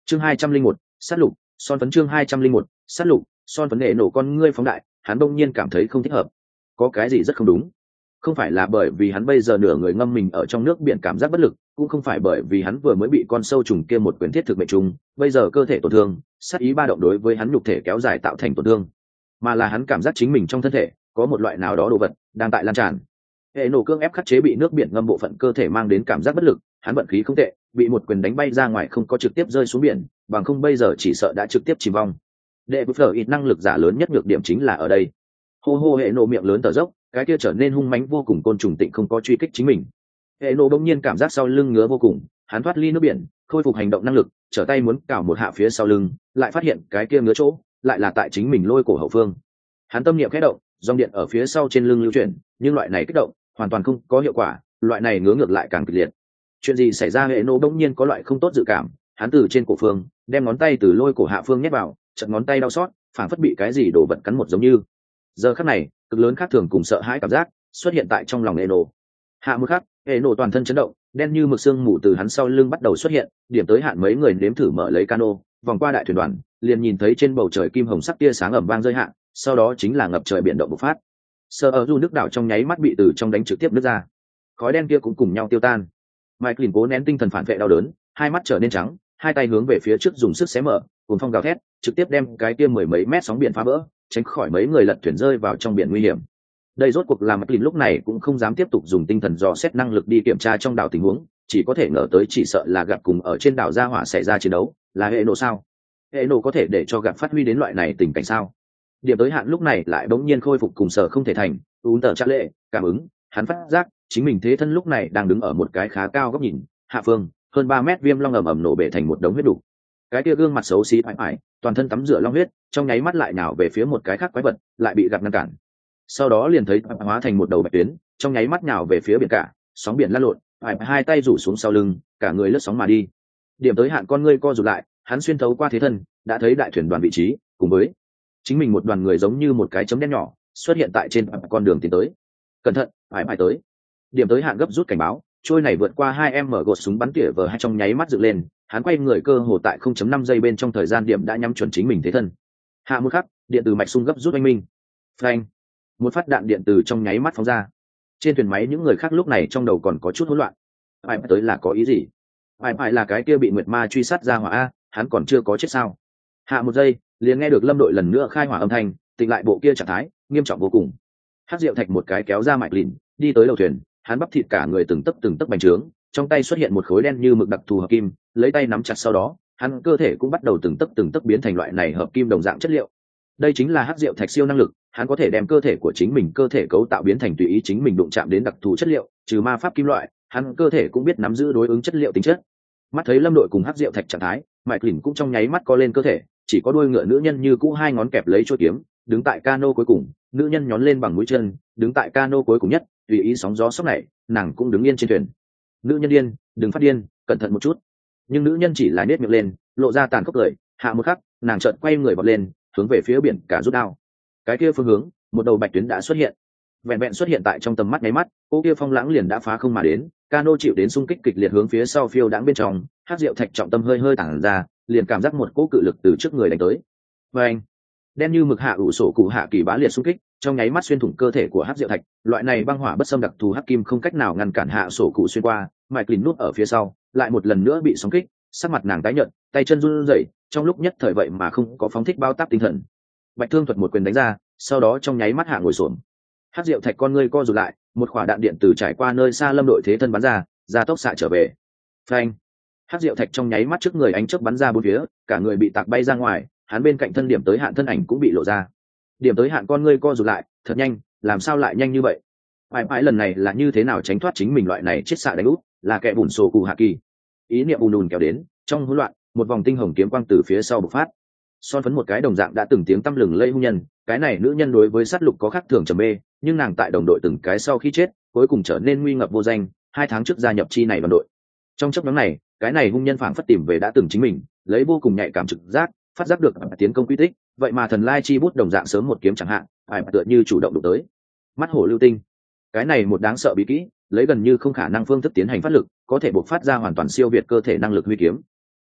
chương 201, sát lục son phấn. chương 201, sát lục son phấn. Hệ nổ con ngươi phóng đại, hắn bỗng nhiên cảm thấy không thích hợp, có cái gì rất không đúng. Không phải là bởi vì hắn bây giờ nửa người ngâm mình ở trong nước biển cảm giác bất lực, cũng không phải bởi vì hắn vừa mới bị con sâu trùng kia một quyền thiết thực mệnh trùng, bây giờ cơ thể tổn thương, sát ý ba động đối với hắn nhục thể kéo dài tạo thành tổn thương, mà là hắn cảm giác chính mình trong thân thể có một loại nào đó đồ vật đang tại lan tràn. Hệ nổ cương ép khắc chế bị nước biển ngâm bộ phận cơ thể mang đến cảm giác bất lực, hắn vận khí không tệ, bị một quyền đánh bay ra ngoài không có trực tiếp rơi xuống biển, bằng không bây giờ chỉ sợ đã trực tiếp chìm vong. Đệ bút phở ít năng lực giả lớn nhất nhược điểm chính là ở đây. Hô hô, hệ nổ miệng lớn thở dốc, cái kia trở nên hung mãnh vô cùng côn trùng tịnh không có truy kích chính mình. Hệ nổ bỗng nhiên cảm giác sau lưng ngứa vô cùng, hắn thoát ly nước biển, khôi phục hành động năng lực, trở tay muốn cào một hạ phía sau lưng, lại phát hiện cái kia ngứa chỗ lại là tại chính mình lôi cổ hậu phương. Hắn tâm niệm khẽ động, dòng điện ở phía sau trên lưng lưu chuyển, nhưng loại này kích động hoàn toàn không có hiệu quả, loại này ngứa ngược lại càng kịch liệt. Chuyện gì xảy ra? Hệ nổ bỗng nhiên có loại không tốt dự cảm, hắn từ trên cổ phương đem ngón tay từ lôi cổ hạ phương nhét vào, chợt ngón tay đau xót, phảng phất bị cái gì đổ vật cắn một giống như. Giờ khắc này, cực lớn khác thường cùng sợ hãi cảm giác xuất hiện tại trong lòng hệ nổ. Hạ một khắc, hệ nổ toàn thân chấn động, đen như mực xương mù từ hắn sau lưng bắt đầu xuất hiện, điểm tới hạn mấy người nếm thử mở lấy cano, vòng qua đại thuyền đoàn, liền nhìn thấy trên bầu trời kim hồng sắc tia sáng ầm vang rơi hạ, sau đó chính là ngập trời biển động bộc phát. Sơ ở du nước đảo trong nháy mắt bị từ trong đánh trực tiếp nứt ra, khói đen kia cũng cùng nhau tiêu tan. Michael cố nén tinh thần phản vệ đau đớn, hai mắt trở nên trắng, hai tay hướng về phía trước dùng sức xé mở, cuồng phong gào thét, trực tiếp đem cái kia mười mấy mét sóng biển phá vỡ, tránh khỏi mấy người lật thuyền rơi vào trong biển nguy hiểm. Đây rốt cuộc làm Michael lúc này cũng không dám tiếp tục dùng tinh thần dò xét năng lực đi kiểm tra trong đảo tình huống, chỉ có thể ngờ tới chỉ sợ là gặp cùng ở trên đảo Gia Hỏa xảy ra chiến đấu, là hệ nổ sao? Hệ nổ có thể để cho gặp phát huy đến loại này tình cảnh sao? Điểm tới hạn lúc này lại bỗng nhiên khôi phục cùng sở không thể thành, ún tờ chắc lệ, cảm ứng, hắn phát giác chính mình thế thân lúc này đang đứng ở một cái khá cao góc nhìn, hạ phương, hơn 3 mét viêm long ầm ầm nổ bể thành một đống huyết đủ. Cái kia gương mặt xấu xí ải ải, toàn thân tắm rửa long huyết, trong nháy mắt lại nào về phía một cái khác quái vật, lại bị gặp ngăn cản. Sau đó liền thấy hóa thành một đầu bạch tuyến, trong nháy mắt nhào về phía biển cả, sóng biển lăn lộn, hai tay rủ xuống sau lưng, cả người lướt sóng mà đi. Điểm tới hạn con ngươi co rụt lại, hắn xuyên thấu qua thế thân, đã thấy đại thuyền đoàn vị trí, cùng với chính mình một đoàn người giống như một cái chấm đen nhỏ xuất hiện tại trên con đường tiến tới. Cẩn thận, phải tới. Điểm tới hạn gấp rút cảnh báo, trôi này vượt qua 2 mở gột súng bắn tỉa vờ hai trong nháy mắt dựng lên, hắn quay người cơ hồ tại 0.5 giây bên trong thời gian điểm đã nhắm chuẩn chính mình thế thân. Hạ một khắc, điện từ mạch sung gấp rút oanh minh. Phanh. Một phát đạn điện từ trong nháy mắt phóng ra. Trên thuyền máy những người khác lúc này trong đầu còn có chút hỗn loạn. Phải tới là có ý gì? Phải là cái kia bị nguyệt ma truy sát ra hỏa a, hắn còn chưa có chết sao? Hạ một giây, liền nghe được lâm đội lần nữa khai hỏa âm thanh, tỉnh lại bộ kia trạng thái nghiêm trọng vô cùng. Hắc Diệu Thạch một cái kéo ra mạch lìn, đi tới đầu thuyền, hắn bắp thịt cả người từng tấc bành trướng, trong tay xuất hiện một khối đen như mực đặc thù hợp kim, lấy tay nắm chặt sau đó, hắn cơ thể cũng bắt đầu từng tấc biến thành loại này hợp kim đồng dạng chất liệu. Đây chính là Hắc Diệu Thạch siêu năng lực, hắn có thể đem cơ thể của chính mình cơ thể cấu tạo biến thành tùy ý chính mình đụng chạm đến đặc thù chất liệu, trừ ma pháp kim loại, hắn cơ thể cũng biết nắm giữ đối ứng chất liệu tính chất. Mắt thấy lâm đội cùng Hắc Diệu Thạch trạng thái, mạch lìn cũng trong nháy mắt co lên cơ thể, chỉ có đuôi ngựa nữ nhân như cũ hai ngón kẹp lấy chuôi kiếm, đứng tại cano cuối cùng, nữ nhân nhón lên bằng mũi chân, đứng tại cano cuối cùng nhất, tùy ý sóng gió sốc này, nàng cũng đứng yên trên thuyền. Nữ nhân điên, đừng phát điên, cẩn thận một chút. Nhưng nữ nhân chỉ là nhếch miệng lên, lộ ra tàn khốc cười, hạ một khắc, nàng chợt quay người vọt lên, hướng về phía biển cả rút đao. Cái kia phương hướng, một đầu bạch tuyến đã xuất hiện. Vẹn vẹn xuất hiện tại trong tầm mắt nháy mắt, cô kia phong lãng liền đã phá không mà đến, cano chịu đến xung kích kịch liệt hướng phía sau phiêu đãng bên trong, Hắc Diệu Thạch trọng tâm hơi tản ra, liền cảm giác một cỗ cự lực từ trước người đánh tới. Và anh, đen như mực hạ ủ sổ cụ hạ kỳ bá liệt xung kích, trong nháy mắt xuyên thủng cơ thể của Hắc Diệu Thạch, loại này băng hỏa bất xâm đặc thù hắc kim không cách nào ngăn cản hạ sổ cụ xuyên qua, mạch lìn nút ở phía sau, lại một lần nữa bị sóng kích, sắc mặt nàng tái nhợt, tay chân run rẩy, trong lúc nhất thời vậy mà không có phóng thích bao táp tinh thần. Bạch Thương thuật một quyền đánh ra, sau đó trong nháy mắt hạ ngồi xổm. Hắc Diệu Thạch con ngươi co rụt lại, một quả đạn điện từ trải qua nơi xa lâm đội thế thân bắn ra, ra tốc xạ trở về. Phanh! Hắc Diệu Thạch trong nháy mắt trước người ánh chớp bắn ra bốn phía, cả người bị tạc bay ra ngoài, hắn bên cạnh thân điểm tới hạn thân ảnh cũng bị lộ ra. Điểm tới hạn con ngươi co rụt lại, thật nhanh, làm sao lại nhanh như vậy? Phải lần này là như thế nào tránh thoát chính mình loại này chết xạ đánh úp, là kẻ bùn sổ cụ hạ kỳ. Ý niệm ùn kéo đến, trong hỗn loạn, một vòng tinh hồng kiếm quang từ phía sau bộc phát. Son phấn một cái đồng dạng đã từng tiếng tăm lừng lây hung nhân, cái này nữ nhân đối với sát lục có khác thường trầm mê, nhưng nàng tại đồng đội từng cái sau khi chết, cuối cùng trở nên nguy ngập vô danh, 2 tháng trước gia nhập chi này đoàn đội. Trong chốc ngắn này, cái này hung nhân phảng phất tìm về đã từng chính mình, lấy vô cùng nhạy cảm trực giác, phát giác được tiến công quy tích, vậy mà thần lai chi bút đồng dạng sớm một kiếm chẳng hạn, phải tựa như chủ động đụng tới. Mắt hổ lưu tinh, cái này một đáng sợ bí kỹ, lấy gần như không khả năng phương thức tiến hành phát lực, có thể bộc phát ra hoàn toàn siêu việt cơ thể năng lực huy kiếm.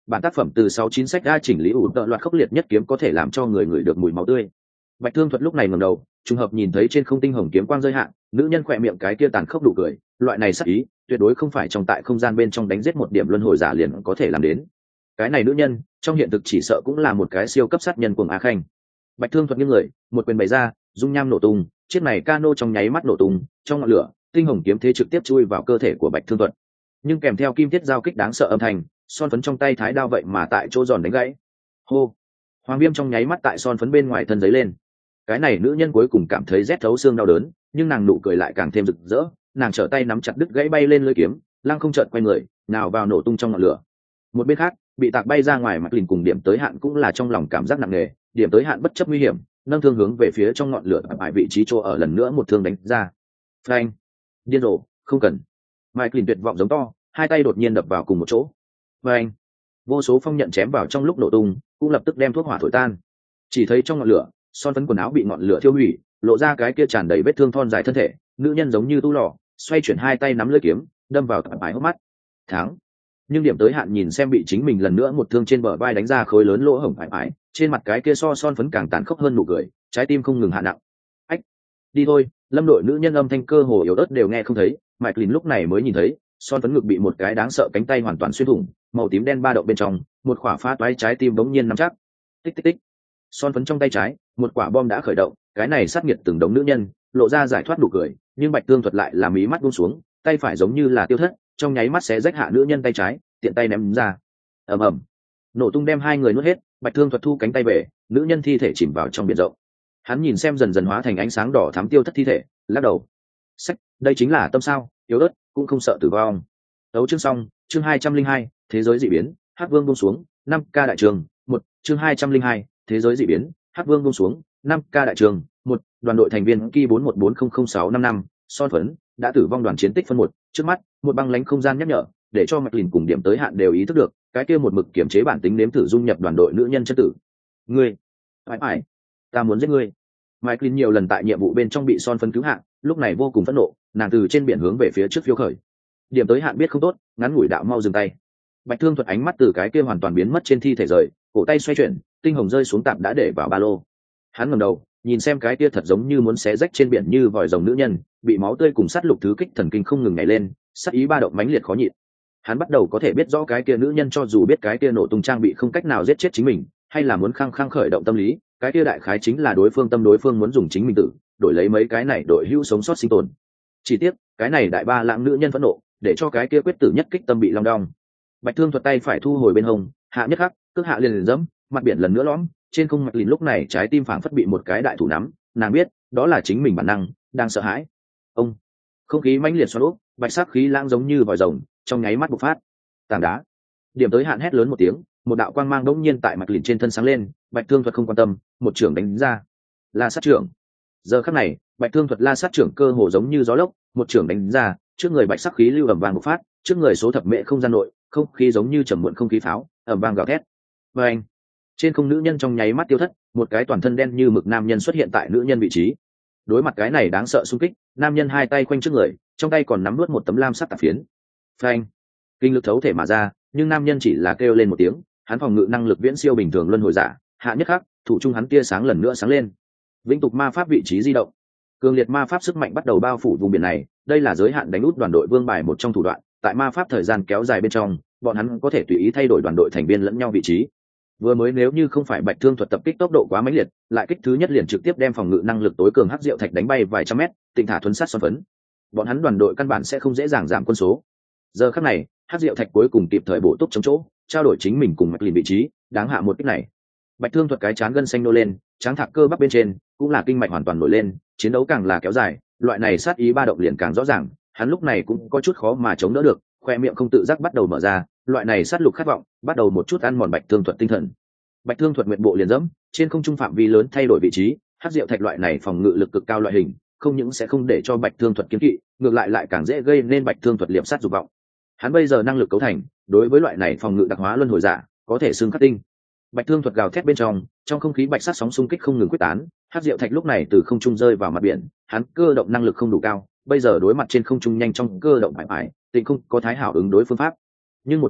Bản tác phẩm từ 69 sách ra chỉnh lý ủ tợ loạt khốc liệt nhất kiếm có thể làm cho người ngửi được mùi máu tươi. Bạch Thương Thuật lúc này ngẩng đầu, trùng hợp nhìn thấy trên không tinh hồng kiếm quang rơi hạ, nữ nhân khỏe miệng cái kia tàn khốc đủ cười, loại này sắc ý, tuyệt đối không phải trong tại không gian bên trong đánh giết một điểm luân hồi giả liền có thể làm đến. Cái này nữ nhân, trong hiện thực chỉ sợ cũng là một cái siêu cấp sát nhân cuồng á khanh. Bạch Thương Thuật nghiêng người, một quyền bày ra, dung nham nổ tung, chiếc này cano trong nháy mắt nổ tung, trong ngọn lửa, tinh hồng kiếm thế trực tiếp chui vào cơ thể của Bạch Thương Thuật. Nhưng kèm theo kim thiết giao kích đáng sợ âm thanh, son phấn trong tay thái đao vậy mà tại chỗ giòn đánh gãy. Hô! Hoàng Viêm trong nháy mắt tại son phấn bên ngoài thân giấy lên. Cái này nữ nhân cuối cùng cảm thấy rét thấu xương đau đớn, nhưng nàng nụ cười lại càng thêm rực rỡ, nàng trở tay nắm chặt đứt gãy bay lên lưỡi kiếm, lăng không chợt quay người, nào vào nổ tung trong ngọn lửa. Một bên khác, bị tạc bay ra ngoài Mạc Lìn cùng điểm tới hạn cũng là trong lòng cảm giác nặng nề, điểm tới hạn bất chấp nguy hiểm, nâng thương hướng về phía trong ngọn lửa tại vị trí chỗ ở lần nữa một thương đánh ra. Phanh! Điên rồ, không cần. Mạc Lìn tuyệt vọng giống to, hai tay đột nhiên đập vào cùng một chỗ. Phanh! Vô số phong nhận chém vào trong lúc nổ tung, cũng lập tức đem thuốc hỏa thổi tan. Chỉ thấy trong ngọn lửa, son phấn quần áo bị ngọn lửa thiêu hủy, lộ ra cái kia tràn đầy vết thương thon dài thân thể, nữ nhân giống như tu lò, xoay chuyển hai tay nắm lưỡi kiếm, đâm vào tại bài hốc mắt. Thắng! Nhưng điểm tới hạn nhìn xem bị chính mình lần nữa một thương trên bờ vai đánh ra khối lớn lỗ hổng phải, trên mặt cái kia son phấn càng tàn khốc hơn nụ cười, trái tim không ngừng hạ nặng. Ách! Đi thôi, Lâm đội nữ nhân âm thanh cơ hồ yếu ớt đều nghe không thấy, Mike Lin lúc này mới nhìn thấy, son phấn ngực bị một cái đáng sợ cánh tay hoàn toàn xuyên thủng, màu tím đen ba động bên trong, một quả phá toái trái tim bỗng nhiên nắm chắc. Tích tích tích. Son phấn trong tay trái, một quả bom đã khởi động, cái này sát nhiệt từng đống nữ nhân, lộ ra giải thoát nụ cười, nhưng Bạch Thương Thuật lại làm mí mắt buông xuống, tay phải giống như là tiêu thất, trong nháy mắt xé rách hạ nữ nhân tay trái, tiện tay ném ra. Ầm ầm. Nổ tung đem hai người nuốt hết, Bạch Thương Thuật thu cánh tay về, nữ nhân thi thể chìm vào trong biển rộng. Hắn nhìn xem dần dần hóa thành ánh sáng đỏ thắm tiêu thất thi thể, lắc đầu. Sách, đây chính là tâm sao, yếu ớt, cũng không sợ tử vong. Đấu chương xong, chương 202, thế giới dị biến, Hắc Vương buông xuống, 5K đại trường, 1, chương 202, thế giới dị biến, Hắc Vương buông xuống, 5K đại trường, 1, đoàn đội thành viên Ki 41400655, son phấn, đã tử vong đoàn chiến tích phân 1, trước mắt, một băng lãnh không gian nhắc nhở, để cho Mạch Lìn cùng điểm tới hạn đều ý thức được, cái kia một mực kiểm chế bản tính nếm thử dung nhập đoàn đội nữ nhân chân tử. Ngươi, phải, ta muốn giết ngươi. Mạch Lìn nhiều lần tại nhiệm vụ bên trong bị son phấn cứu hạ, lúc này vô cùng phẫn nộ, nàng từ trên biển hướng về phía trước phiêu khởi. Điểm tới hạn biết không tốt, ngắn ngủi đạo mau dừng tay. Bạch Thương Thuật ánh mắt từ cái kia hoàn toàn biến mất trên thi thể rời, cổ tay xoay chuyển, tinh hồng rơi xuống tạm đã để vào ba lô. Hắn ngẩng đầu, nhìn xem cái kia thật giống như muốn xé rách trên biển như vòi rồng nữ nhân, bị máu tươi cùng sát lục thứ kích thần kinh không ngừng nhảy lên, sát ý ba động mãnh liệt khó nhịn. Hắn bắt đầu có thể biết rõ cái kia nữ nhân cho dù biết cái kia nổ tung trang bị không cách nào giết chết chính mình, hay là muốn khăng khăng khởi động tâm lý, cái kia đại khái chính là đối phương muốn dùng chính mình tử, đổi lấy mấy cái này đội hữu sống sót sinh tồn. Chỉ tiếc, cái này đại ba lãng nữ nhân phẫn nộ, để cho cái kia quyết tử nhất kích tâm bị long đong. Bạch Thương Thuật tay phải thu hồi bên hông, hạ nhất khắc, cước hạ liền dẫm, mặt biển lần nữa lõm, trên không Mạch Lìn lúc này trái tim phảng phất bị một cái đại thủ nắm, nàng biết, đó là chính mình bản năng, đang sợ hãi. Ông, không khí mãnh liệt xoắn úp, bạch sắc khí lãng giống như vòi rồng, trong nháy mắt bộc phát. Tảng đá. Điểm tới hạn hét lớn một tiếng, một đạo quang mang đống nhiên tại Mạch Lìn trên thân sáng lên, Bạch Thương Thuật không quan tâm, một trưởng đánh ra. La sát trưởng. Giờ khắc này, Bạch Thương Thuật la sát trưởng cơ hồ giống như gió lốc, một trưởng đánh ra, trước người bạch sắc khí lưu ầm vang bộc phát, trước người số thập mệ không gian nội, không khí giống như trầm muộn không khí pháo, ầm vang gào thét. Và anh, trên không nữ nhân trong nháy mắt tiêu thất, một cái toàn thân đen như mực nam nhân xuất hiện tại nữ nhân vị trí. Đối mặt cái này đáng sợ xung kích, nam nhân hai tay quanh trước người, trong tay còn nắm nuốt một tấm lam sắc tạp phiến. Phanh, kinh lực thấu thể mà ra, nhưng nam nhân chỉ là kêu lên một tiếng, hắn phòng ngự năng lực viễn siêu bình thường luân hồi giả, hạ nhất khắc, thủ trung hắn tia sáng lần nữa sáng lên. Vĩnh tục ma pháp vị trí di động, cường liệt ma pháp sức mạnh bắt đầu bao phủ vùng biển này, đây là giới hạn đánh út đoàn đội vương bài một trong thủ đoạn, tại ma pháp thời gian kéo dài bên trong, bọn hắn có thể tùy ý thay đổi đoàn đội thành viên lẫn nhau vị trí. Vừa mới nếu như không phải Bạch Thương Thuật tập kích tốc độ quá mãnh liệt, lại kích thứ nhất liền trực tiếp đem phòng ngự năng lực tối cường hắc diệu thạch đánh bay vài trăm mét, tịnh thả thuấn sát son phấn. Bọn hắn đoàn đội căn bản sẽ không dễ dàng giảm quân số. Giờ khắc này, hắc diệu thạch cuối cùng kịp thời bổ túc chống chỗ, trao đổi chính mình cùng Mạch Lìn vị trí, đáng hạ một kích này. Bạch Thương Thuật cái chán gân xanh nô lên, tráng thạc cơ bắp bên trên cũng là kinh mạch hoàn toàn nổi lên, chiến đấu càng là kéo dài, loại này sát ý ba động liền càng rõ ràng, hắn lúc này cũng có chút khó mà chống đỡ được, khoe miệng không tự giác bắt đầu mở ra, loại này sát lục khát vọng bắt đầu một chút ăn mòn Bạch Thương Thuật tinh thần. Bạch Thương Thuật nguyện bộ liền dẫm trên không trung phạm vi lớn thay đổi vị trí, hắc diệu thạch loại này phòng ngự lực cực cao loại hình, không những sẽ không để cho Bạch Thương Thuật kiếm kỵ, ngược lại càng dễ gây nên Bạch Thương Thuật liệp sát dục vọng. Hắn bây giờ năng lực cấu thành, đối với loại này phòng ngự đặc hóa luân hồi giả, có thể xưng khắc tinh. Bạch Thương Thuật gào thét bên trong không khí bạch sắc sóng xung kích không ngừng quyết tán, hắc diệu thạch lúc này từ không trung rơi vào mặt biển, hắn cơ động năng lực không đủ cao, bây giờ đối mặt trên không trung nhanh trong cơ động bại bại, tình không có thái hảo ứng đối phương pháp. Nhưng một bên khác,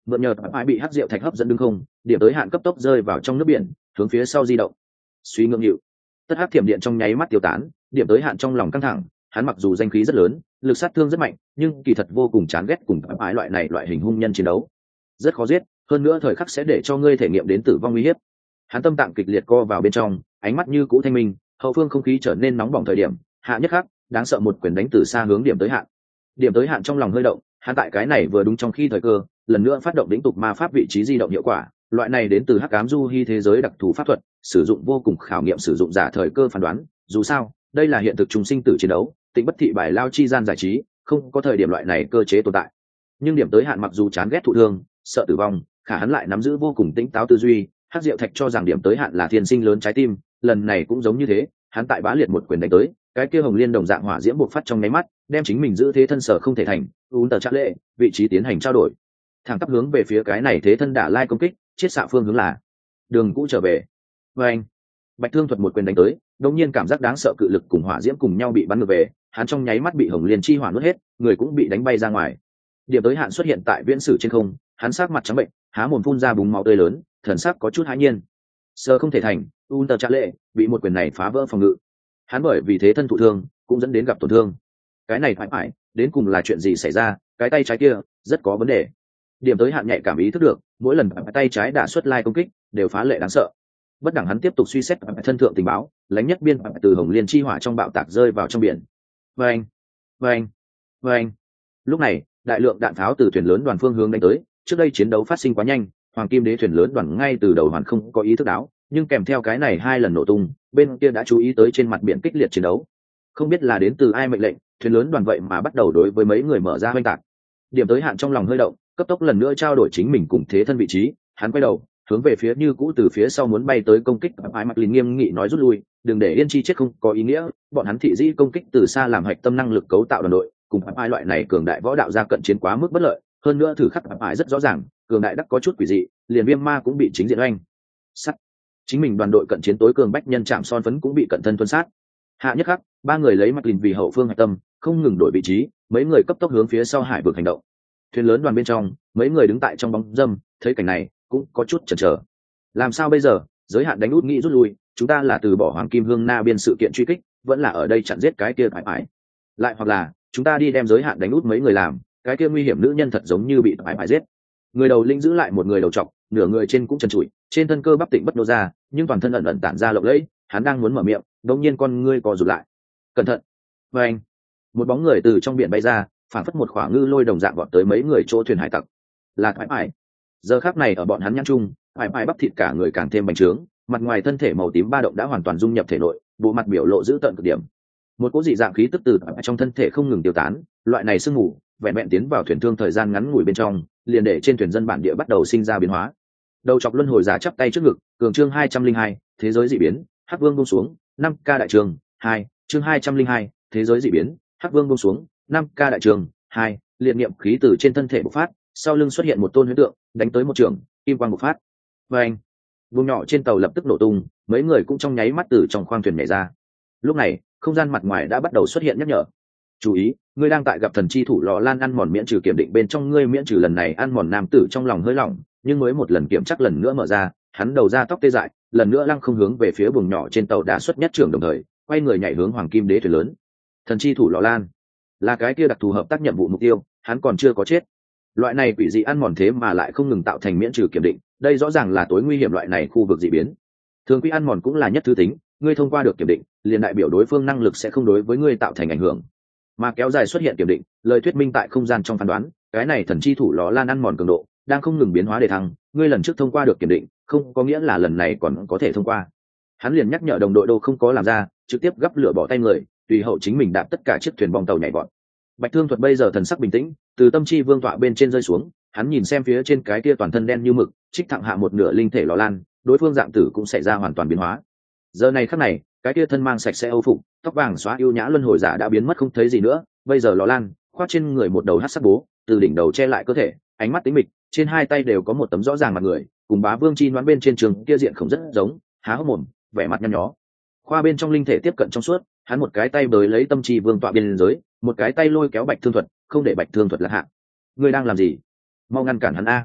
mượn nhờ phải bị hắc diệu thạch hấp dẫn đứng không, điểm tới hạn cấp tốc rơi vào trong nước biển, hướng phía sau di động. Suy ngưỡng hiệu, tất hắc thiểm điện trong nháy mắt tiêu tán, điểm tới hạn trong lòng căng thẳng. Hắn mặc dù danh khí rất lớn, lực sát thương rất mạnh, nhưng kỳ thật vô cùng chán ghét cùng phải loại hình hung nhân chiến đấu, rất khó giết, hơn nữa thời khắc sẽ để cho ngươi thể nghiệm đến tử vong uy hiếp. Hắn tâm tạng kịch liệt co vào bên trong, ánh mắt như cũ thanh minh, hậu phương không khí trở nên nóng bỏng thời điểm, hạ nhất khắc, đáng sợ một quyền đánh từ xa hướng điểm tới hạn. Điểm tới hạn trong lòng hơi động, hắn tại cái này vừa đúng trong khi thời cơ, lần nữa phát động lĩnh tục ma pháp vị trí di động hiệu quả, loại này đến từ hắc ám du hy thế giới đặc thù pháp thuật, sử dụng vô cùng khảo nghiệm sử dụng giả thời cơ phán đoán, dù sao, đây là hiện thực trùng sinh tử chiến đấu, tính bất thị bài lao chi gian giải trí, không có thời điểm loại này cơ chế tồn tại. Nhưng điểm tới hạn mặc dù chán ghét thụ thương, sợ tử vong, khả hắn lại nắm giữ vô cùng tỉnh táo tư duy. Hắc diệu thạch cho rằng điểm tới hạn là thiên sinh lớn trái tim, lần này cũng giống như thế, hắn tại bá liệt một quyền đánh tới, cái kia hồng liên đồng dạng hỏa diễm bộc phát trong nháy mắt, đem chính mình giữ thế thân sở không thể thành, ún tờ trác lệ, vị trí tiến hành trao đổi, thẳng tắp hướng về phía cái này thế thân đả lai công kích, chiết xạ phương hướng là đường cũ trở về. Và anh, bạch thương thuật một quyền đánh tới, đống nhiên cảm giác đáng sợ cự lực cùng hỏa diễm cùng nhau bị bắn ngược về, hắn trong nháy mắt bị hồng liên chi hỏa nuốt hết, người cũng bị đánh bay ra ngoài. Điểm tới hạn xuất hiện tại viễn sử trên không, hắn sắc mặt trắng bệnh, há mồm phun ra búng máu tươi lớn, thần sắc có chút hãi nhiên. Sơ không thể thành, un tờ trả lệ bị một quyền này phá vỡ phòng ngự, hắn bởi vì thế thân thụ thương cũng dẫn đến gặp tổn thương. Cái này phải đến cùng là chuyện gì xảy ra, cái tay trái kia rất có vấn đề. Điểm tới hạn nhạy cảm ý thức được, mỗi lần tay trái đã xuất lai công kích đều phá lệ đáng sợ. Bất đẳng hắn tiếp tục suy xét thân thượng tình báo, lãnh nhất biên từ hồng liên chi hỏa trong bạo tạc rơi vào trong biển. Vâng, vâng, vâng. Lúc này đại lượng đạn pháo từ thuyền lớn đoàn phương hướng đánh tới, trước đây chiến đấu phát sinh quá nhanh, hoàng kim đế thuyền lớn đoàn ngay từ đầu hoàn không có ý thức đáo, nhưng kèm theo cái này hai lần nổ tung, bên kia đã chú ý tới trên mặt biển kích liệt chiến đấu. Không biết là đến từ ai mệnh lệnh, thuyền lớn đoàn vậy mà bắt đầu đối với mấy người mở ra oanh tạc. Điểm tới hạn trong lòng hơi động, cấp tốc lần nữa trao đổi chính mình cùng thế thân vị trí, hắn quay đầu hướng về phía như cũ từ phía sau muốn bay tới công kích. Ai mặc liền nghiêm nghị nói rút lui, đừng để yên chi chết không có ý nghĩa, bọn hắn thị dĩ công kích từ xa làm hạch tâm năng lực cấu tạo đoàn đội, cùng ai loại này cường đại võ đạo ra cận chiến quá mức bất lợi, hơn nữa thử khắc ai rất rõ ràng, cường đại đắc có chút quỷ dị, liền viêm ma cũng bị chính diện oanh sắt, chính mình đoàn đội cận chiến tối cường bách nhân chạm son phấn cũng bị cận thân tuân sát. Hạ nhất khắc, ba người lấy mặc lìn vì hậu phương hạch tâm, không ngừng đổi vị trí, mấy người cấp tốc hướng phía sau hải vực hành động. Thuyền lớn đoàn bên trong, mấy người đứng tại trong bóng râm, thấy cảnh này cũng có chút chần chờ. Làm sao bây giờ, giới hạn đánh út nghĩ rút lui, chúng ta là từ bỏ hoàng kim hương na biên sự kiện truy kích, vẫn là ở đây chặn giết cái kia phải lại hoặc là chúng ta đi đem giới hạn đánh út mấy người làm, cái kia nguy hiểm nữ nhân thật giống như bị phải giết. Người đầu linh giữ lại một người đầu trọc, nửa người trên cũng trần trụi, trên thân cơ bắp tịnh bất nô ra, nhưng toàn thân ẩn ẩn tản ra lộng lẫy, hắn đang muốn mở miệng, đột nhiên con ngươi co rụt lại. Cẩn thận. Và anh, một bóng người từ trong biển bay ra, phản phất một khỏa ngư lôi đồng dạng vọt tới mấy người chỗ thuyền hải tặc. Là phải. Giờ khắc này ở bọn hắn nhăn chung, phải bắp thịt cả người càng thêm bành trướng, mặt ngoài thân thể màu tím ba động đã hoàn toàn dung nhập thể nội, bộ mặt biểu lộ dữ tợn cực điểm. Một cỗ dị dạng khí tức từ trong thân thể không ngừng tiêu tán, loại này sương mù vẹn vẹn tiến vào thuyền thương thời gian ngắn ngủi bên trong, liền để trên thuyền dân bản địa bắt đầu sinh ra biến hóa. Đầu chọc luân hồi giả chắp tay trước ngực, cường chương 202, thế giới dị biến, hắc vương buông xuống, 5 ca đại trường 2, chương 202, thế giới dị biến, hắc vương buông xuống, 5 ca đại trường 2, liệt niệm khí từ trên thân thể bộc phát, sau lưng xuất hiện một tôn huyễn tượng, đánh tới một trường, kim quang bộc phát. Và anh, vùng nhỏ trên tàu lập tức nổ tung, mấy người cũng trong nháy mắt từ trong khoang thuyền nhảy ra. Lúc này, không gian mặt ngoài đã bắt đầu xuất hiện nhắc nhở. Chú ý, ngươi đang tại gặp thần chi thủ lò lan ăn mòn miễn trừ kiểm định bên trong, ngươi miễn trừ lần này ăn mòn nam tử trong lòng hơi lỏng, nhưng mới một lần kiểm chắc lần nữa mở ra, hắn đầu ra tóc tê dại, lần nữa lăng không hướng về phía buồng nhỏ trên tàu đã xuất nhất trưởng, đồng thời quay người nhảy hướng hoàng kim đế thuyền lớn. Thần chi thủ lò lan là cái kia đặc thù hợp tác nhiệm vụ mục tiêu, hắn còn chưa có chết. Loại này quỷ dị ăn mòn thế mà lại không ngừng tạo thành miễn trừ kiểm định, đây rõ ràng là tối nguy hiểm loại này khu vực dị biến. Thường quy ăn mòn cũng là nhất thứ tính, ngươi thông qua được kiểm định, liền đại biểu đối phương năng lực sẽ không đối với ngươi tạo thành ảnh hưởng. Mà kéo dài xuất hiện kiểm định, lời thuyết minh tại không gian trong phán đoán, cái này thần chi thủ lò lan ăn mòn cường độ đang không ngừng biến hóa để thăng, ngươi lần trước thông qua được kiểm định, không có nghĩa là lần này còn có thể thông qua. Hắn liền nhắc nhở đồng đội đâu không có làm ra, trực tiếp gấp lửa bỏ tay người, tùy hậu chính mình đạp tất cả chiếc thuyền bong tàu nhảy vọt. Bạch Thương Thuật bây giờ thần sắc bình tĩnh, từ tâm chi vương tọa bên trên rơi xuống, hắn nhìn xem phía trên cái kia toàn thân đen như mực, trích thẳng hạ một nửa linh thể lò lan, đối phương dạng tử cũng xảy ra hoàn toàn biến hóa. Giờ này khắc này, cái kia thân mang sạch sẽ âu phục, tóc vàng xóa ưu nhã luân hồi giả đã biến mất không thấy gì nữa, bây giờ lò lan khoác trên người một đầu hắc sắc bố, từ đỉnh đầu che lại cơ thể, ánh mắt tính mịch, trên hai tay đều có một tấm rõ ràng mặt người, cùng Bá Vương chi đoán bên trên trường kia diện không rất giống, há hốc mồm, vẻ mặt nhăn nhó. Khoa bên trong linh thể tiếp cận trong suốt, hắn một cái tay bới lấy tâm chi vương tọa bên dưới, một cái tay lôi kéo Bạch Thương Thuật, không để Bạch Thương Thuật lạc hạ. Ngươi đang làm gì? Mau ngăn cản hắn a!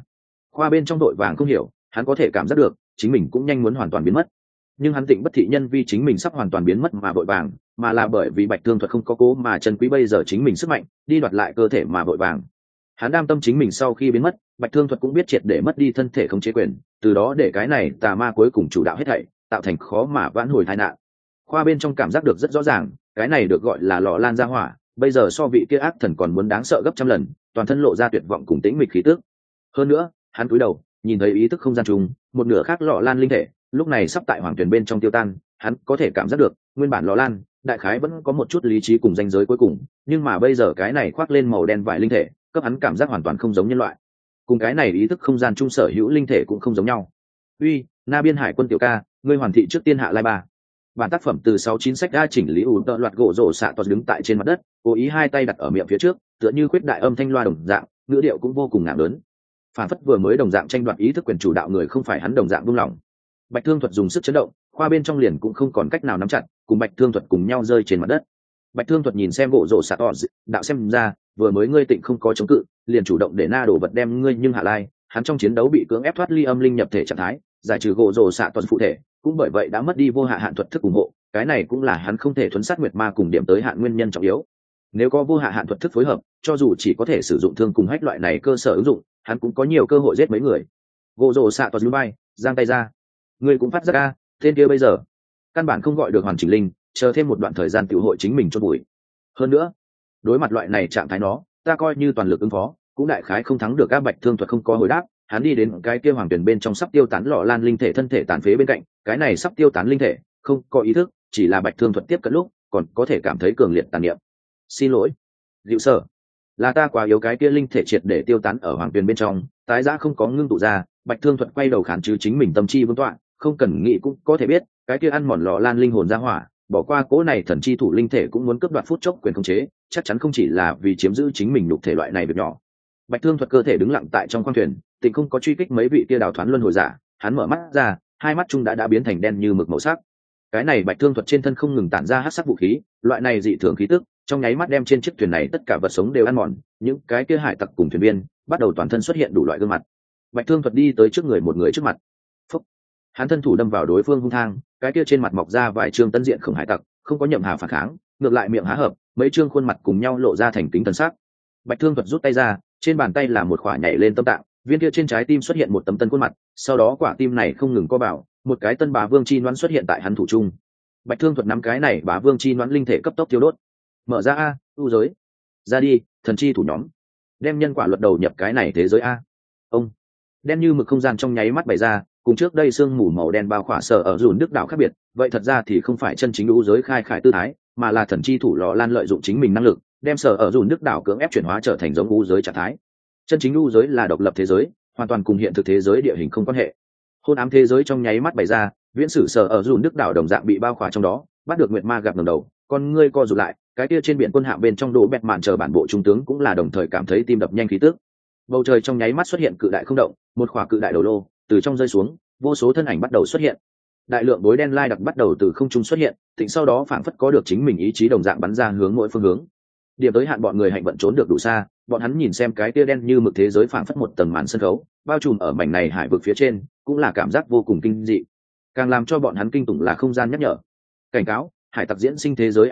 Khoa bên trong đội vàng không hiểu, hắn có thể cảm giác được chính mình cũng nhanh muốn hoàn toàn biến mất, nhưng hắn tịnh bất thị nhân vì chính mình sắp hoàn toàn biến mất mà vội vàng, mà là bởi vì Bạch Thương Thuật không có cố mà chân quý bây giờ chính mình sức mạnh đi đoạt lại cơ thể mà vội vàng. Hắn đam tâm chính mình sau khi biến mất, Bạch Thương Thuật cũng biết triệt để mất đi thân thể không chế quyền, từ đó để cái này tà ma cuối cùng chủ đạo hết thảy, tạo thành khó mà vãn hồi tai nạn. Khoa bên trong cảm giác được rất rõ ràng, cái này được gọi là lò lan ra hỏa, bây giờ so vị kia ác thần còn muốn đáng sợ gấp trăm lần, toàn thân lộ ra tuyệt vọng cùng tĩnh mịch khí tức. Hơn nữa, hắn cúi đầu, nhìn thấy ý thức không gian trùng, một nửa khác lò lan linh thể, lúc này sắp tại hoàng tuyển bên trong tiêu tan, hắn có thể cảm giác được, nguyên bản lò lan, đại khái vẫn có một chút lý trí cùng ranh giới cuối cùng, nhưng mà bây giờ cái này khoác lên màu đen vải linh thể, cấp hắn cảm giác hoàn toàn không giống nhân loại. Cùng cái này ý thức không gian trung sở hữu linh thể cũng không giống nhau. Uy, Na Biên Hải quân tiểu ca, ngươi hoàn thị trước tiên hạ lai ba. Bản tác phẩm từ 69 sách đã chỉnh lý ủ tợ loạt gỗ rổ xạ toàn đứng tại trên mặt đất, cố ý hai tay đặt ở miệng phía trước, tựa như khuyết đại âm thanh loa đồng dạng, ngữ điệu cũng vô cùng ngạo lớn. Phản phất vừa mới đồng dạng tranh đoạt ý thức quyền chủ đạo người không phải hắn đồng dạng buông lỏng. Bạch Thương Thuật dùng sức chấn động, khoa bên trong liền cũng không còn cách nào nắm chặt, cùng Bạch Thương Thuật cùng nhau rơi trên mặt đất. Bạch Thương Thuật nhìn xem gỗ rổ xạ toàn, đạo xem ra, vừa mới ngươi tịnh không có chống cự, liền chủ động để na đổ vật đem ngươi nhưng hạ lai, hắn trong chiến đấu bị cưỡng ép thoát ly âm linh nhập thể trạng thái, giải trừ gỗ rổ xạ toàn phụ thể, cũng bởi vậy đã mất đi vô hạ hạn thuật thức ủng hộ, cái này cũng là hắn không thể thuấn sát nguyệt ma cùng điểm tới hạn nguyên nhân trọng yếu. Nếu có vô hạ hạn thuật thức phối hợp, cho dù chỉ có thể sử dụng thương cùng hách loại này cơ sở ứng dụng, hắn cũng có nhiều cơ hội giết mấy người. Gỗ rổ xạ toàn bay, giang tay ra, ngươi cũng phát giác a, tên kia bây giờ căn bản không gọi được hoàn chỉnh linh, chờ thêm một đoạn thời gian tiểu hội chính mình chôn bụi. Hơn nữa, đối mặt loại này trạng thái nó, ta coi như toàn lực ứng phó, cũng đại khái không thắng được. Các Bạch Thương Thuật không có hồi đáp, hắn đi đến cái kia hoàng tuyển bên trong sắp tiêu tán lọ lan linh thể thân thể tàn phế bên cạnh, cái này sắp tiêu tán linh thể không có ý thức, chỉ là Bạch Thương Thuật tiếp cận lúc còn có thể cảm thấy cường liệt tàn niệm. Xin lỗi, Diệu Sở, là ta quá yếu, cái kia linh thể triệt để tiêu tán ở hoàng tuyển bên trong, tái giá không có ngưng tụ ra. Bạch Thương Thuật quay đầu khán chứ chính mình tâm chi vương tọa, không cần nghĩ cũng có thể biết, cái kia ăn mòn lọ lan linh hồn ra hỏa, bỏ qua cố này thần chi thủ linh thể cũng muốn cướp đoạt phút chốc quyền khống chế, chắc chắn không chỉ là vì chiếm giữ chính mình nhục thể loại này việc nhỏ. Bạch Thương Thuật cơ thể đứng lặng tại trong khoang thuyền, tịnh không có truy kích mấy vị kia đào thoán luân hồi giả, hắn mở mắt ra, hai mắt trung đã biến thành đen như mực màu sắc. Cái này Bạch Thương Thuật trên thân không ngừng tản ra hắc sắc vũ khí, loại này dị thường khí tức, trong nháy mắt đem trên chiếc thuyền này tất cả vật sống đều ăn mòn, những cái kia hải tặc cùng thuyền viên bắt đầu toàn thân xuất hiện đủ loại gương mặt. Bạch Thương Thuật đi tới trước người một người trước mặt. Phúc. Hắn thân thủ đâm vào đối phương hung thang, cái kia trên mặt mọc ra vài trương tân diện khổng hải tặc, không có nhậm hà phản kháng, ngược lại miệng há hợp, mấy trương khuôn mặt cùng nhau lộ ra thành kính thần sắc. Bạch Thương Thuật rút tay ra, trên bàn tay là một quả nhảy lên tâm tạng, viên kia trên trái tim xuất hiện một tấm tân khuôn mặt, sau đó quả tim này không ngừng co bảo, một cái tân bá vương chi noãn xuất hiện tại hắn thủ trung. Bạch Thương Thuật nắm cái này bá vương chi noãn linh thể cấp tốc thiêu đốt. Mở ra a, tu giới. Ra đi, thần chi thủ nhóm. Đem nhân quả luật đầu nhập cái này thế giới a. Ông. Đen như mực không gian trong nháy mắt bày ra, cùng trước đây sương mù màu đen bao khỏa sở ở dùn đức đảo khác biệt, vậy thật ra thì không phải chân chính u giới khai khải tư thái, mà là thần chi thủ lò lan lợi dụng chính mình năng lực, đem sở ở dùn đức đảo cưỡng ép chuyển hóa trở thành giống u giới trạng thái. Chân chính u giới là độc lập thế giới, hoàn toàn cùng hiện thực thế giới địa hình không quan hệ. Hôn ám thế giới trong nháy mắt bày ra, viễn sử sở ở dùn đức đảo đồng dạng bị bao khỏa trong đó, bắt được nguyệt ma gặp ngẩng đầu, con ngươi co rụt lại, cái kia trên biển quân hạm bên trong đổ bẹt mạn chờ bản bộ trung tướng cũng là đồng thời cảm thấy tim đập nhanh khí tức. Bầu trời trong nháy mắt xuất hiện cự đại không động, một khỏa cự đại đầu lô từ trong rơi xuống, vô số thân ảnh bắt đầu xuất hiện, đại lượng bối đen lai đặc bắt đầu từ không trung xuất hiện, thịnh sau đó phảng phất có được chính mình ý chí đồng dạng bắn ra hướng mỗi phương hướng. Điểm tới hạn bọn người hạnh vận trốn được đủ xa, bọn hắn nhìn xem cái tia đen như mực thế giới phảng phất một tầng màn sân khấu, bao trùm ở mảnh này hải vực phía trên, cũng là cảm giác vô cùng kinh dị. Càng làm cho bọn hắn kinh tủng là không gian nhắc nhở. Cảnh cáo, hải tặc diễn sinh thế giới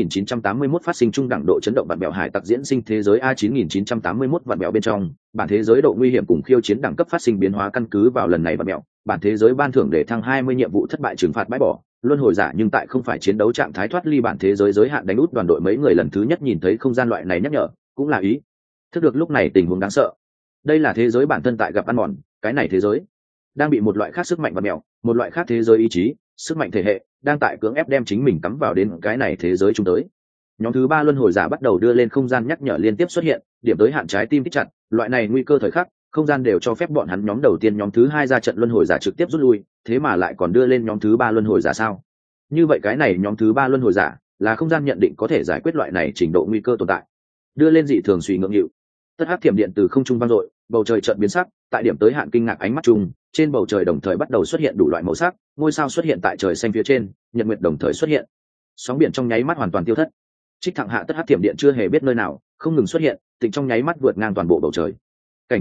A9981 phát sinh trung đẳng độ chấn động vạn mèo. Hải tặc diễn sinh thế giới A9981 vạn mèo bên trong, bản thế giới độ nguy hiểm cùng khiêu chiến đẳng cấp phát sinh biến hóa, căn cứ vào lần này vạn mèo, bản thế giới ban thưởng để thăng 20 nhiệm vụ thất bại trừng phạt bãi bỏ, luân hồi giả nhưng tại không phải chiến đấu trạng thái thoát ly bản thế giới giới hạn đánh út đoàn đội. Mấy người lần thứ nhất nhìn thấy không gian loại này nhắc nhở, cũng là ý thức được lúc này tình huống đáng sợ. Đây là thế giới bản thân tại gặp ăn mòn, cái này thế giới đang bị một loại khác sức mạnh vạn mèo, một loại khác thế giới ý chí, sức mạnh thể hệ đang tại cưỡng ép đem chính mình cắm vào đến cái này thế giới chúng tới. Nhóm thứ 3 luân hồi giả bắt đầu đưa lên không gian nhắc nhở liên tiếp xuất hiện, điểm tới hạn trái tim thích chặt, loại này nguy cơ thời khắc, không gian đều cho phép bọn hắn nhóm đầu tiên nhóm thứ 2 ra trận luân hồi giả trực tiếp rút lui, thế mà lại còn đưa lên nhóm thứ 3 luân hồi giả sao? Như vậy cái này nhóm thứ 3 luân hồi giả là không gian nhận định có thể giải quyết loại này trình độ nguy cơ tồn tại. Đưa lên dị thường suy ngưỡng hiệu. Tất hắc thiểm điện từ không trung vang dội, bầu trời chợt biến sắc, tại điểm tới hạn kinh ngạc ánh mắt chung, trên bầu trời đồng thời bắt đầu xuất hiện đủ loại màu sắc, ngôi sao xuất hiện tại trời xanh phía trên, nhật nguyệt đồng thời xuất hiện. Sóng biển trong nháy mắt hoàn toàn tiêu thất. Trích thẳng hạ tất hắc thiểm điện chưa hề biết nơi nào, không ngừng xuất hiện, tịnh trong nháy mắt vượt ngang toàn bộ bầu trời. Cảnh cáo,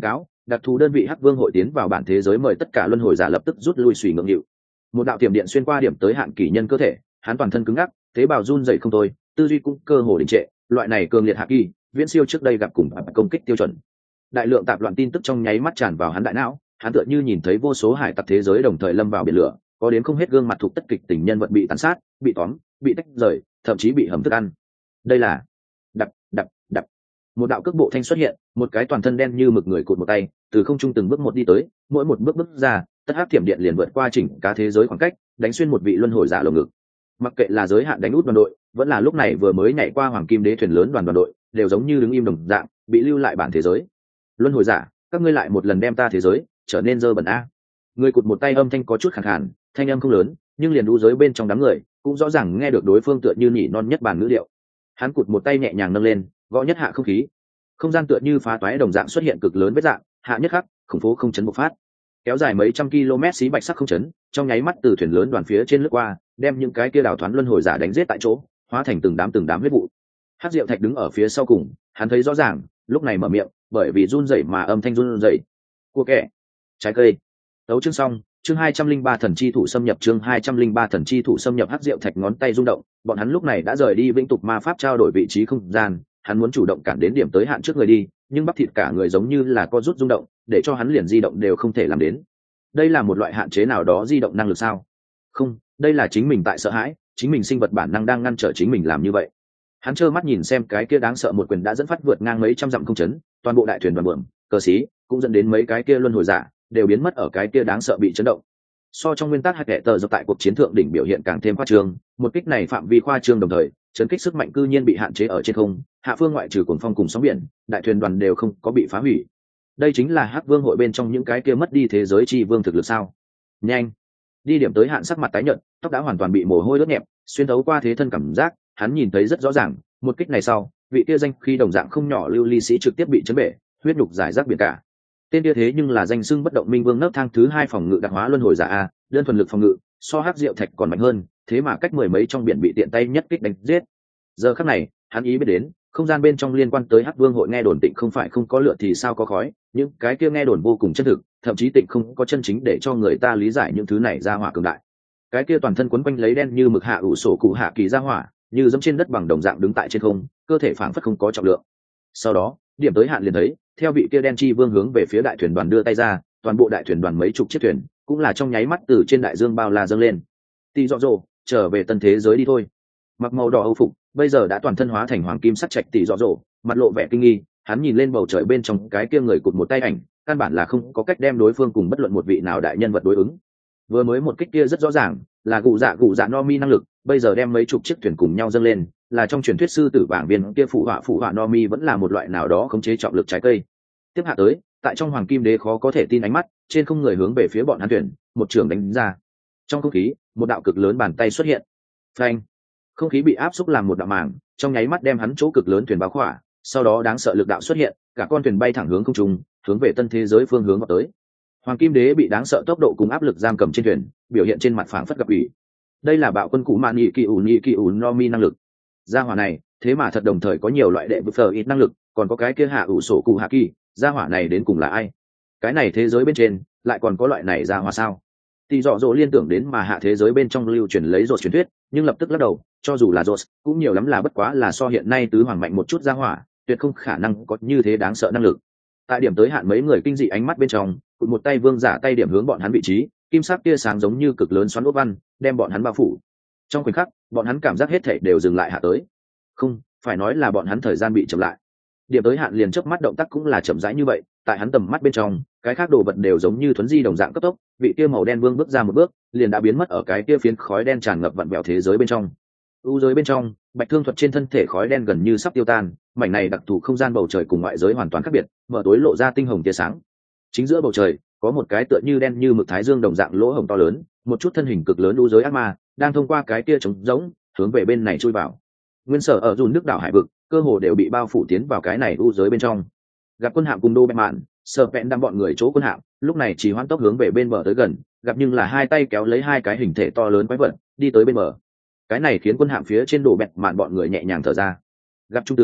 đặc thù đơn vị hắc vương hội tiến vào bản thế giới mời tất cả luân hồi giả lập tức rút lui suy ngưỡng hiệu. Một đạo tiềm điện xuyên qua điểm tới hạn kỷ nhân cơ thể, hắn toàn thân cứng ngắc, tế bào run dậy không thôi, tư duy cũng cơ hồ đình trệ. Loại này cường liệt hạ kỳ viễn siêu trước đây gặp cùng công kích tiêu chuẩn. Đại lượng tạp loạn tin tức trong nháy mắt tràn vào hắn đại não, hắn tựa như nhìn thấy vô số hải tặc thế giới đồng thời lâm vào biển lửa, có đến không hết gương mặt thuộc tất kịch tình nhân vật bị tàn sát, bị tóm, bị tách rời, thậm chí bị hầm thức ăn. Đây là đập đập đập. Một đạo cước bộ thanh xuất hiện, một cái toàn thân đen như mực người cụt một tay, từ không trung từng bước một đi tới, mỗi một bước ra, tất hắc thiểm điện liền vượt qua chỉnh cả thế giới khoảng cách, đánh xuyên một vị luân hồi giả lồng ngực. Mặc kệ là giới hạn đánh út đoàn đội, vẫn là lúc này vừa mới nhảy qua hoàng kim đế thuyền lớn đoàn đội, đều giống như đứng im đồng dạng, bị lưu lại bản thế giới. Luân hồi giả, các ngươi lại một lần đem ta thế giới trở nên dơ bẩn a. Người cụt một tay âm thanh có chút khàn khàn, thanh âm không lớn, nhưng liền đu giới bên trong đám người cũng rõ ràng nghe được đối phương tựa như nhỉ non nhất bản ngữ điệu. Hắn cụt một tay nhẹ nhàng nâng lên, gõ nhất hạ không khí, không gian tựa như phá toái đồng dạng xuất hiện cực lớn vết dạng, hạ nhất khắc khủng phố không chấn bộc phát, kéo dài mấy trăm km xí bạch sắc không chấn, trong nháy mắt từ thuyền lớn đoàn phía trên lướt qua, đem những cái kia đảo thoán luân hồi giả đánh giết tại chỗ, hóa thành từng đám huyết vụ. Hắc Diệu Thạch đứng ở phía sau cùng, hắn thấy rõ ràng, lúc này mở miệng, bởi vì run rẩy mà âm thanh run rẩy. Cua kẻ, trái cây. Tấu chương xong, chương 203 thần chi thủ xâm nhập, chương 203 thần chi thủ xâm nhập. Hắc Diệu Thạch ngón tay rung động, bọn hắn lúc này đã rời đi vĩnh tục ma pháp trao đổi vị trí không gian, hắn muốn chủ động cản đến điểm tới hạn trước người đi, nhưng bắp thịt cả người giống như là co rút rung động, để cho hắn liền di động đều không thể làm đến. Đây là một loại hạn chế nào đó di động năng lực sao? Không, đây là chính mình tại sợ hãi, chính mình sinh vật bản năng đang ngăn trở chính mình làm như vậy. Hắn trơ mắt nhìn xem cái kia đáng sợ một quyền đã dẫn phát vượt ngang mấy trăm dặm không chấn, toàn bộ đại thuyền đoàn buồm, cờ xí cũng dẫn đến mấy cái kia luân hồi giả đều biến mất ở cái kia đáng sợ bị chấn động. So trong nguyên tắc hay kẻ tờ dập tại cuộc chiến thượng đỉnh biểu hiện càng thêm khoa trương, một kích này phạm vi khoa trương đồng thời, chấn kích sức mạnh cư nhiên bị hạn chế ở trên không, hạ phương ngoại trừ cuồng phong cùng sóng biển, đại thuyền đoàn đều không có bị phá hủy. Đây chính là Hắc Vương hội bên trong những cái kia mất đi thế giới chi vương thực lực sao? Nhanh, đi điểm tới hạn, sắc mặt tái nhợt, tóc đã hoàn toàn bị mồ hôi ướt nhẹp, xuyên thấu qua thế thân cảm giác, hắn nhìn thấy rất rõ ràng, một kích này sau, vị kia danh khi đồng dạng không nhỏ lưu ly sĩ trực tiếp bị chấn bể, huyết nhục giải rác biển cả. Tên kia thế nhưng là danh xưng bất động minh vương nấc thang thứ 2 phòng ngự đặc hóa luân hồi giả a, đơn thuần lực phòng ngự, so Hắc Diệu Thạch còn mạnh hơn, thế mà cách mười mấy trong biển bị tiện tay nhất kích đánh giết. Giờ khắc này, hắn ý biết đến, không gian bên trong liên quan tới Hắc Vương hội nghe đồn tịnh không phải không có lửa thì sao có khói, những cái kia nghe đồn vô cùng chân thực, thậm chí tịnh không có chân chính để cho người ta lý giải những thứ này ra hỏa cường đại. Cái kia toàn thân quấn quanh lấy đen như mực hạ ủ sổ cụ hạ kỳ ra hỏa, như dẫm trên đất bằng đồng dạng đứng tại trên không, cơ thể phảng phất không có trọng lượng. Sau đó, điểm tới hạn liền thấy, theo vị kia đen chi vương hướng về phía đại thuyền đoàn đưa tay ra, toàn bộ đại thuyền đoàn mấy chục chiếc thuyền cũng là trong nháy mắt từ trên đại dương bao la dâng lên. Tỷ Dọ Dỗ, trở về tân thế giới đi thôi. Mặc màu đỏ âu phục, bây giờ đã toàn thân hóa thành hoàng kim sắc trạch Tỷ Dọ Dỗ, mặt lộ vẻ kinh nghi, hắn nhìn lên bầu trời bên trong cái kia người cụt một tay ảnh, căn bản là không có cách đem đối phương cùng bất luận một vị nào đại nhân vật đối ứng. Vừa mới một kích kia rất rõ ràng, là gù dạ no mi năng lực, bây giờ đem mấy chục chiếc thuyền cùng nhau dâng lên, là trong truyền thuyết sư tử bảng viên kia phụ họa no mi vẫn là một loại nào đó khống chế trọng lực trái cây. Tiếp hạ tới, tại trong hoàng kim đế khó có thể tin ánh mắt, trên không người hướng về phía bọn hắn thuyền, một trường đánh ra. Trong không khí, một đạo cực lớn bàn tay xuất hiện. Phanh! Không khí bị áp xúc làm một đạo màng, trong nháy mắt đem hắn chỗ cực lớn thuyền bao khỏa, sau đó đáng sợ lực đạo xuất hiện, cả con thuyền bay thẳng hướng không trung, hướng về tân thế giới phương hướng vào tới. Hoàng kim đế bị đáng sợ tốc độ cùng áp lực giam cầm trên thuyền, biểu hiện trên mặt phảng phất gặp ủy. Đây là bạo quân cụ mạn nhị kỳ ủ no mi năng lực. Gia hỏa này, thế mà thật đồng thời có nhiều loại đệ buffer ít năng lực, còn có cái kia hạ ủ sổ cụ hạ kỳ, gia hỏa này đến cùng là ai? Cái này thế giới bên trên lại còn có loại này gia hỏa sao? Tỷ Dọ Dỗ liên tưởng đến mà hạ thế giới bên trong lưu truyền lấy rột truyền thuyết, nhưng lập tức lắc đầu, cho dù là rột, cũng nhiều lắm là bất quá là so hiện nay tứ hoàng mạnh một chút gia hỏa, tuyệt không khả năng có như thế đáng sợ năng lực. Tại điểm tới hạn mấy người kinh dị ánh mắt bên trong, một tay vương giả tay điểm hướng bọn hắn vị trí, kim sắc tia sáng giống như cực lớn xoắn ốc văn, đem bọn hắn bao phủ. Trong khoảnh khắc, bọn hắn cảm giác hết thảy đều dừng lại hạ tới. Không, phải nói là bọn hắn thời gian bị chậm lại. Điểm tới hạn liền chớp mắt động tác cũng là chậm rãi như vậy, tại hắn tầm mắt bên trong, cái khác đồ vật đều giống như thuấn di đồng dạng cấp tốc, vị kia màu đen vương bước ra một bước, liền đã biến mất ở cái kia phiến khói đen tràn ngập vặn vẹo thế giới bên trong. U giới bên trong, Bạch Thương Thuật trên thân thể khói đen gần như sắp tiêu tan, mảnh này đặc thù không gian bầu trời cùng ngoại giới hoàn toàn khác biệt, mở tối lộ ra tinh hồng tia sáng. Chính giữa bầu trời, có một cái tựa như đen như mực thái dương đồng dạng lỗ hổng to lớn, một chút thân hình cực lớn u giới ác ma đang thông qua cái kia trống rỗng hướng về bên này chui vào. Nguyên sở ở dùn nước đảo hải vực, cơ hồ đều bị bao phủ tiến vào cái này u giới bên trong. Gặp quân hạm cùng đô bẹn mạn, sợ vẹn đang bọn người chỗ quân hạm, lúc này chỉ hoãn tốc hướng về bên bờ tới gần, gặp nhưng là hai tay kéo lấy hai cái hình thể to lớn quái vật đi tới bên bờ. Cái này khiến quân hạm phía trên đổ bẹt mạn bọn người nhẹ nhàng thở ra. Gặp trung tướng,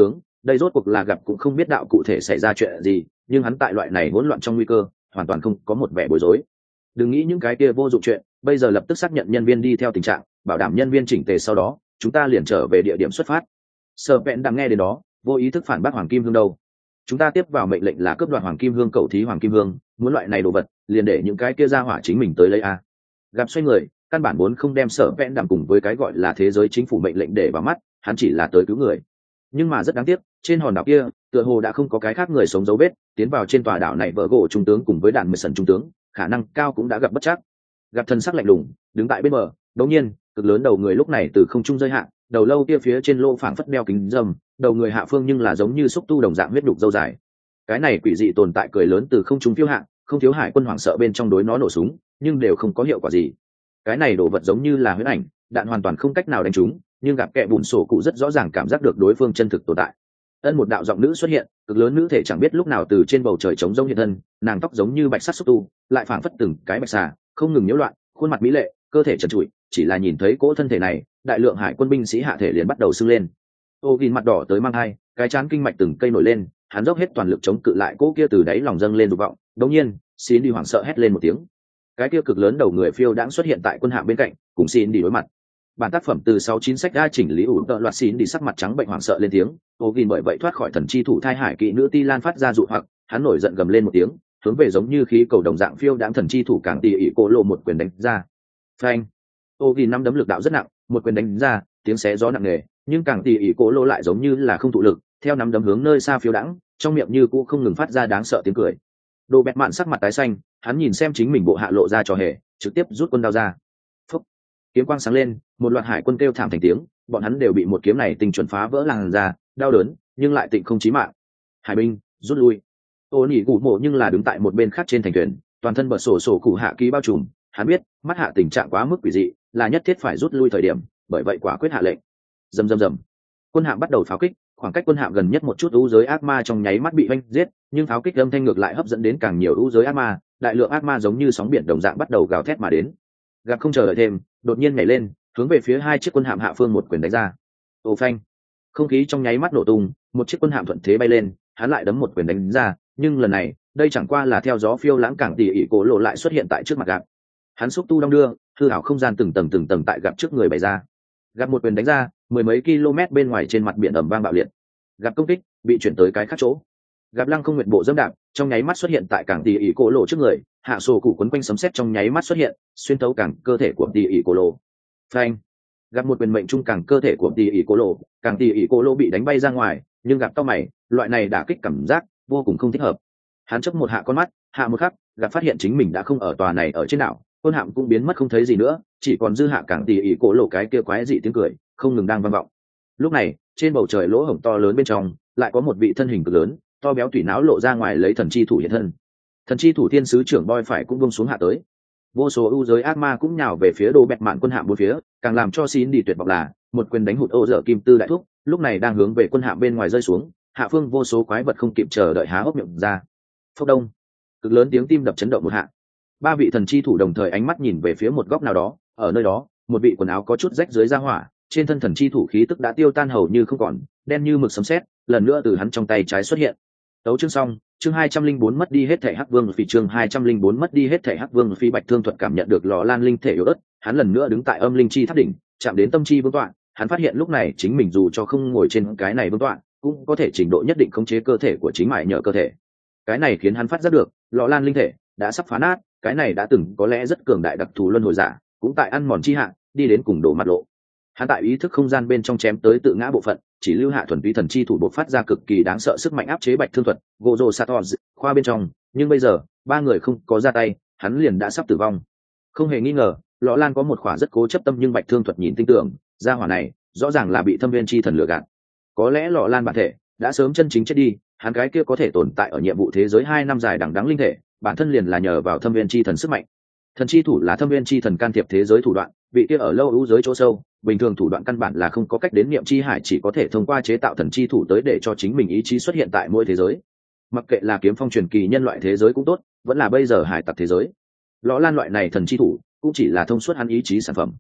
đây rốt cuộc là gặp cũng không biết đạo cụ thể xảy ra chuyện gì, nhưng hắn tại loại này hỗn loạn trong nguy cơ hoàn toàn không có một vẻ bối rối. Đừng nghĩ những cái kia vô dụng chuyện, bây giờ lập tức xác nhận nhân viên đi theo tình trạng, bảo đảm nhân viên chỉnh tề, sau đó chúng ta liền trở về địa điểm xuất phát. Sở Vẹn đang nghe đến đó vô ý thức phản bác Hoàng Kim Hương đâu. Chúng ta tiếp vào mệnh lệnh là cướp đoạt Hoàng Kim Hương, cầu thí Hoàng Kim Hương, muốn loại này đồ vật liền để những cái kia ra hỏa chính mình tới lấy a. Gặp xoay người, căn bản muốn không đem Sở Vẹn đằng cùng với cái gọi là thế giới chính phủ mệnh lệnh để vào mắt, hắn chỉ là tới cứu người. Nhưng mà rất đáng tiếc, trên hòn đảo kia tựa hồ đã không có cái khác người sống dấu vết, tiến vào trên tòa đảo này vợ gỗ trung tướng cùng với đạn mười sần trung tướng khả năng cao cũng đã gặp bất chắc. Gặp thân sắc lạnh lùng đứng tại bên bờ, đột nhiên cực lớn đầu người lúc này từ không trung rơi hạ, đầu lâu kia phía trên lô phảng phất đeo kính dâm, đầu người hạ phương nhưng là giống như xúc tu đồng dạng huyết đục dâu dài. Cái này quỷ dị tồn tại cười lớn từ không trung phiêu hạ, không thiếu hải quân hoảng sợ bên trong đối nó nổ súng, nhưng đều không có hiệu quả gì. Cái này đồ vật giống như là huyễn ảnh, đạn hoàn toàn không cách nào đánh trúng, nhưng gặp kẻ bùn sổ cụ rất rõ ràng cảm giác được đối phương chân thực tồn tại. Ân một đạo giọng nữ xuất hiện, cực lớn nữ thể chẳng biết lúc nào từ trên bầu trời trống rông hiện thân, nàng tóc giống như bạch sắt xúc tu, lại phảng phất từng cái bạch xà, không ngừng nhiễu loạn, khuôn mặt mỹ lệ, cơ thể trần trụi, chỉ là nhìn thấy cỗ thân thể này, đại lượng hải quân binh sĩ hạ thể liền bắt đầu sưng lên. Ô Gin mặt đỏ tới mang hai, cái chán kinh mạch từng cây nổi lên, hắn dốc hết toàn lực chống cự lại cỗ kia từ đáy lòng dâng lên dục vọng. Đột nhiên, Xin đi hoảng sợ hét lên một tiếng. Cái kia cực lớn đầu người phiêu đãng xuất hiện tại quân hạm bên cạnh, cùng Xin đi đối mặt. Bản tác phẩm từ 69 sách đã chỉnh lý ủ tợ loạt. Xin đi sắc mặt trắng bệnh hoảng sợ lên tiếng. Ô Gin bởi vậy thoát khỏi thần chi thủ thai hải kỵ nữ Ti Lan phát ra dụ hoặc, hắn nổi giận gầm lên một tiếng, hướng về giống như khí cầu đồng dạng phiêu đãng thần chi thủ càng tỉ ỉ cô lộ một quyền đánh ra. Phanh! Ô Gin năm đấm lực đạo rất nặng, một quyền đánh ra, tiếng xé gió nặng nề, nhưng càng tỉ ỉ cô lộ lại giống như là không thụ lực, theo năm đấm hướng nơi xa phiêu đãng, trong miệng như cũ không ngừng phát ra đáng sợ tiếng cười. Đồ Bẹt Mạn sắc mặt tái xanh, hắn nhìn xem chính mình bộ hạ lộ ra trò hề, trực tiếp rút quân đao ra. Phúc! Kiếm quang sáng lên, một loạt hải quân kêu thảm thành tiếng, bọn hắn đều bị một kiếm này tình chuẩn phá vỡ làn ra, đau đớn, nhưng lại tịnh không chí mạng. Hải binh, rút lui. Ô Nhĩ Cụ Mộ nhưng là đứng tại một bên khác trên thành thuyền, toàn thân bờ sổ sổ cụ hạ ký bao trùm, hắn biết, mắt hạ tình trạng quá mức quỷ dị, là nhất thiết phải rút lui thời điểm, bởi vậy quả quyết hạ lệnh. Rầm rầm rầm. Quân hạm bắt đầu pháo kích, khoảng cách quân hạm gần nhất một chút u giới ác ma trong nháy mắt bị vây giết, nhưng pháo kích âm thanh ngược lại hấp dẫn đến càng nhiều u giới ác ma, đại lượng ác ma giống như sóng biển đồng dạng bắt đầu gào thét mà đến. Gặp không chờ đợi thêm, đột nhiên nhảy lên, hướng về phía hai chiếc quân hạm hạ phương một quyền đánh ra. Ồ phanh! Không khí trong nháy mắt nổ tung, một chiếc quân hạm thuận thế bay lên, hắn lại đấm một quyền đánh ra, nhưng lần này, đây chẳng qua là theo gió phiêu lãng càng tỉ ỉ cổ lộ lại xuất hiện tại trước mặt gặp. Hắn xúc tu đong đưa, hư ảo không gian từng tầng tại gặp trước người bày ra. Gặp một quyền đánh ra, mười mấy km bên ngoài trên mặt biển ầm vang bạo liệt. Gặp công kích, bị chuyển tới cái khác chỗ. Gặp lăng không nguyệt bộ dẫm đạp, trong nháy mắt xuất hiện tại cảng tỉ ỉ cổ lộ trước người, hạ sổ cụ quấn quanh sấm sét trong nháy mắt xuất hiện, xuyên thấu cảng cơ thể của tỉ ỉ cổ lộ. Phanh! Gặp một quyền mệnh trung cảng cơ thể của tỉ ỉ cổ lộ, cảng tỉ ỉ cổ lộ bị đánh bay ra ngoài, nhưng gặp cao mày, loại này đả kích cảm giác vô cùng không thích hợp. Hắn chớp một hạ con mắt, hạ một khắc, gặp phát hiện chính mình đã không ở tòa này ở trên đảo, quân hạm cũng biến mất không thấy gì nữa, chỉ còn dư hạ cảng tỉ ỉ cổ lộ cái kia quái dị tiếng cười không ngừng đang vang vọng. Lúc này, trên bầu trời lỗ hổng to lớn bên trong, lại có một vị thân hình cực lớn, to béo tủy não lộ ra ngoài lấy thần chi thủ hiện thân. Thần chi thủ thiên sứ trưởng boy phải cũng buông xuống hạ tới. Vô số ưu giới ác ma cũng nhào về phía Đồ Bẹt Mạn quân hạm bốn phía, càng làm cho Xin đi tuyệt vọng là một quyền đánh hụt ô dở kim tư đại thúc, lúc này đang hướng về quân hạm bên ngoài rơi xuống, hạ phương vô số quái vật không kịp chờ đợi há hốc miệng ra. Phốc đông! Cực lớn tiếng tim đập chấn động một hạ. Ba vị thần chi thủ đồng thời ánh mắt nhìn về phía một góc nào đó, ở nơi đó, một vị quần áo có chút rách dưới ra hỏa, trên thân thần chi thủ khí tức đã tiêu tan hầu như không còn, đen như mực sấm sét, lần nữa từ hắn trong tay trái xuất hiện. Tấu chương xong, chương 204 mất đi hết thể hắc vương phi, chương 204 mất đi hết thể hắc vương phi. Bạch Thương Thuật cảm nhận được lò lan linh thể yếu ớt, hắn lần nữa đứng tại âm linh chi tháp đỉnh, chạm đến tâm chi vương tọa, hắn phát hiện lúc này chính mình dù cho không ngồi trên cái này vương tọa, cũng có thể trình độ nhất định khống chế cơ thể của chính mải nhờ cơ thể. Cái này khiến hắn phát giác được, lò lan linh thể đã sắp phá nát, cái này đã từng có lẽ rất cường đại đặc thù luân hồi giả, cũng tại ăn mòn chi hạng, đi đến cùng đổ mặt lộ. Hắn tại ý thức không gian bên trong chém tới tự ngã bộ phận, chỉ lưu hạ thuần túy thần chi thủ bộc phát ra cực kỳ đáng sợ sức mạnh áp chế Bạch Thương Thuật, Gojo Sator khoa bên trong, nhưng bây giờ, ba người không có ra tay, hắn liền đã sắp tử vong. Không hề nghi ngờ, Lọ Lan có một khỏa rất cố chấp tâm, nhưng Bạch Thương Thuật nhìn tin tưởng, gia hỏa này rõ ràng là bị Thâm Viên chi thần lừa gạt. Có lẽ Lọ Lan bản thể đã sớm chân chính chết đi, hắn cái kia có thể tồn tại ở nhiệm vụ thế giới 2 năm dài đằng đẵng linh thể, bản thân liền là nhờ vào Thâm Viên chi thần sức mạnh. Thần chi thủ là Thâm Viên chi thần can thiệp thế giới thủ đoạn, vị kia ở lâu ưu giới chỗ sâu, bình thường thủ đoạn căn bản là không có cách đến niệm chi hải, chỉ có thể thông qua chế tạo thần chi thủ tới để cho chính mình ý chí xuất hiện tại mỗi thế giới. Mặc kệ là kiếm phong truyền kỳ nhân loại thế giới cũng tốt, vẫn là bây giờ hải tặc thế giới, Lọ Lan loại này thần chi thủ cũng chỉ là thông suốt hắn ý chí sản phẩm.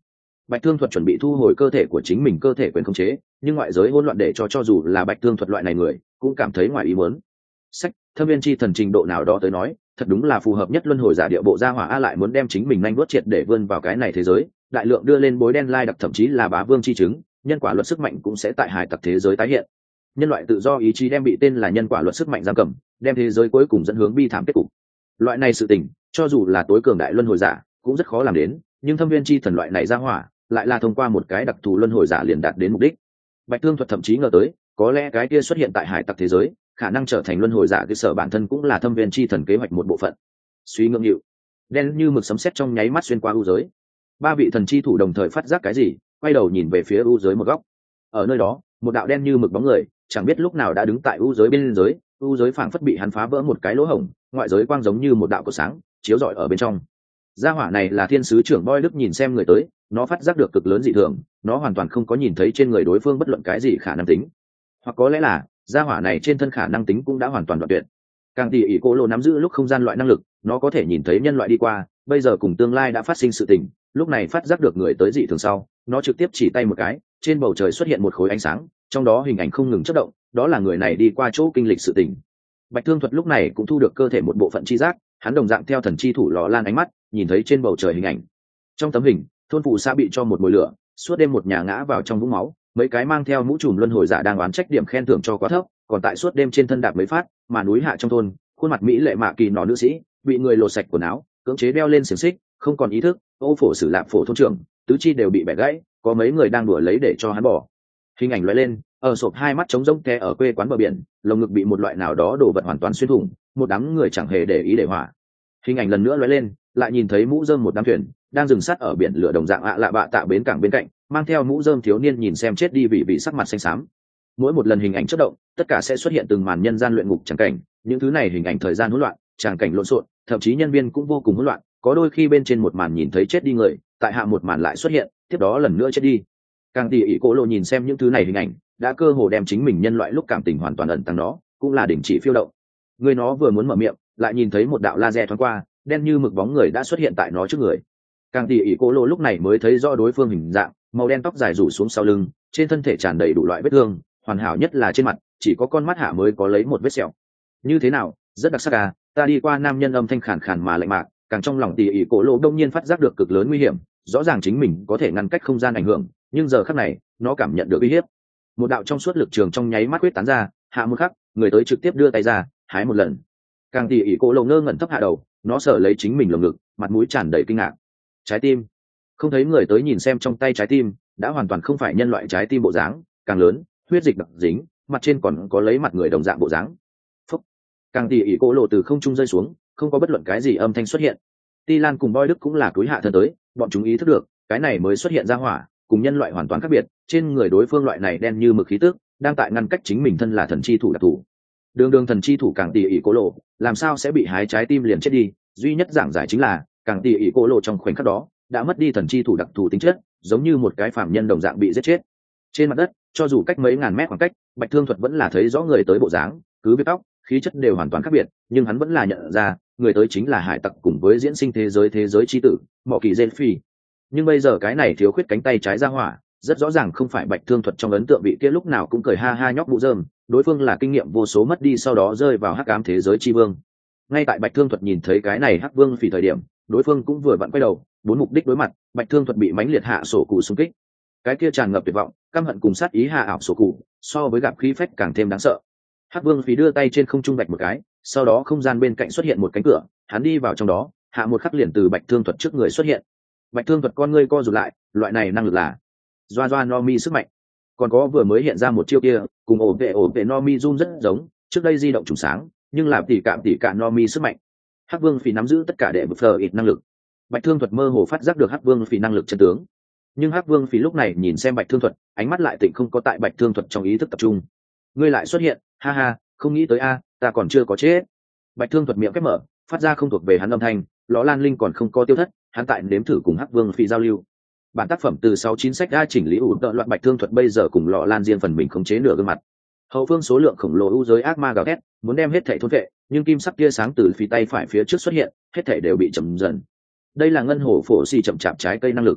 Bạch Thương Thuật chuẩn bị thu hồi cơ thể của chính mình cơ thể quyền khống chế, nhưng ngoại giới hỗn loạn để cho dù là Bạch Thương Thuật loại này người cũng cảm thấy ngoài ý muốn. Sách, thâm viên chi thần trình độ nào đó tới nói, thật đúng là phù hợp nhất luân hồi giả địa bộ gia hỏa a, lại muốn đem chính mình nhanh đuốt triệt để vươn vào cái này thế giới, đại lượng đưa lên bối đen lai đặc thậm chí là bá vương chi chứng, nhân quả luật sức mạnh cũng sẽ tại hải tặc thế giới tái hiện. Nhân loại tự do ý chí đem bị tên là nhân quả luật sức mạnh giam cầm, đem thế giới cuối cùng dẫn hướng bi thảm kết cục. Loại này sự tình, cho dù là tối cường đại luân hồi giả cũng rất khó làm đến, nhưng thâm viên chi thần loại này ra hỏa lại là thông qua một cái đặc thù luân hồi giả liền đạt đến mục đích. Bạch Thương Thuật thậm chí ngờ tới, có lẽ cái kia xuất hiện tại hải tặc thế giới khả năng trở thành luân hồi giả cơ sở bản thân cũng là thâm viên chi thần kế hoạch một bộ phận. Suy ngưỡng hiệu đen như mực sấm sét trong nháy mắt xuyên qua u giới, ba vị thần chi thủ đồng thời phát giác cái gì, quay đầu nhìn về phía u giới một góc. Ở nơi đó, một đạo đen như mực bóng người chẳng biết lúc nào đã đứng tại u giới bên giới, u giới phảng phất bị hắn phá vỡ một cái lỗ hổng, ngoại giới quang giống như một đạo của sáng chiếu rọi ở bên trong. Gia hỏa này là thiên sứ trưởng Boy Đức, nhìn xem người tới, nó phát giác được cực lớn dị thường, nó hoàn toàn không có nhìn thấy trên người đối phương bất luận cái gì khả năng tính, hoặc có lẽ là gia hỏa này trên thân khả năng tính cũng đã hoàn toàn đoạn tuyệt. Càng tỉ ỉ cô lô nắm giữ lúc không gian loại năng lực, nó có thể nhìn thấy nhân loại đi qua, bây giờ cùng tương lai đã phát sinh sự tình, lúc này phát giác được người tới dị thường sau, nó trực tiếp chỉ tay một cái, trên bầu trời xuất hiện một khối ánh sáng, trong đó hình ảnh không ngừng chớp động, đó là người này đi qua chỗ kinh lịch sự tình. Bạch Thương Thuật lúc này cũng thu được cơ thể một bộ phận chi giác, hắn đồng dạng theo thần chi thủ lò lan ánh mắt, nhìn thấy trên bầu trời hình ảnh. Trong tấm hình, thôn phụ xã bị cho một mùi lửa, suốt đêm một nhà ngã vào trong vũng máu, mấy cái mang theo mũ trùm luân hồi giả đang oán trách điểm khen thưởng cho quá thấp, còn tại suốt đêm trên thân đạp mấy phát, mà núi hạ trong thôn, khuôn mặt mỹ lệ mạ kỳ nọ nữ sĩ bị người lột sạch quần áo, cưỡng chế đeo lên xiềng xích, không còn ý thức. Ô phổ sử lạp phổ thôn trưởng tứ chi đều bị bẻ gãy, có mấy người đang đùa lấy để cho hắn bỏ. Hình ảnh lóe lên, ở sộp hai mắt trống rỗng té ở quê quán bờ biển, lồng ngực bị một loại nào đó đổ vật hoàn toàn xuyên thủng, một đám người chẳng hề để ý để hỏa. Hình ảnh lần nữa lóe lên, lại nhìn thấy mũ rơm một đám thuyền đang dừng sát ở biển lửa đồng dạng lạ bạ tạ bến cảng bên cạnh, mang theo mũ rơm thiếu niên nhìn xem chết đi vị sắc mặt xanh xám. Mỗi một lần hình ảnh chớp động, tất cả sẽ xuất hiện từng màn nhân gian luyện ngục tràng cảnh, những thứ này hình ảnh thời gian hỗn loạn, tràng cảnh lộn xộn, thậm chí nhân viên cũng vô cùng hỗn loạn, có đôi khi bên trên một màn nhìn thấy chết đi người, tại hạ một màn lại xuất hiện, tiếp đó lần nữa chết đi. Càng tỉ ỉ cố lộ nhìn xem những thứ này hình ảnh, đã cơ hồ đem chính mình nhân loại lúc cảm tình hoàn toàn ẩn tàng nó, cũng là đình chỉ phiêu động. Người nó vừa muốn mở miệng, lại nhìn thấy một đạo laser thoáng qua, đen như mực bóng người đã xuất hiện tại nó trước người. Càng tỉ ỉ cố lộ lúc này mới thấy rõ đối phương hình dạng, màu đen tóc dài rủ xuống sau lưng, trên thân thể tràn đầy đủ loại vết thương, hoàn hảo nhất là trên mặt, chỉ có con mắt hạ mới có lấy một vết sẹo. Như thế nào, rất đặc sắc à? Ta đi qua nam nhân âm thanh khàn khàn mà lạnh mạc, càng trong lòng tỉ ỉ cố lộ đông nhiên phát giác được cực lớn nguy hiểm, rõ ràng chính mình có thể ngăn cách không gian ảnh hưởng, nhưng giờ khắc này nó cảm nhận được uy hiếp. Một đạo trong suốt lực trường trong nháy mắt quyết tán ra, hạ một khắc, người tới trực tiếp đưa tay ra hái một lần. Càng tỉ ỉ cố lộ ngơ ngẩn thấp hạ đầu, nó sợ lấy chính mình lồng ngực, mặt mũi tràn đầy kinh ngạc. Trái tim. Không thấy người tới nhìn xem trong tay trái tim, đã hoàn toàn không phải nhân loại trái tim bộ dáng, càng lớn, huyết dịch đặc dính, mặt trên còn có lấy mặt người đồng dạng bộ dáng. Phúc. Càng tỉ ỉ cố lộ từ không trung rơi xuống, không có bất luận cái gì âm thanh xuất hiện. Ti Lan cùng Boy Đức cũng là cúi hạ thân tới, bọn chúng ý thức được, cái này mới xuất hiện ra hỏa, cùng nhân loại hoàn toàn khác biệt, trên người đối phương loại này đen như mực khí tức, đang tại ngăn cách chính mình thân là thần chi thủ đặc thủ. Đường thần chi thủ càng tỉ ỉ cố lộ, làm sao sẽ bị hái trái tim liền chết đi? Duy nhất giảng giải chính là, càng tỉ ỉ cố lộ trong khoảnh khắc đó đã mất đi thần chi thủ đặc thù tính chất, giống như một cái phàm nhân đồng dạng bị giết chết. Trên mặt đất, cho dù cách mấy ngàn mét khoảng cách, Bạch Thương Thuật vẫn là thấy rõ người tới bộ dáng, cứ biết tóc, khí chất đều hoàn toàn khác biệt, nhưng hắn vẫn là nhận ra, người tới chính là hải tặc cùng với diễn sinh thế giới chi tử, Mọ Kỳ Gen Phi. Nhưng bây giờ cái này thiếu khuyết cánh tay trái ra hỏa, rất rõ ràng không phải Bạch Thương Thuật trong ấn tượng vị kia lúc nào cũng cười ha ha nhóc mũ rơm, đối phương là kinh nghiệm vô số mất đi sau đó rơi vào hắc ám thế giới chi vương. Ngay tại Bạch Thương Thuật nhìn thấy cái này hắc vương phỉ thời điểm, đối phương cũng vừa vặn quay đầu, bốn mục đích đối mặt. Bạch Thương Thuật bị mãnh liệt hạ sổ cụ xung kích, cái kia tràn ngập tuyệt vọng, căm hận cùng sát ý hạ ảo sổ cụ, so với gặp khí phách càng thêm đáng sợ. Hắc vương phỉ đưa tay trên không trung vạch một cái, sau đó không gian bên cạnh xuất hiện một cánh cửa, hắn đi vào trong đó, hạ một khắc liền từ Bạch Thương Thuật trước người xuất hiện. Bạch Thương Thuật con ngươi co rụt lại, loại này năng lực là doa no mi sức mạnh, còn có vừa mới hiện ra một chiêu kia, cùng ổ vệ no mi zoom rất giống, trước đây di động trùng sáng, nhưng làm tỉ cạm no mi sức mạnh. Hắc vương phỉ nắm giữ tất cả đệ bờ ít năng lực. Bạch Thương Thuật mơ hồ phát giác được Hắc vương phỉ năng lực chân tướng, nhưng Hắc vương phỉ lúc này nhìn xem Bạch Thương Thuật, ánh mắt lại tịnh không có tại Bạch Thương Thuật trong ý thức tập trung. Ngươi lại xuất hiện, ha ha, không nghĩ tới a, ta còn chưa có chết. Bạch Thương Thuật miệng khép mở, phát ra không thuộc về hắn âm thanh, lõ lan linh còn không có tiêu thất, hắn tại nếm thử cùng Hắc vương phỉ giao lưu. Bản tác phẩm từ 69 sách đã chỉnh lý ủ tợ loạn. Bạch Thương Thuật bây giờ cùng lọ lan riêng phần mình khống chế nửa gương mặt. Hậu phương số lượng khổng lồ u giới ác ma gào thét, muốn đem hết thảy thôn vệ, nhưng kim sắc tia sáng từ phía tay phải phía trước xuất hiện, hết thảy đều bị chậm dần. Đây là ngân hồ phổ xì chậm chạp trái cây năng lực.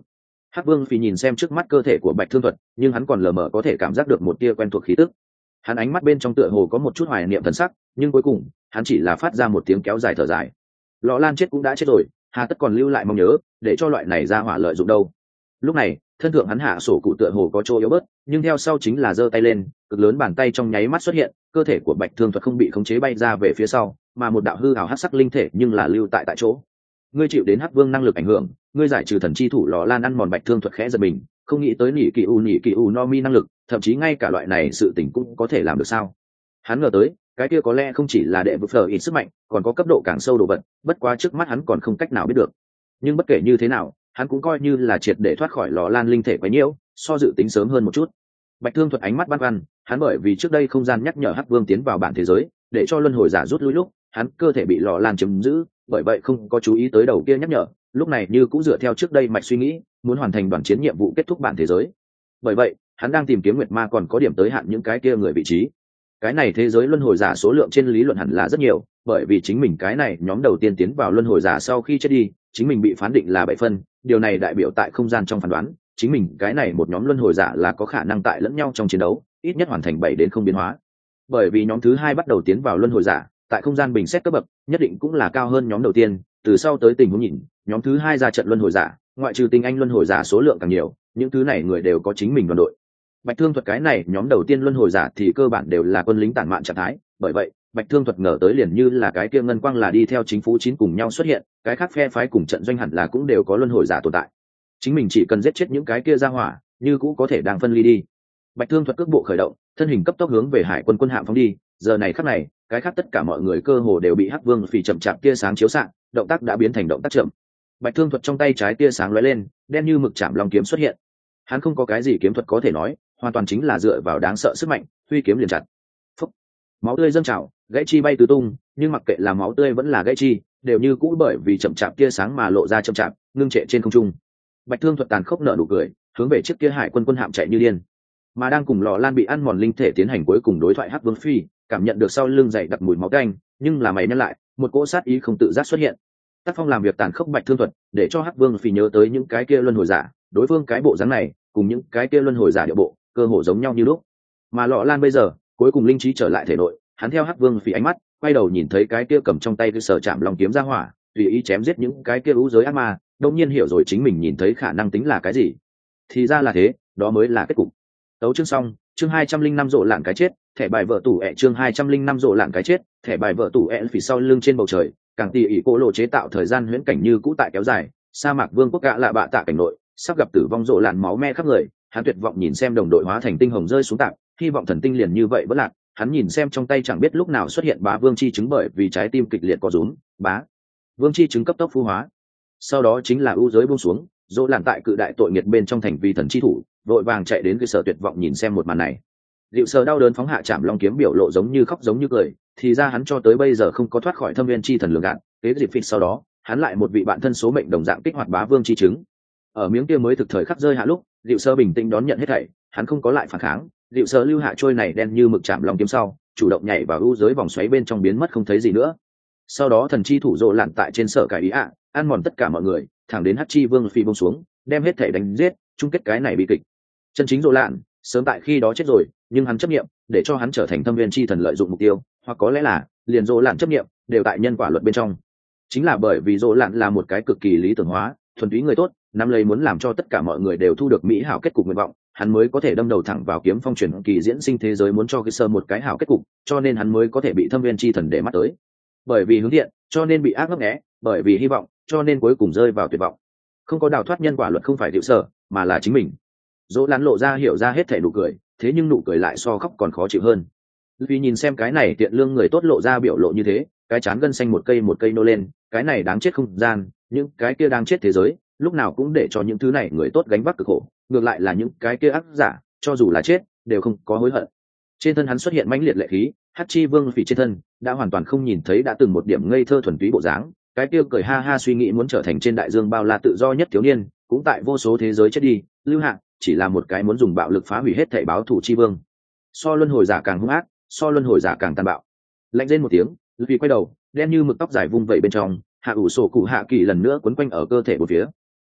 Hắc Vương Phi nhìn xem trước mắt cơ thể của Bạch Thương Thuật, nhưng hắn còn lờ mờ có thể cảm giác được một tia quen thuộc khí tức. Hắn ánh mắt bên trong tựa hồ có một chút hoài niệm thần sắc, nhưng cuối cùng hắn chỉ là phát ra một tiếng kéo dài thở dài. Lọ Lan chết cũng đã chết rồi, hà tất còn lưu lại mong nhớ để cho loại này ra hỏa lợi dụng đâu. Lúc này thân thượng hắn hạ sổ cụ tựa hồ có chỗ yếu bớt, nhưng theo sau chính là giơ tay lên, cực lớn bàn tay trong nháy mắt xuất hiện, cơ thể của Bạch Thương Thuật không bị khống chế bay ra về phía sau, mà một đạo hư ảo hắc sắc linh thể nhưng là lưu tại chỗ. Ngươi chịu đến Hắc Vương năng lực ảnh hưởng, ngươi giải trừ thần chi thủ Lọ Lan ăn mòn Bạch Thương Thuật khẽ giật mình, không nghĩ tới nỉ kỳ u no mi năng lực, thậm chí ngay cả loại này sự tình cũng có thể làm được sao. Hắn ngờ tới cái kia có lẽ không chỉ là đệ vực phở ít sức mạnh, còn có cấp độ càng sâu đồ vật, bất quá trước mắt hắn còn không cách nào biết được. Nhưng bất kể như thế nào, hắn cũng coi như là triệt để thoát khỏi Lọ Lan linh thể quấy nhiễu, so dự tính sớm hơn một chút. Bạch Thương Thuật ánh mắt băn khoăn, hắn bởi vì trước đây không gian nhắc nhở Hắc Vương tiến vào bản thế giới, để cho luân hồi giả rút lui lúc, hắn cơ thể bị Lọ Lan chiếm giữ, bởi vậy không có chú ý tới đầu kia nhắc nhở, lúc này như cũng dựa theo trước đây mạch suy nghĩ, muốn hoàn thành đoàn chiến nhiệm vụ kết thúc bản thế giới. Bởi vậy, hắn đang tìm kiếm Nguyệt Ma còn có điểm tới hạn những cái kia người vị trí. Cái này thế giới luân hồi giả số lượng trên lý luận hẳn là rất nhiều, bởi vì chính mình cái này nhóm đầu tiên tiến vào luân hồi giả sau khi chết đi, chính mình bị phán định là 7 phân, điều này đại biểu tại không gian trong phán đoán, chính mình cái này một nhóm luân hồi giả là có khả năng tại lẫn nhau trong chiến đấu, ít nhất hoàn thành 7 đến không biến hóa. Bởi vì nhóm thứ hai bắt đầu tiến vào luân hồi giả, tại không gian bình xét cấp bậc, nhất định cũng là cao hơn nhóm đầu tiên, từ sau tới tình huống nhìn, nhóm thứ hai ra trận luân hồi giả, ngoại trừ tinh anh luân hồi giả số lượng càng nhiều, những thứ này người đều có chính mình đoàn đội. Bạch Thương Thuật cái này nhóm đầu tiên luân hồi giả thì cơ bản đều là quân lính tản mạn trạng thái, bởi vậy Bạch Thương Thuật ngờ tới liền như là cái kia ngân quang là đi theo chính phủ chín cùng nhau xuất hiện, cái khác phe phái cùng trận doanh hẳn là cũng đều có luân hồi giả tồn tại. Chính mình chỉ cần giết chết những cái kia ra hỏa, như cũng có thể đang phân ly đi. Bạch Thương Thuật cước bộ khởi động, thân hình cấp tốc hướng về Hải quân quân hạm phóng đi, giờ này khắc này, cái khác tất cả mọi người cơ hồ đều bị Hắc Vương Phỉ chậm chạp tia sáng chiếu xạ, động tác đã biến thành động tác chậm. Bạch Thương Thuật trong tay trái tia sáng lóe lên, đen như mực chạm long kiếm xuất hiện. Hắn không có cái gì kiếm thuật có thể nói, hoàn toàn chính là dựa vào đáng sợ sức mạnh, huy kiếm liền chặt. Phúc. Máu tươi dâng trào, gãy chi bay tứ tung, nhưng mặc kệ là máu tươi vẫn là gãy chi, đều như cũ bởi vì chậm chạp tia sáng mà lộ ra chậm chạp, ngưng trệ trên không trung. Bạch Thương Thuật tàn khốc nở nụ cười, hướng về chiếc kia Hải quân quân hạm chạy như điên. Mà đang cùng Lọ Lan bị ăn mòn linh thể tiến hành cuối cùng đối thoại Hắc Vương Phi, cảm nhận được sau lưng dày đặc mùi máu tanh, nhưng là mày nhăn lại, một cỗ sát ý không tự giác xuất hiện. Tác phong làm việc tàn khốc Bạch Thương Thuật, để cho Hắc Vương Phi nhớ tới những cái kia luân hồi giả, đối phương cái bộ dáng này, cùng những cái kia luân hồi giả địa bộ, cơ hồ giống nhau như lúc. Mà Lọ Lan bây giờ, cuối cùng linh trí trở lại thể nội, hắn theo Hắc Vương Phi ánh mắt, quay đầu nhìn thấy cái kia cầm trong tay cái sở chạm long kiếm ra hỏa, tùy ý chém giết những cái kia u giới ác ma, đột nhiên hiểu rồi chính mình nhìn thấy khả năng tính là cái gì. Thì ra là thế, đó mới là kết cục. Tấu chương xong, chương 205 rộ lạng cái chết, thẻ bài vợ tủ ẹ chương 205 rộ lạng cái chết, thẻ bài vợ tủ ẹ phía sau lưng trên bầu trời, càng tỉ ỉ cô lộ chế tạo thời gian huyễn cảnh như cũ tại kéo dài, sa mạc vương quốc gã lạ bạ tạ cảnh nội, sắp gặp tử vong rộ lạn máu me khắp người, hắn tuyệt vọng nhìn xem đồng đội hóa thành tinh hồng rơi xuống tạm, hy vọng thần tinh liền như vậy vỡ lạc, hắn nhìn xem trong tay chẳng biết lúc nào xuất hiện bá vương chi chứng bởi vì trái tim kịch liệt co rúm, bá vương chi chứng cấp tốc phu hóa. Sau đó chính là ưu giới buông xuống, rộ lạn tại cự đại tội nghiệt bên trong thành vi thần chi thủ, vội vàng chạy đến cơ sở tuyệt vọng nhìn xem một màn này. Diệu Sở đau đớn phóng hạ chạm long kiếm biểu lộ giống như khóc giống như cười, thì ra hắn cho tới bây giờ không có thoát khỏi thâm viên chi thần lường gạt, kế dịp phịch sau đó, hắn lại một vị bạn thân số mệnh đồng dạng kích hoạt bá vương chi chứng. Ở miếng kia mới thực thời khắc rơi hạ lúc, Diệu Sở bình tĩnh đón nhận hết thảy, hắn không có lại phản kháng, Diệu Sở lưu hạ trôi này đen như mực chạm long kiếm sau, chủ động nhảy vào ưu giới vòng xoáy bên trong biến mất không thấy gì nữa. Sau đó thần chi thủ rộ lặn tại trên sở cải ý ạ, ăn mòn tất cả mọi người, thẳng đến Hắc Chi Vương Phi buông xuống, đem hết thảy đánh giết, chung kết cái này bị kịch. Chân chính rộ lạn, sớm tại khi đó chết rồi, nhưng hắn chấp nghiệm để cho hắn trở thành thâm viên chi thần lợi dụng mục tiêu, hoặc có lẽ là liền rộ lạn chấp nghiệm đều tại nhân quả luật bên trong. Chính là bởi vì rộ lạn là một cái cực kỳ lý tưởng hóa, thuần túy người tốt, nắm lấy muốn làm cho tất cả mọi người đều thu được mỹ hảo kết cục nguyện vọng, hắn mới có thể đâm đầu thẳng vào kiếm phong truyền kỳ diễn sinh thế giới muốn cho cái sơ một cái hảo kết cục, cho nên hắn mới có thể bị thâm viên chi thần để mắt tới. Bởi vì hướng thiện, cho nên bị ác ngấp nghé, bởi vì hy vọng, cho nên cuối cùng rơi vào tuyệt vọng. Không có đào thoát nhân quả luật không phải Diệu Sở, mà là chính mình. Dỗ Lán lộ ra hiểu ra hết thể nụ cười, thế nhưng nụ cười lại so khóc còn khó chịu hơn. Vì nhìn xem cái này tiện lương người tốt lộ ra biểu lộ như thế, cái chán gân xanh một cây nô lên, cái này đáng chết không gian, những cái kia đang chết thế giới, lúc nào cũng để cho những thứ này người tốt gánh vác cực khổ, ngược lại là những cái kia ác giả, cho dù là chết, đều không có hối hận. Trên thân hắn xuất hiện mãnh liệt lệ khí, Hắc Chi Vương Phỉ trên thân đã hoàn toàn không nhìn thấy đã từng một điểm ngây thơ thuần túy bộ dáng, cái kia cười ha ha suy nghĩ muốn trở thành trên đại dương bao la tự do nhất thiếu niên, cũng tại vô số thế giới chết đi, lưu hạ chỉ là một cái muốn dùng bạo lực phá hủy hết thảy báo thù chi vương. So luân hồi giả càng hung ác, so luân hồi giả càng tàn bạo. Lạnh rên một tiếng, vì quay đầu, đen như mực tóc dài vung vẩy bên trong, hạ ủ sổ cụ hạ kỳ lần nữa quấn quanh ở cơ thể một phía.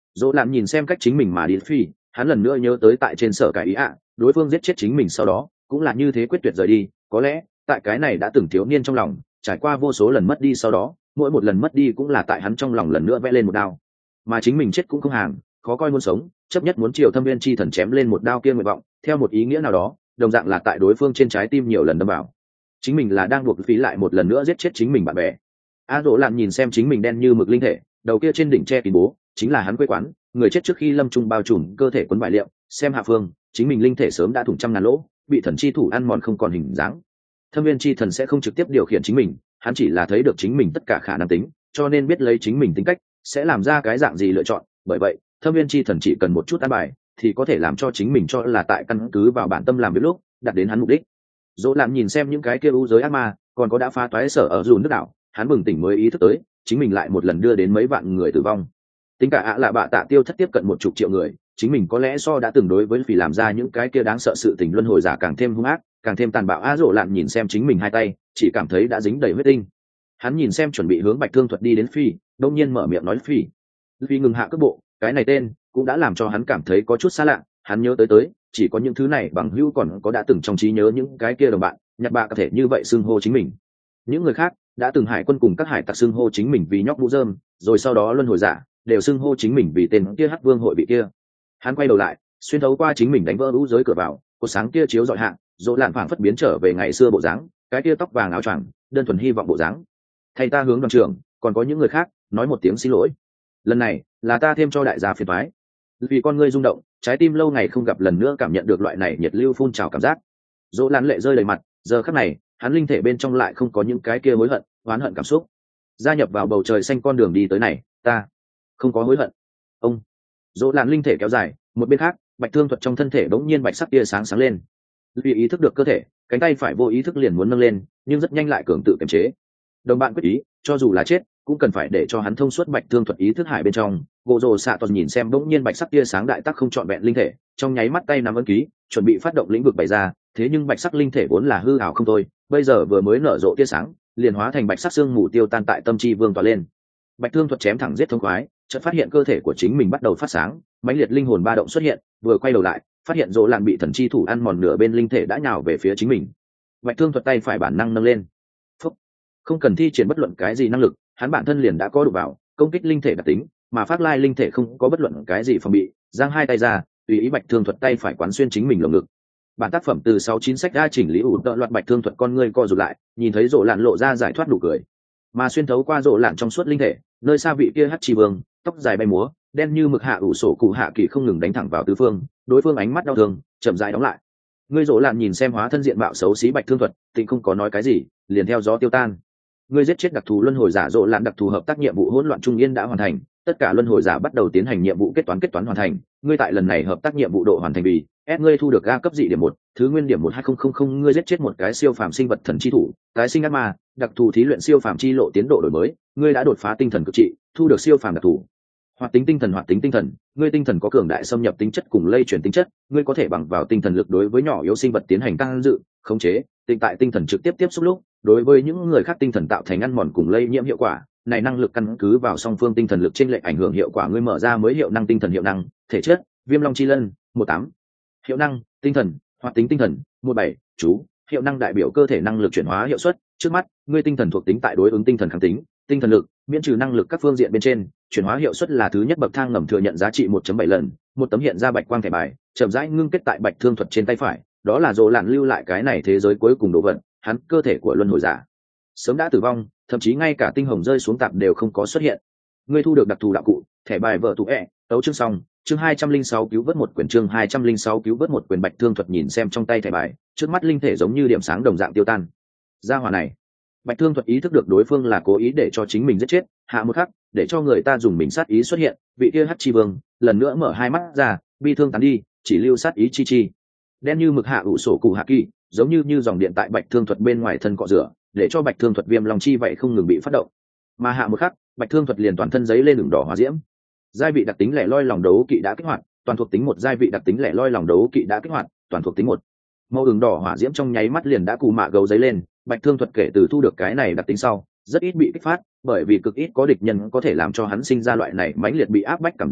Dỗ lạn nhìn xem cách chính mình mà đi phi, hắn lần nữa nhớ tới tại trên sở cải ý ạ, đối phương giết chết chính mình sau đó cũng là như thế quyết tuyệt rời đi. Có lẽ tại cái này đã từng thiếu niên trong lòng, trải qua vô số lần mất đi sau đó, mỗi một lần mất đi cũng là tại hắn trong lòng lần nữa vẽ lên một đao. Mà chính mình chết cũng không hàng, khó coi muốn sống, chấp nhất muốn chiều Thâm Viên chi thần chém lên một đao kia nguyện vọng, theo một ý nghĩa nào đó, đồng dạng là tại đối phương trên trái tim nhiều lần đâm vào. Chính mình là đang buộc phí lại một lần nữa giết chết chính mình bạn bè. A Dỗ Lạn nhìn xem chính mình đen như mực linh thể, đầu kia trên đỉnh che kín bố, chính là hắn quê quán, người chết trước khi lâm trung bao trùm cơ thể quấn vải liệu, xem hạ phương, chính mình linh thể sớm đã thủng trăm ngàn lỗ, bị thần chi thủ ăn mòn không còn hình dáng. Thâm Viên chi thần sẽ không trực tiếp điều khiển chính mình, hắn chỉ là thấy được chính mình tất cả khả năng tính, cho nên biết lấy chính mình tính cách, sẽ làm ra cái dạng gì lựa chọn, bởi vậy, Thâm Viên chi thần chỉ cần một chút ăn bài, thì có thể làm cho chính mình cho là tại căn cứ vào bản tâm làm việc lúc, đạt đến hắn mục đích. Dỗ Lạn nhìn xem những cái kia u giới ác ma, còn có đã phá toái sở ở dùn nước đảo, hắn bừng tỉnh mới ý thức tới, chính mình lại một lần đưa đến mấy vạn người tử vong. Tính cả ạ lạ bạ tạ tiêu thất tiếp cận 10 triệu người, chính mình có lẽ so đã từng đối với vì làm ra những cái kia đáng sợ sự tình luân hồi giả càng thêm hung ác, càng thêm tàn bạo. A Dỗ Lạn nhìn xem chính mình hai tay, chỉ cảm thấy đã dính đầy huyết tinh. Hắn nhìn xem chuẩn bị hướng Bạch Thương Thuật đi đến Phi, đột nhiên mở miệng nói Phi. Phi ngừng hạ cước bộ, cái này tên cũng đã làm cho hắn cảm thấy có chút xa lạ. Hắn nhớ tới chỉ có những thứ này bằng hữu còn có đã từng trong trí nhớ những cái kia đồng bạn, nhặt bạ có thể như vậy xưng hô chính mình. Những người khác đã từng hải quân cùng các hải tặc xưng hô chính mình vì nhóc mũ rơm, rồi sau đó luân hồi giả đều xưng hô chính mình vì tên kia Hắc Vương hội bị kia. Hắn quay đầu lại, xuyên thấu qua chính mình đánh vỡ lũ giới cửa vào, cột sáng kia chiếu rọi hạ, Dỗ Lạn phảng phất biến trở về ngày xưa bộ dáng, cái kia tóc vàng áo choàng, đơn thuần hy vọng bộ dáng. Thay ta hướng đoàn trưởng, còn có những người khác, nói một tiếng xin lỗi. Lần này là ta thêm cho đại gia phiền toái. Vì con ngươi rung động, trái tim lâu ngày không gặp lần nữa cảm nhận được loại này nhiệt lưu phun trào cảm giác. Dỗ Lạn lệ rơi đầy mặt, giờ khắc này, hắn linh thể bên trong lại không có những cái kia hối hận, oán hận cảm xúc. Gia nhập vào bầu trời xanh con đường đi tới này, ta không có hối hận. Ông Dỗ Lạn linh thể kéo dài, một bên khác, Bạch Thương Thuật trong thân thể bỗng nhiên bạch sắc tia sáng sáng lên. Vì ý thức được cơ thể, cánh tay phải vô ý thức liền muốn nâng lên, nhưng rất nhanh lại cường tự kiềm chế. Đồng bạn quyết ý, cho dù là chết, cũng cần phải để cho hắn thông suốt Bạch Thương Thuật ý thức hải bên trong. Gỗ Rồ xạ toàn nhìn xem bỗng nhiên bạch sắc tia sáng đại tác không trọn vẹn linh thể, trong nháy mắt tay nắm ấn ký, chuẩn bị phát động lĩnh vực bày ra, thế nhưng bạch sắc linh thể vốn là hư ảo không thôi, bây giờ vừa mới nở rộ tia sáng, liền hóa thành bạch sắc xương mù tiêu tan tại tâm chi vương tỏa lên. Bạch Thương Thuật chém thẳng giết thông khoái, chợt phát hiện cơ thể của chính mình bắt đầu phát sáng, mãnh liệt linh hồn ba động xuất hiện, vừa quay đầu lại, phát hiện Dỗ Lạn bị thần chi thủ ăn mòn nửa bên linh thể đã nhào về phía chính mình. Bạch Thương Thuật tay phải bản năng nâng lên. Phúc. Không cần thi triển bất luận cái gì năng lực, hắn bản thân liền đã có đủ vào công kích linh thể đặc tính, mà phát lai linh thể không có bất luận cái gì phòng bị, giang hai tay ra, tùy ý Bạch Thương Thuật tay phải quán xuyên chính mình lồng ngực. Bản tác phẩm từ 69 sách ra chỉnh lý ủ đợt loạt. Bạch Thương Thuật con ngươi co rụt lại, nhìn thấy Dỗ Lạn lộ ra giải thoát nụ cười, mà xuyên thấu qua Dỗ Lạn trong suốt linh thể, nơi xa vị kia hắc chi vương, tóc dài bay múa, đen như mực hạ ủ sổ cụ hạ kỳ không ngừng đánh thẳng vào tứ phương, đối phương ánh mắt đau thương, chậm rãi đóng lại. Ngươi Dỗ Lạn nhìn xem hóa thân diện mạo xấu xí Bạch Thương Thuật, tịnh không có nói cái gì, liền theo gió tiêu tan. Ngươi giết chết đặc thù luân hồi giả Dỗ Lạn, đặc thù hợp tác nhiệm vụ hỗn loạn trung yên đã hoàn thành, tất cả luân hồi giả bắt đầu tiến hành nhiệm vụ kết toán hoàn thành. Ngươi tại lần này hợp tác nhiệm vụ độ hoàn thành vì S, ngươi thu được A cấp dị điểm 1, thứ nguyên điểm 12000. Ngươi giết chết một cái siêu phàm sinh vật thần chi thủ, tái sinh ác ma, đặc thù thí luyện siêu phàm chi lộ tiến độ đổi mới. Ngươi đã đột phá tinh thần cực trị, thu được siêu phàm đặc thù hoạt tính tinh thần. Ngươi tinh thần có cường đại xâm nhập tính chất cùng lây chuyển tính chất, ngươi có thể bằng vào tinh thần lực đối với nhỏ yếu sinh vật tiến hành tăng dự, khống chế, tịnh tại tinh thần trực tiếp tiếp xúc lúc, đối với những người khác tinh thần tạo thành ăn mòn cùng lây nhiễm hiệu quả. Này năng lực căn cứ vào song phương tinh thần lực trên lệch ảnh hưởng hiệu quả. Ngươi mở ra mới hiệu năng tinh thần hiệu năng, thể chất, Viêm Long chi lân, 18. Hiệu năng, tinh thần, hoạt tính tinh thần, 17, chú, hiệu năng đại biểu cơ thể năng lực chuyển hóa hiệu suất. Trước mắt, ngươi tinh thần thuộc tính tại đối ứng tinh thần kháng tính, tinh thần lực, miễn trừ năng lực các phương diện bên trên, chuyển hóa hiệu suất là thứ nhất bậc thang ngầm thừa nhận giá trị 1.7 lần. Một tấm hiện ra bạch quang thẻ bài, chậm rãi ngưng kết tại Bạch Thương Thuật trên tay phải, đó là Dỗ Lạn lưu lại cái này thế giới cuối cùng đồ vật. Hắn cơ thể của luân hồi giả sớm đã tử vong, thậm chí ngay cả tinh hồng rơi xuống tạp đều không có xuất hiện. Ngươi thu được đặc thù đạo cụ, thẻ bài vợ tụ tấu chương xong. Chương 206 cứu vớt một quyển. Chương 206 cứu vớt một quyển. Bạch Thương Thuật nhìn xem trong tay thẻ bài, trước mắt linh thể giống như điểm sáng đồng dạng tiêu tan. Gia hỏa này, Bạch Thương Thuật ý thức được đối phương là cố ý để cho chính mình giết chết, hạ một khắc, để cho người ta dùng mình sát ý xuất hiện. Vị kia hắc chi vương lần nữa mở hai mắt ra, bi thương tán đi, chỉ lưu sát ý chi. Đen như mực hạ ủ sổ cụ hạ kỳ, giống như dòng điện tại Bạch Thương Thuật bên ngoài thân cọ rửa, để cho Bạch Thương Thuật Viêm Long chi vậy không ngừng bị phát động. Mà hạ một khắc, Bạch Thương Thuật liền toàn thân giấy lên đường đỏ hỏa diễm. Giai vị đặc tính lẻ loi lòng đấu kỵ đã kích hoạt, toàn thuộc tính 1. Giai vị đặc tính lẻ loi lòng đấu kỵ đã kích hoạt, toàn thuộc tính 1. Màu đường đỏ hỏa diễm trong nháy mắt liền đã cù mạ gấu giấy lên. Bạch Thương Thuật kể từ thu được cái này đặc tính sau, rất ít bị kích phát, bởi vì cực ít có địch nhân có thể làm cho hắn sinh ra loại này mãnh liệt bị áp bách cảm giác,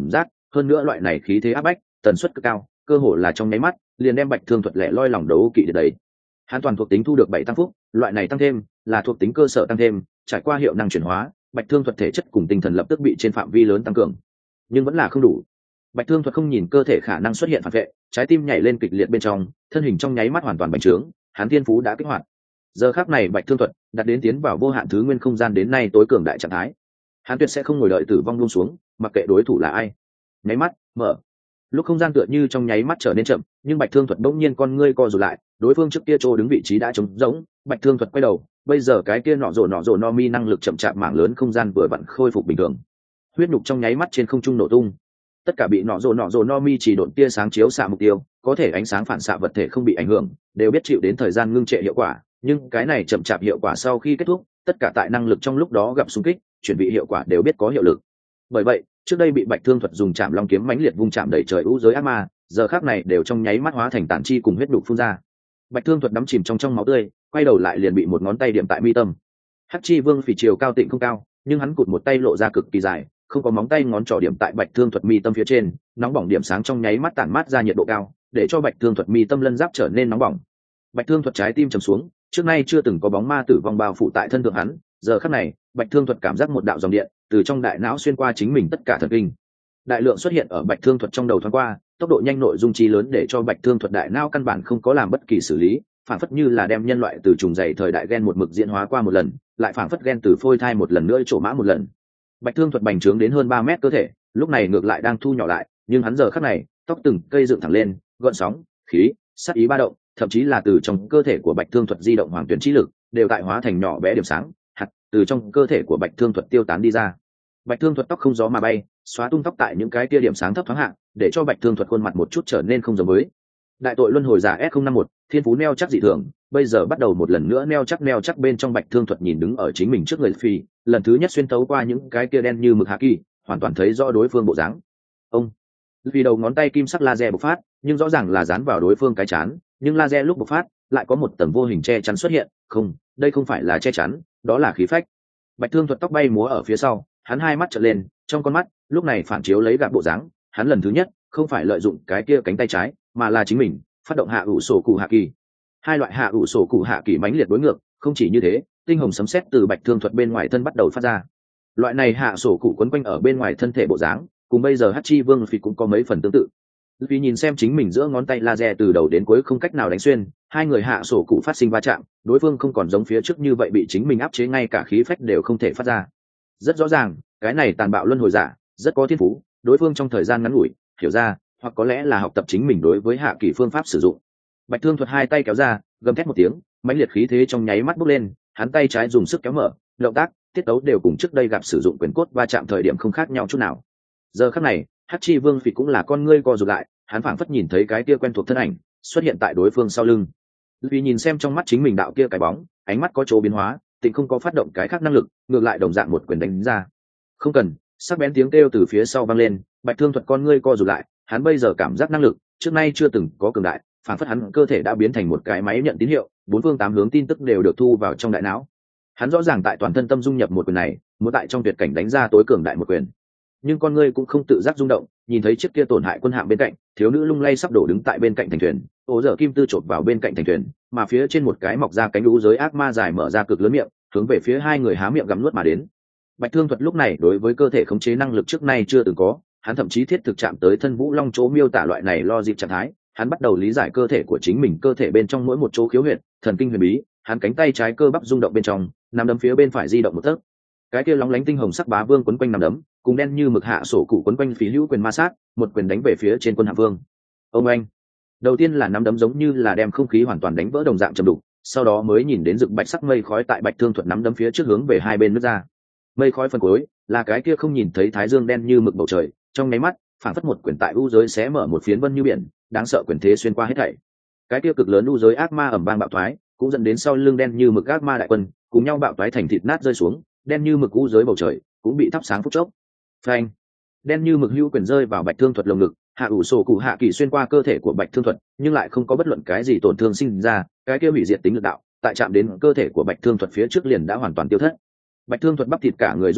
hơn nữa loại này khí thế áp bách tần suất cực cao, cơ hồ là trong nháy mắt liền đem Bạch Thương Thuật lẻ loi lòng đấu kỵ đấy. Hắn toàn thuộc tính thu được 7 tăng phúc, loại này tăng thêm là thuộc tính cơ sở tăng thêm, trải qua hiệu năng chuyển hóa, Bạch Thương Thuật thể chất cùng tinh thần lập tức bị trên phạm vi lớn tăng cường, nhưng vẫn là không đủ. Bạch Thương Thuật không nhìn cơ thể khả năng xuất hiện phản vệ, trái tim nhảy lên kịch liệt bên trong, thân hình trong nháy mắt hoàn toàn bành trướng, hắn thiên phú đã kích hoạt. Giờ khắc này Bạch Thương Thuật đạt đến tiến vào vô hạn thứ nguyên không gian đến nay tối cường đại trạng thái. Hắn tuyệt sẽ không ngồi đợi tử vong buông xuống, mặc kệ đối thủ là ai. Nháy mắt mở, lúc không gian tựa như trong nháy mắt trở nên chậm, nhưng Bạch Thương Thuật bỗng nhiên con ngươi co rụt lại, đối phương trước kia chỗ đứng vị trí đã trống rỗng. Bạch Thương Thuật quay đầu, bây giờ cái kia nọ rồ no mi năng lực chậm chạp mảng lớn không gian vừa vặn khôi phục bình thường, huyết nhục trong nháy mắt trên không trung nổ tung, tất cả bị nọ rồ no mi chỉ độn tia sáng chiếu xạ mục tiêu, có thể ánh sáng phản xạ vật thể không bị ảnh hưởng, đều biết chịu đến thời gian ngưng trệ hiệu quả, nhưng cái này chậm chạp hiệu quả sau khi kết thúc, tất cả tại năng lực trong lúc đó gặp xung kích, chuẩn bị hiệu quả đều biết có hiệu lực. Bởi vậy, trước đây bị Bạch Thương Thuật dùng chạm long kiếm mãnh liệt vung chạm đẩy trời u giới ác ma, giờ khắc này đều trong nháy mắt hóa thành tàn chi cùng huyết đục phun ra. Bạch Thương Thuật đắm chìm trong máu tươi, quay đầu lại liền bị một ngón tay điểm tại mi tâm. Hắc Chi Vương Phỉ chiều cao tịnh không cao, nhưng hắn cụt một tay lộ ra cực kỳ dài, không có móng tay ngón trỏ điểm tại Bạch Thương Thuật mi tâm phía trên, nóng bỏng điểm sáng trong nháy mắt tản mát ra nhiệt độ cao, để cho Bạch Thương Thuật mi tâm lân giáp trở nên nóng bỏng. Bạch Thương Thuật trái tim trầm xuống, trước nay chưa từng có bóng ma tử vong bao phủ tại thân thượng hắn, giờ khắc này, Bạch Thương Thuật cảm giác một đạo dòng điện từ trong đại não xuyên qua chính mình tất cả thần kinh. Đại lượng xuất hiện ở Bạch Thương Thuật trong đầu thoáng qua, tốc độ nhanh nội dung chi lớn để cho Bạch Thương Thuật đại não căn bản không có làm bất kỳ xử lý, phản phất như là đem nhân loại từ trùng dày thời đại gen một mực diễn hóa qua một lần, lại phản phất gen từ phôi thai một lần nữa trổ mã một lần. Bạch Thương Thuật bành trướng đến hơn 3 mét cơ thể, lúc này ngược lại đang thu nhỏ lại, nhưng hắn giờ khắc này, tóc từng cây dựng thẳng lên, gợn sóng, khí, sát ý ba động, thậm chí là từ trong cơ thể của Bạch Thương Thuật di động hoàng tuyển trí lực, đều tại hóa thành nhỏ bé điểm sáng, hạt từ trong cơ thể của Bạch Thương Thuật tiêu tán đi ra. Bạch Thương Thuật tóc không gió mà bay, xóa tung tóc tại những cái tia điểm sáng thấp thoáng hạ, để cho Bạch Thương Thuật khuôn mặt một chút trở nên không giống với. Đại tội luân hồi giả S051, thiên phú neo chắc dị thường, bây giờ bắt đầu một lần nữa neo chắc bên trong Bạch Thương Thuật nhìn đứng ở chính mình trước người phi, lần thứ nhất xuyên tấu qua những cái kia đen như mực hạ kỳ, hoàn toàn thấy rõ đối phương bộ dáng. Ông, vì đầu ngón tay kim sắc laser bộc phát, nhưng rõ ràng là dán vào đối phương cái chán, nhưng laser lúc bộc phát lại có một tầng vô hình che chắn xuất hiện, không, đây không phải là che chắn, đó là khí phách. Bạch Thương Thuật tóc bay múa ở phía sau, hắn hai mắt trợn lên, trong con mắt lúc này phản chiếu lấy gạt bộ dáng, hắn lần thứ nhất không phải lợi dụng cái kia cánh tay trái, mà là chính mình phát động hạ ủ sổ cụ hạ kỳ. Hai loại hạ ủ sổ cụ hạ kỳ mãnh liệt đối ngược, không chỉ như thế, tinh hồng sấm sét từ Bạch Thương Thuật bên ngoài thân bắt đầu phát ra. Loại này hạ sổ cụ quấn quanh ở bên ngoài thân thể bộ dáng, cùng bây giờ Hachi Vương Phi cũng có mấy phần tương tự. Vì nhìn xem chính mình giữa ngón tay laser từ đầu đến cuối không cách nào đánh xuyên, hai người hạ sổ cụ phát sinh va chạm, đối phương không còn giống phía trước như vậy bị chính mình áp chế, ngay cả khí phách đều không thể phát ra. Rất rõ ràng, cái này tàn bạo luân hồi giả rất có thiên phú, đối phương trong thời gian ngắn ngủi hiểu ra, hoặc có lẽ là học tập chính mình đối với hạ kỳ phương pháp sử dụng. Bạch Thương Thuật hai tay kéo ra, gầm thét một tiếng, mãnh liệt khí thế trong nháy mắt bốc lên, hắn tay trái dùng sức kéo mở, động tác, tiết tấu đều cùng trước đây gặp sử dụng quyền cốt va chạm thời điểm không khác nhau chút nào. Giờ khắc này, Hachi Vương Phỉ cũng là con ngươi co rụt lại, hắn phảng phất nhìn thấy cái kia quen thuộc thân ảnh xuất hiện tại đối phương sau lưng. Vì nhìn xem trong mắt chính mình đạo kia cái bóng, ánh mắt có chỗ biến hóa, tịnh không có phát động cái khác năng lực, ngược lại đồng dạng một quyền đánh ra. Không cần, sắc bén tiếng kêu từ phía sau vang lên, Bạch Thương Thuật con ngươi co rụt lại, hắn bây giờ cảm giác năng lực trước nay chưa từng có cường đại, phảng phất hắn cơ thể đã biến thành một cái máy nhận tín hiệu, bốn phương tám hướng tin tức đều được thu vào trong đại não. Hắn rõ ràng tại toàn thân tâm dung nhập một quyền này, muốn tại trong tuyệt cảnh đánh ra tối cường đại một quyền. Nhưng con ngươi cũng không tự giác rung động, nhìn thấy chiếc kia tổn hại quân hạm bên cạnh, thiếu nữ lung lay sắp đổ đứng tại bên cạnh thành thuyền, ố dở kim tư chộp vào bên cạnh thành thuyền, mà phía trên một cái mọc ra cánh đũ giới ác ma dài mở ra cực lớn miệng, hướng về phía hai người há miệng gặm nuốt mà đến. Bạch Thương Thuật lúc này đối với cơ thể khống chế năng lực trước nay chưa từng có, hắn thậm chí thiết thực chạm tới thân Vũ Long chỗ miêu tả loại này lo dịp trạng thái, hắn bắt đầu lý giải cơ thể của chính mình, cơ thể bên trong mỗi một chỗ khiếu huyệt, thần kinh huyền bí, hắn cánh tay trái cơ bắp rung động bên trong, nắm đấm phía bên phải di động một tấc. Cái kia lóng lánh tinh hồng sắc bá vương quấn quanh nắm đấm, cùng đen như mực hạ sổ cụ quấn quanh phí hữu quyền ma sát, một quyền đánh về phía trên quân hạ vương. Ông anh, đầu tiên là nắm đấm giống như là đem không khí hoàn toàn đánh vỡ đồng dạng trầm đục, sau đó mới nhìn đến rực bạch sắc mây khói tại Bạch Thương Thuật nắm đấm phía trước hướng về hai bên nứt ra. Mây khói phần cuối là cái kia không nhìn thấy thái dương đen như mực bầu trời, trong nháy mắt phảng phất một quyển tại u giới xé mở một phiến vân như biển, đáng sợ quyền thế xuyên qua hết thảy. Cái kia cực lớn u giới ác ma ầm vang bạo thoái, cũng dẫn đến sau lưng đen như mực ác ma đại quân cùng nhau bạo thoái thành thịt nát rơi xuống, đen như mực u giới bầu trời cũng bị thắp sáng phút chốc. Phanh! Đen như mực hữu quyền rơi vào Bạch Thương Thuật lồng ngực, hạ ủ sổ cụ hạ kỳ xuyên qua cơ thể của Bạch Thương Thuật, nhưng lại không có bất luận cái gì tổn thương sinh ra, cái kia hủy diệt tính lực đạo tại chạm đến cơ thể của Bạch Thương Thuật phía trước liền đã hoàn toàn tiêu thất. Bạch Thương Thuật bắp thịt cả người run rẩy,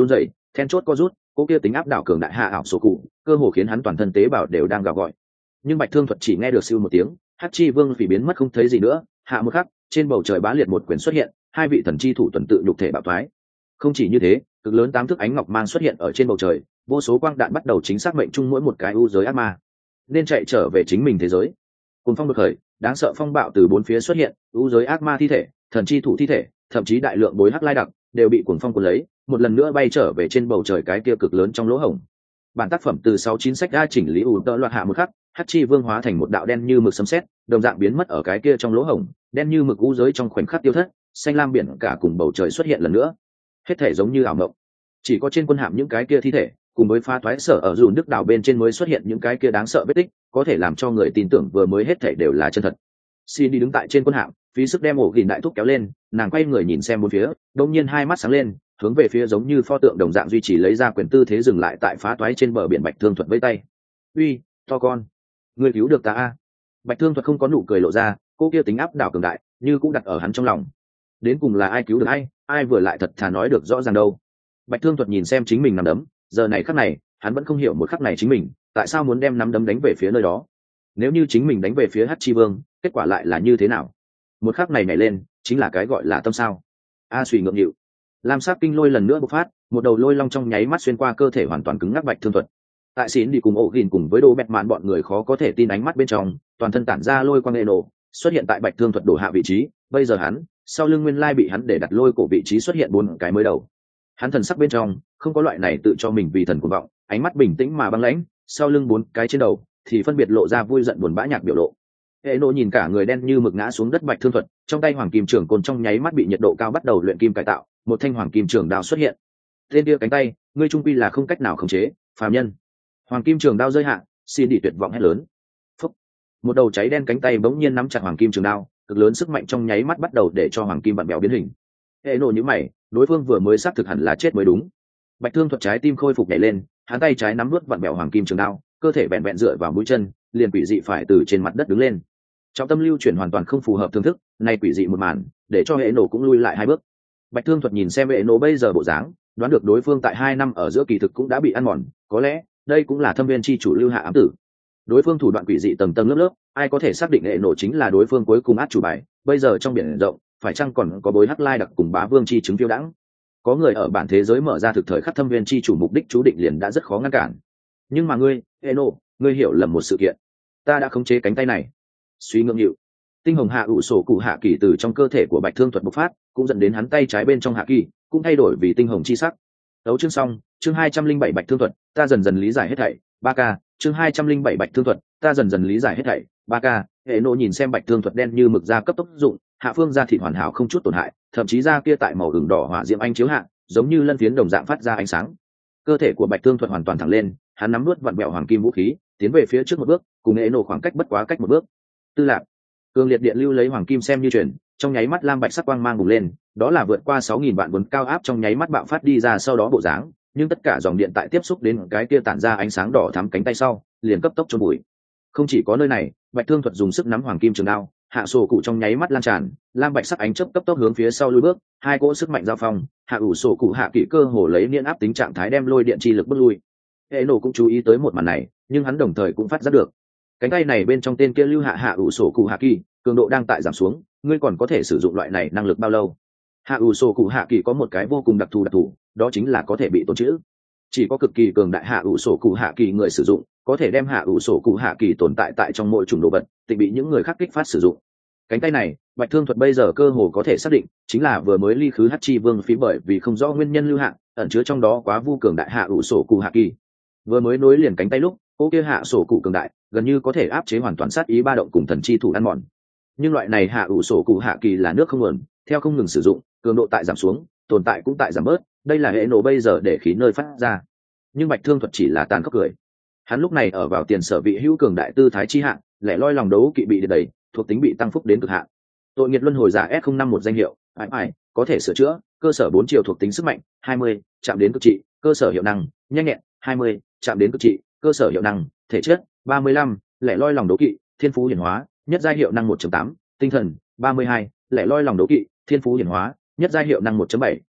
then chốt co rút, cô kia tính áp đảo cường đại hạ ảo sổ cụ cơ hồ khiến hắn toàn thân tế bào đều đang gào gọi. Nhưng Bạch Thương Thuật chỉ nghe được siêu một tiếng, Hắc Chi Vương vì biến mất không thấy gì nữa, hạ một khắc, trên bầu trời bá liệt một quyền xuất hiện, hai vị thần chi thủ tuần tự nhục thể bạo thoái. Không chỉ như thế, cực lớn tám thước ánh ngọc mang xuất hiện ở trên bầu trời, vô số quang đạn bắt đầu chính xác mệnh chung mỗi một cái u giới ác ma, nên chạy trở về chính mình thế giới. Cùng phong đột khởi, đáng sợ phong bạo từ bốn phía xuất hiện, u giới ác ma thi thể, thần chi thủ thi thể, thậm chí đại lượng bối hắc lai đặc đều bị cuồng phong cuốn lấy, một lần nữa bay trở về trên bầu trời cái kia cực lớn trong lỗ hổng. Bản tác phẩm từ 69 sách đã chỉnh lý ủ tợ loạt hạ một khắc, Hắc Chi Vương hóa thành một đạo đen như mực sấm sét, đồng dạng biến mất ở cái kia trong lỗ hổng, đen như mực u giới trong khoảnh khắc tiêu thất, xanh lam biển cả cùng bầu trời xuất hiện lần nữa. Hết thể giống như ảo mộng. Chỉ có trên quân hạm những cái kia thi thể, cùng với pha toái sở ở dùn đức đảo bên trên mới xuất hiện những cái kia đáng sợ vết tích, có thể làm cho người tin tưởng vừa mới hết thể đều là chân thật. Xin đi đứng tại trên quân hạm, phí sức đem ổ gìn đại thúc kéo lên, nàng quay người nhìn xem bốn phía, đột nhiên hai mắt sáng lên, hướng về phía giống như pho tượng đồng dạng duy trì lấy ra quyền tư thế dừng lại tại phá toái trên bờ biển Bạch Thương Thuật với tay. Uy, to con, ngươi cứu được ta a! Bạch Thương Thuật không có nụ cười lộ ra, cô kia tính áp đảo cường đại, như cũng đặt ở hắn trong lòng. Đến cùng là ai cứu được ai vừa lại thật thà nói được rõ ràng đâu. Bạch Thương Thuật nhìn xem chính mình nắm đấm, giờ này khắc này, hắn vẫn không hiểu một khắc này chính mình, tại sao muốn đem nắm đấm đánh về phía nơi đó. Nếu như chính mình đánh về phía Hắc Chi Vương, kết quả lại là như thế nào? Một khắc này nhảy lên, chính là cái gọi là tâm sao. A suy ngượng nghịu. Lam sắc kinh lôi lần nữa bộc phát, một đầu lôi long trong nháy mắt xuyên qua cơ thể hoàn toàn cứng ngắc Bạch Thương Thuật. Tại xỉn đi cùng ổ gìn cùng với đồ bẹt mạn bọn người khó có thể tin ánh mắt bên trong, toàn thân tản ra lôi quang nghệ nổ, xuất hiện tại Bạch Thương Thuật đổ hạ vị trí. Bây giờ hắn, sau lưng nguyên lai bị hắn để đặt lôi cổ vị trí xuất hiện bốn cái mới đầu. Hắn thần sắc bên trong không có loại này tự cho mình vì thần cuồng vọng, ánh mắt bình tĩnh mà băng lãnh, sau lưng bốn cái trên đầu thì phân biệt lộ ra vui giận buồn bã nhạc biểu lộ. Hệ nộ nhìn cả người đen như mực ngã xuống đất Bạch Thương Thuật, trong tay hoàng kim trường côn trong nháy mắt bị nhiệt độ cao bắt đầu luyện kim cải tạo, một thanh hoàng kim trường đao xuất hiện. Tên kia cánh tay, ngươi trung quy là không cách nào khống chế, phàm nhân. Hoàng kim trường đao rơi hạ, xin đi tuyệt vọng hét lớn. Phúc. Một đầu cháy đen cánh tay bỗng nhiên nắm chặt hoàng kim trường đao, cực lớn sức mạnh trong nháy mắt bắt đầu để cho hoàng kim vặn bèo biến hình. Hệ nộ nhíu mày, đối phương vừa mới xác thực hẳn là chết mới đúng. Bạch Thương Thuật trái tim khôi phục nhảy lên, hắn tay trái nắm nuốt vặn bèo hoàng kim trường đao, cơ thể vẹn vẹn dựa vào mũi chân, liền quỷ dị phải từ trên mặt đất đứng lên. Trọng tâm lưu chuyển hoàn toàn không phù hợp thương thức, này quỷ dị một màn, để cho hệ nổ cũng lui lại hai bước. Bạch Thương Thuật nhìn xem hệ nổ bây giờ bộ dáng, đoán được đối phương tại 2 năm ở giữa kỳ thực cũng đã bị ăn mòn, có lẽ đây cũng là thâm viên chi chủ lưu hạ ám tử. Đối phương thủ đoạn quỷ dị tầng tầng lớp lớp, ai có thể xác định hệ nổ chính là đối phương cuối cùng át chủ bài. Bây giờ trong biển rộng, phải chăng còn có bối hắc lai đặc cùng bá vương chi chứng phiêu đãng? Có người ở bản thế giới mở ra thực thời khắc thâm viên chi chủ mục đích chú định liền đã rất khó ngăn cản. Nhưng mà ngươi, hệ nổ, ngươi hiểu lầm một sự kiện. Ta đã khống chế cánh tay này. Suy ngưỡng hiệu, tinh hồng hạ ủ sổ cụ hạ kỳ từ trong cơ thể của Bạch Thương Thuật bộc phát, cũng dẫn đến hắn tay trái bên trong hạ kỳ cũng thay đổi vì tinh hồng chi sắc. Đấu chương xong, chương 207 Bạch Thương Thuật, ta dần dần lý giải hết thảy. 3K, chương 207 Bạch Thương Thuật, ta dần dần lý giải hết thảy. 3K, hệ nộ nhìn xem Bạch Thương Thuật đen như mực da cấp tốc dụng, hạ phương da thịt hoàn hảo không chút tổn hại, thậm chí da kia tại màu ửng đỏ hỏa diễm anh chiếu hạ, giống như lân phiến đồng dạng phát ra ánh sáng. Cơ thể của Bạch Thương Thuật hoàn toàn thẳng lên, hắn nắm nuốt vặn bẹo hoàng kim vũ khí, tiến về phía trước một bước, cùng hệ nộ khoảng cách bất quá cách một bước. Tư lạc, cường liệt điện lưu lấy hoàng kim xem như truyền, trong nháy mắt lam bạch sắc quang mang bùng lên, đó là vượt qua 6000 vạn vốn cao áp trong nháy mắt bạo phát đi ra sau đó bộ dáng, nhưng tất cả dòng điện tại tiếp xúc đến cái kia tản ra ánh sáng đỏ thắm cánh tay sau, liền cấp tốc chôn bụi. Không chỉ có nơi này, Bạch Thương Thuật dùng sức nắm hoàng kim trường đao, hạ sổ cụ trong nháy mắt lan tràn, lam bạch sắc ánh chớp cấp tốc hướng phía sau lùi bước, hai cỗ sức mạnh giao phong, hạ ủ sổ cụ hạ kỵ cơ hồ lấy niên áp tính trạng thái đem lôi điện chi lực bước lui. Hệ nổ cũng chú ý tới một màn này, nhưng hắn đồng thời cũng phát giác được cánh tay này bên trong tên kia lưu hạ ủ sổ cụ hạ kỳ cường độ đang tại giảm xuống, ngươi còn có thể sử dụng loại này năng lực bao lâu? Hạ ủ sổ cụ hạ kỳ có một cái vô cùng đặc thù, đó chính là có thể bị tổn chữ. Chỉ có cực kỳ cường đại hạ ủ sổ cụ hạ kỳ người sử dụng có thể đem hạ ủ sổ cụ hạ kỳ tồn tại tại trong mỗi chủng đồ vật, tịch bị những người khác kích phát sử dụng. Cánh tay này, Bạch Thương Thuật bây giờ cơ hồ có thể xác định chính là vừa mới ly khứ Hắc Chi Vương phí bởi vì không rõ nguyên nhân lưu hạ ẩn chứa trong đó quá vu cường đại hạ ủ sổ cụ hạ kỳ. Vừa mới nối liền cánh tay lúc, cô kia hạ sổ cụ cường đại gần như có thể áp chế hoàn toàn sát ý ba động cùng thần chi thủ ăn mòn. Nhưng loại này hạ ủ sổ cụ hạ kỳ là nước không nguồn, theo không ngừng sử dụng, cường độ tại giảm xuống, tồn tại cũng tại giảm bớt, đây là hệ nổ bây giờ để khí nơi phát ra. Nhưng Bạch Thương Thuật chỉ là tàn khốc cười. Hắn lúc này ở vào tiền sở vị hữu cường đại tư thái chi hạng, lẻ loi lòng đấu kỵ bị đẩy, thuộc tính bị tăng phúc đến cực hạn. Tội nghiệt luân hồi giả S051 danh hiệu, có thể sửa chữa, cơ sở 4 chiều thuộc tính sức mạnh, 20, chạm đến cực trị, cơ sở hiệu năng, nhanh nhẹn, 20, chạm đến cực trị, cơ sở hiệu năng, thể chất, 35, lẻ loi lòng đấu kỵ, thiên phú hiển hóa, nhất giai hiệu năng 1.8, tinh thần, 32, lẻ loi lòng đấu kỵ, thiên phú hiển hóa, nhất giai hiệu năng 1.7,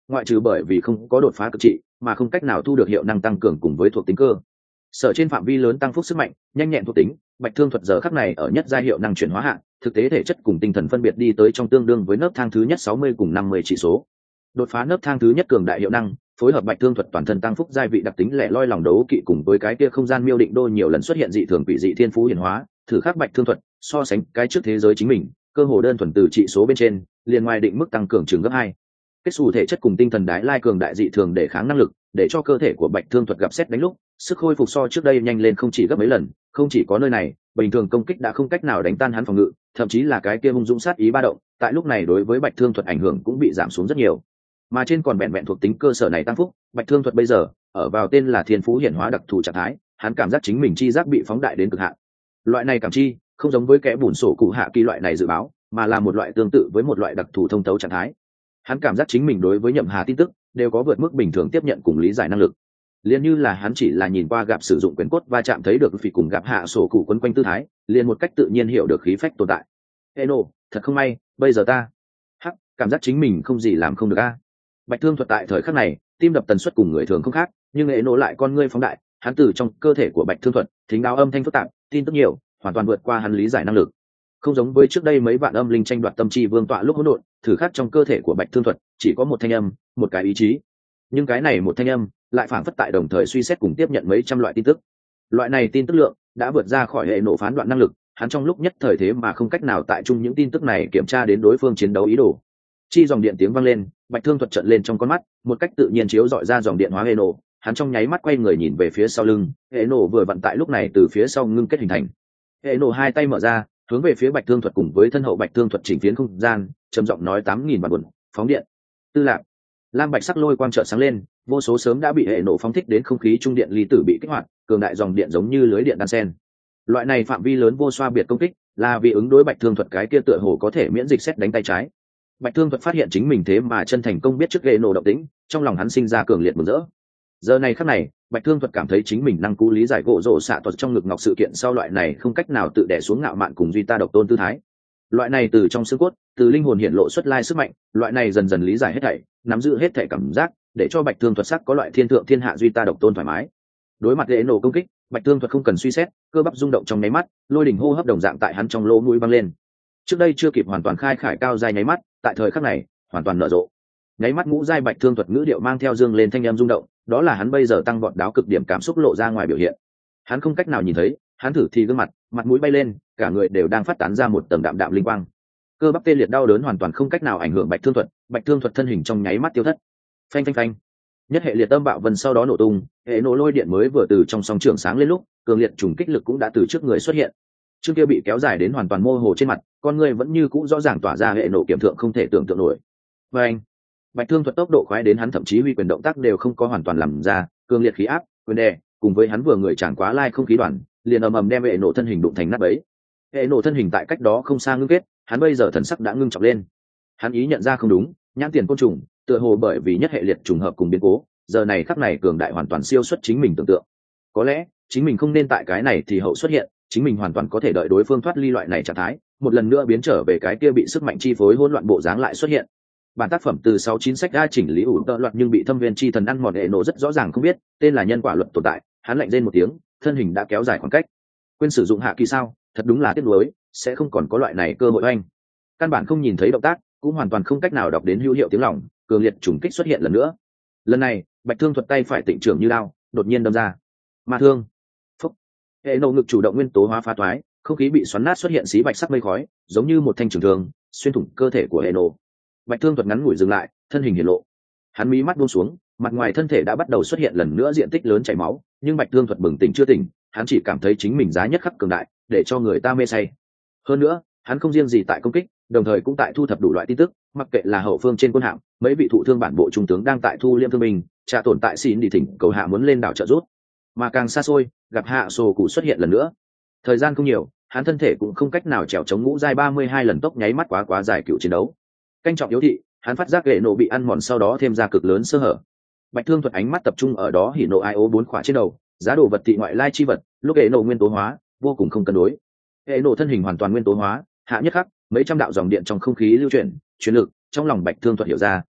ngoại trừ bởi vì không có đột phá cực trị mà không cách nào thu được hiệu năng tăng cường cùng với thuộc tính cơ sở trên phạm vi lớn tăng phúc sức mạnh nhanh nhẹn thuộc tính. Bạch thương thuật giờ khắc này ở nhất giai hiệu năng chuyển hóa hạng thực tế thể chất cùng tinh thần phân biệt đi tới trong tương đương với nấc thang thứ nhất 60 cùng 50 chỉ số. Đột phá nấc thang thứ nhất cường đại hiệu năng phối hợp bạch thương thuật toàn thân tăng phúc giai vị đặc tính lẻ loi lòng đấu kỵ cùng với cái kia không gian miêu định đô nhiều lần xuất hiện dị thường quỷ dị thiên phú hiển hóa thử khắc bạch thương thuật so sánh cái trước thế giới chính mình cơ hồ đơn thuần từ trị số bên trên liền ngoài định mức tăng cường trường gấp 2. Kết xù thể chất cùng tinh thần đái lai cường đại dị thường để kháng năng lực để cho cơ thể của bạch thương thuật gặp xét đánh lúc sức khôi phục so trước đây nhanh lên không chỉ gấp mấy lần. Không chỉ có nơi này bình thường công kích đã không cách nào đánh tan hắn phòng ngự thậm chí là cái kia hung dũng sát ý ba động tại lúc này đối với bạch thương thuật ảnh hưởng cũng bị giảm xuống rất nhiều. Mà trên còn vẹn vẹn thuộc tính cơ sở này tăng phúc bạch thương thuật bây giờ ở vào tên là thiên phú hiển hóa đặc thù trạng thái hắn cảm giác chính mình chi giác bị phóng đại đến cực hạn. Loại này cảm chi không giống với kẻ bùn sổ cụ hạ kỳ loại này dự báo mà là một loại tương tự với một loại đặc thù thông thấu trạng thái. Hắn cảm giác chính mình đối với nhậm hà tin tức đều có vượt mức bình thường tiếp nhận cùng lý giải năng lực liền như là hắn chỉ là nhìn qua gặp sử dụng quyền cốt va chạm thấy được phỉ cùng gặp hạ sổ cụ quấn quanh tư thái liền một cách tự nhiên hiểu được khí phách tồn tại. Eno, thật không may bây giờ ta cảm giác chính mình không gì làm không được a. Bạch thương thuật tại thời khắc này tim đập tần suất cùng người thường không khác nhưng Eno lại con ngươi phóng đại hắn từ trong cơ thể của bạch thương thuật thính đáo âm thanh phức tạp tin tức nhiều hoàn toàn vượt qua hắn lý giải năng lực. Không giống với trước đây mấy vạn âm linh tranh đoạt tâm chi vương tọa lúc hỗn độn thử khắc trong cơ thể của bạch thương thuật chỉ có một thanh âm một cái ý chí nhưng cái này một thanh âm lại phản phất tại đồng thời suy xét cùng tiếp nhận mấy trăm loại tin tức. Loại này tin tức lượng đã vượt ra khỏi hệ nổ phán đoạn năng lực hắn trong lúc nhất thời thế mà không cách nào tại chung những tin tức này kiểm tra đến đối phương chiến đấu ý đồ. Chi dòng điện tiếng vang lên bạch thương thuật trợn lên trong con mắt một cách tự nhiên chiếu dọi ra dòng điện hóa hệ nổ hắn trong nháy mắt quay người nhìn về phía sau lưng hệ nổ vừa vặn tại lúc này từ phía sau ngưng kết hình thành. Hệ nổ hai tay mở ra hướng về phía bạch thương thuật cùng với thân hậu bạch thương thuật chỉnh phiến không gian trầm giọng nói 8.000 vạn buồn phóng điện tư lạc lam bạch sắc lôi quang trợ sáng lên vô số sớm đã bị hệ nổ phóng thích đến không khí trung điện ly tử bị kích hoạt cường đại dòng điện giống như lưới điện đan sen. Loại này phạm vi lớn vô xoa biệt công kích là vì ứng đối bạch thương thuật cái kia tựa hồ có thể miễn dịch xét đánh tay trái. Bạch thương thuật phát hiện chính mình thế mà chân thành công biết trước hệ nổ động tĩnh trong lòng hắn sinh ra cường liệt mừng rỡ. Giờ này khắc này bạch thương thuật cảm thấy chính mình năng cú lý giải gỗ rổ xạ thuật trong ngực ngọc sự kiện sau loại này không cách nào tự đè xuống ngạo mạn cùng duy ta độc tôn tư thái. Loại này từ trong xương cốt từ linh hồn hiện lộ xuất lai sức mạnh loại này dần dần lý giải hết thảy nắm giữ hết thảy cảm giác để cho bạch thương thuật sắc có loại thiên thượng thiên hạ duy ta độc tôn thoải mái. Đối mặt hệ nổ công kích bạch thương thuật không cần suy xét cơ bắp rung động trong nháy mắt lôi đỉnh hô hấp đồng dạng tại hắn trong lỗ mũi văng lên. Trước đây chưa kịp hoàn toàn khai khải cao dài nháy mắt tại thời khắc này hoàn toàn nở rộ nháy mắt ngũ giai bạch thương thuật ngữ điệu mang theo dương lên thanh em rung động đó là hắn bây giờ tăng vọt đáo cực điểm cảm xúc lộ ra ngoài biểu hiện. Hắn không cách nào nhìn thấy hắn thử thì gương mặt mặt mũi bay lên cả người đều đang phát tán ra một tầng đạm đạm linh quang cơ bắp tê liệt đau đớn hoàn toàn không cách nào ảnh hưởng bạch thương thuật thân hình trong nháy mắt tiêu thất. Phanh phanh phanh nhất hệ liệt âm bạo vân sau đó nổ tung hệ nổ lôi điện mới vừa từ trong song trường sáng lên lúc cường liệt trùng kích lực cũng đã từ trước người xuất hiện trước kia bị kéo dài đến hoàn toàn mơ hồ trên mặt con người vẫn như cũ rõ ràng tỏa ra hệ nổ kiểm thượng không thể tưởng tượng nổi. Và anh bạch thương thuật tốc độ khoái đến hắn thậm chí huy quyền động tác đều không có hoàn toàn làm ra cường liệt khí áp quyền đè cùng với hắn vừa người chẳng quá lai không khí đoàn liền ầm ầm đem hệ nổ thân hình đụng thành nát bấy. Hệ nổ thân hình tại cách đó không xa ngưng kết hắn bây giờ thần sắc đã ngưng trọng lên hắn ý nhận ra không đúng nhãn tiền côn trùng tựa hồ bởi vì nhất hệ liệt trùng hợp cùng biến cố giờ này khắc này cường đại hoàn toàn siêu xuất chính mình tưởng tượng. Có lẽ chính mình không nên tại cái này thì hậu xuất hiện chính mình hoàn toàn có thể đợi đối phương thoát ly loại này trạng thái một lần nữa biến trở về cái kia bị sức mạnh chi phối hỗn loạn bộ dáng lại xuất hiện. Bản tác phẩm từ 69 sách đã chỉnh lý ủ tợ loạn nhưng bị thâm viên chi thần ăn mòn hệ nổ rất rõ ràng không biết tên là nhân quả luật tồn tại hắn lạnh lên một tiếng thân hình đã kéo dài khoảng cách quên sử dụng hạ kỳ sao thật đúng là tiếc nuối sẽ không còn có loại này cơ hội oanh căn bản không nhìn thấy động tác cũng hoàn toàn không cách nào đọc đến hữu hiệu tiếng lòng cường liệt trùng kích xuất hiện lần nữa. Lần này bạch thương thuật tay phải tịnh trưởng như lao đột nhiên đâm ra ma thương phúc hệ nổ ngực chủ động nguyên tố hóa phá toái không khí bị xoắn nát xuất hiện xí bạch sắc mây khói giống như một thanh trường thương xuyên thủng cơ thể của hệ nổ. Bạch thương thuật ngắn ngủi dừng lại thân hình hiển lộ hắn mí mắt buông xuống mặt ngoài thân thể đã bắt đầu xuất hiện lần nữa diện tích lớn chảy máu nhưng bạch thương thuật bừng tỉnh chưa tỉnh hắn chỉ cảm thấy chính mình giá nhất khắc cường đại để cho người ta mê say. Hơn nữa hắn không riêng gì tại công kích đồng thời cũng tại thu thập đủ loại tin tức mặc kệ là hậu phương trên quân hạm mấy vị thụ thương bản bộ trung tướng đang tại thu liêm thương binh trả tồn tại xin đi thỉnh cầu hạ muốn lên đảo trợ rút mà càng xa xôi gặp hạ sổ cụ xuất hiện lần nữa. Thời gian không nhiều hắn thân thể cũng không cách nào trèo chống ngũ giai 32 lần tốc nháy mắt quá dài cựu chiến đấu canh trọng yếu thị hắn phát giác hệ nổ bị ăn mòn sau đó thêm ra cực lớn sơ hở. Bạch thương thuật ánh mắt tập trung ở đó hỉ nộ ai ố 4 khỏa trên đầu giá đồ vật thị ngoại lai chi vật lúc hệ nổ nguyên tố hóa vô cùng không cân đối hệ nổ thân hình hoàn toàn nguyên tố hóa hạ nhất khắc mấy trăm đạo dòng điện trong không khí lưu chuyển truyền lực trong lòng bạch thương thuật hiểu ra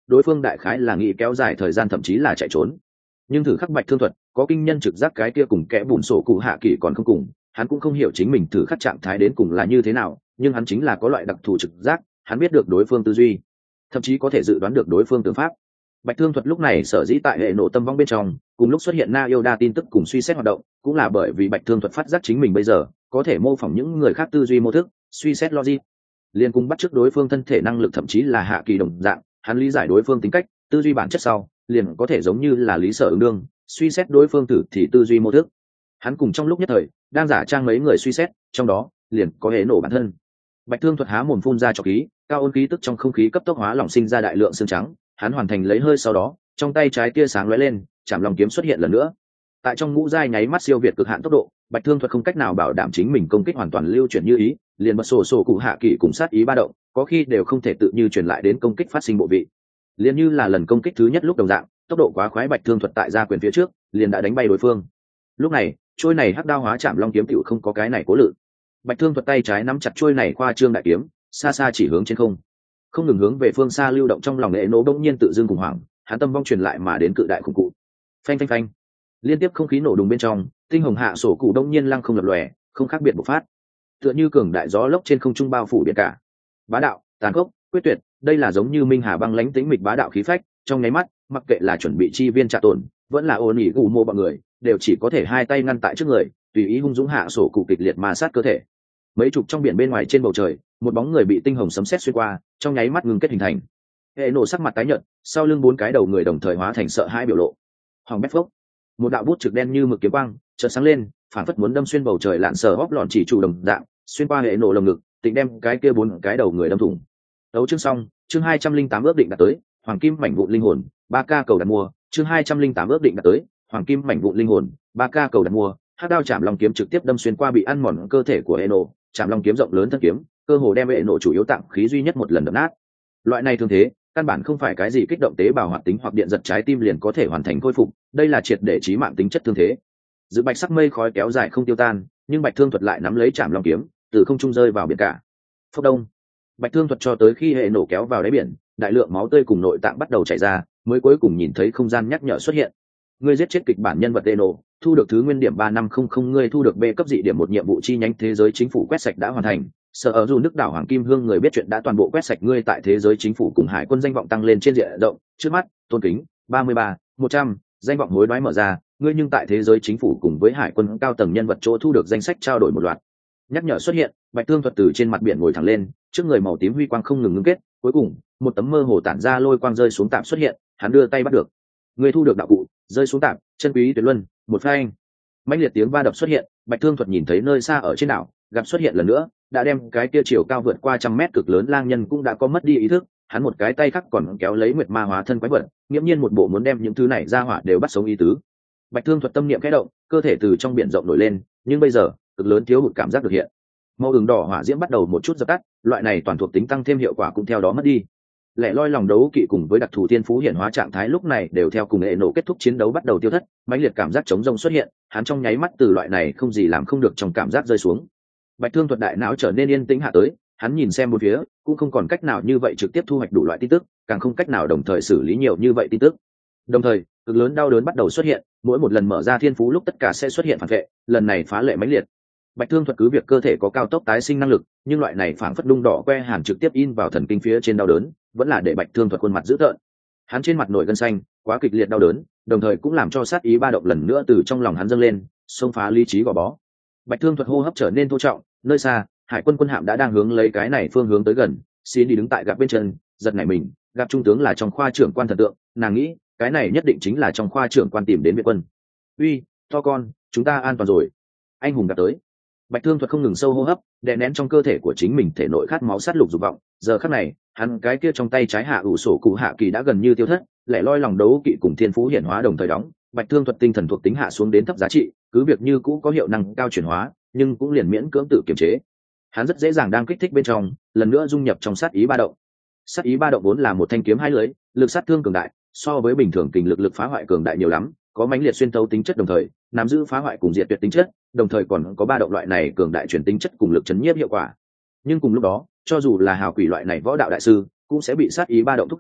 đối phương đại khái là nghĩ kéo dài thời gian thậm chí là chạy trốn. Nhưng thử khắc bạch thương thuật có kinh nhân trực giác cái kia cùng kẽ bùn sổ cụ hạ kỳ còn không cùng, hắn cũng không hiểu chính mình thử khắc trạng thái đến cùng là như thế nào, nhưng hắn chính là có loại đặc thù trực giác, hắn biết được đối phương tư duy, thậm chí có thể dự đoán được đối phương tưởng pháp. Bạch thương thuật lúc này sở dĩ tại hệ nộ tâm vong bên trong cùng lúc xuất hiện na yêu đa tin tức cùng suy xét hoạt động, cũng là bởi vì bạch thương thuật phát giác chính mình bây giờ có thể mô phỏng những người khác tư duy mô thức, suy xét logic, liên cùng bắt chước đối phương thân thể năng lực thậm chí là hạ kỳ đồng dạng, hắn lý giải đối phương tính cách, tư duy bản chất sau liền có thể giống như là lý sở ứng đương suy xét đối phương tử thì tư duy mô thức. Hắn cùng trong lúc nhất thời đang giả trang mấy người suy xét, trong đó liền có hệ nổ bản thân. Bạch thương thuật há mồm phun ra trọc khí, cao ôn khí tức trong không khí cấp tốc hóa lỏng sinh ra đại lượng xương trắng, hắn hoàn thành lấy hơi sau đó trong tay trái tia sáng lóe lên, chạm lòng kiếm xuất hiện lần nữa. Tại trong ngũ giai nháy mắt siêu việt cực hạn tốc độ, bạch thương thuật không cách nào bảo đảm chính mình công kích hoàn toàn lưu chuyển như ý, liền bật sổ cụ hạ kỳ cùng sát ý ba động có khi đều không thể tự như truyền lại đến công kích phát sinh bộ vị. Liền như là lần công kích thứ nhất lúc đồng dạng, tốc độ quá khoái, bạch thương thuật tại ra quyền phía trước liền đã đánh bay đối phương. Lúc này trôi này hắc đao hóa chạm long kiếm tựu không có cái này cố lự. Bạch thương thuật tay trái nắm chặt trôi này khoa trương đại kiếm, xa xa chỉ hướng trên không ngừng hướng về phương xa lưu động. Trong lòng nghệ nổ đông nhiên tự dưng khủng hoảng, hắn tâm vong truyền lại mà đến cự đại khủng cụ. Phanh phanh phanh, liên tiếp không khí nổ đùng bên trong, tinh hồng hạ sổ cụ đông nhiên lăng không lập lòe, không khác biệt bộc phát, tựa như cường đại gió lốc trên không trung bao phủ biển cả. Bá đạo, tàn khốc, quyết tuyệt, đây là giống như minh hà băng lãnh tĩnh mịch bá đạo khí phách. Trong nháy mắt, mặc kệ là chuẩn bị chi viên trạ tổn vẫn là ôn ỉ gù mô bọn người, đều chỉ có thể hai tay ngăn tại trước người, tùy ý hung dũng hạ sổ cụ kịch liệt ma sát cơ thể. Mấy chục trong biển bên ngoài trên bầu trời, một bóng người bị tinh hồng sấm sét xuyên qua, trong nháy mắt ngừng kết hình thành. Hệ nổ sắc mặt tái nhợt, sau lưng bốn cái đầu người đồng thời hóa thành sợ hãi biểu lộ. Hoàng bét phốc, một đạo bút trực đen như mực kiếm quang chợt sáng lên, phản phất muốn đâm xuyên bầu trời lạn sở hóp lọn chỉ chủ đồng dạng, xuyên qua hệ nổ lồng ngực, định đem cái kia bốn cái đầu người đâm thủng. Đấu chương xong, chương 208 ước định đạt tới, hoàng kim mảnh vụn linh hồn, 3K cầu đặt mua, chương 208 ước định đạt tới, hoàng kim mảnh vụn linh hồn, 3K cầu đặt mua. Hắc đao chạm long kiếm trực tiếp đâm xuyên qua bị ăn mòn cơ thể của Eno, chạm long kiếm rộng lớn thân kiếm, cơ hồ đem Eno chủ yếu tạng khí duy nhất một lần đập nát. Loại này thương thế, căn bản không phải cái gì kích động tế bào hoạt tính hoặc điện giật trái tim liền có thể hoàn thành khôi phục, đây là triệt để chí mạng tính chất thương thế. Dự bạch sắc mây khói kéo dài không tiêu tan, nhưng bạch thương thuật lại nắm lấy chạm long kiếm, từ không trung rơi vào biển cả. Phốc đông, bạch thương thuật cho tới khi Eno kéo vào đáy biển, đại lượng máu tươi cùng nội tạng bắt đầu chảy ra, mới cuối cùng nhìn thấy không gian nhắc nhở xuất hiện. Ngươi giết chết kịch bản nhân vật Eno, thu được thứ nguyên điểm 3500, ngươi thu được B cấp dị điểm một nhiệm vụ chi nhánh thế giới chính phủ quét sạch đã hoàn thành. Sở ở dù nước đảo Hoàng Kim Hương người biết chuyện đã toàn bộ quét sạch ngươi tại thế giới chính phủ cùng hải quân danh vọng tăng lên trên diện rộng, trước mắt, tôn kính, 33, 100, danh vọng hối đoái mở ra, ngươi nhưng tại thế giới chính phủ cùng với hải quân cao tầng nhân vật chỗ thu được danh sách trao đổi một loạt. Nhắc nhở xuất hiện, bạch thương thuật từ trên mặt biển ngồi thẳng lên, trước người màu tím huy quang không ngừng ngưng kết, cuối cùng, một tấm mơ hồ tản ra lôi quang rơi xuống tạm xuất hiện, hắn đưa tay bắt được. Ngươi thu được đạo cụ, rơi xuống tạm, chân quý tuyệt luân, một phanh. Mãnh liệt tiếng va đập xuất hiện, bạch thương thuật nhìn thấy nơi xa ở trên đảo gặp xuất hiện lần nữa, đã đem cái kia chiều cao vượt qua 100 mét cực lớn lang nhân cũng đã có mất đi ý thức, hắn một cái tay khác còn kéo lấy nguyệt ma hóa thân quái vật, nghiễm nhiên một bộ muốn đem những thứ này ra hỏa đều bắt sống ý tứ. Bạch thương thuật tâm niệm khẽ động, cơ thể từ trong biển rộng nổi lên, nhưng bây giờ cực lớn thiếu hụt cảm giác được hiện, màu ửng đỏ hỏa diễm bắt đầu một chút dập tắt, loại này toàn thuộc tính tăng thêm hiệu quả cũng theo đó mất đi. Lẻ loi lòng đấu kỵ cùng với đặc thù thiên phú hiển hóa trạng thái lúc này đều theo cùng hệ nổ kết thúc chiến đấu bắt đầu tiêu thất, mãnh liệt cảm giác chống rông xuất hiện, hắn trong nháy mắt từ loại này không gì làm không được trong cảm giác rơi xuống. Bạch thương thuật đại não trở nên yên tĩnh hạ tới, hắn nhìn xem một phía, cũng không còn cách nào như vậy trực tiếp thu hoạch đủ loại tin tức, càng không cách nào đồng thời xử lý nhiều như vậy tin tức. Đồng thời, cực lớn đau đớn bắt đầu xuất hiện, mỗi một lần mở ra thiên phú lúc tất cả sẽ xuất hiện phản vệ, lần này phá lệ mãnh liệt. Bạch thương thuật cứ việc cơ thể có cao tốc tái sinh năng lực, nhưng loại này phảng phất đung đỏ que hàn trực tiếp in vào thần kinh phía trên đau đớn, vẫn là để bạch thương thuật khuôn mặt dữ tợn. Hắn trên mặt nổi gân xanh, quá kịch liệt đau đớn, đồng thời cũng làm cho sát ý ba động lần nữa từ trong lòng hắn dâng lên, xông phá lý trí gò bó. Bạch thương thuật hô hấp trở nên thô trọng, nơi xa, hải quân quân hạm đã đang hướng lấy cái này phương hướng tới gần. Xin đi đứng tại gặp bên chân, giật nảy mình, gặp trung tướng là trong khoa trưởng quan thần tượng, nàng nghĩ, cái này nhất định chính là trong khoa trưởng quan tìm đến viện quân. Uy, to con, chúng ta an toàn rồi. Anh hùng gặp tới. Bạch thương thuật không ngừng sâu hô hấp, đè nén trong cơ thể của chính mình thể nội khát máu sát lục dục vọng. Giờ khắc này, hắn cái kia trong tay trái hạ ủ sổ cụ hạ kỳ đã gần như tiêu thất, lẻ loi lòng đấu kỵ cùng thiên phú hiển hóa đồng thời đóng. Bạch thương thuật tinh thần thuộc tính hạ xuống đến thấp giá trị, cứ việc như cũ có hiệu năng cao chuyển hóa, nhưng cũng liền miễn cưỡng tự kiềm chế. Hắn rất dễ dàng đang kích thích bên trong, lần nữa dung nhập trong sát ý ba động. Sát ý ba động vốn là một thanh kiếm hai lưỡi, lực sát thương cường đại, so với bình thường kình lực phá hoại cường đại nhiều lắm, có mãnh liệt xuyên tấu tính chất đồng thời nắm giữ phá hoại cùng diệt tuyệt tính chất, đồng thời còn có ba động loại này cường đại truyền tính chất cùng lực chấn nhiếp hiệu quả. Nhưng cùng lúc đó, cho dù là hào quỷ loại này võ đạo đại sư cũng sẽ bị sát ý ba động thúc giục,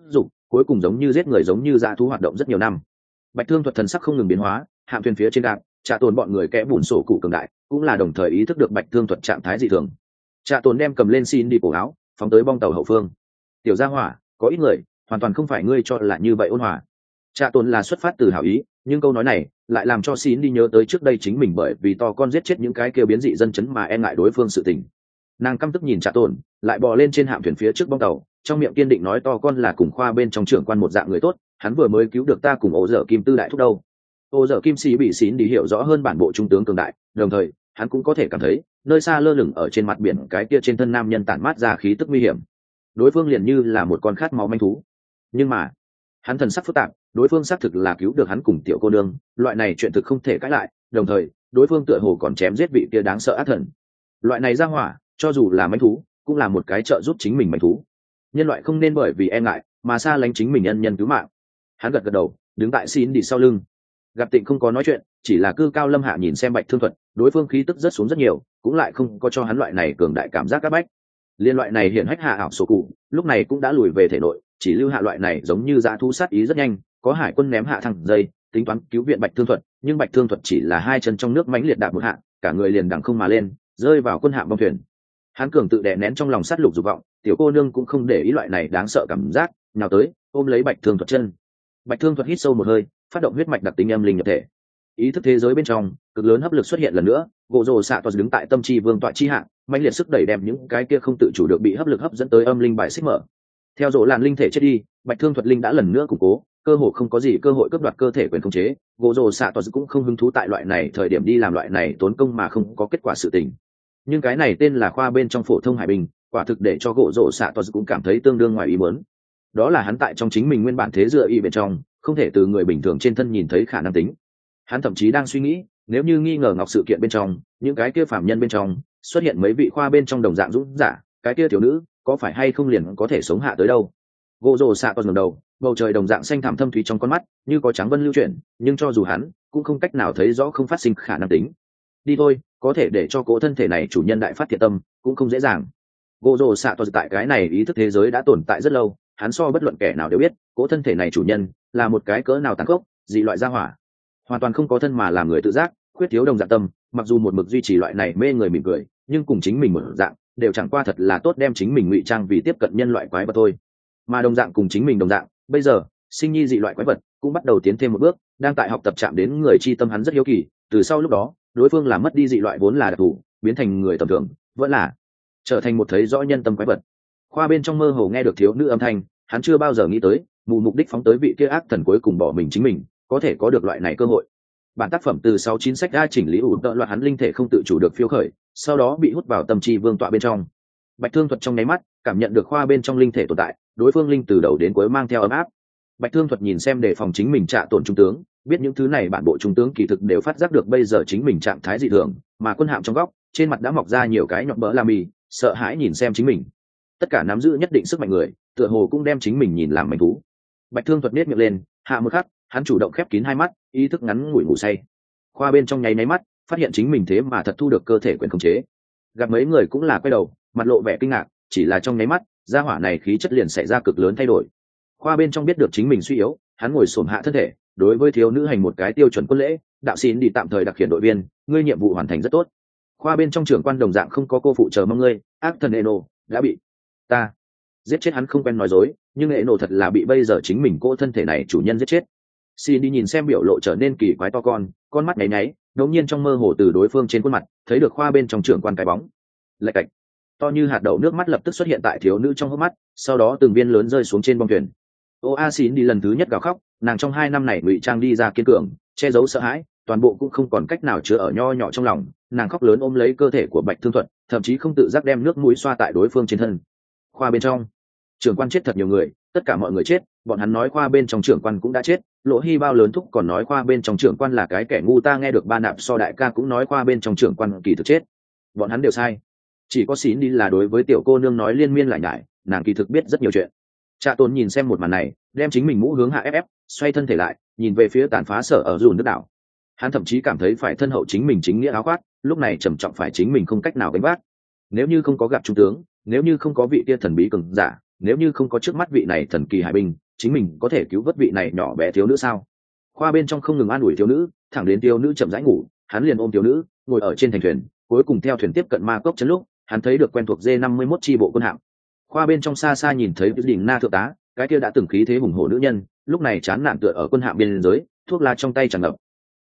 cuối cùng giống như giết người giống như dã thú hoạt động rất nhiều năm. Bạch Thương Thuật thần sắc không ngừng biến hóa, hạm thuyền phía trên đạp Trạ Tồn bọn người kẽ bùn sổ cụ cường đại cũng là đồng thời ý thức được Bạch Thương Thuật trạng thái dị thường. Trạ Tồn đem cầm lên xin đi cổ áo phóng tới bong tàu hậu phương. Tiểu gia hỏa, có ít người hoàn toàn không phải ngươi cho là như vậy ôn hòa. Trạ Tồn là xuất phát từ hảo ý, nhưng câu nói này lại làm cho xin đi nhớ tới trước đây chính mình bởi vì to con giết chết những cái kêu biến dị dân chấn mà e ngại đối phương sự tình. Nàng căm tức nhìn Trạ Tồn, lại bò lên trên hạm thuyền phía trước bong tàu, trong miệng kiên định nói to con là cùng khoa bên trong trưởng quan một dạng người tốt, hắn vừa mới cứu được ta cùng Ô Dở Kim Tư đại thúc đâu. Ô Dở Kim Sĩ bị xín đi hiểu rõ hơn bản bộ trung tướng cường đại, đồng thời hắn cũng có thể cảm thấy nơi xa lơ lửng ở trên mặt biển cái kia trên thân nam nhân tản mát ra khí tức nguy hiểm. Đối phương liền như là một con khát máu manh thú. Nhưng mà hắn thần sắc phức tạp, đối phương xác thực là cứu được hắn cùng tiểu cô nương, loại này chuyện thực không thể cãi lại, đồng thời đối phương tựa hồ còn chém giết vị kia đáng sợ ác thần. Loại này ra hỏa, cho dù là manh thú, cũng là một cái trợ giúp chính mình manh thú. Nhân loại không nên bởi vì e ngại mà xa lánh chính mình nhân nhân cứu mạng. Hắn gật gật đầu, đứng tại xin đi sau lưng. Gặp Tịnh không có nói chuyện, chỉ là cư cao lâm hạ nhìn xem Bạch Thương Thuật, đối phương khí tức rất xuống rất nhiều, cũng lại không có cho hắn loại này cường đại cảm giác áp bách. Liên loại này hiện hách hạ ảo sổ cụ, lúc này cũng đã lùi về thể nội, chỉ lưu hạ loại này giống như dã thú sát ý rất nhanh, có hải quân ném hạ thẳng dây, tính toán cứu viện Bạch Thương Thuật, nhưng Bạch Thương Thuật chỉ là hai chân trong nước mãnh liệt đạp một hạ, cả người liền đằng không mà lên, rơi vào quân hạm bong thuyền. Hắn cường tự đè nén trong lòng sát lục dục vọng, tiểu cô nương cũng không để ý loại này đáng sợ cảm giác, nhào tới ôm lấy Bạch Thương Thuật chân. Bạch Thương Thuật hít sâu một hơi, phát động huyết mạch đặc tính âm linh nhập thể. Ý thức thế giới bên trong cực lớn hấp lực xuất hiện lần nữa, gỗ rồ xạ toàn đứng tại tâm chi vương tọa chi hạng, mãnh liệt sức đẩy đem những cái kia không tự chủ được bị hấp lực hấp dẫn tới âm linh bài xích mở. Theo rộ làn linh thể chết đi, Bạch Thương Thuật linh đã lần nữa củng cố, cơ hội không có gì cơ hội cướp đoạt cơ thể quyền khống chế, gỗ rồ xạ toàn cũng không hứng thú tại loại này thời điểm đi làm loại này tốn công mà không có kết quả sự tình. Nhưng cái này tên là khoa bên trong phổ thông hải binh, quả thực để cho gỗ rồ xạ toàn cũng cảm thấy tương đương ngoài ý muốn. Đó là hắn tại trong chính mình nguyên bản thế dựa y bên trong, không thể từ người bình thường trên thân nhìn thấy khả năng tính. Hắn thậm chí đang suy nghĩ, nếu như nghi ngờ ngọc sự kiện bên trong, những cái kia phạm nhân bên trong xuất hiện mấy vị khoa bên trong đồng dạng dũng giả, cái kia thiếu nữ có phải hay không liền có thể sống hạ tới đâu. Gỗ rồ xạ toàn ngẩng đầu, bầu trời đồng dạng xanh thẳm thâm thúy trong con mắt như có trắng vân lưu chuyển, nhưng cho dù hắn cũng không cách nào thấy rõ không phát sinh khả năng tính. Đi thôi, có thể để cho cỗ thân thể này chủ nhân đại phát thiện tâm cũng không dễ dàng. Gỗ rồ xạ toàn tại cái này ý thức thế giới đã tồn tại rất lâu, hắn so bất luận kẻ nào đều biết cỗ thân thể này chủ nhân là một cái cỡ nào tàn khốc, dị loại gia hỏa, hoàn toàn không có thân mà làm người tự giác, khuyết thiếu đồng dạng tâm, mặc dù một mực duy trì loại này mê người mỉm cười, nhưng cùng chính mình một dạng đều chẳng qua thật là tốt đem chính mình ngụy trang vì tiếp cận nhân loại quái vật thôi. Mà đồng dạng cùng chính mình đồng dạng, bây giờ sinh nhi dị loại quái vật cũng bắt đầu tiến thêm một bước, đang tại học tập chạm đến người chi tâm. Hắn rất hiếu kỳ, từ sau lúc đó đối phương là mất đi dị loại vốn là đặc thù, biến thành người tầm thường, vẫn là trở thành một thấy rõ nhân tâm quái vật. Khoa bên trong mơ hồ nghe được thiếu nữ âm thanh, hắn chưa bao giờ nghĩ tới mục đích phóng tới vị kia ác thần cuối cùng bỏ mình chính mình có thể có được loại này cơ hội. Bản tác phẩm từ 69 sách ra chỉnh lý ủ tợ loạt hắn linh thể không tự chủ được phiêu khởi, sau đó bị hút vào tâm chi vương tọa bên trong. Bạch Thương Thuật trong nháy mắt cảm nhận được khoa bên trong linh thể tồn tại, đối phương linh từ đầu đến cuối mang theo ấm áp. Bạch Thương Thuật nhìn xem đề phòng chính mình trạ tổn trung tướng, biết những thứ này bản bộ trung tướng kỳ thực đều phát giác được bây giờ chính mình trạng thái dị thường, mà quân hạm trong góc trên mặt đã mọc ra nhiều cái nhọn bỡ la mì, sợ hãi nhìn xem chính mình. Tất cả nắm giữ nhất định sức mạnh người, tựa hồ cũng đem chính mình nhìn làm manh thú. Bạch Thương Thuật nét miệng lên, hạ một khắc, hắn chủ động khép kín hai mắt, ý thức ngắn ngủi ngủ say. Khoa bên trong nháy máy mắt, phát hiện chính mình thế mà thật thu được cơ thể quyền khống chế. Gặp mấy người cũng là quay đầu, mặt lộ vẻ kinh ngạc, chỉ là trong nháy mắt, gia hỏa này khí chất liền xảy ra cực lớn thay đổi. Khoa bên trong biết được chính mình suy yếu, hắn ngồi xổm hạ thân thể, đối với thiếu nữ hành một cái tiêu chuẩn quân lễ, đạo xin đi tạm thời đặc hiện đội viên, ngươi nhiệm vụ hoàn thành rất tốt. Khoa bên trong trưởng quan đồng dạng không có cô phụ chờ mong ngươi, ác thần Eno đã bị ta giết chết. Hắn không quen nói dối, nhưng Eno thật là bị bây giờ chính mình cô thân thể này chủ nhân giết chết. Xin đi nhìn xem biểu lộ trở nên kỳ quái to con mắt nháy nháy, đột nhiên trong mơ hồ từ đối phương trên khuôn mặt thấy được khoa bên trong trưởng quan cái bóng lạch cạch, to như hạt đậu nước mắt lập tức xuất hiện tại thiếu nữ trong hốc mắt, sau đó từng viên lớn rơi xuống trên bong thuyền. Xin đi lần thứ nhất gào khóc, nàng trong 2 năm này ngụy trang đi ra kiên cường, che giấu sợ hãi, toàn bộ cũng không còn cách nào chứa ở nho nhỏ trong lòng, nàng khóc lớn ôm lấy cơ thể của Bạch Thương Thuật, thậm chí không tự giác đem nước mũi xoa tại đối phương trên thân. Khoa bên trong trưởng quan chết thật nhiều người, tất cả mọi người chết, bọn hắn nói khoa bên trong trưởng quan cũng đã chết, Lỗ Hy bao lớn thúc còn nói khoa bên trong trưởng quan là cái kẻ ngu, ta nghe được ba nạp so đại ca cũng nói khoa bên trong trưởng quan kỳ thực chết. Bọn hắn đều sai, chỉ có Xín đi là đối với tiểu cô nương nói liên miên lại nhải, nàng kỳ thực biết rất nhiều chuyện. Trạ Tồn nhìn xem một màn này, đem chính mình mũ hướng hạ ép, xoay thân thể lại, nhìn về phía tàn phá sở ở dùn nước đảo. Hắn thậm chí cảm thấy phải thân hậu chính mình chính nghĩa áo khoác, lúc này trầm trọng phải chính mình không cách nào gánh vác. Nếu như không có gặp trung tướng, nếu như không có vị kia thần bí cường giả, nếu như không có trước mắt vị này thần kỳ hải binh, chính mình có thể cứu vớt vị này nhỏ bé thiếu nữ sao? Khoa bên trong không ngừng an ủi thiếu nữ, thẳng đến thiếu nữ chậm rãi ngủ, hắn liền ôm thiếu nữ ngồi ở trên thành thuyền, cuối cùng theo thuyền tiếp cận ma cốc trấn lúc hắn thấy được quen thuộc D51 chi bộ quân hạm. Khoa bên trong xa xa nhìn thấy đỉnh na thượng tá, cái kia đã từng khí thế hùng hổ nữ nhân lúc này chán nản tựa ở quân hạm biên giới, thuốc lá trong tay tràn ngập.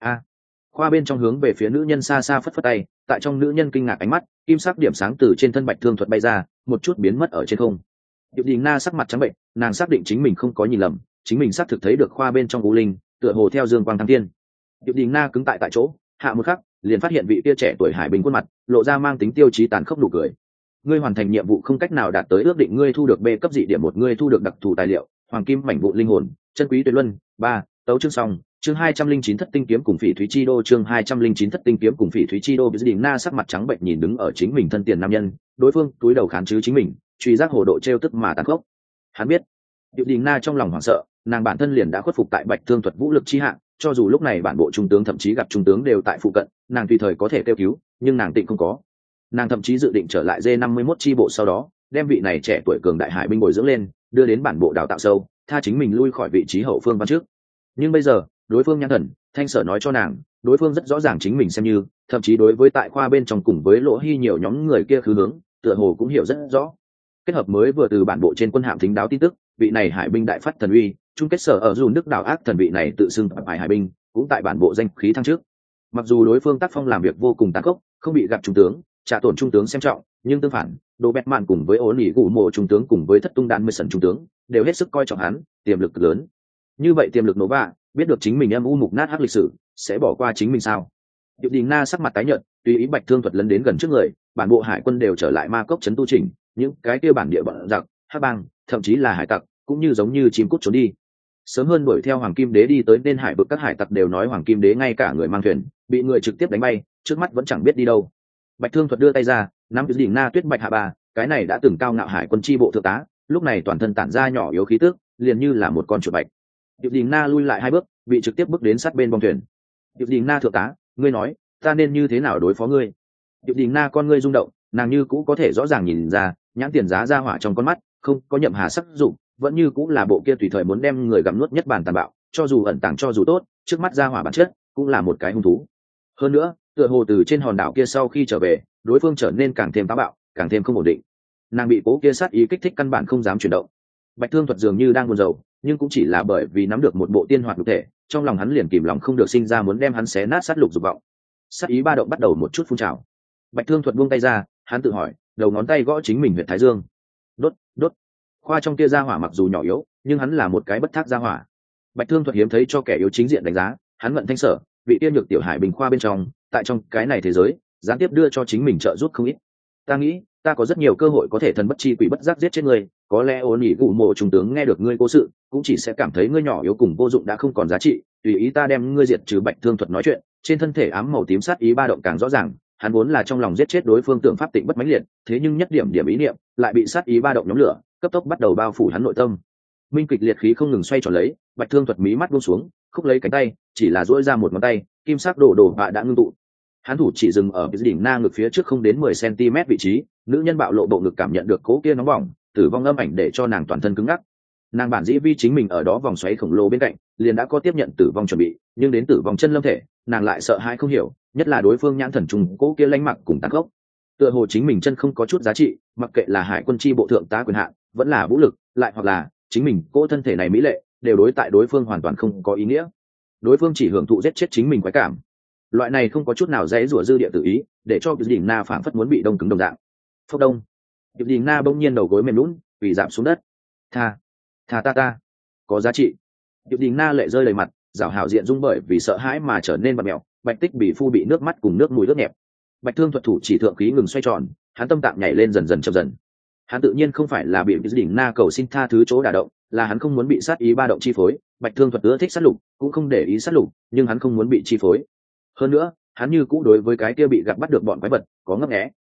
Khoa bên trong hướng về phía nữ nhân xa xa phất phất tay, tại trong nữ nhân kinh ngạc ánh mắt, kim sắc điểm sáng từ trên thân Bạch Thương Thuật bay ra, một chút biến mất ở trên không. Diệp Đình Na sắc mặt trắng bệnh, nàng xác định chính mình không có nhìn lầm, chính mình xác thực thấy được khoa bên trong U Linh, tựa hồ theo dương quang thăng thiên. Diệp Đình Na cứng tại chỗ, hạ một khắc, liền phát hiện vị kia trẻ tuổi hải bình khuôn mặt, lộ ra mang tính tiêu chí tàn khốc nụ cười. Ngươi hoàn thành nhiệm vụ không cách nào đạt tới ước định, ngươi thu được B cấp dị điểm một, ngươi thu được đặc thù tài liệu, hoàng kim mảnh vụn linh hồn, chân quý tuyệt luân. 3, tấu chương xong. Chương 209 thất tinh kiếm cùng phỉ thúy chi đô, chương 209 thất tinh kiếm cùng phỉ thúy chi đô. Diệp Đình Na sắc mặt trắng bệnh nhìn đứng ở chính mình thân tiền nam nhân, đối phương túi đầu khán chứ chính mình, truy giác hồ độ trêu tức mà tàn khốc. Hắn biết, Diệp Đình Na trong lòng hoảng sợ, nàng bản thân liền đã khuất phục tại Bạch Thương Thuật vũ lực chi hạng, cho dù lúc này bản bộ trung tướng thậm chí gặp trung tướng đều tại phụ cận, nàng tùy thời có thể kêu cứu, nhưng nàng tịnh không có. Nàng thậm chí dự định trở lại D51 chi bộ, sau đó đem vị này trẻ tuổi cường đại hải binh bồi dưỡng lên, đưa đến bản bộ đào tạo sâu, tha chính mình lui khỏi vị trí hậu phương văn trước. Nhưng bây giờ, đối phương nhãn thần, thanh sở nói cho nàng, đối phương rất rõ ràng chính mình xem như, thậm chí đối với tại khoa bên trong cùng với Lỗ Hy nhiều nhóm người kia khứ hướng, tựa hồ cũng hiểu rất rõ. Kết hợp mới vừa từ bản bộ trên quân hạm thính đáo tin tức, vị này hải binh đại phát thần uy, chung kết sở ở dù nước đảo ác thần vị này tự xưng hải binh, cũng tại bản bộ danh khí thăng trước. Mặc dù đối phương tác phong làm việc vô cùng tàn khốc, không bị gặp trung tướng, trả tổn trung tướng xem trọng, nhưng tương phản, Đồ Bẹt Mạn cùng với Ôn Nghị Gù Mộ trung tướng cùng với Thất Tung Đạn Mười Sần trung tướng đều hết sức coi trọng hắn, tiềm lực lớn. Như vậy tiềm lực Nova, biết được chính mình âm u mục nát hắc lịch sử, sẽ bỏ qua chính mình sao? Diệp Đình Na sắc mặt tái nhợt, tùy ý Bạch Thương Thuật lấn đến gần trước người, bản bộ hải quân đều trở lại ma cốc trấn tu chỉnh, những cái kia bản địa bọn giặc, hắc bang, thậm chí là hải tặc, cũng như giống như chim cút trốn đi. Sớm hơn đuổi theo Hoàng Kim Đế đi tới, nên hải vực các hải tặc đều nói Hoàng Kim Đế ngay cả người mang thuyền, bị người trực tiếp đánh bay, trước mắt vẫn chẳng biết đi đâu. Bạch Thương Thuật đưa tay ra, nắm Diệp Đình Na tuyết bạch hạ bà, cái này đã từng cao ngạo hải quân chi bộ thượng tá, lúc này toàn thân tản ra nhỏ yếu khí tức, liền như là một con chuột bạch. Diệp Đình Na lui lại 2 bước, bị trực tiếp bước đến sát bên bong thuyền. Diệp Đình Na thượng tá, ngươi nói, ta nên như thế nào đối phó ngươi? Diệp Đình Na con ngươi rung động, nàng như cũ có thể rõ ràng nhìn ra, nhãn tiền giá ra hỏa trong con mắt, không có nhậm hà sắc dụng, vẫn như cũ là bộ kia tùy thời muốn đem người gặm nuốt nhất bản tàn bạo, cho dù ẩn tàng cho dù tốt, trước mắt ra hỏa bản chất cũng là một cái hung thú. Hơn nữa, tựa hồ từ trên hòn đảo kia sau khi trở về, đối phương trở nên càng thêm táo bạo, càng thêm không ổn định. Nàng bị cố kia sát ý kích thích, căn bản không dám chuyển động. Bạch Thương Thuật dường như đang buồn rầu, nhưng cũng chỉ là bởi vì nắm được một bộ tiên hoạt nhục thể, trong lòng hắn liền kìm lòng không được sinh ra muốn đem hắn xé nát sát lục dục vọng. Sát ý ba động bắt đầu một chút phun trào. Bạch Thương Thuật buông tay ra, hắn tự hỏi, đầu ngón tay gõ chính mình huyệt thái dương. Đốt, đốt. Khoa trong kia ra hỏa mặc dù nhỏ yếu, nhưng hắn là một cái bất thác ra hỏa. Bạch Thương Thuật hiếm thấy cho kẻ yếu chính diện đánh giá, hắn ngận thanh sở, vị tiên nhược tiểu hải bình khoa bên trong, tại trong cái này thế giới, gián tiếp đưa cho chính mình trợ giúp không ít. Ta nghĩ, ta có rất nhiều cơ hội có thể thần bất chi quỷ bất giác giết chết ngươi, có lẽ Ôn Nghị Gù Mộ trung tướng nghe được ngươi cố sự, cũng chỉ sẽ cảm thấy ngươi nhỏ yếu cùng vô dụng đã không còn giá trị, tùy ý ta đem ngươi diệt trừ. Bạch Thương Thuật nói chuyện, trên thân thể ám màu tím sát ý ba động càng rõ ràng, hắn vốn là trong lòng giết chết đối phương tượng pháp tịnh bất mãnh liệt, thế nhưng nhất điểm ý niệm lại bị sát ý ba động nhóm lửa, cấp tốc bắt đầu bao phủ hắn nội tâm. Minh kịch liệt khí không ngừng xoay tròn lấy, Bạch Thương Thuật mí mắt buông xuống, khúc lấy cánh tay, chỉ là duỗi ra một ngón tay, kim sắc đồ họa đã ngưng tụ. Hắn thủ chỉ dừng ở đỉnh na ngực phía trước không đến 10 cm vị trí, nữ nhân bạo lộ bộ ngực cảm nhận được cố kia nóng bỏng, tử vong âm ảnh để cho nàng toàn thân cứng ngắc. Nàng bản dĩ vi chính mình ở đó vòng xoáy khổng lồ bên cạnh, liền đã có tiếp nhận tử vong chuẩn bị, nhưng đến tử vong chân lâm thể, nàng lại sợ hãi không hiểu, nhất là đối phương nhãn thần trùng cố kia lánh mặc cùng tàn khốc. Tựa hồ chính mình chân không có chút giá trị, mặc kệ là hải quân chi bộ thượng tá quyền hạn, vẫn là vũ lực, lại hoặc là chính mình cố thân thể này mỹ lệ, đều đối tại đối phương hoàn toàn không có ý nghĩa. Đối phương chỉ hưởng thụ giết chết chính mình khoái cảm. Loại này không có chút nào dễ rủa dư địa tự ý, để cho Diệp Đình Na phảng phất muốn bị đông cứng đồng dạng. Phốc đông. Diệp Đình Na bỗng nhiên đầu gối mềm lún, quỳ rạp xuống đất. Tha ta, có giá trị. Diệp Đình Na lệ rơi đầy mặt, rảo hảo diện dung bởi vì sợ hãi mà trở nên bặm mèo, Bạch Tích bị phu bị nước mắt cùng nước mũi ướt nhẹp. Bạch Thương Thuật thủ chỉ thượng khí ngừng xoay tròn, hắn tâm tạng nhảy lên dần dần chậm dần. Hắn tự nhiên không phải là bị Diệp Đình Na cầu xin tha thứ chỗ đả động, là hắn không muốn bị sát ý ba động chi phối. Bạch Thương Thuật ưa thích sát lục, cũng không để ý sát lục, nhưng hắn không muốn bị chi phối. Hơn nữa, hắn như cũ đối với cái kia bị gặp bắt được bọn quái vật có ngấp nghé.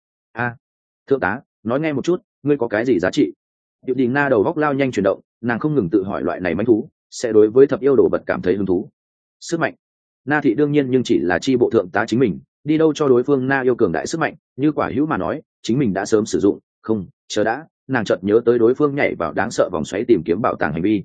Thượng tá, nói nghe một chút, ngươi có cái gì giá trị? Diệp Đình Na đầu góc lao nhanh chuyển động, nàng không ngừng tự hỏi loại này manh thú sẽ đối với thập yêu đồ vật cảm thấy hứng thú. Sức mạnh, Na thị đương nhiên, nhưng chỉ là chi bộ thượng tá chính mình, đi đâu cho đối phương Na yêu cường đại sức mạnh, như quả hữu mà nói, chính mình đã sớm sử dụng. Không, chờ đã, nàng chợt nhớ tới đối phương nhảy vào đáng sợ vòng xoáy tìm kiếm bảo tàng hành vi.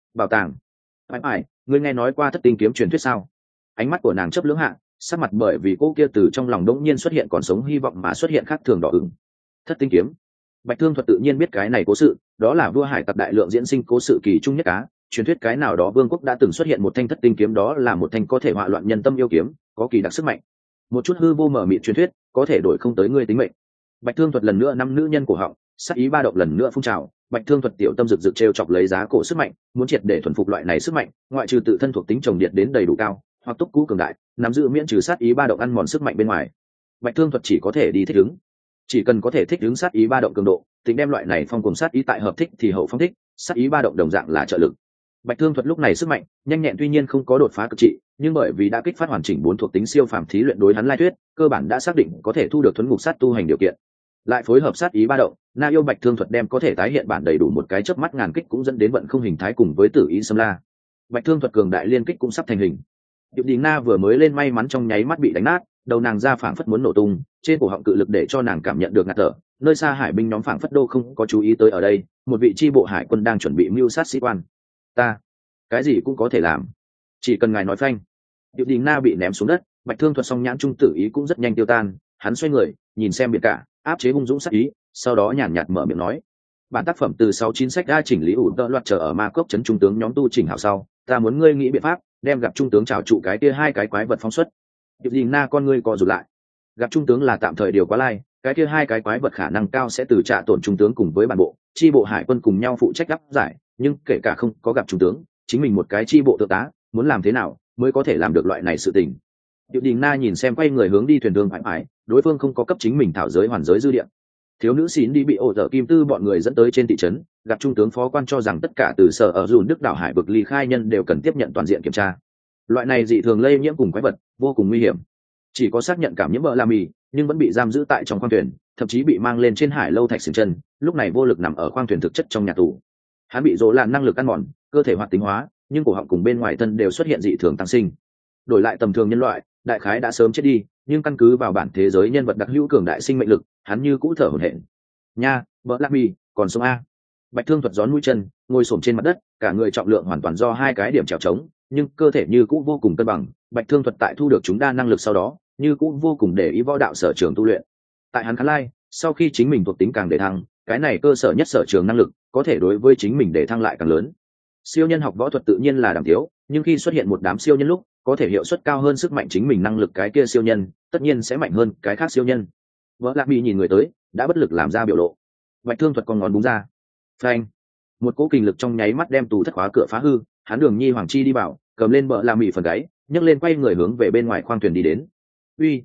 Bảo tàng. Ai, ngươi nghe nói qua thất tinh kiếm truyền thuyết sao? Ánh mắt của nàng chớp lưỡng hạ, sắc mặt bởi vì cô kia từ trong lòng đống nhiên xuất hiện còn sống hy vọng mà xuất hiện khác thường đỏ ửng. Thất tinh kiếm. Bạch Thương Thuật tự nhiên biết cái này cố sự, đó là vua hải tặc đại lượng diễn sinh cố sự kỳ trung nhất cá, truyền thuyết cái nào đó vương quốc đã từng xuất hiện một thanh thất tinh kiếm, đó là một thanh có thể hỏa loạn nhân tâm yêu kiếm, có kỳ đặc sức mạnh. Một chút hư vô mở mịt truyền thuyết, có thể đổi không tới ngươi tính mệnh. Bạch Thương Thuật lần nữa năm nữ nhân cổ họng, sát ý ba động lần nữa phun trào. Bạch Thương Thuật tiểu tâm rực rực trêu chọc lấy giá cổ sức mạnh, muốn triệt để thuần phục loại này sức mạnh, ngoại trừ tự thân thuộc tính trồng điện đến đầy đủ cao, hoặc túc cú cường đại, nắm giữ miễn trừ sát ý ba động ăn mòn sức mạnh bên ngoài. Bạch Thương Thuật chỉ có thể đi thích ứng, chỉ cần có thể thích ứng sát ý ba động cường độ, tính đem loại này phong cùng sát ý tại hợp thích thì hậu phong thích, sát ý ba động đồng dạng là trợ lực. Bạch Thương Thuật lúc này sức mạnh nhanh nhẹn tuy nhiên không có đột phá cực trị, nhưng bởi vì đã kích phát hoàn chỉnh 4 thuộc tính siêu phàm thí luyện đối hắn lai thuyết, cơ bản đã xác định có thể thu được thuần ngục sát tu hành điều kiện. Lại phối hợp sát ý ba động, Na yêu Bạch Thương Thuật đem có thể tái hiện bản đầy đủ một cái chớp mắt ngàn kích cũng dẫn đến vận không hình thái cùng với tử ý xâm la. Bạch Thương Thuật cường đại liên kích cũng sắp thành hình. Diệp Đình Na vừa mới lên may mắn trong nháy mắt bị đánh nát, đầu nàng ra phảng phất muốn nổ tung, trên cổ họng cự lực để cho nàng cảm nhận được ngạt thở. Nơi xa hải binh nhóm phảng phất đô không có chú ý tới ở đây, một vị chi bộ hải quân đang chuẩn bị mưu sát sĩ quan. Ta, cái gì cũng có thể làm, chỉ cần ngài nói phanh. Diệp Đình Na bị ném xuống đất, Bạch Thương Thuật song nhãn trung tử ý cũng rất nhanh tiêu tan, hắn xoay người, nhìn xem biển cả, áp chế hung dũng sát ý, sau đó nhàn nhạt mở miệng nói: bản tác phẩm từ 69 sách đã chỉnh lý ủ đỡ loạt chờ ở ma cốc trấn trung tướng nhóm tu chỉnh hảo sau, ta muốn ngươi nghĩ biện pháp đem gặp trung tướng trào trụ cái kia hai cái quái vật phóng xuất. Diệp Đình Na con ngươi co rụt lại, gặp trung tướng là tạm thời điều quá lai, cái kia hai cái quái vật khả năng cao sẽ từ trả tổn trung tướng cùng với bản bộ chi bộ hải quân cùng nhau phụ trách đáp giải, nhưng kể cả không có gặp trung tướng, chính mình một cái chi bộ thượng tá muốn làm thế nào mới có thể làm được loại này sự tình. Diệp Đình Na nhìn xem quay người hướng đi thuyền đường phải, đối phương không có cấp chính mình thảo giới hoàn giới dư địa. Thiếu nữ xín đi bị ổ dở kim tư bọn người dẫn tới trên thị trấn, gặp trung tướng phó quan cho rằng tất cả từ sở ở dùn đức đảo hải vực ly khai nhân đều cần tiếp nhận toàn diện kiểm tra. Loại này dị thường lây nhiễm cùng quái vật vô cùng nguy hiểm, chỉ có xác nhận cảm nhiễm vợ la mì nhưng vẫn bị giam giữ tại trong khoang thuyền, thậm chí bị mang lên trên hải lâu thạch sừng chân, lúc này vô lực nằm ở khoang thuyền thực chất trong nhà tù. Hắn bị rối loạn năng lực ăn mòn, cơ thể hoạt tính hóa, nhưng cổ họng cùng bên ngoài thân đều xuất hiện dị thường tăng sinh. Đổi lại tầm thường nhân loại, đại khái đã sớm chết đi, nhưng căn cứ vào bản thế giới nhân vật đặc hữu cường đại sinh mệnh lực, hắn như cũ thở hổn hển. Nha, vợ la mì còn sống a. Bạch Thương Thuật gión mũi chân, ngồi xổm trên mặt đất, cả người trọng lượng hoàn toàn do hai cái điểm trèo trống, nhưng cơ thể như cũ vô cùng cân bằng. Bạch Thương Thuật tại thu được chúng đa năng lực sau đó, như cũ vô cùng để ý võ đạo sở trường tu luyện. Tại hắn khán lai, sau khi chính mình thuộc tính càng để thăng, cái này cơ sở nhất sở trường năng lực có thể đối với chính mình để thăng lại càng lớn. Siêu nhân học võ thuật tự nhiên là đảm thiếu, nhưng khi xuất hiện một đám siêu nhân lúc, có thể hiệu suất cao hơn sức mạnh chính mình năng lực cái kia siêu nhân, tất nhiên sẽ mạnh hơn cái khác siêu nhân. Võ Lạc Mỹ nhìn người tới, đã bất lực làm ra biểu lộ. Bạch Thương Thuật còn ngón búng ra. Phanh! Một cỗ kình lực trong nháy mắt đem tù thất khóa cửa phá hư, hắn Đường Nhi Hoàng Chi đi bảo, cầm lên bờ làm mì phần gáy, nhấc lên quay người hướng về bên ngoài khoang thuyền đi đến. Uy,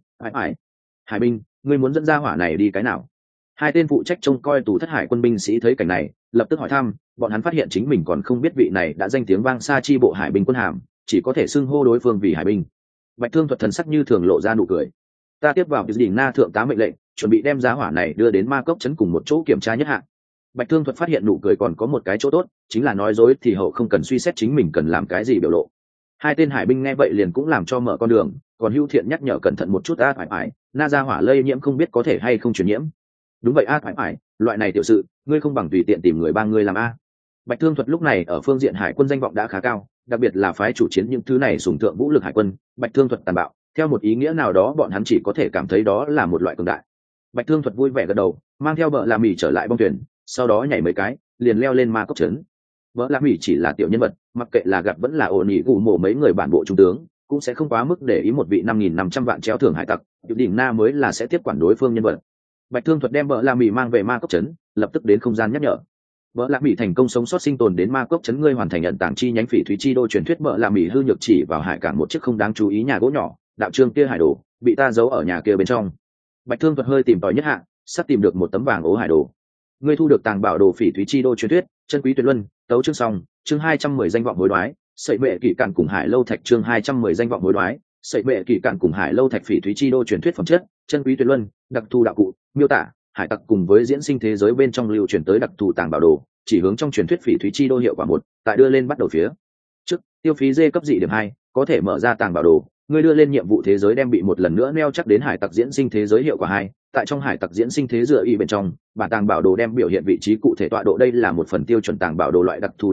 hải binh, ngươi muốn dẫn ra hỏa này đi cái nào? Hai tên phụ trách trông coi tù thất hải quân binh sĩ thấy cảnh này, lập tức hỏi thăm, bọn hắn phát hiện chính mình còn không biết vị này đã danh tiếng vang xa chi bộ hải binh quân hàm, chỉ có thể xưng hô đối phương vì hải binh. Bạch Thương Thuật thần sắc như thường lộ ra nụ cười. Ta tiếp vào đỉnh na thượng tá mệnh lệnh, chuẩn bị đem giá hỏa này đưa đến ma cốc trấn cùng một chỗ kiểm tra nhất hạng. Bạch Thương Thuật phát hiện nụ cười còn có một cái chỗ tốt, chính là nói dối thì hậu không cần suy xét chính mình cần làm cái gì biểu lộ. Hai tên hải binh nghe vậy liền cũng làm cho mở con đường, còn Hưu Thiện nhắc nhở cẩn thận một chút a phải, na ra hỏa lây nhiễm không biết có thể hay không truyền nhiễm. Đúng vậy a phải, loại này tiểu sự, ngươi không bằng tùy tiện tìm người ba ngươi làm a. Bạch Thương Thuật lúc này ở phương diện hải quân danh vọng đã khá cao, đặc biệt là phái chủ chiến những thứ này sùng thượng vũ lực hải quân, Bạch Thương Thuật tàn bạo, theo một ý nghĩa nào đó bọn hắn chỉ có thể cảm thấy đó là một loại cường đại. Bạch Thương Thuật vui vẻ gật đầu, mang theo vợ làm mỉ trở lại bong thuyền, sau đó nhảy mấy cái liền leo lên ma cốc trấn. Vợ làm mỉ chỉ là tiểu nhân vật, mặc kệ là gặp vẫn là ổn ỉ gù mổ mấy người bản bộ trung tướng cũng sẽ không quá mức để ý một vị 5.500 vạn treo thưởng hải tặc, Diệp Đỉnh Na mới là sẽ tiếp quản đối phương nhân vật. Bạch Thương Thuật đem vợ làm mỉ mang về ma cốc trấn, lập tức đến không gian nhắc nhở. Vợ làm mỉ thành công sống sót sinh tồn đến ma cốc trấn, ngươi hoàn thành nhận tảng chi nhánh phỉ thúy chi đô truyền thuyết. Vợ làm mỉ hư nhược chỉ vào hải cảng một chiếc không đáng chú ý nhà gỗ nhỏ, đạo trương kia hải đồ bị ta giấu ở nhà kia bên trong. Bạch Thương Thuật hơi tìm tòi nhất hạ, sắp tìm được một tấm vàng ố hải đồ. Ngươi thu được tàng bảo đồ phỉ thúy chi đô truyền thuyết, chân quý tuyệt luân, tấu chương xong, chương 210 danh vọng hối đoái, sợi bệ kỳ cạn cùng hải lâu thạch, chương 210 danh vọng hối đoái, sợi bệ kỳ cạn cùng hải lâu thạch phỉ thúy chi đô truyền thuyết phẩm chất, chân quý tuyệt luân, đặc thù đạo cụ, miêu tả, hải tặc cùng với diễn sinh thế giới bên trong lưu truyền tới đặc thù tàng bảo đồ, chỉ hướng trong truyền thuyết phỉ thúy chi đô hiệu quả một, tại đưa lên bắt đầu phía trước, tiêu phí dê cấp dị điểm 2, có thể mở ra tàng bảo đồ. Ngươi đưa lên nhiệm vụ thế giới đem bị một lần nữa neo chắc đến hải tặc diễn sinh thế giới hiệu quả 2, tại trong hải tặc diễn sinh thế dựa y bên trong, bản tàng bảo đồ đem biểu hiện vị trí cụ thể tọa độ, đây là một phần tiêu chuẩn tàng bảo đồ loại đặc thù đạo cụ,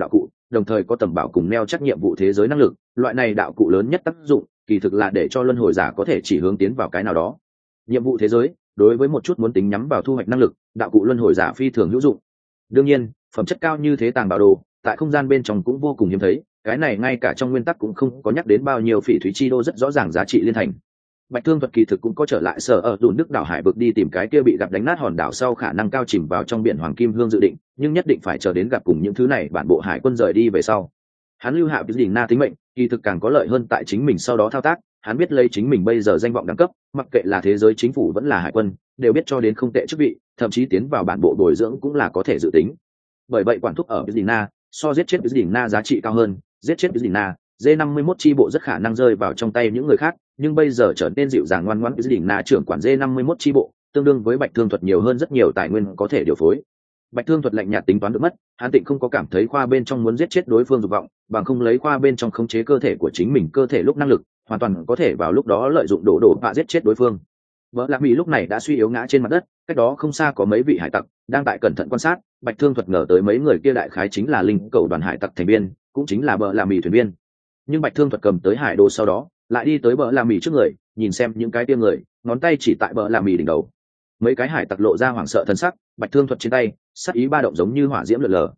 đồng thời có tầm bảo cùng neo chắc nhiệm vụ thế giới năng lực. Loại này đạo cụ lớn nhất tác dụng kỳ thực là để cho luân hồi giả có thể chỉ hướng tiến vào cái nào đó nhiệm vụ thế giới. Đối với một chút muốn tính nhắm vào thu hoạch năng lực, đạo cụ luân hồi giả phi thường hữu dụng. Đương nhiên, phẩm chất cao như thế tàng bảo đồ tại không gian bên trong cũng vô cùng hiếm thấy, cái này ngay cả trong nguyên tắc cũng không có nhắc đến bao nhiêu phỉ thúy chi đô rất rõ ràng giá trị liên thành. Bạch Thương Thuật kỳ thực cũng có trở lại sở ở dùn nước đảo hải vực đi tìm cái kia bị gặp đánh nát hòn đảo sau khả năng cao chìm vào trong biển hoàng kim hương dự định, nhưng nhất định phải chờ đến gặp cùng những thứ này bản bộ hải quân rời đi về sau. Hắn lưu hạ đỉnh na tính mệnh, kỳ thực càng có lợi hơn tại chính mình sau đó thao tác. Hắn biết lấy chính mình bây giờ danh vọng đẳng cấp, mặc kệ là thế giới chính phủ vẫn là hải quân, đều biết cho đến không tệ chức vị, thậm chí tiến vào bản bộ bồi dưỡng cũng là có thể dự tính. Bởi vậy quản thúc ở đỉnh na, so giết chết đỉnh na giá trị cao hơn, giết chết đỉnh na, D51 chi bộ rất khả năng rơi vào trong tay những người khác, nhưng bây giờ trở nên dịu dàng ngoan ngoãn đỉnh na trưởng quản D51 chi bộ, tương đương với Bạch Thương Thuật nhiều hơn rất nhiều tài nguyên có thể điều phối. Bạch Thương Thuật lạnh nhạt tính toán được mất, hắn tịnh không có cảm thấy khoa bên trong muốn giết chết đối phương dục vọng, bằng không lấy khoa bên trong khống chế cơ thể của chính mình cơ thể lúc năng lực, hoàn toàn có thể vào lúc đó lợi dụng đổ và giết chết đối phương. Vợ Lạc Mỹ lúc này đã suy yếu ngã trên mặt đất, cách đó không xa có mấy vị hải tặc đang tại cẩn thận quan sát. Bạch Thương Thuật ngờ tới mấy người kia đại khái chính là linh cầu đoàn hải tặc thành viên, cũng chính là Vợ Lạc Mỹ thuyền viên. Nhưng Bạch Thương Thuật cầm tới hải đồ sau đó, lại đi tới Vợ Lạc Mỹ trước người, nhìn xem những cái tia người, ngón tay chỉ tại Vợ Lạc Mỹ đỉnh đầu. Mấy cái hải tặc lộ ra hoảng sợ thần sắc, Bạch Thương Thuật trên tay sắc ý ba động giống như hỏa diễm lượn lờ.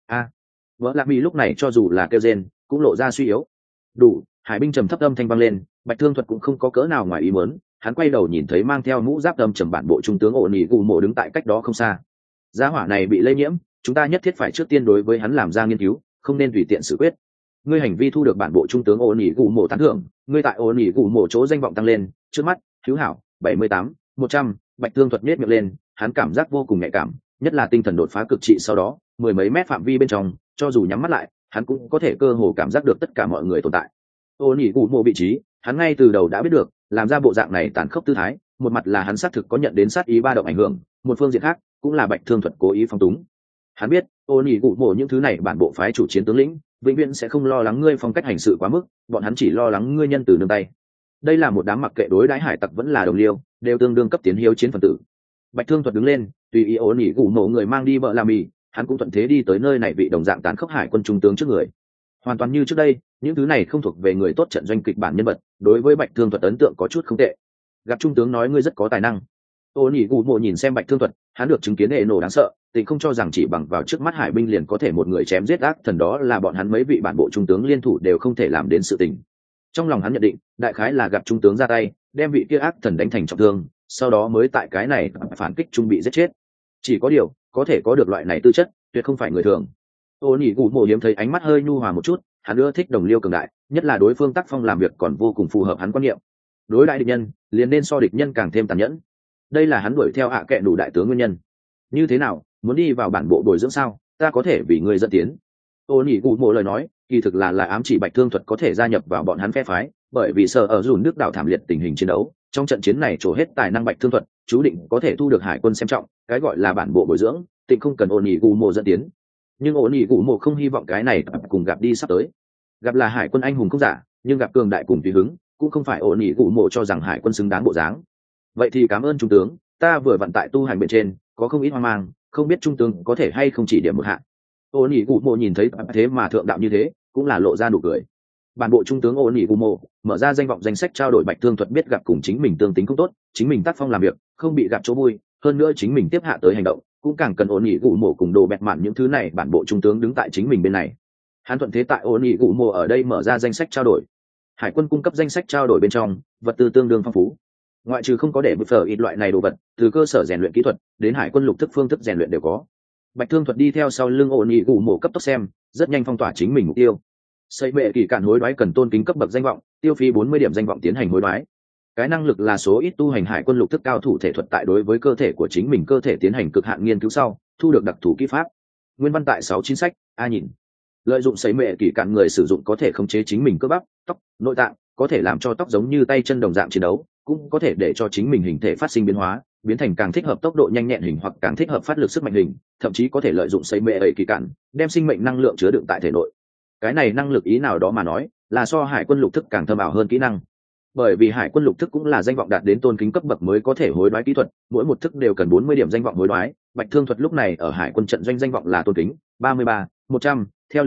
Vợ Lạc Mỹ lúc này cho dù là kêu rên cũng lộ ra suy yếu. Đủ, hải binh trầm thấp âm thanh vang lên. Bạch Thương Thuật cũng không có cỡ nào ngoài ý muốn, hắn quay đầu nhìn thấy mang theo mũ giáp âm trầm bản bộ trung tướng ổ nỉ gù mộ đứng tại cách đó không xa. Gia hỏa này bị lây nhiễm, chúng ta nhất thiết phải trước tiên đối với hắn làm ra nghiên cứu, không nên tùy tiện xử quyết. Ngươi hành vi thu được bản bộ trung tướng ổ nỉ gù mộ tán thưởng, ngươi tại ổ nỉ gù mộ chỗ danh vọng tăng lên, trước mắt hữu hảo 78, 100. Bạch Thương Thuật nhếch miệng lên, hắn cảm giác vô cùng nhạy cảm, nhất là tinh thần đột phá cực trị sau đó, mười mấy mét phạm vi bên trong, cho dù nhắm mắt lại, hắn cũng có thể cơ hồ cảm giác được tất cả mọi người tồn tại. Ổ nỉ gù mộ vị trí, hắn ngay từ đầu đã biết được, làm ra bộ dạng này tàn khốc tư thái, một mặt là hắn xác thực có nhận đến sát ý ba động ảnh hưởng, một phương diện khác cũng là Bạch Thương Thuật cố ý phong túng. Hắn biết ô nhị cụ mộ những thứ này bản bộ phái chủ chiến tướng lĩnh vĩnh viễn sẽ không lo lắng ngươi phong cách hành sự quá mức, bọn hắn chỉ lo lắng ngươi nhân từ nương tay. Đây là một đám mặc kệ đối đãi hải tặc vẫn là đồng liêu, đều tương đương cấp tiến hiếu chiến phần tử. Bạch Thương Thuật đứng lên, tùy ý ô nhị cụ mộ người mang đi vợ làm mì, hắn cũng thuận thế đi tới nơi này vị đồng dạng tán khốc hải quân trung tướng trước người. Hoàn toàn như trước đây, những thứ này không thuộc về người tốt trận doanh kịch bản nhân vật, đối với Bạch Thương Thuật ấn tượng có chút không tệ. Gặp trung tướng nói ngươi rất có tài năng. Ô nhị cụ mộ nhìn xem Bạch Thương Thuật, hắn được chứng kiến hệ nổ đáng sợ, tình không cho rằng chỉ bằng vào trước mắt hải binh liền có thể một người chém giết ác thần, đó là bọn hắn mấy vị bản bộ trung tướng liên thủ đều không thể làm đến sự tình. Trong lòng hắn nhận định, đại khái là gặp trung tướng ra tay, đem vị kia ác thần đánh thành trọng thương, sau đó mới tại cái này phản kích trung bị giết chết. Chỉ có điều, có thể có được loại này tư chất, tuyệt không phải người thường. Ô nhị cụ mộ hiếm thấy ánh mắt hơi nhu hòa một chút, hắn ưa thích đồng liêu cường đại, nhất là đối phương tác phong làm việc còn vô cùng phù hợp hắn quan niệm. Đối đại địch nhân, liền nên so địch nhân càng thêm tàn nhẫn. Đây là hắn đuổi theo hạ kệ đủ đại tướng nguyên nhân. Như thế nào, muốn đi vào bản bộ bồi dưỡng sao? Ta có thể vì ngươi dẫn tiến. Ô nhị cụ mộ lời nói, kỳ thực là ám chỉ Bạch Thương Thuật có thể gia nhập vào bọn hắn phe phái, bởi vì sở ở dùn nước đảo thảm liệt tình hình chiến đấu, trong trận chiến này trổ hết tài năng Bạch Thương Thuật, chú định có thể thu được hải quân xem trọng, cái gọi là bản bộ bồi dưỡng, tịnh không cần ô nhị cụ mộ dẫn tiến. Nhưng ô nhị cụ mộ không hy vọng cái này cùng gặp đi sắp tới. Gặp là hải quân anh hùng không giả, nhưng gặp cường đại cùng tùy hứng, cũng không phải ô nhị cụ mộ cho rằng hải quân xứng đáng bộ dáng. Vậy thì cảm ơn trung tướng, ta vừa vận tại tu hành bên trên có không ít hoang mang, không biết trung tướng có thể hay không chỉ điểm một hạ. Ô nhị cụ mộ nhìn thấy thế mà thượng đạo như thế, cũng là lộ ra nụ cười. Bản bộ trung tướng ô nhị cụ mộ mở ra danh vọng danh sách trao đổi Bạch Thương Thuật biết gặp cùng chính mình tương tính cũng tốt, chính mình tác phong làm việc không bị gặp chỗ vui, hơn nữa chính mình tiếp hạ tới hành động cũng càng cần ô nhị cụ mộ cùng đồ bẹt mạn những thứ này bản bộ trung tướng đứng tại chính mình bên này. Hắn thuận thế tại ô nhị cụ mộ ở đây mở ra danh sách trao đổi. Hải quân cung cấp danh sách trao đổi bên trong vật tư tương đương phong phú, ngoại trừ không có để bự phở ít loại này đồ vật, từ cơ sở rèn luyện kỹ thuật đến hải quân lục thức phương thức rèn luyện đều có. Bạch Thương Thuật đi theo sau lưng ổn nhị gù mổ cấp tốc xem, rất nhanh phong tỏa chính mình mục tiêu. Xây bệ kỳ cản hối đoái cần tôn kính cấp bậc danh vọng, tiêu phí 40 điểm danh vọng tiến hành hối đoái. Cái năng lực là số ít tu hành hải quân lục thức cao thủ thể thuật tại đối với cơ thể của chính mình cơ thể tiến hành cực hạn nghiên cứu sau, thu được đặc thù kỹ pháp. Nguyên văn tại 6 chính sách, a nhìn. Lợi dụng xây bệ kỳ cản người sử dụng có thể khống chế chính mình cơ bắp, tóc, nội tạng, có thể làm cho tóc giống như tay chân đồng dạng chiến đấu, cũng có thể để cho chính mình hình thể phát sinh biến hóa, biến thành càng thích hợp tốc độ nhanh nhẹn hình hoặc càng thích hợp phát lực sức mạnh hình, thậm chí có thể lợi dụng xây mệ ấy kỳ cản, đem sinh mệnh năng lượng chứa đựng tại thể nội. Cái này năng lực ý nào đó mà nói, là so hải quân lục thức càng thâm ảo hơn kỹ năng. Bởi vì hải quân lục thức cũng là danh vọng đạt đến tôn kính cấp bậc mới có thể hối đoái kỹ thuật, mỗi một thức đều cần 40 điểm danh vọng hối đoái. Bạch Thương Thuật lúc này ở hải quân trận doanh danh vọng là tôn kính 33, 100, theo lý thuyết,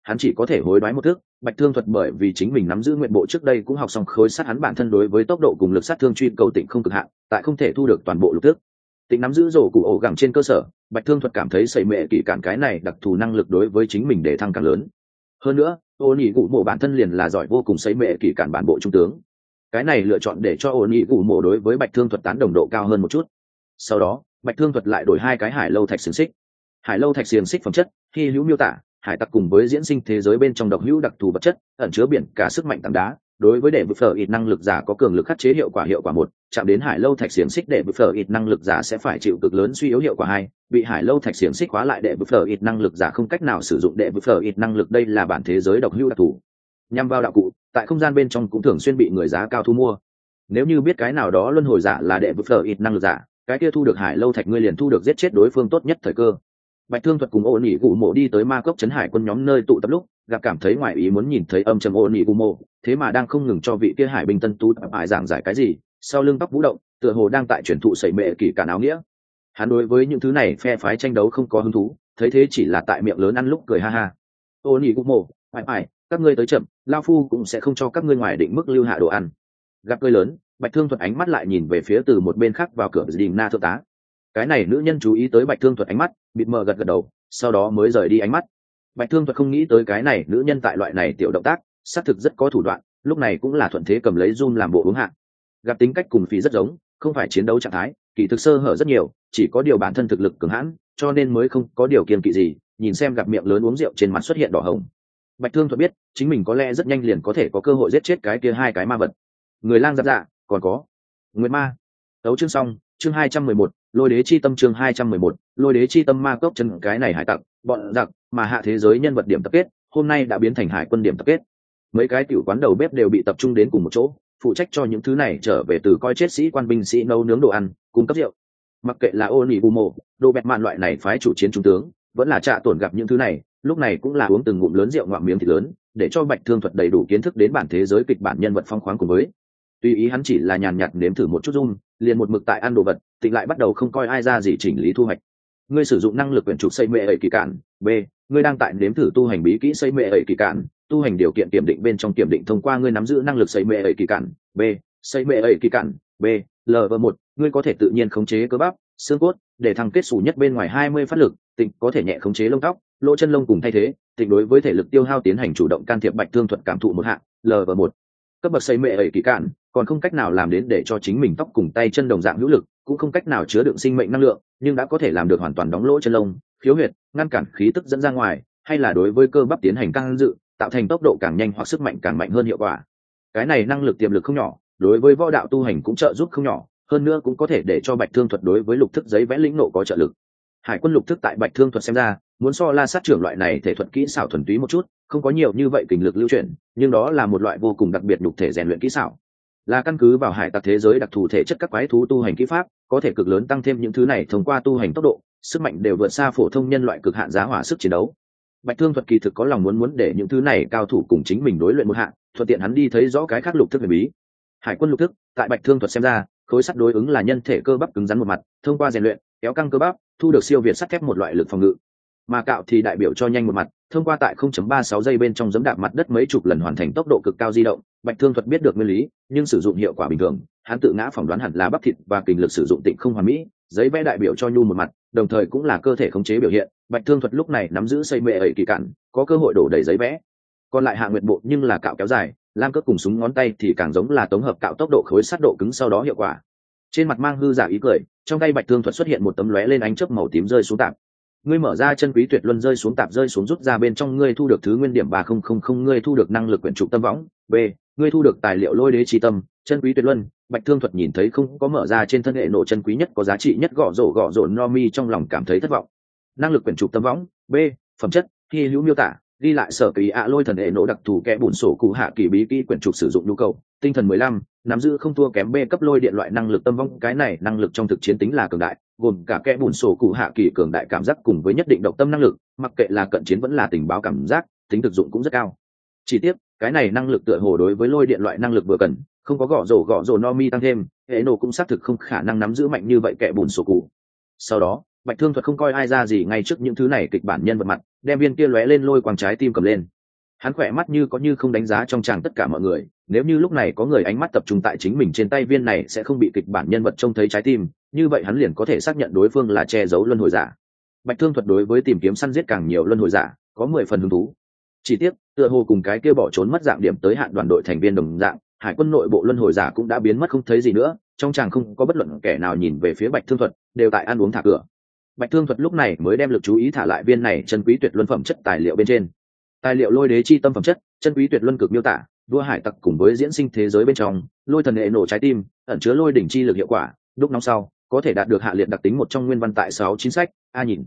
hắn chỉ có thể hối đoái một thức bạch thương thuật, bởi vì chính mình nắm giữ nguyện bộ trước đây cũng học xong khối sát, hắn bản thân đối với tốc độ cùng lực sát thương truy cầu tịnh không cực hạn, tại không thể thu được toàn bộ lục thức. Tịnh nắm giữ rổ cụ ổ gẳng trên cơ sở, bạch thương thuật cảm thấy sẩy mệ kỳ cản cái này đặc thù năng lực đối với chính mình để thăng càng lớn. Hơn nữa ô nhị cụ mộ bản thân liền là giỏi vô cùng sẩy mệ kỳ cản bản bộ trung tướng, cái này lựa chọn để cho ô nhị cụ mộ đối với bạch thương thuật tán đồng độ cao hơn một chút. Sau đó bạch thương thuật lại đổi 2 cái hải lâu thạch xiềng xích. Hải lâu thạch xiềng xích phẩm chất hy hữu miêu tả hải tặc cùng với diễn sinh thế giới bên trong độc hữu đặc thù vật chất ẩn chứa biển cả sức mạnh tảng đá, đối với đệ bự phở ít năng lực giả có cường lực khắc chế hiệu quả 1, chạm đến hải lâu thạch xiềng xích đệ bự phở ít năng lực giả sẽ phải chịu cực lớn suy yếu hiệu quả 2, bị hải lâu thạch xiềng xích khóa lại đệ bự phở ít năng lực giả không cách nào sử dụng đệ bự phở ít năng lực. Đây là bản thế giới độc hữu đặc thù nhằm vào đạo cụ, tại không gian bên trong cũng thường xuyên bị người giá cao thu mua. Nếu như biết cái nào đó luân hồi giả là đệ bự phở ít năng lực giả, cái kia thu được hải lâu thạch ngươi liền thu được giết chết đối phương tốt nhất thời cơ. Bạch thương thuật cùng ô nỉ cụ mộ đi tới ma cốc trấn hải quân nhóm nơi tụ tập lúc gặp cảm thấy ngoài ý muốn nhìn thấy âm trầm ô nỉ cụ mộ, thế mà đang không ngừng cho vị kia hải binh tân tú ải giảng giải cái gì, sau lưng tóc vũ động tựa hồ đang tại truyền thụ sẩy mệ kỳ cản áo nghĩa. Hắn đối với những thứ này phe phái tranh đấu không có hứng thú, thấy thế chỉ là tại miệng lớn ăn lúc cười ha ha. Ô nỉ cụ mộ, ải các ngươi tới chậm, lao phu cũng sẽ không cho các ngươi ngoài định mức lưu hạ đồ ăn. Gặp cười lớn, bạch thương thuật ánh mắt lại nhìn về phía từ một bên khác vào cửa đình na thượng tá. Cái này nữ nhân chú ý tới bạch thương thuật ánh mắt, bịt mờ gật đầu, sau đó mới rời đi ánh mắt. Bạch thương thuật không nghĩ tới cái này nữ nhân tại loại này tiểu động tác xác thực rất có thủ đoạn, lúc này cũng là thuận thế cầm lấy zoom làm bộ uống hạ. Gặp tính cách cùng phí rất giống, không phải chiến đấu trạng thái, kỳ thực sơ hở rất nhiều, chỉ có điều bản thân thực lực cường hãn, cho nên mới không có điều kiên kỵ gì. Nhìn xem gặp miệng lớn uống rượu trên mặt xuất hiện đỏ hồng, bạch thương thuật biết chính mình có lẽ rất nhanh liền có thể có cơ hội giết chết cái kia 2 cái ma vật. Người lang giáp dạ, còn có nguyệt ma. Đấu chương xong, chương 211, lôi đế chi tâm. Chương 211, lôi đế chi tâm. Ma cốc chân cái này hải tặc bọn giặc mà hạ thế giới nhân vật điểm tập kết hôm nay đã biến thành hải quân điểm tập kết. Mấy cái tiểu quán đầu bếp đều bị tập trung đến cùng một chỗ, phụ trách cho những thứ này trở về từ coi chết sĩ quan binh sĩ nấu nướng đồ ăn, cung cấp rượu. Mặc kệ là ô nỉ bù mộ, đồ bẹt mạn loại này phái chủ chiến trung tướng, vẫn là trạ tổn gặp những thứ này, lúc này cũng là uống từng ngụm lớn rượu ngoạm miếng thịt lớn, để cho bạch thương thuật đầy đủ kiến thức đến bản thế giới kịch bản nhân vật phong khoáng cùng với. Tuy ý hắn chỉ là nhàn nhạt nếm thử một chút dung, liền một mực tại ăn đồ vật, Tịnh lại bắt đầu không coi ai ra gì chỉnh lý thu hoạch. Ngươi sử dụng năng lực quyển trục xây mệ ẩy kỳ cản. B, ngươi đang tại nếm thử tu hành bí kỹ xây mệ ẩy kỳ cản, tu hành điều kiện kiểm định bên trong kiểm định thông qua ngươi nắm giữ năng lực xây mệ ẩy kỳ cản. B, xây mệ ẩy kỳ cản. B, lv1, ngươi có thể tự nhiên khống chế cơ bắp, xương cốt, để thăng kết xù nhất bên ngoài 20 phát lực. Tịnh có thể nhẹ khống chế lông tóc, lỗ chân lông cùng thay thế. Tịnh đối với thể lực tiêu hao tiến hành chủ động can thiệp bạch thương thuật cảm thụ một hạng lv1. Cấp bậc xây mệ ẩy kỳ cản, còn không cách nào làm đến để cho chính mình tóc cùng tay chân đồng dạng hữu lực, cũng không cách nào chứa đựng sinh mệnh năng lượng, nhưng đã có thể làm được hoàn toàn đóng lỗ chân lông, khiếu huyệt, ngăn cản khí tức dẫn ra ngoài, hay là đối với cơ bắp tiến hành căng dự, tạo thành tốc độ càng nhanh hoặc sức mạnh càng mạnh hơn hiệu quả. Cái này năng lực tiềm lực không nhỏ, đối với võ đạo tu hành cũng trợ giúp không nhỏ, hơn nữa cũng có thể để cho bạch thương thuật đối với lục thức giấy vẽ lĩnh nộ có trợ lực. Hải quân lục thức tại bạch thương thuật xem ra, muốn so la sát trưởng loại này thể thuật kỹ xảo thuần túy một chút, không có nhiều như vậy kình lực lưu chuyển, nhưng đó là một loại vô cùng đặc biệt nhục thể rèn luyện kỹ xảo, là căn cứ vào hải tặc thế giới đặc thù thể chất các quái thú tu hành kỹ pháp, có thể cực lớn tăng thêm những thứ này thông qua tu hành tốc độ, sức mạnh đều vượt xa phổ thông nhân loại cực hạn giá hỏa sức chiến đấu. Bạch thương thuật kỳ thực có lòng muốn để những thứ này cao thủ cùng chính mình đối luyện một hạng, thuận tiện hắn đi thấy rõ cái khác lục thức huyền bí. Hải quân lục thức tại bạch thương thuật xem ra, khối sắt đối ứng là nhân thể cơ bắp cứng rắn một mặt, thông qua rèn luyện kéo căng cơ bắp, thu được siêu việt sắt thép một loại lực phòng ngự. Mà cạo thì đại biểu cho nhanh một mặt, thông qua tại 0.36 giây bên trong giẫm đạp mặt đất mấy chục lần hoàn thành tốc độ cực cao di động. Bạch thương thuật biết được nguyên lý, nhưng sử dụng hiệu quả bình thường, hắn tự ngã phỏng đoán hẳn là bắp thịt và kình lực sử dụng tịnh không hoàn mỹ. Giấy vẽ đại biểu cho nhu một mặt, đồng thời cũng là cơ thể khống chế biểu hiện. Bạch thương thuật lúc này nắm giữ xây mệ ẩy kỳ cản, có cơ hội đổ đầy giấy vẽ. Còn lại hạ nguyệt bộ nhưng là cạo kéo dài, lam cước cùng súng ngón tay thì càng giống là tổng hợp cạo tốc độ khối sắt độ cứng sau đó hiệu quả. Trên mặt mang hư giả ý cười, trong tay bạch thương thuật xuất hiện một tấm lóe lên ánh chớp màu tím rơi xuống tạp. Ngươi mở ra chân quý tuyệt luân rơi xuống tạp rơi xuống rút ra bên trong, ngươi thu được thứ nguyên điểm 3000, ngươi thu được năng lực quyển trục tâm võng. B, ngươi thu được tài liệu lôi đế chi tâm, chân quý tuyệt luân. Bạch thương thuật nhìn thấy không có mở ra trên thân hệ nổ chân quý nhất có giá trị nhất gõ rổ no mi, trong lòng cảm thấy thất vọng. Năng lực quyển trục tâm võng. B, phẩm chất hy hữu miêu tả ghi lại sở kỳ ạ lôi thần hệ nổ đặc thù kẽ bùn sổ cụ hạ kỳ bí kỹ quyển trục sử dụng nhu cầu tinh thần 15, nắm giữ không thua kém B cấp lôi điện loại năng lực tâm vong. Cái này năng lực trong thực chiến tính là cường đại, gồm cả kẽ bùn sổ cụ hạ kỳ cường đại cảm giác cùng với nhất định độc tâm năng lực, mặc kệ là cận chiến vẫn là tình báo cảm giác, tính thực dụng cũng rất cao. Chỉ tiếc cái này năng lực tựa hồ đối với lôi điện loại năng lực vừa cần, không có gõ rổ no mi tăng thêm, hệ nổ cũng xác thực không khả năng nắm giữ mạnh như vậy kẽ bùn sổ cụ. Sau đó Bạch Thương Thuật không coi ai ra gì ngay trước những thứ này kịch bản nhân vật mặt, đem viên kia lóe lên lôi quang trái tim cầm lên. Hắn khỏe mắt như có như không đánh giá trong tràng tất cả mọi người, nếu như lúc này có người ánh mắt tập trung tại chính mình trên tay viên này sẽ không bị kịch bản nhân vật trông thấy trái tim, như vậy hắn liền có thể xác nhận đối phương là che giấu luân hồi giả. Bạch Thương Thuật đối với tìm kiếm săn giết càng nhiều luân hồi giả có 10 phần hứng thú. Chỉ tiếc, tựa hồ cùng cái kia bỏ trốn mất dạng điểm tới hạn đoàn đội thành viên đồng dạng, hải quân nội bộ luân hồi giả cũng đã biến mất không thấy gì nữa, trong tràng không có bất luận kẻ nào nhìn về phía Bạch Thương Thuật, đều tại ăn uống thả cửa. Bạch Thương Thuật lúc này mới đem lực chú ý thả lại viên này chân quý tuyệt luân phẩm chất tài liệu bên trên. Tài liệu lôi đế chi tâm phẩm chất, chân quý tuyệt luân cực miêu tả, đua hải tặc cùng với diễn sinh thế giới bên trong, lôi thần hệ nổ trái tim, ẩn chứa lôi đỉnh chi lực hiệu quả, đúc nóng sau, có thể đạt được hạ liệt đặc tính một trong nguyên văn tại 6 chính sách. Nhìn.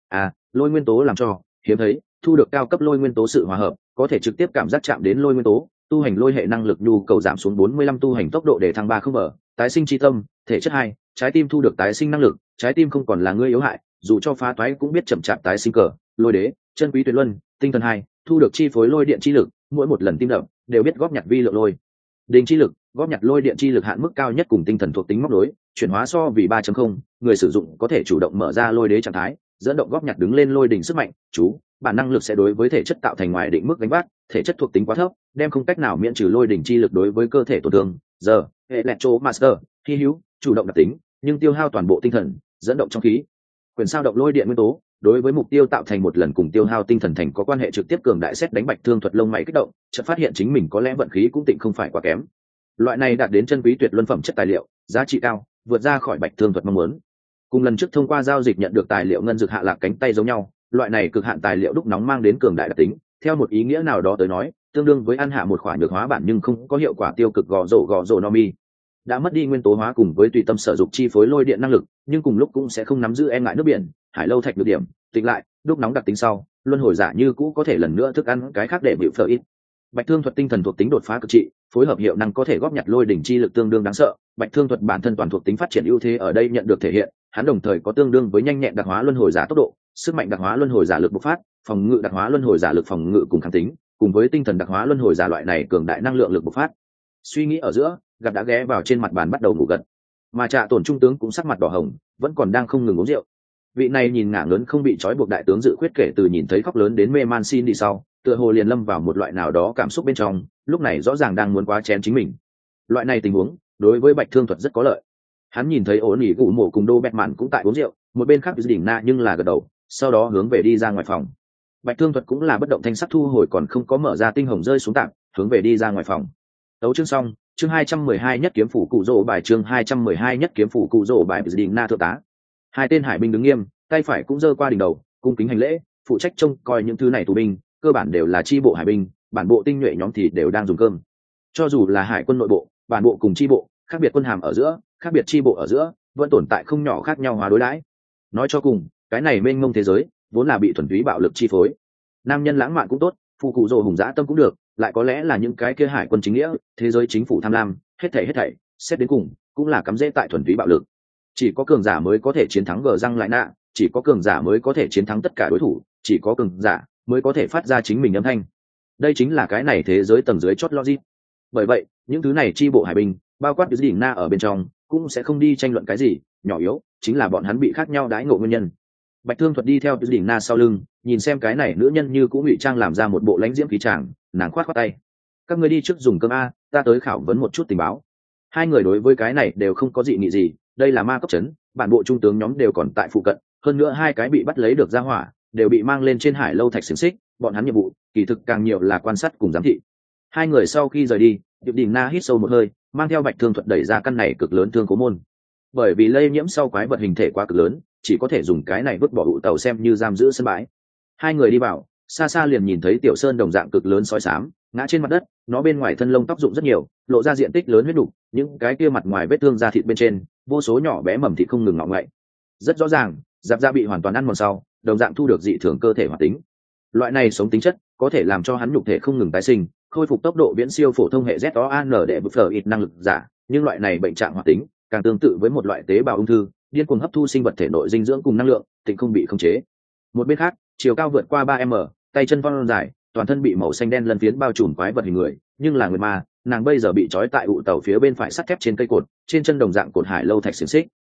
Lôi nguyên tố làm cho, hiếm thấy, thu được cao cấp lôi nguyên tố sự hòa hợp, có thể trực tiếp cảm giác chạm đến lôi nguyên tố, tu hành lôi hệ năng lực nhu cầu giảm xuống 45 tu hành tốc độ để thăng 30 bờ, tái sinh chi tâm, thể chất 2, trái tim thu được tái sinh năng lực, trái tim không còn là ngươi yếu hại, dù cho phá toái cũng biết chậm chạp tái sinh cờ, lôi đế, chân quý tuyệt luân, tinh thần 2, thu được chi phối lôi điện chi lực, mỗi một lần tim đập đều biết góp nhặt vi lượng lôi đình chi lực, góp nhặt lôi điện chi lực hạn mức cao nhất cùng tinh thần thuộc tính móc nối, chuyển hóa so vì 3.0, người sử dụng có thể chủ động mở ra lôi đế trạng thái, dẫn động góp nhặt đứng lên lôi đỉnh sức mạnh, chú, bản năng lực sẽ đối với thể chất tạo thành ngoài định mức gánh vác, thể chất thuộc tính quá thấp, đem không cách nào miễn trừ lôi đỉnh chi lực đối với cơ thể tổn thương. Giờ, Electro Master, hy hữu, chủ động đặc tính, nhưng tiêu hao toàn bộ tinh thần, dẫn động trong khí. Quyền sao động lôi điện nguyên tố, đối với mục tiêu tạo thành một lần cùng tiêu hao tinh thần thành có quan hệ trực tiếp cường đại xét đánh Bạch Thương Thuật lông mày kích động, chợt phát hiện chính mình có lẽ vận khí cũng tịnh không phải quá kém. Loại này đạt đến chân quý tuyệt luân phẩm chất tài liệu, giá trị cao, vượt ra khỏi Bạch Thương Thuật mong muốn. Cùng lần trước thông qua giao dịch nhận được tài liệu ngân dược hạ lạc cánh tay giống nhau, loại này cực hạn tài liệu đúc nóng mang đến cường đại đặc tính, theo một ý nghĩa nào đó tới nói, tương đương với ăn hạ một khoản nhược hóa bản nhưng không có hiệu quả tiêu cực gò rổ Nomi. Đã mất đi nguyên tố hóa cùng với tùy tâm sở dục chi phối lôi điện năng lực, nhưng cùng lúc cũng sẽ không nắm giữ e ngại nước biển, hải lâu thạch được điểm, tịnh lại, đúc nóng đặc tính sau, luân hồi giả như cũ có thể lần nữa thức ăn cái khác để bị phở ít. Bạch Thương Thuật tinh thần thuộc tính đột phá cực trị, phối hợp hiệu năng có thể góp nhặt lôi đỉnh chi lực tương đương đáng sợ. Bạch Thương Thuật bản thân toàn thuộc tính phát triển ưu thế ở đây nhận được thể hiện, hắn đồng thời có tương đương với nhanh nhẹn đặc hóa luân hồi giả tốc độ, sức mạnh đặc hóa luân hồi giả lực bộc phát, phòng ngự đặc hóa luân hồi giả lực phòng ngự cùng kháng tính, cùng với tinh thần đặc hóa luân hồi giả loại này cường đại năng lượng lực bộc phát. Suy nghĩ ở giữa, gặp đã ghé vào trên mặt bàn bắt đầu ngủ gật, mà Trạ Tổn trung tướng cũng sắc mặt đỏ hồng, vẫn còn đang không ngừng uống rượu. Vị này nhìn ngả lớn không bị trói buộc đại tướng dự khuyết kể từ nhìn thấy khóc lớn đến mê man xin đi sau, tựa hồ liền lâm vào một loại nào đó cảm xúc bên trong, lúc này rõ ràng đang muốn quá chén chính mình. Loại này tình huống đối với Bạch Thương Thuật rất có lợi. Hắn nhìn thấy ổn ỉ gù mổ cùng đô bẹt mạn cũng tại uống rượu, một bên khác đỉnh na nhưng là gật đầu, sau đó hướng về đi ra ngoài phòng. Bạch Thương Thuật cũng là bất động thanh sắc thu hồi còn không có mở ra tinh hồng rơi xuống tạm, hướng về đi ra ngoài phòng. Tấu chương xong, chương 212 nhất kiếm phủ cụ rỗ bài, chương 212 nhất kiếm phủ cụ rỗ bài đỉnh na thượng tá. Hai tên hải binh đứng nghiêm, tay phải cũng giơ qua đỉnh đầu, cung kính hành lễ, phụ trách trông coi những thứ này tù binh, cơ bản đều là chi bộ hải binh, bản bộ tinh nhuệ nhóm thì đều đang dùng cơm. Cho dù là hải quân nội bộ, bản bộ cùng chi bộ, khác biệt quân hàm ở giữa, khác biệt chi bộ ở giữa, vẫn tồn tại không nhỏ khác nhau hóa đối đãi. Nói cho cùng, cái này mênh mông thế giới, vốn là bị thuần túy bạo lực chi phối. Nam nhân lãng mạn cũng tốt, phụ cụ rồ hùng dã tâm cũng được, lại có lẽ là những cái kia hải quân chính nghĩa, thế giới chính phủ tham lam, hết thảy, xét đến cùng, cũng là cắm rễ tại thuần túy bạo lực. Chỉ có cường giả mới có thể chiến thắng gờ răng lại nạ, chỉ có cường giả mới có thể chiến thắng tất cả đối thủ, chỉ có cường giả mới có thể phát ra chính mình âm thanh. Đây chính là cái này thế giới tầng dưới chót logic. Bởi vậy, những thứ này chi bộ hải binh, bao quát đỉnh na ở bên trong, cũng sẽ không đi tranh luận cái gì, nhỏ yếu, chính là bọn hắn bị khác nhau đãi ngộ nguyên nhân. Bạch Thương Thuật đi theo đỉnh na sau lưng, nhìn xem cái này nữ nhân như cũng ngụy trang làm ra một bộ lãnh diễm khí tràng, nàng khoát khoát tay. Các ngươi đi trước dùng cơm a, ta tới khảo vấn một chút tình báo. Hai người đối với cái này đều không có dị nghị gì, đây là ma cấp trấn, bản bộ trung tướng nhóm đều còn tại phụ cận, hơn nữa hai cái bị bắt lấy được ra hỏa, đều bị mang lên trên hải lâu thạch xiềng xích, bọn hắn nhiệm vụ kỳ thực càng nhiều là quan sát cùng giám thị. Hai người sau khi rời đi, Diệp Đình Na hít sâu một hơi, mang theo Bạch Thương Thuật đẩy ra căn này cực lớn thương cố môn. Bởi vì lây nhiễm sau quái vật hình thể quá cực lớn, chỉ có thể dùng cái này vứt bỏ ụ tàu xem như giam giữ sân bãi. Hai người đi vào, xa xa liền nhìn thấy tiểu sơn đồng dạng cực lớn sói xám ngã trên mặt đất, nó bên ngoài thân lông tóc rụng rất nhiều, lộ ra diện tích lớn huyết đục, những cái kia mặt ngoài vết thương da thịt bên trên, vô số nhỏ bé mầm thịt không ngừng ngọ ngậy. Rất rõ ràng, giáp da bị hoàn toàn ăn mòn sau, đồng dạng thu được dị thường cơ thể hoạt tính. Loại này sống tính chất có thể làm cho hắn nhục thể không ngừng tái sinh, khôi phục tốc độ viễn siêu phổ thông hệ ZOAN để buffer ít năng lực giả, nhưng loại này bệnh trạng hoạt tính càng tương tự với một loại tế bào ung thư, điên cuồng hấp thu sinh vật thể nội dinh dưỡng cùng năng lượng, tình không bị khống chế. Một bên khác, chiều cao vượt qua 3m, tay chân von dài, toàn thân bị màu xanh đen lân phiến bao trùm quái vật hình người, nhưng là người ma, nàng bây giờ bị trói tại ụ tàu phía bên phải sắt thép trên cây cột, trên chân đồng dạng cột hải lâu thạch xiềng xích.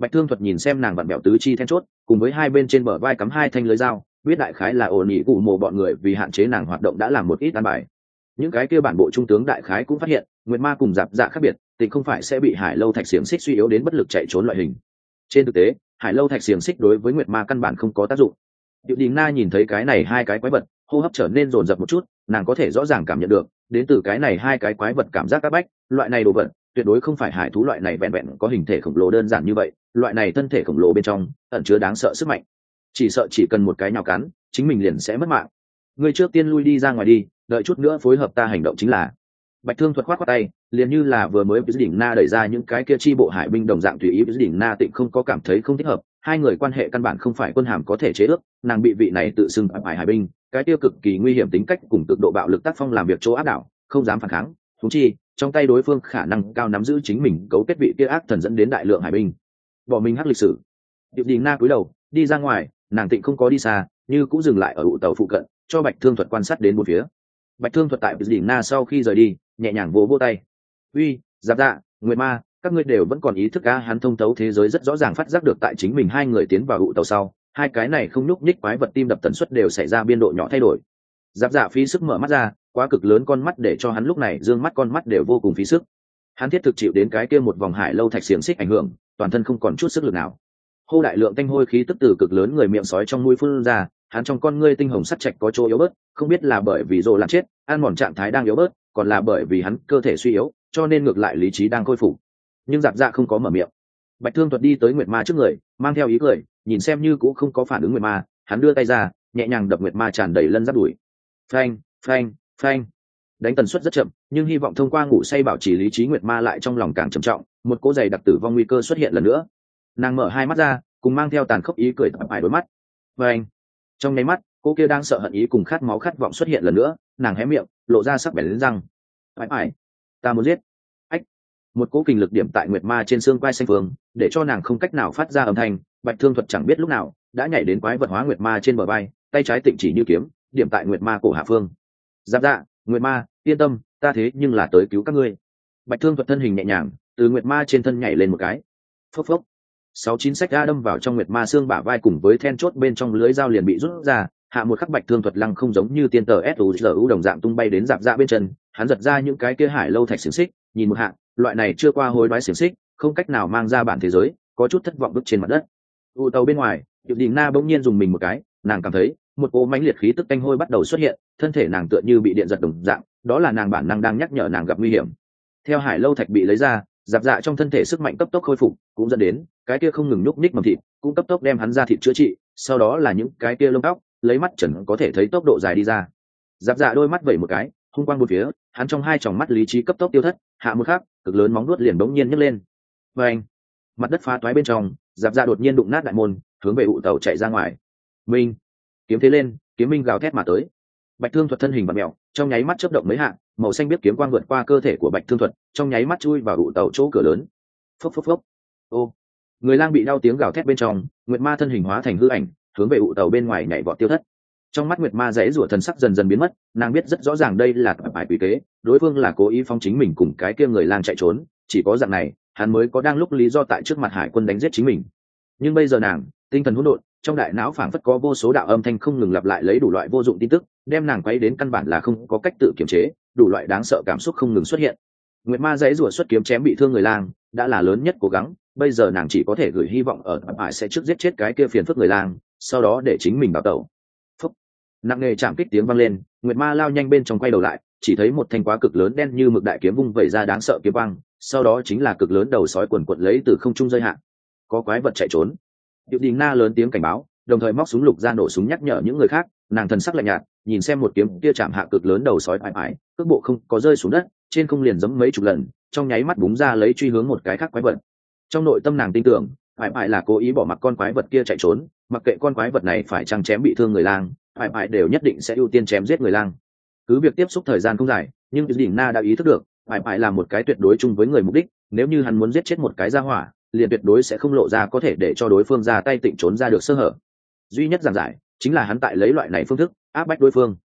Bạch Thương Thuật nhìn xem nàng vặn bẹo tứ chi then chốt, cùng với hai bên trên bờ vai cắm hai thanh lưới dao, biết đại khái là ổn nhị cụ mồ bọn người vì hạn chế nàng hoạt động đã làm một ít an bài. Những cái kia bản bộ trung tướng đại khái cũng phát hiện, Nguyệt Ma cùng Giáp Dạ khác biệt, tình không phải sẽ bị Hải Lâu Thạch xiềng xích suy yếu đến bất lực chạy trốn loại hình. Trên thực tế, Hải Lâu Thạch xiềng xích đối với Nguyệt Ma căn bản không có tác dụng. Diệu Đình Na nhìn thấy cái này hai cái quái vật, hô hấp trở nên dồn dập một chút, nàng có thể rõ ràng cảm nhận được, đến từ cái này hai cái quái vật cảm giác áp bách, loại này đồ vật, tuyệt đối không phải hải thú loại này vẹn vẹn có hình thể khổng lồ đơn giản như vậy, loại này thân thể khổng lồ bên trong ẩn chứa đáng sợ sức mạnh. Chỉ sợ chỉ cần một cái nhào cắn, chính mình liền sẽ mất mạng. Ngươi trước tiên lui đi ra ngoài đi, đợi chút nữa phối hợp ta hành động chính là. Bạch Thương Thuật khoát khoát tay, liền như là vừa mới với đỉnh na đẩy ra những cái kia chi bộ hải binh đồng dạng tùy ý với đỉnh na tịnh không có cảm thấy không thích hợp, hai người quan hệ căn bản không phải quân hàm có thể chế ước, nàng bị vị này tự xưng hải binh, cái tiêu cực kỳ nguy hiểm tính cách cùng cực độ bạo lực tác phong làm việc chỗ áp đảo, không dám phản kháng, thú chi trong tay đối phương khả năng cao nắm giữ chính mình cấu kết vị kia ác thần dẫn đến đại lượng hải binh. Bỏ mình hắc lịch sử. Diệp Đình Na cúi đầu, đi ra ngoài, nàng tịnh không có đi xa, như cũng dừng lại ở ụ tàu phụ cận, cho Bạch Thương Thuật quan sát đến một phía. Bạch Thương Thuật tại Diệp Đình Na sau khi rời đi, nhẹ nhàng vỗ vỗ tay. Uy, Giáp Dạ, Nguyệt Ma, các ngươi đều vẫn còn ý thức a, hắn thông thấu thế giới rất rõ ràng phát giác được tại chính mình hai người tiến vào ụ tàu sau, hai cái này không nhúc nhích quái vật tim đập tần suất đều xảy ra biên độ nhỏ thay đổi. Giáp Dạ phí sức mở mắt ra, quá cực lớn con mắt để cho hắn lúc này dương mắt con mắt đều vô cùng phí sức. Hắn thiết thực chịu đến cái kia một vòng Hải Lâu Thạch xiềng xích ảnh hưởng, toàn thân không còn chút sức lực nào. Hô đại lượng tanh hôi khí tức từ cực lớn người miệng sói trong mũi phun ra, hắn trong con ngươi tinh hồng sắt trạch có chỗ yếu bớt, không biết là bởi vì rồ làm chết, ăn mòn trạng thái đang yếu bớt, còn là bởi vì hắn cơ thể suy yếu, cho nên ngược lại lý trí đang khôi phục. Nhưng Giáp Dạ không có mở miệng. Bạch Thương Thuật đi tới Nguyệt Ma trước người, mang theo ý cười, nhìn xem như cũng không có phản ứng Nguyệt Ma, hắn đưa tay ra, nhẹ nhàng đập Nguyệt Ma tràn đầy lân giáp đuổi. Phanh, phanh, phanh. Đánh tần suất rất chậm, nhưng hy vọng thông qua ngủ say bảo trì lý trí Nguyệt Ma lại trong lòng càng trầm trọng, một cỗ dày đặc tử vong nguy cơ xuất hiện lần nữa. Nàng mở hai mắt ra, cùng mang theo tàn khốc ý cười tập bài đôi mắt. Phanh. Trong nháy mắt, cô kia đang sợ hận ý cùng khát máu khát vọng xuất hiện lần nữa, nàng hé miệng, lộ ra sắc bén lên răng. Phải, ta muốn giết. Ách. Một cỗ kình lực điểm tại Nguyệt Ma trên xương quai xanh phương, để cho nàng không cách nào phát ra âm thanh. Bạch Thương Thuật chẳng biết lúc nào đã nhảy đến quái vật hóa Nguyệt Ma trên bờ vai, tay trái tịnh chỉ như kiếm, điểm tại Nguyệt Ma cổ hạ phương. Giáp Dạ, Nguyệt Ma, yên tâm, ta thế nhưng là tới cứu các ngươi. Bạch Thương Thuật thân hình nhẹ nhàng từ Nguyệt Ma trên thân nhảy lên một cái. Phốc phốc. 6-9 sách ga đâm vào trong Nguyệt Ma xương bả vai cùng với then chốt bên trong lưới dao liền bị rút ra, hạ một khắc Bạch Thương Thuật lăng không giống như tiên tờ SUZU đồng dạng tung bay đến Giáp Dạ bên chân, hắn giật ra những cái kia Hải Lâu Thạch xiềng xích, nhìn một hạ, loại này chưa qua hối đoái xiềng xích, không cách nào mang ra bản thế giới, có chút thất vọng bước trên mặt đất. U tàu bên ngoài, Diệp Đình Na bỗng nhiên dùng mình một cái, nàng cảm thấy một cỗ mãnh liệt khí tức tanh hôi bắt đầu xuất hiện, thân thể nàng tựa như bị điện giật đồng dạng, đó là nàng bản năng đang nhắc nhở nàng gặp nguy hiểm. Theo Hải Lâu Thạch bị lấy ra, Giáp Dạ trong thân thể sức mạnh cấp tốc khôi phục, cũng dẫn đến cái kia không ngừng nhúc nhích mầm thịt, cũng cấp tốc đem hắn ra thịt chữa trị, sau đó là những cái kia lông tóc, lấy mắt trần có thể thấy tốc độ dài đi ra. Giáp Dạ đôi mắt vẩy một cái, hung quang bốn phía, hắn trong hai tròng mắt lý trí cấp tốc tiêu thất, hạ một khắc, cực lớn móng vuốt liền bỗng nhiên nhấc lên. Oeng! Mặt đất phá toái bên trong, Giáp Dạ đột nhiên đụng nát đại môn, hướng về ụ tàu chạy ra ngoài. Minh! Kiếm thế lên, kiếm minh gào thét mà tới. Bạch Thương Thuật thân hình bặm mèo, trong nháy mắt chớp động mấy hạ, màu xanh biết kiếm quang vượt qua cơ thể của Bạch Thương Thuật, trong nháy mắt chui vào ụ tàu chỗ cửa lớn. Phốc phốc phốc. Ô! Người lang bị đau tiếng gào thét bên trong, Nguyệt Ma thân hình hóa thành hư ảnh, hướng về ụ tàu bên ngoài nhảy vọt tiêu thất. Trong mắt Nguyệt Ma rẽ rủa thần sắc dần dần biến mất, nàng biết rất rõ ràng đây là bài quỷ kế, đối phương là cố ý phóng chính mình cùng cái kia người lang chạy trốn, chỉ có dạng này, hắn mới có đang lúc lý do tại trước mặt hải quân đánh giết chính mình. Nhưng bây giờ nàng, tinh thần hỗn độn, trong đại não phảng phất có vô số đạo âm thanh không ngừng lặp lại lấy đủ loại vô dụng tin tức, đem nàng quấy đến căn bản là không có cách tự kiềm chế, đủ loại đáng sợ cảm xúc không ngừng xuất hiện. Nguyệt Ma rẽ rủa xuất kiếm chém bị thương người lang, đã là lớn nhất cố gắng, bây giờ nàng chỉ có thể gửi hy vọng ở ải sẽ trước giết chết cái kia phiền phức người lang, sau đó để chính mình bảo tẩu. Phúc. Nặng nề chạm kích tiếng vang lên, Nguyệt Ma lao nhanh bên trong quay đầu lại, chỉ thấy một thanh quá cực lớn đen như mực đại kiếm vung vẩy ra đáng sợ kiếm quang, sau đó chính là cực lớn đầu sói quần quật lấy từ không trung rơi hạ. Có quái vật chạy trốn. Diệp Đình Na lớn tiếng cảnh báo, đồng thời móc súng lục ra nổ súng nhắc nhở những người khác, nàng thần sắc lạnh nhạt, nhìn xem một kiếm kia chạm hạ cực lớn đầu sói ải, cước bộ không có rơi xuống đất, trên không liền giẫm mấy chục lần, trong nháy mắt búng ra lấy truy hướng một cái khác quái vật. Trong nội tâm nàng tin tưởng, ải là cố ý bỏ mặc con quái vật kia chạy trốn, mặc kệ con quái vật này phải chăng chém bị thương người lang, ải đều nhất định sẽ ưu tiên chém giết người lang. Cứ việc tiếp xúc thời gian không dài, nhưng Diệp Đình Na đã ý thức được, ải là một cái tuyệt đối chung với người mục đích, nếu như hắn muốn giết chết một cái gia hỏa, liền tuyệt đối sẽ không lộ ra có thể để cho đối phương ra tay tịnh trốn ra được sơ hở. Duy nhất giản giải chính là hắn tại lấy loại này phương thức áp bách đối phương.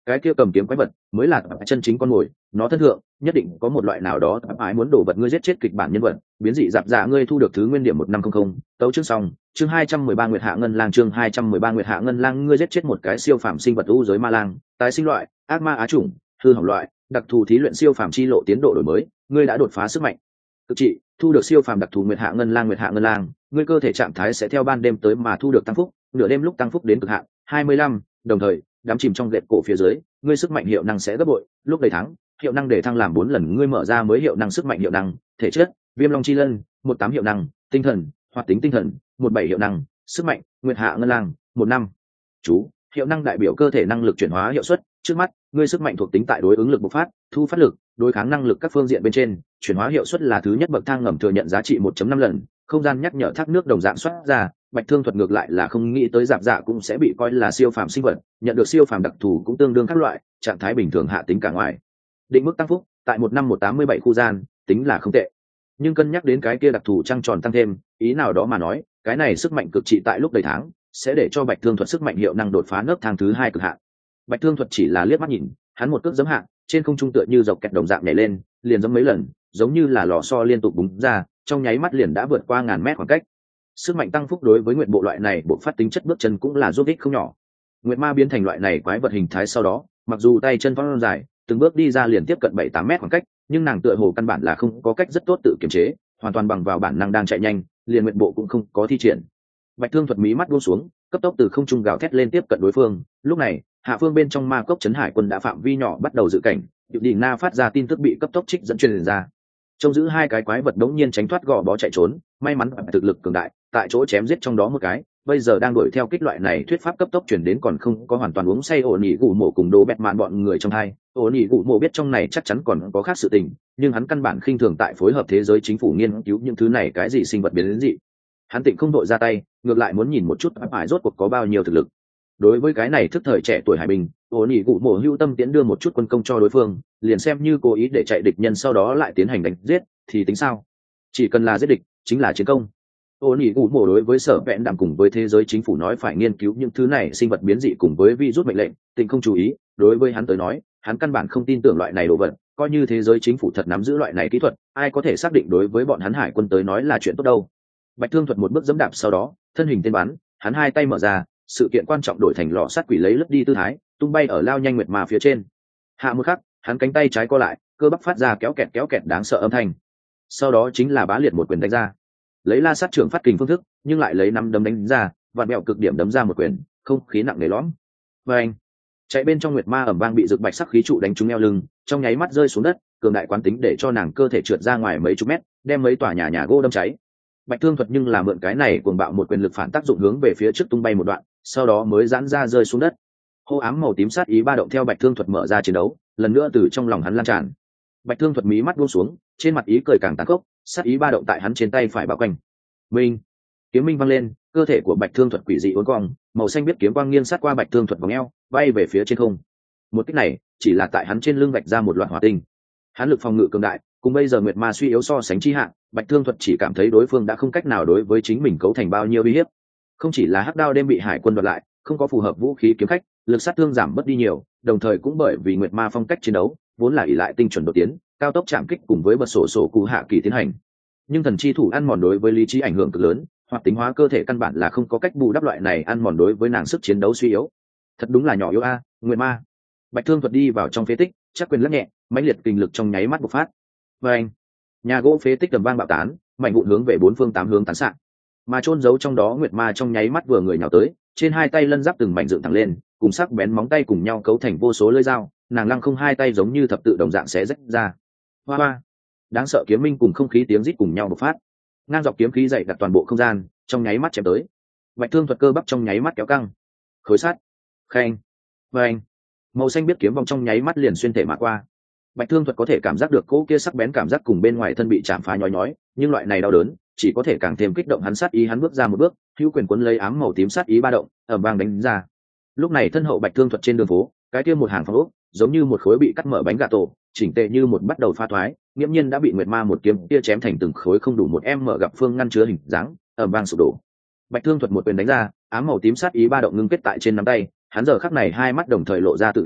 cái kia cầm kiếm quái vật mới là chân chính con mồi, nó thân thượng nhất định có một loại nào đó ái muốn đổ vật ngươi giết chết kịch bản nhân vật biến dị dạp dạ ngươi thu được thứ nguyên điểm 1500. Tấu chương xong. Chương 213 Nguyệt Hạ Ngân Lang. Chương 213 Nguyệt Hạ Ngân Lang. Ngươi giết chết một cái siêu phàm sinh vật u giới ma lang, tái sinh loại, ác ma á chủng, hư hỏng loại, đặc thù thí luyện siêu phàm chi lộ tiến độ đổi mới, ngươi đã đột phá sức mạnh cực trị, thu được siêu phàm đặc thù Nguyệt Hạ Ngân Lang. Nguyệt Hạ Ngân Lang, ngươi cơ thể trạng thái sẽ theo ban đêm tới mà thu được tăng phúc, nửa đêm lúc tăng phúc đến cực hạn 25, đồng thời đắm chìm trong lệ cổ phía dưới, ngươi sức mạnh hiệu năng sẽ gấp bội, lúc đầy thắng hiệu năng để thăng làm 4 lần, ngươi mở ra mới hiệu năng sức mạnh hiệu năng, thể chất, Viêm Long Chi Lân, 18 hiệu năng, tinh thần, hoạt tính tinh thần, 17 hiệu năng, sức mạnh, Nguyệt Hạ Ngân Lang, 15. Chú, hiệu năng đại biểu cơ thể năng lực chuyển hóa hiệu suất, trước mắt, ngươi sức mạnh thuộc tính tại đối ứng lực bộc phát, thu phát lực, đối kháng năng lực các phương diện bên trên, chuyển hóa hiệu suất là thứ nhất bậc thang ngầm thừa nhận giá trị 1.5 lần, không gian nhắc nhở thác nước đồng dạng xuất ra, Bạch Thương thuật ngược lại là không nghĩ tới Dạp Dạ cũng sẽ bị coi là siêu phàm sinh vật, nhận được siêu phàm đặc thù cũng tương đương các loại, trạng thái bình thường hạ tính cả ngoài. Định mức tăng phúc, tại 15187 khu gian, tính là không tệ. Nhưng cân nhắc đến cái kia đặc thù trăng tròn tăng thêm, ý nào đó mà nói, cái này sức mạnh cực trị tại lúc đầy tháng, sẽ để cho Bạch Thương thuật sức mạnh hiệu năng đột phá nấc thang thứ 2 cực hạn. Bạch Thương thuật chỉ là liếc mắt nhìn, hắn một cước giẫm hạ, trên không trung tựa như dọc kẹt đồng dạng nhảy lên, liền giẫm mấy lần, giống như là lò xo liên tục búng ra, trong nháy mắt liền đã vượt qua ngàn mét khoảng cách. Sức mạnh tăng phúc đối với nguyện bộ loại này bộ phát tính chất bước chân cũng là giúp ích không nhỏ. Nguyệt ma biến thành loại này quái vật hình thái sau đó, mặc dù tay chân phong dài, từng bước đi ra liền tiếp cận 7-8 mét khoảng cách, nhưng nàng tựa hồ căn bản là không có cách rất tốt tự kiềm chế, hoàn toàn bằng vào bản năng đang chạy nhanh, liền nguyện bộ cũng không có thi triển. Bạch Thương thuật mí mắt buông xuống, cấp tốc từ không trung gào thét lên tiếp cận đối phương. Lúc này, hạ phương bên trong ma cốc trấn hải quân đã phạm vi nhỏ bắt đầu dự cảnh, Diệu Đình Na phát ra tin tức bị cấp tốc trích dẫn truyền ra. Trông giữ hai cái quái vật đống nhiên tránh thoát gò bó chạy trốn, may mắn thực lực cường đại, tại chỗ chém giết trong đó một cái, bây giờ đang đuổi theo kích loại này thuyết pháp cấp tốc chuyển đến còn không có hoàn toàn uống say ổn nhị gù mổ cùng đồ bẹt mạn bọn người trong hai. Ổn nhị gù mổ biết trong này chắc chắn còn có khác sự tình, nhưng hắn căn bản khinh thường tại phối hợp thế giới chính phủ nghiên cứu những thứ này cái gì sinh vật biến đến dị. Hắn tịnh không đội ra tay, ngược lại muốn nhìn một chút áp ải rốt cuộc có bao nhiêu thực lực. Đối với cái này thức thời trẻ tuổi hải bình, ổn nhị gù mổ hưu tâm tiến đưa một chút quân công cho đối phương, liền xem như cố ý để chạy địch nhân sau đó lại tiến hành đánh giết thì tính sao? Chỉ cần là giết địch chính là chiến công. Ôn nhị gù mổ đối với sở vẹn đạm cùng với thế giới chính phủ nói phải nghiên cứu những thứ này sinh vật biến dị cùng với virus mệnh lệnh, tình không chú ý. Đối với hắn tới nói, hắn căn bản không tin tưởng loại này đồ vật, coi như thế giới chính phủ thật nắm giữ loại này kỹ thuật, ai có thể xác định đối với bọn hắn hải quân tới nói là chuyện tốt đâu. Bạch Thương thuật một bước giẫm đạp sau đó, thân hình tên bắn, hắn hai tay mở ra, sự kiện quan trọng đổi thành lọ sắt quỷ lấy lướt đi tư thái, tung bay ở lao nhanh nguyệt ma phía trên. Hạ một khắc, hắn cánh tay trái co lại, cơ bắp phát ra kéo kẹt đáng sợ âm thanh. Sau đó chính là bá liệt một quyền đánh ra, lấy la sát trưởng phát kình phương thức, nhưng lại lấy năm đấm đánh ra, vạn mẹo cực điểm đấm ra một quyền, không khí nặng nề lõm. Và anh, chạy bên trong nguyệt ma ẩm vang bị rực bạch sắc khí trụ đánh trúng eo lưng, trong nháy mắt rơi xuống đất, cường đại quán tính để cho nàng cơ thể trượt ra ngoài mấy chục mét, đem mấy tòa nhà gỗ đâm cháy. Bạch Thương thuật nhưng là mượn cái này cuồng bạo một quyền lực phản tác dụng hướng về phía trước tung bay một đoạn, sau đó mới giãn ra rơi xuống đất. Hô ám màu tím sát ý ba động theo Bạch Thương thuật mở ra chiến đấu, lần nữa từ trong lòng hắn lan tràn. Bạch Thương thuật mí mắt buông xuống, trên mặt ý cười càng tàn khốc, sát ý ba động tại hắn trên tay phải bao quanh. Minh, kiếm minh vang lên, cơ thể của Bạch Thương thuật quỷ dị uốn cong, màu xanh biết kiếm quang nghiêng sát qua Bạch Thương thuật vòng eo, bay về phía trên không. Một kích này, chỉ là tại hắn trên lưng vạch ra một loạt hỏa tinh. Hắn lực phòng ngự cường đại, cùng bây giờ nguyệt ma suy yếu so sánh chi hạn, Bạch Thương thuật chỉ cảm thấy đối phương đã không cách nào đối với chính mình cấu thành bao nhiêu uy hiếp. Không chỉ là hắc đao đêm bị hải quân đoạt lại, không có phù hợp vũ khí kiếm khách, lực sát thương giảm mất đi nhiều, đồng thời cũng bởi vì nguyệt ma phong cách chiến đấu vốn là ỷ lại tinh chuẩn đột tiến, cao tốc chạm kích cùng với bật sổ cụ hạ kỳ tiến hành. Nhưng thần chi thủ ăn mòn đối với lý trí ảnh hưởng cực lớn, hoặc tính hóa cơ thể căn bản là không có cách bù đắp loại này ăn mòn đối với nàng sức chiến đấu suy yếu. Thật đúng là nhỏ yếu a, nguyệt ma. Bạch Thương thuật đi vào trong phế tích, chắc quyền lắc nhẹ, mãnh liệt kinh lực trong nháy mắt bộc phát. Và anh, nhà gỗ phế tích tầm vang bạo tán, mảnh vụn hướng về bốn phương tám hướng tán sạng, mà chôn giấu trong đó nguyệt ma trong nháy mắt vừa người nhào tới, trên hai tay lân giáp từng mảnh dựng thẳng lên, cùng sắc bén móng tay cùng nhau cấu thành vô số lưỡi dao, nàng lăng không hai tay giống như thập tự đồng dạng xé rách ra. Hoa hoa, đáng sợ kiếm minh cùng không khí tiếng rít cùng nhau bộc phát, ngang dọc kiếm khí dày đặt toàn bộ không gian, trong nháy mắt chém tới. Bạch Thương thuật cơ bắp trong nháy mắt kéo căng, khối sắt, khen, và anh, màu xanh biết kiếm vòng trong nháy mắt liền xuyên thể mà qua. Bạch Thương thuật có thể cảm giác được cỗ kia sắc bén cảm giác cùng bên ngoài thân bị chạm phá nhói nhói, nhưng loại này đau đớn chỉ có thể càng thêm kích động hắn sát ý, hắn bước ra một bước, hữu quyền cuốn lấy ám màu tím sát ý ba động, ầm vang đánh ra. Lúc này thân hậu Bạch Thương thuật trên đường phố, cái kia một hàng phòng ốc, giống như một khối bị cắt mở bánh gà tổ, chỉnh tề như một bắt đầu pha thoái, nghiễm nhiên đã bị nguyệt ma một kiếm kia chém thành từng khối không đủ một em mở gặp phương ngăn chứa hình dáng, ầm vang sụp đổ. Bạch Thương thuật một quyền đánh ra, ám màu tím sát ý ba động ngưng kết tại trên nắm tay, hắn giờ khắc này hai mắt đồng thời lộ ra tự ý,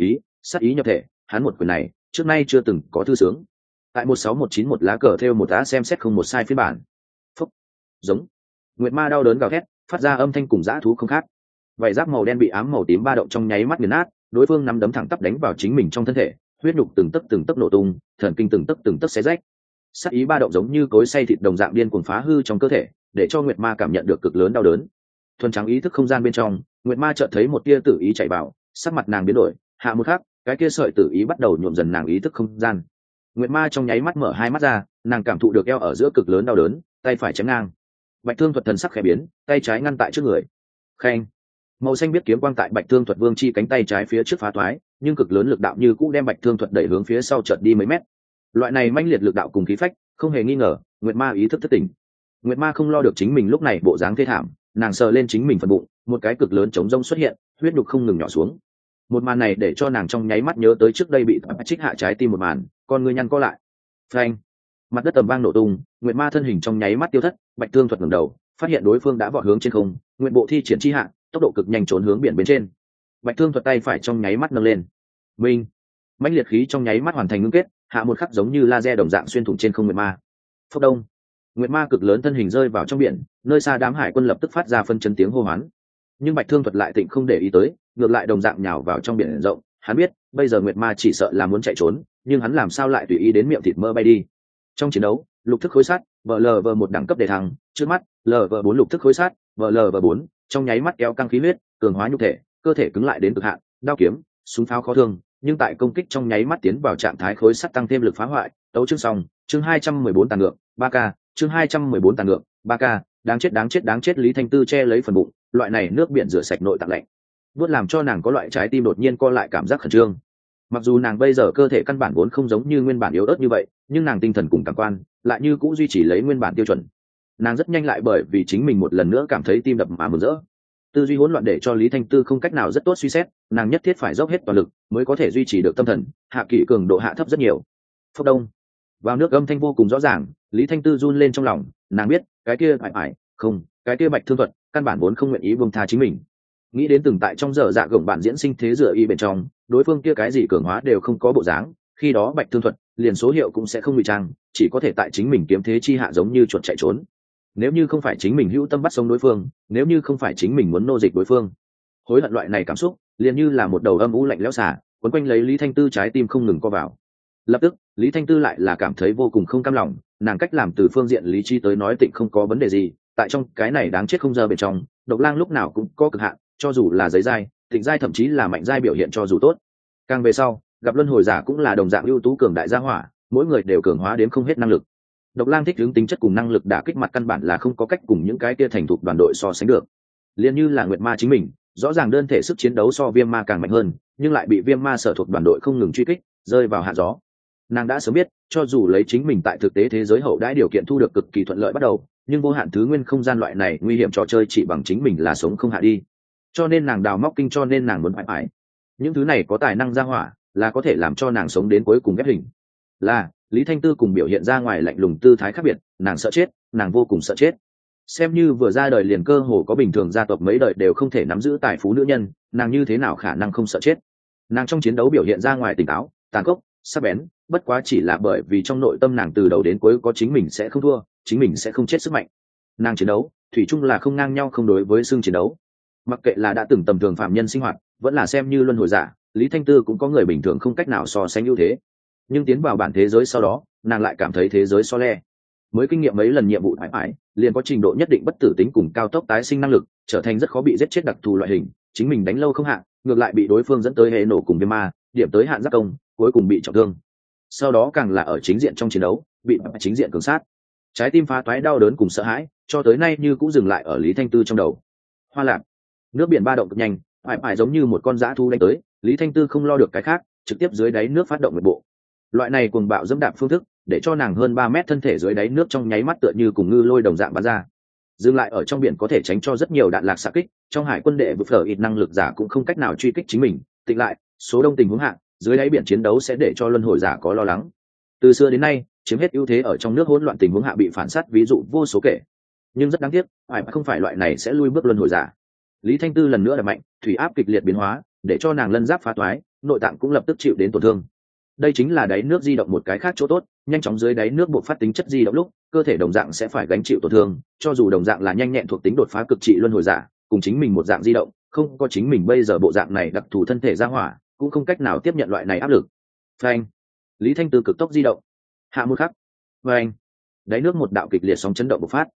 sát ý nhập thể, hắn một quyền này trước nay chưa từng có thư sướng. Tại 16191 một lá cờ theo một đã xem xét không một sai phiên bản. Phúc, giống. Nguyệt Ma đau đớn gào thét, phát ra âm thanh cùng dã thú không khác. Vảy giáp màu đen bị ám màu tím ba động trong nháy mắt nghiền nát, đối phương nắm đấm thẳng tắp đánh vào chính mình trong thân thể, huyết nhục từng tấc nổ tung, thần kinh từng tấc xé rách. Sát ý ba động giống như cối xay thịt đồng dạng điên cuồng phá hư trong cơ thể, để cho Nguyệt Ma cảm nhận được cực lớn đau đớn. Thuần trắng ý thức không gian bên trong, Nguyệt Ma chợt thấy một tia tử ý chạy vào, sắc mặt nàng biến đổi, hạ một khắc, cái kia sợi tử ý bắt đầu nhuộm dần nàng ý thức không gian. Nguyệt Ma trong nháy mắt mở hai mắt ra, nàng cảm thụ được eo ở giữa cực lớn đau đớn, tay phải chém ngang. Bạch Thương Thuật thần sắc khẽ biến, tay trái ngăn tại trước người. Khen. Màu xanh biết kiếm quang tại Bạch Thương Thuật Vương chi cánh tay trái phía trước phá thoái, nhưng cực lớn lực đạo như cũ đem Bạch Thương Thuật đẩy hướng phía sau chợt đi mấy mét. Loại này mãnh liệt lực đạo cùng khí phách, không hề nghi ngờ, Nguyệt Ma ý thức thất tỉnh. Nguyệt Ma không lo được chính mình lúc này bộ dáng thê thảm, nàng sờ lên chính mình phần bụng, một cái cực lớn trống rông xuất hiện, huyết nhục không ngừng nhỏ xuống. Một màn này để cho nàng trong nháy mắt nhớ tới trước đây bị trích hạ trái tim một màn, con người nhăn co lại. Phanh! Mặt đất tầm vang nổ tung, Nguyệt Ma thân hình trong nháy mắt tiêu thất, Bạch Thương Thuật ngẩng đầu, phát hiện đối phương đã vọt hướng trên không, nguyện bộ thi triển chi hạ, tốc độ cực nhanh trốn hướng biển bên trên. Bạch Thương Thuật tay phải trong nháy mắt nâng lên. Minh! Mãnh liệt khí trong nháy mắt hoàn thành ngưng kết, hạ một khắc giống như laser đồng dạng xuyên thủng trên không Nguyệt Ma. Phốc đông! Nguyệt Ma cực lớn thân hình rơi vào trong biển, nơi xa đám hải quân lập tức phát ra phân chấn tiếng hô hoán. Nhưng Bạch Thương Thuật lại tịnh không để ý tới, ngược lại đồng dạng nhào vào trong biển rộng. Hắn biết, bây giờ Nguyệt Ma chỉ sợ là muốn chạy trốn, nhưng hắn làm sao lại tùy ý đến miệng thịt mỡ bay đi. Trong chiến đấu, lục thức khối sắt, VLV1 đẳng cấp đề thăng, trước mắt, LV4 lục thức khối sắt, VLV4, trong nháy mắt kéo căng khí huyết, cường hóa nhục thể, cơ thể cứng lại đến cực hạn, đao kiếm, súng pháo khó thương, nhưng tại công kích trong nháy mắt tiến vào trạng thái khối sắt tăng thêm lực phá hoại. Đấu chương xong, chương 214 tàn ngược, 3K, chương 214 tàn ngược, 3K, đáng chết Lý Thanh Tư che lấy phần bụng, loại này nước biển rửa sạch nội tạng lạnh. Vuốt làm cho nàng có loại trái tim đột nhiên co lại cảm giác khẩn trương. Mặc dù nàng bây giờ cơ thể căn bản vốn không giống như nguyên bản yếu ớt như vậy, nhưng nàng tinh thần cùng cảm quan lại như cũ duy trì lấy nguyên bản tiêu chuẩn. Nàng rất nhanh lại bởi vì chính mình một lần nữa cảm thấy tim đập mà mừng rỡ. Tư duy hỗn loạn để cho Lý Thanh Tư không cách nào rất tốt suy xét, nàng nhất thiết phải dốc hết toàn lực mới có thể duy trì được tâm thần, hạ kỷ cường độ hạ thấp rất nhiều. Phốc đông, vào nước âm thanh vô cùng rõ ràng, Lý Thanh Tư run lên trong lòng, nàng biết cái kia không, cái kia Bạch Thương Thuật căn bản vốn không nguyện ý buông tha chính mình. Nghĩ đến từng tại trong giờ dạ gồng bản diễn sinh thế dựa y bên trong, đối phương kia cái gì cường hóa đều không có bộ dáng, khi đó Bạch Thương Thuật liền số hiệu cũng sẽ không ngụy trang, chỉ có thể tại chính mình kiếm thế chi hạ giống như chuột chạy trốn. Nếu như không phải chính mình hữu tâm bắt sống đối phương, nếu như không phải chính mình muốn nô dịch đối phương, hối hận loại này cảm xúc liền như là một đầu âm u lạnh lẽo xả quấn quanh lấy Lý Thanh Tư, trái tim không ngừng co vào. Lập tức Lý Thanh Tư lại là cảm thấy vô cùng không cam lòng, nàng cách làm từ phương diện lý trí tới nói tịnh không có vấn đề gì, tại trong cái này đáng chết không giờ bên trong, độc lang lúc nào cũng có cực hạn, cho dù là giấy dai, tịnh dai thậm chí là mạnh dai biểu hiện cho dù tốt. Càng về sau, gặp luân hồi giả cũng là đồng dạng ưu tú cường đại gia hỏa, mỗi người đều cường hóa đến không hết năng lực. Độc lang thích hướng tính chất cùng năng lực đả kích mặt căn bản là không có cách cùng những cái kia thành thục đoàn đội so sánh được. Liên như là Nguyệt Ma chính mình, rõ ràng đơn thể sức chiến đấu so Viêm Ma càng mạnh hơn, nhưng lại bị Viêm Ma sở thuộc đoàn đội không ngừng truy kích, rơi vào hạ gió. Nàng đã sớm biết, cho dù lấy chính mình tại thực tế thế giới hậu đãi điều kiện thu được cực kỳ thuận lợi bắt đầu, nhưng vô hạn thứ nguyên không gian loại này nguy hiểm trò chơi chỉ bằng chính mình là sống không hạ đi. Cho nên nàng đào móc kinh, cho nên nàng muốn phải những thứ này có tài năng ra hỏa là có thể làm cho nàng sống đến cuối cùng ghép hình. Là Lý Thanh Tư cùng biểu hiện ra ngoài lạnh lùng tư thái khác biệt, nàng sợ chết, nàng vô cùng sợ chết. Xem như vừa ra đời liền cơ hồ có bình thường gia tộc mấy đời đều không thể nắm giữ tài phú nữ nhân, nàng như thế nào khả năng không sợ chết. Nàng trong chiến đấu biểu hiện ra ngoài tỉnh táo, tàn khốc, sắc bén, bất quá chỉ là bởi vì trong nội tâm nàng từ đầu đến cuối có chính mình sẽ không thua, chính mình sẽ không chết sức mạnh. Nàng chiến đấu thủy chung là không ngang nhau, không đối với xương chiến đấu. Mặc kệ là đã từng tầm thường phạm nhân sinh hoạt, vẫn là xem như luân hồi giả, Lý Thanh Tư cũng có người bình thường không cách nào so sánh ưu thế. Nhưng tiến vào bản thế giới sau đó, nàng lại cảm thấy thế giới so le. Mới kinh nghiệm mấy lần nhiệm vụ phải liền có trình độ nhất định bất tử tính cùng cao tốc tái sinh năng lực, trở thành rất khó bị giết chết đặc thù loại hình, chính mình đánh lâu không hạ, ngược lại bị đối phương dẫn tới hệ nổ cùng Viêm Ma, điểm tới hạn giáp công, cuối cùng bị trọng thương. Sau đó càng là ở chính diện trong chiến đấu, bị chính diện cường sát. Trái tim phá toái đau đớn cùng sợ hãi, cho tới nay như cũng dừng lại ở Lý Thanh Tư trong đầu. Hoa lạc, nước biển ba động cực nhanh, phải giống như một con dã thu đánh tới, Lý Thanh Tư không lo được cái khác, trực tiếp dưới đáy nước phát động một bộ. Loại này cuồng bạo dẫm đạp phương thức, để cho nàng hơn 3 mét thân thể dưới đáy nước trong nháy mắt tựa như cùng ngư lôi đồng dạng bắn ra. Dừng lại ở trong biển có thể tránh cho rất nhiều đạn lạc xạ kích, trong hải quân đệ vực phở ít năng lực giả cũng không cách nào truy kích chính mình, tịnh lại, số đông tình huống hạ, dưới đáy biển chiến đấu sẽ để cho luân hồi giả có lo lắng. Từ xưa đến nay, chiếm hết ưu thế ở trong nước hỗn loạn tình huống hạ bị phản sát ví dụ vô số kể. Nhưng rất đáng tiếc, không phải loại này sẽ lui bước luân hồi giả. Lý Thanh Tư lần nữa là mạnh, thủy áp kịch liệt biến hóa, để cho nàng lân giáp phá toái, nội tạng cũng lập tức chịu đến tổn thương. Đây chính là đáy nước di động một cái khác chỗ tốt, nhanh chóng dưới đáy nước buộc phát tính chất di động lúc cơ thể đồng dạng sẽ phải gánh chịu tổn thương, cho dù đồng dạng là nhanh nhẹn thuộc tính đột phá cực trị luân hồi giả, cùng chính mình một dạng di động, không có chính mình bây giờ bộ dạng này đặc thù thân thể ra hỏa, cũng không cách nào tiếp nhận loại này áp lực. Phanh! Lý Thanh Tư cực tốc di động, hạ một khắc, phanh! Đáy nước một đạo kịch liệt sóng chấn động bộc phát.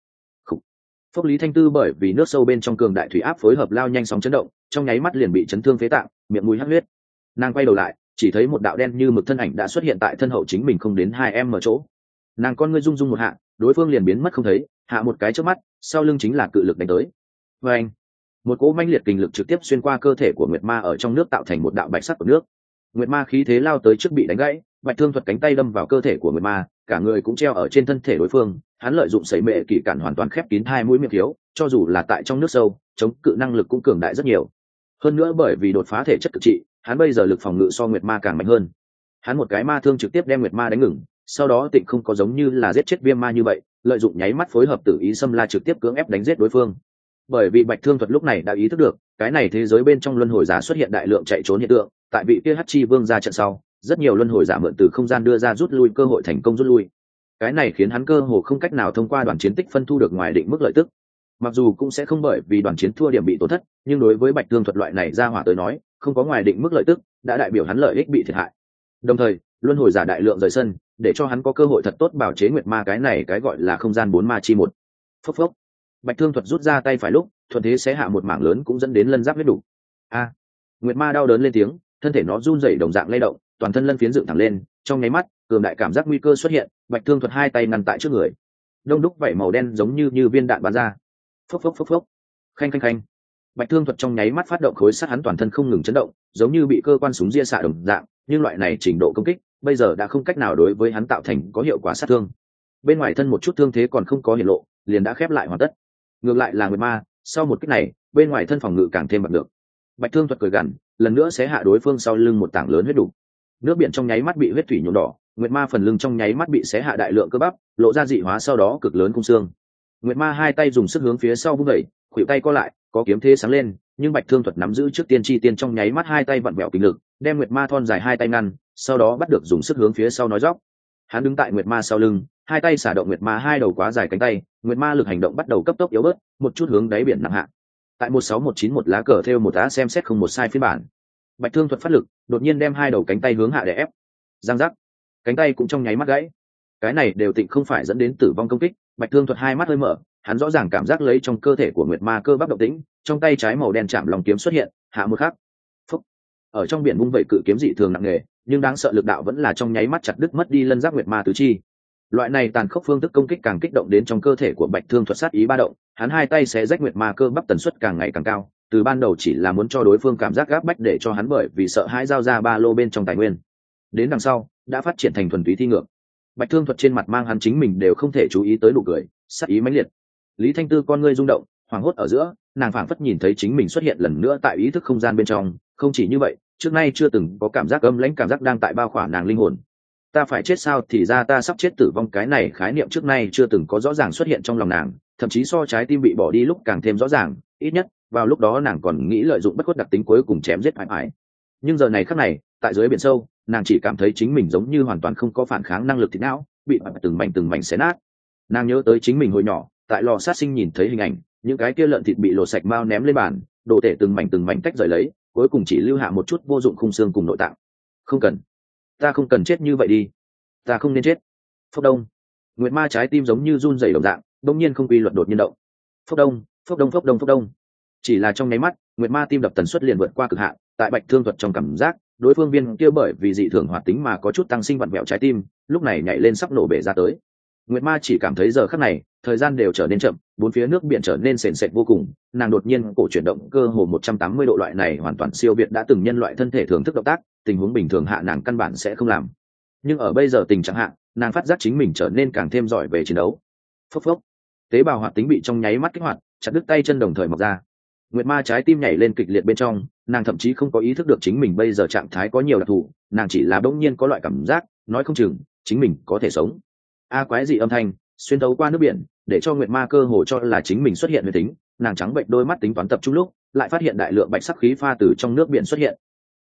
Phốc Lý Thanh Tư bởi vì nước sâu bên trong cường đại thủy áp phối hợp lao nhanh sóng chấn động, trong nháy mắt liền bị chấn thương phế tạng, miệng mũi hắc huyết. Nàng quay đầu lại, chỉ thấy một đạo đen như mực thân ảnh đã xuất hiện tại thân hậu chính mình không đến 2 m chỗ. Nàng con ngươi rung rung một hạ, đối phương liền biến mất không thấy, hạ một cái chớp mắt, sau lưng chính là cự lực đánh tới. Oeng! Một cỗ mãnh liệt kình lực trực tiếp xuyên qua cơ thể của Nguyệt Ma ở trong nước tạo thành một đạo bạch sắc của nước. Nguyệt Ma khí thế lao tới trước bị đánh gãy, Bạch Thương Thuật cánh tay đâm vào cơ thể của Nguyệt Ma, cả người cũng treo ở trên thân thể đối phương, hắn lợi dụng sẩy mệ kỳ cản hoàn toàn khép kín hai mũi miệng thiếu, cho dù là tại trong nước sâu, chống cự năng lực cũng cường đại rất nhiều. Hơn nữa bởi vì đột phá thể chất cực trị, hắn bây giờ lực phòng ngự so Nguyệt Ma càng mạnh hơn. Hắn một cái ma thương trực tiếp đem Nguyệt Ma đánh ngừng, sau đó Tịnh không có giống như là giết chết Viêm Ma như vậy, lợi dụng nháy mắt phối hợp Tử Ý Xâm La trực tiếp cưỡng ép đánh giết đối phương. Bởi vì Bạch Thương Thuật lúc này đã ý thức được, cái này thế giới bên trong luân hồi giả xuất hiện đại lượng chạy trốn hiện tượng, tại vị kia Hắc Chi Vương ra trận sau, rất nhiều luân hồi giả mượn từ không gian đưa ra rút lui cơ hội thành công rút lui. Cái này khiến hắn cơ hồ không cách nào thông qua đoàn chiến tích phân thu được ngoài định mức lợi tức. Mặc dù cũng sẽ không bởi vì đoàn chiến thua điểm bị tổn thất, nhưng đối với Bạch Thương Thuật loại này ra hỏa tới nói, không có ngoài định mức lợi tức, đã đại biểu hắn lợi ích bị thiệt hại. Đồng thời, luân hồi giả đại lượng rời sân, để cho hắn có cơ hội thật tốt bảo chế Nguyệt Ma cái này cái gọi là không gian 4 ma chi một. Phốc phốc. Bạch Thương Thuật rút ra tay phải lúc, thuận thế xé hạ một mảng lớn cũng dẫn đến lân giáp huyết đủ. A! Nguyệt Ma đau đớn lên tiếng, thân thể nó run rẩy đồng dạng lay động, toàn thân lân phiến dựng thẳng lên, trong nháy mắt, cường đại cảm giác nguy cơ xuất hiện, Bạch Thương Thuật hai tay ngăn tại trước người. Đông đúc vảy màu đen giống như viên đạn bắn ra. Phốc phốc phốc phốc. Khanh khanh khanh. Bạch Thương Thuật trong nháy mắt phát động khối sắt hắn toàn thân không ngừng chấn động, giống như bị cơ quan súng ria xạ đồng dạng, nhưng loại này trình độ công kích, bây giờ đã không cách nào đối với hắn tạo thành có hiệu quả sát thương. Bên ngoài thân một chút thương thế còn không có hiện lộ, liền đã khép lại hoàn tất. Ngược lại là Nguyệt Ma, sau một kích này, bên ngoài thân phòng ngự càng thêm bật được. Bạch Thương Thuật cười gằn, lần nữa xé hạ đối phương sau lưng một tảng lớn huyết đủ. Nước biển trong nháy mắt bị huyết thủy nhuộm đỏ, Nguyệt Ma phần lưng trong nháy mắt bị xé hạ đại lượng cơ bắp, lộ ra dị hóa sau đó cực lớn cung xương. Nguyệt Ma hai tay dùng sức hướng phía sau vung đẩy, khuỷu tay co lại, có kiếm thế sáng lên, nhưng Bạch Thương Thuật nắm giữ trước tiên chi tiên trong nháy mắt hai tay vặn vẹo kinh lực, đem Nguyệt Ma thon dài hai tay ngăn, sau đó bắt được dùng sức hướng phía sau nói dốc. Hắn đứng tại Nguyệt Ma sau lưng, hai tay xả động Nguyệt Ma hai đầu quá dài cánh tay, Nguyệt Ma lực hành động bắt đầu cấp tốc yếu bớt, một chút hướng đáy biển nặng hạ. Tại 16191 lá cờ theo một á xem xét không một sai phiên bản. Bạch Thương Thuật phát lực, đột nhiên đem hai đầu cánh tay hướng hạ để ép. Giang giác, cánh tay cũng trong nháy mắt gãy. Cái này đều tịnh không phải dẫn đến tử vong công kích, Bạch Thương Thuật hai mắt hơi mở, hắn rõ ràng cảm giác lấy trong cơ thể của Nguyệt Ma cơ bắp động tĩnh, trong tay trái màu đen chạm lòng kiếm xuất hiện, hạ một khắc. Phúc. Ở trong biển vung vậy cự kiếm dị thường nặng nề, nhưng đáng sợ lực đạo vẫn là trong nháy mắt chặt đứt mất đi lân giáp Nguyệt Ma tứ chi. Loại này tàn khốc phương thức công kích càng kích động đến trong cơ thể của Bạch Thương Thuật sát ý ba động, hắn hai tay xé rách Nguyệt Ma cơ bắp tần suất càng ngày càng cao, từ ban đầu chỉ là muốn cho đối phương cảm giác gáp bách để cho hắn bởi vì sợ hãi giao ra ba lô bên trong tài nguyên, đến đằng sau đã phát triển thành thuần túy thi ngược. Bạch Thương Thuật trên mặt mang hắn chính mình đều không thể chú ý tới nụ cười, sát ý mãnh liệt. Lý Thanh Tư con ngươi rung động, hoảng hốt ở giữa, nàng phảng phất nhìn thấy chính mình xuất hiện lần nữa tại ý thức không gian bên trong, không chỉ như vậy, trước nay chưa từng có cảm giác âm lãnh cảm giác đang tại bao khỏa nàng linh hồn. Ta phải chết sao, thì ra ta sắp chết tử vong, cái này khái niệm trước nay chưa từng có rõ ràng xuất hiện trong lòng nàng, thậm chí so trái tim bị bỏ đi lúc càng thêm rõ ràng, ít nhất vào lúc đó nàng còn nghĩ lợi dụng bất khuất đặc tính cuối cùng chém giết mãi mãi. Nhưng giờ này khắc này, tại dưới biển sâu, nàng chỉ cảm thấy chính mình giống như hoàn toàn không có phản kháng năng lực thịt não, bị từng mảnh xé nát. Nàng nhớ tới chính mình hồi nhỏ tại lò sát sinh nhìn thấy hình ảnh, những cái kia lợn thịt bị lột sạch mao ném lên bàn, đồ tể từng mảnh tách rời lấy, cuối cùng chỉ lưu hạ một chút vô dụng khung xương cùng nội tạng. Không cần, ta không cần chết như vậy đi, ta không nên chết. Phốc đông. Nguyệt Ma trái tim giống như run rẩy đồng dạng, đông nhiên không quy luật đột nhiên động. Phốc đông, phốc đông, phốc đông, phốc đông. Chỉ là trong nháy mắt, Nguyệt Ma tim đập tần suất liền vượt qua cực hạn, tại Bạch Thương Thuật trong cảm giác, đối phương viên kia bởi vì dị thường hoạt tính mà có chút tăng sinh vặn vẹo trái tim, lúc này nhảy lên sắp nổ bể ra tới. Nguyệt Ma chỉ cảm thấy giờ khắc này, thời gian đều trở nên chậm, bốn phía nước biển trở nên sền sệt vô cùng, nàng đột nhiên cổ chuyển động cơ hồ 180 độ, loại này hoàn toàn siêu việt đã từng nhân loại thân thể thường thức động tác, tình huống bình thường hạ nàng căn bản sẽ không làm. Nhưng ở bây giờ tình trạng hạ, nàng phát giác chính mình trở nên càng thêm giỏi về chiến đấu. Phốc phốc. Tế bào hoạt tính bị trong nháy mắt kích hoạt, chặt đứt tay chân đồng thời mọc ra. Nguyệt Ma trái tim nhảy lên kịch liệt bên trong, nàng thậm chí không có ý thức được chính mình bây giờ trạng thái có nhiều đặc thù, nàng chỉ là bỗng nhiên có loại cảm giác, nói không chừng chính mình có thể sống. A quái dị âm thanh xuyên thấu qua nước biển, để cho Nguyệt Ma cơ hồ cho là chính mình xuất hiện huyền tính, nàng trắng bệnh đôi mắt tính toán tập trung lúc, lại phát hiện đại lượng bạch sắc khí pha từ trong nước biển xuất hiện.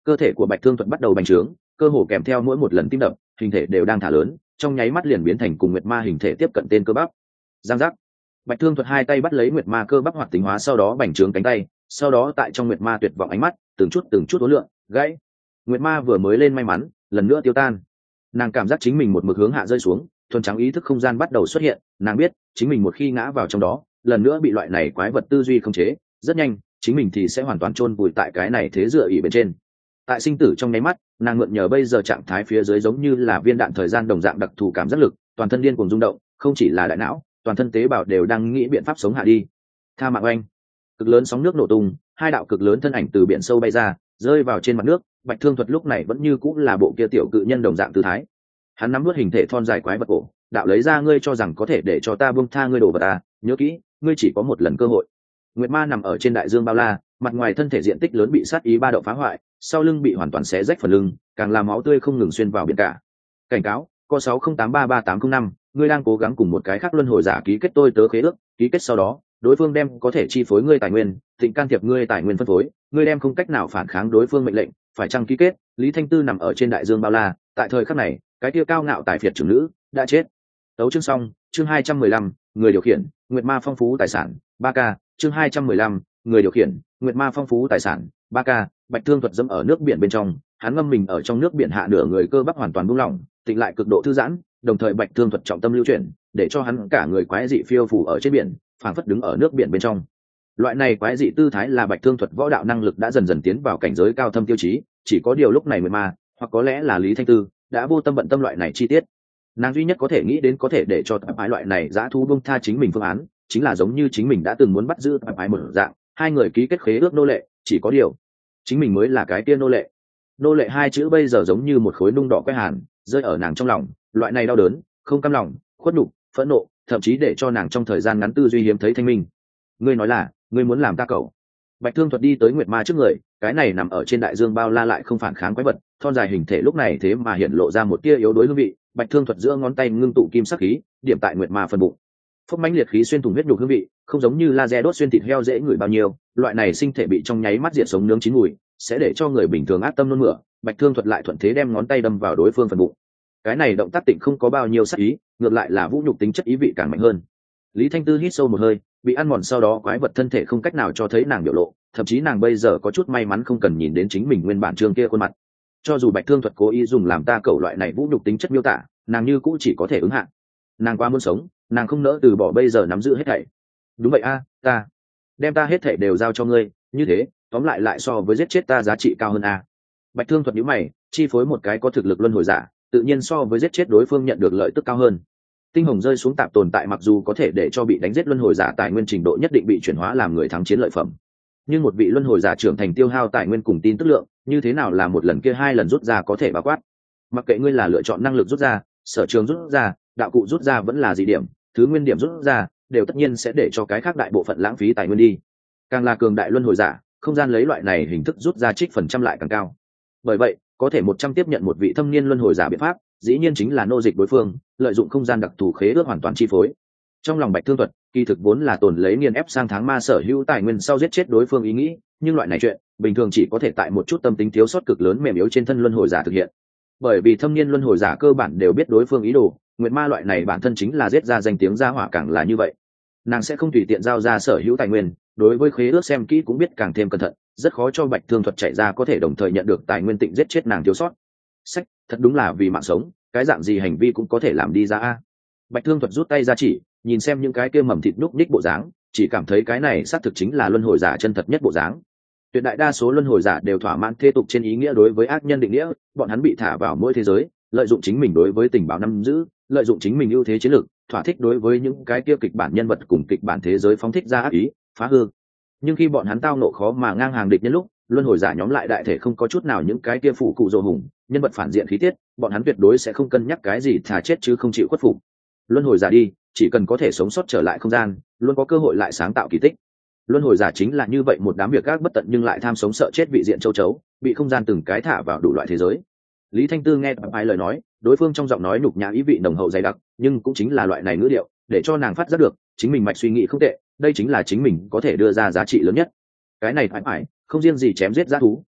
cơ thể của Bạch Thương Thuật bắt đầu bành trướng, cơ hồ kèm theo mỗi một lần tim đập, hình thể đều đang thả lớn, trong nháy mắt liền biến thành cùng Nguyệt Ma hình thể tiếp cận tên cơ bắp. Giang giác. Bạch Thương Thuật hai tay bắt lấy Nguyệt Ma cơ bắp hoạt tính hóa, sau đó bành trướng cánh tay, sau đó tại trong Nguyệt Ma tuyệt vọng ánh mắt, từng chút uốn lượn, gãy. Nguyệt Ma vừa mới lên may mắn, lần nữa tiêu tan. Nàng cảm giác chính mình một mực hướng hạ rơi xuống, thuần trắng ý thức không gian bắt đầu xuất hiện, nàng biết, chính mình một khi ngã vào trong đó, lần nữa bị loại này quái vật tư duy khống chế, rất nhanh, chính mình thì sẽ hoàn toàn chôn vùi tại cái này thế dựa ỷ bên trên. Tại sinh tử trong nháy mắt, nàng mượn nhờ bây giờ trạng thái phía dưới giống như là viên đạn thời gian đồng dạng đặc thù cảm giác lực, toàn thân điên cuồng rung động, không chỉ là đại não, toàn thân tế bào đều đang nghĩ biện pháp sống hạ đi. Tha mạng oanh. Cực lớn sóng nước nổ tung, hai đạo cực lớn thân ảnh từ biển sâu bay ra, rơi vào trên mặt nước. Bạch Thương Thuật lúc này vẫn như cũng là bộ kia tiểu cự nhân đồng dạng tư thái. Hắn nắm nuốt hình thể thon dài quái vật cổ, đạo lấy ra, ngươi cho rằng có thể để cho ta buông tha ngươi đồ vật à, nhớ kỹ, ngươi chỉ có một lần cơ hội. Nguyệt Ma nằm ở trên đại dương bao la, mặt ngoài thân thể diện tích lớn bị sát ý ba động phá hoại, sau lưng bị hoàn toàn xé rách phần lưng, càng làm máu tươi không ngừng xuyên vào biển cả. Cảnh cáo, co 60833805, ngươi đang cố gắng cùng một cái khác luân hồi giả ký kết tôi tớ khế ước, ký kết sau đó, đối phương đem có thể chi phối ngươi tài nguyên, thịnh can thiệp ngươi tài nguyên phân phối, ngươi đem không cách nào phản kháng đối phương mệnh lệnh, phải chăng ký kết. Lý Thanh Tư nằm ở trên đại dương bao la, tại thời khắc này, cái kia cao ngạo tài phiệt trưởng nữ đã chết. Tấu chương xong, chương 215, người điều khiển, Nguyệt Ma phong phú tài sản, 3K, chương 215, người điều khiển, Nguyệt Ma phong phú tài sản, 3K. Bạch Thương Thuật dẫm ở nước biển bên trong, hắn ngâm mình ở trong nước biển hạ, nửa người cơ bắp hoàn toàn buông lỏng, tịnh lại cực độ thư giãn, đồng thời Bạch Thương Thuật trọng tâm lưu chuyển, để cho hắn cả người quái dị phiêu phù ở trên biển, phảng phất đứng ở nước biển bên trong. Loại này quái dị tư thái là Bạch Thương Thuật võ đạo năng lực đã dần dần tiến vào cảnh giới cao thâm tiêu chí, chỉ có điều lúc này Nguyệt Ma, hoặc có lẽ là Lý Thanh Tư, đã vô tâm bận tâm loại này chi tiết. Nàng duy nhất có thể nghĩ đến có thể để cho ái loại này dã thú buông tha chính mình phương án, chính là giống như chính mình đã từng muốn bắt giữ ái một dạng, hai người ký kết khế ước nô lệ, chỉ có điều chính mình mới là cái kia nô lệ. Nô lệ hai chữ bây giờ giống như một khối nung đỏ quét hàn, rơi ở nàng trong lòng, loại này đau đớn, không cam lòng, khuất nhục, phẫn nộ, thậm chí để cho nàng trong thời gian ngắn tư duy hiếm thấy thanh minh. Ngươi nói là, ngươi muốn làm ta cậu? Bạch Thương Thuật đi tới Nguyệt Ma trước người, cái này nằm ở trên đại dương bao la lại không phản kháng quái vật, thon dài hình thể lúc này thế mà hiện lộ ra một tia yếu đuối hương vị. Bạch Thương Thuật giữa ngón tay ngưng tụ kim sắc khí, điểm tại Nguyệt Ma phần bụng. Phốc mãnh liệt khí xuyên thủng huyết nhục hương vị, không giống như laser đốt xuyên thịt heo dễ ngửi bao nhiêu, loại này sinh thể bị trong nháy mắt diệt sống nướng chín mùi, sẽ để cho người bình thường ác tâm nôn mửa. Bạch Thương Thuật lại thuận thế đem ngón tay đâm vào đối phương phần bụng. Cái này động tác tịnh không có bao nhiêu sát ý, ngược lại là vũ nhục tính chất ý vị càng mạnh hơn. Lý Thanh Tư hít sâu một hơi, bị ăn mòn sau đó quái vật thân thể không cách nào cho thấy nàng biểu lộ, thậm chí nàng bây giờ có chút may mắn không cần nhìn đến chính mình nguyên bản trương kia khuôn mặt. Cho dù Bạch Thương Thuật cố ý dùng làm ta cầu loại này vũ nhục tính chất miêu tả, nàng như cũng chỉ có thể ứng hạ. Nàng quá muốn sống, nàng không nỡ từ bỏ bây giờ nắm giữ hết thảy. Đúng vậy a, ta đem ta hết thảy đều giao cho ngươi, như thế tóm lại lại so với giết chết ta giá trị cao hơn a. Bạch Thương Thuật nhíu mày, chi phối một cái có thực lực luân hồi giả, tự nhiên so với giết chết đối phương nhận được lợi tức cao hơn. Tinh hồng rơi xuống tạp tồn tại mặc dù có thể để cho bị đánh giết luân hồi giả tài nguyên trình độ nhất định bị chuyển hóa làm người thắng chiến lợi phẩm, nhưng một vị luân hồi giả trưởng thành tiêu hao tài nguyên cùng tin tức lượng, như thế nào là một lần kia hai lần rút ra có thể bao quát. Mặc kệ ngươi là lựa chọn năng lực rút ra, sở trường rút ra, đạo cụ rút ra vẫn là gì điểm, thứ nguyên điểm rút ra, đều tất nhiên sẽ để cho cái khác đại bộ phận lãng phí tài nguyên đi. Càng là cường đại luân hồi giả, không gian lấy loại này hình thức rút ra trích phần trăm lại càng cao. Bởi vậy, có thể 100 tiếp nhận một vị thâm niên luân hồi giả biện pháp, dĩ nhiên chính là nô dịch đối phương, lợi dụng không gian đặc thù khế ước hoàn toàn chi phối. Trong lòng Bạch Thương Thuật, kỳ thực vốn là tồn lấy nghiền ép sang tháng ma sở hữu tài nguyên sau giết chết đối phương ý nghĩ, nhưng loại này chuyện, bình thường chỉ có thể tại một chút tâm tính thiếu sót cực lớn mềm yếu trên thân luân hồi giả thực hiện. Bởi vì thâm niên luân hồi giả cơ bản đều biết đối phương ý đồ, Nguyệt Ma loại này bản thân chính là giết ra danh tiếng gia hỏa càng là như vậy. Nàng sẽ không tùy tiện giao ra sở hữu tài nguyên, đối với khế ước xem kỹ cũng biết càng thêm cẩn thận, rất khó cho Bạch Thương Thuật chạy ra có thể đồng thời nhận được tài nguyên tịnh giết chết nàng thiếu sót. Sách, thật đúng là vì mạng sống, cái dạng gì hành vi cũng có thể làm đi ra a. Bạch Thương Thuật rút tay ra chỉ, nhìn xem những cái kia mầm thịt nhúc nhích bộ dáng, chỉ cảm thấy cái này xác thực chính là luân hồi giả chân thật nhất bộ dáng. Tuyệt đại đa số luân hồi giả đều thỏa mãn thế tục trên ý nghĩa đối với ác nhân định nghĩa, bọn hắn bị thả vào mỗi thế giới, lợi dụng chính mình đối với tình báo nắm giữ, lợi dụng chính mình ưu thế chiến lược, thỏa thích đối với những cái kia kịch bản nhân vật cùng kịch bản thế giới phóng thích ra ác ý, phá hư. Nhưng khi bọn hắn tao nộ khó mà ngang hàng địch nhân lúc, luân hồi giả nhóm lại đại thể không có chút nào những cái kia phụ cụ dồ hùng, nhân vật phản diện khí tiết, bọn hắn tuyệt đối sẽ không cân nhắc cái gì thà chết chứ không chịu khuất phục. Luân hồi giả đi, chỉ cần có thể sống sót trở lại không gian, luôn có cơ hội lại sáng tạo kỳ tích. Luân hồi giả chính là như vậy một đám việc gác bất tận nhưng lại tham sống sợ chết vị diện châu chấu, bị không gian từng cái thả vào đủ loại thế giới. Lý Thanh Tư nghe ai lời nói, đối phương trong giọng nói nhục nhã ý vị nồng hậu dày đặc, nhưng cũng chính là loại này ngữ điệu, để cho nàng phát giác được, chính mình mạch suy nghĩ không tệ, đây chính là chính mình có thể đưa ra giá trị lớn nhất. Cái này phải, không riêng gì chém giết dã thú,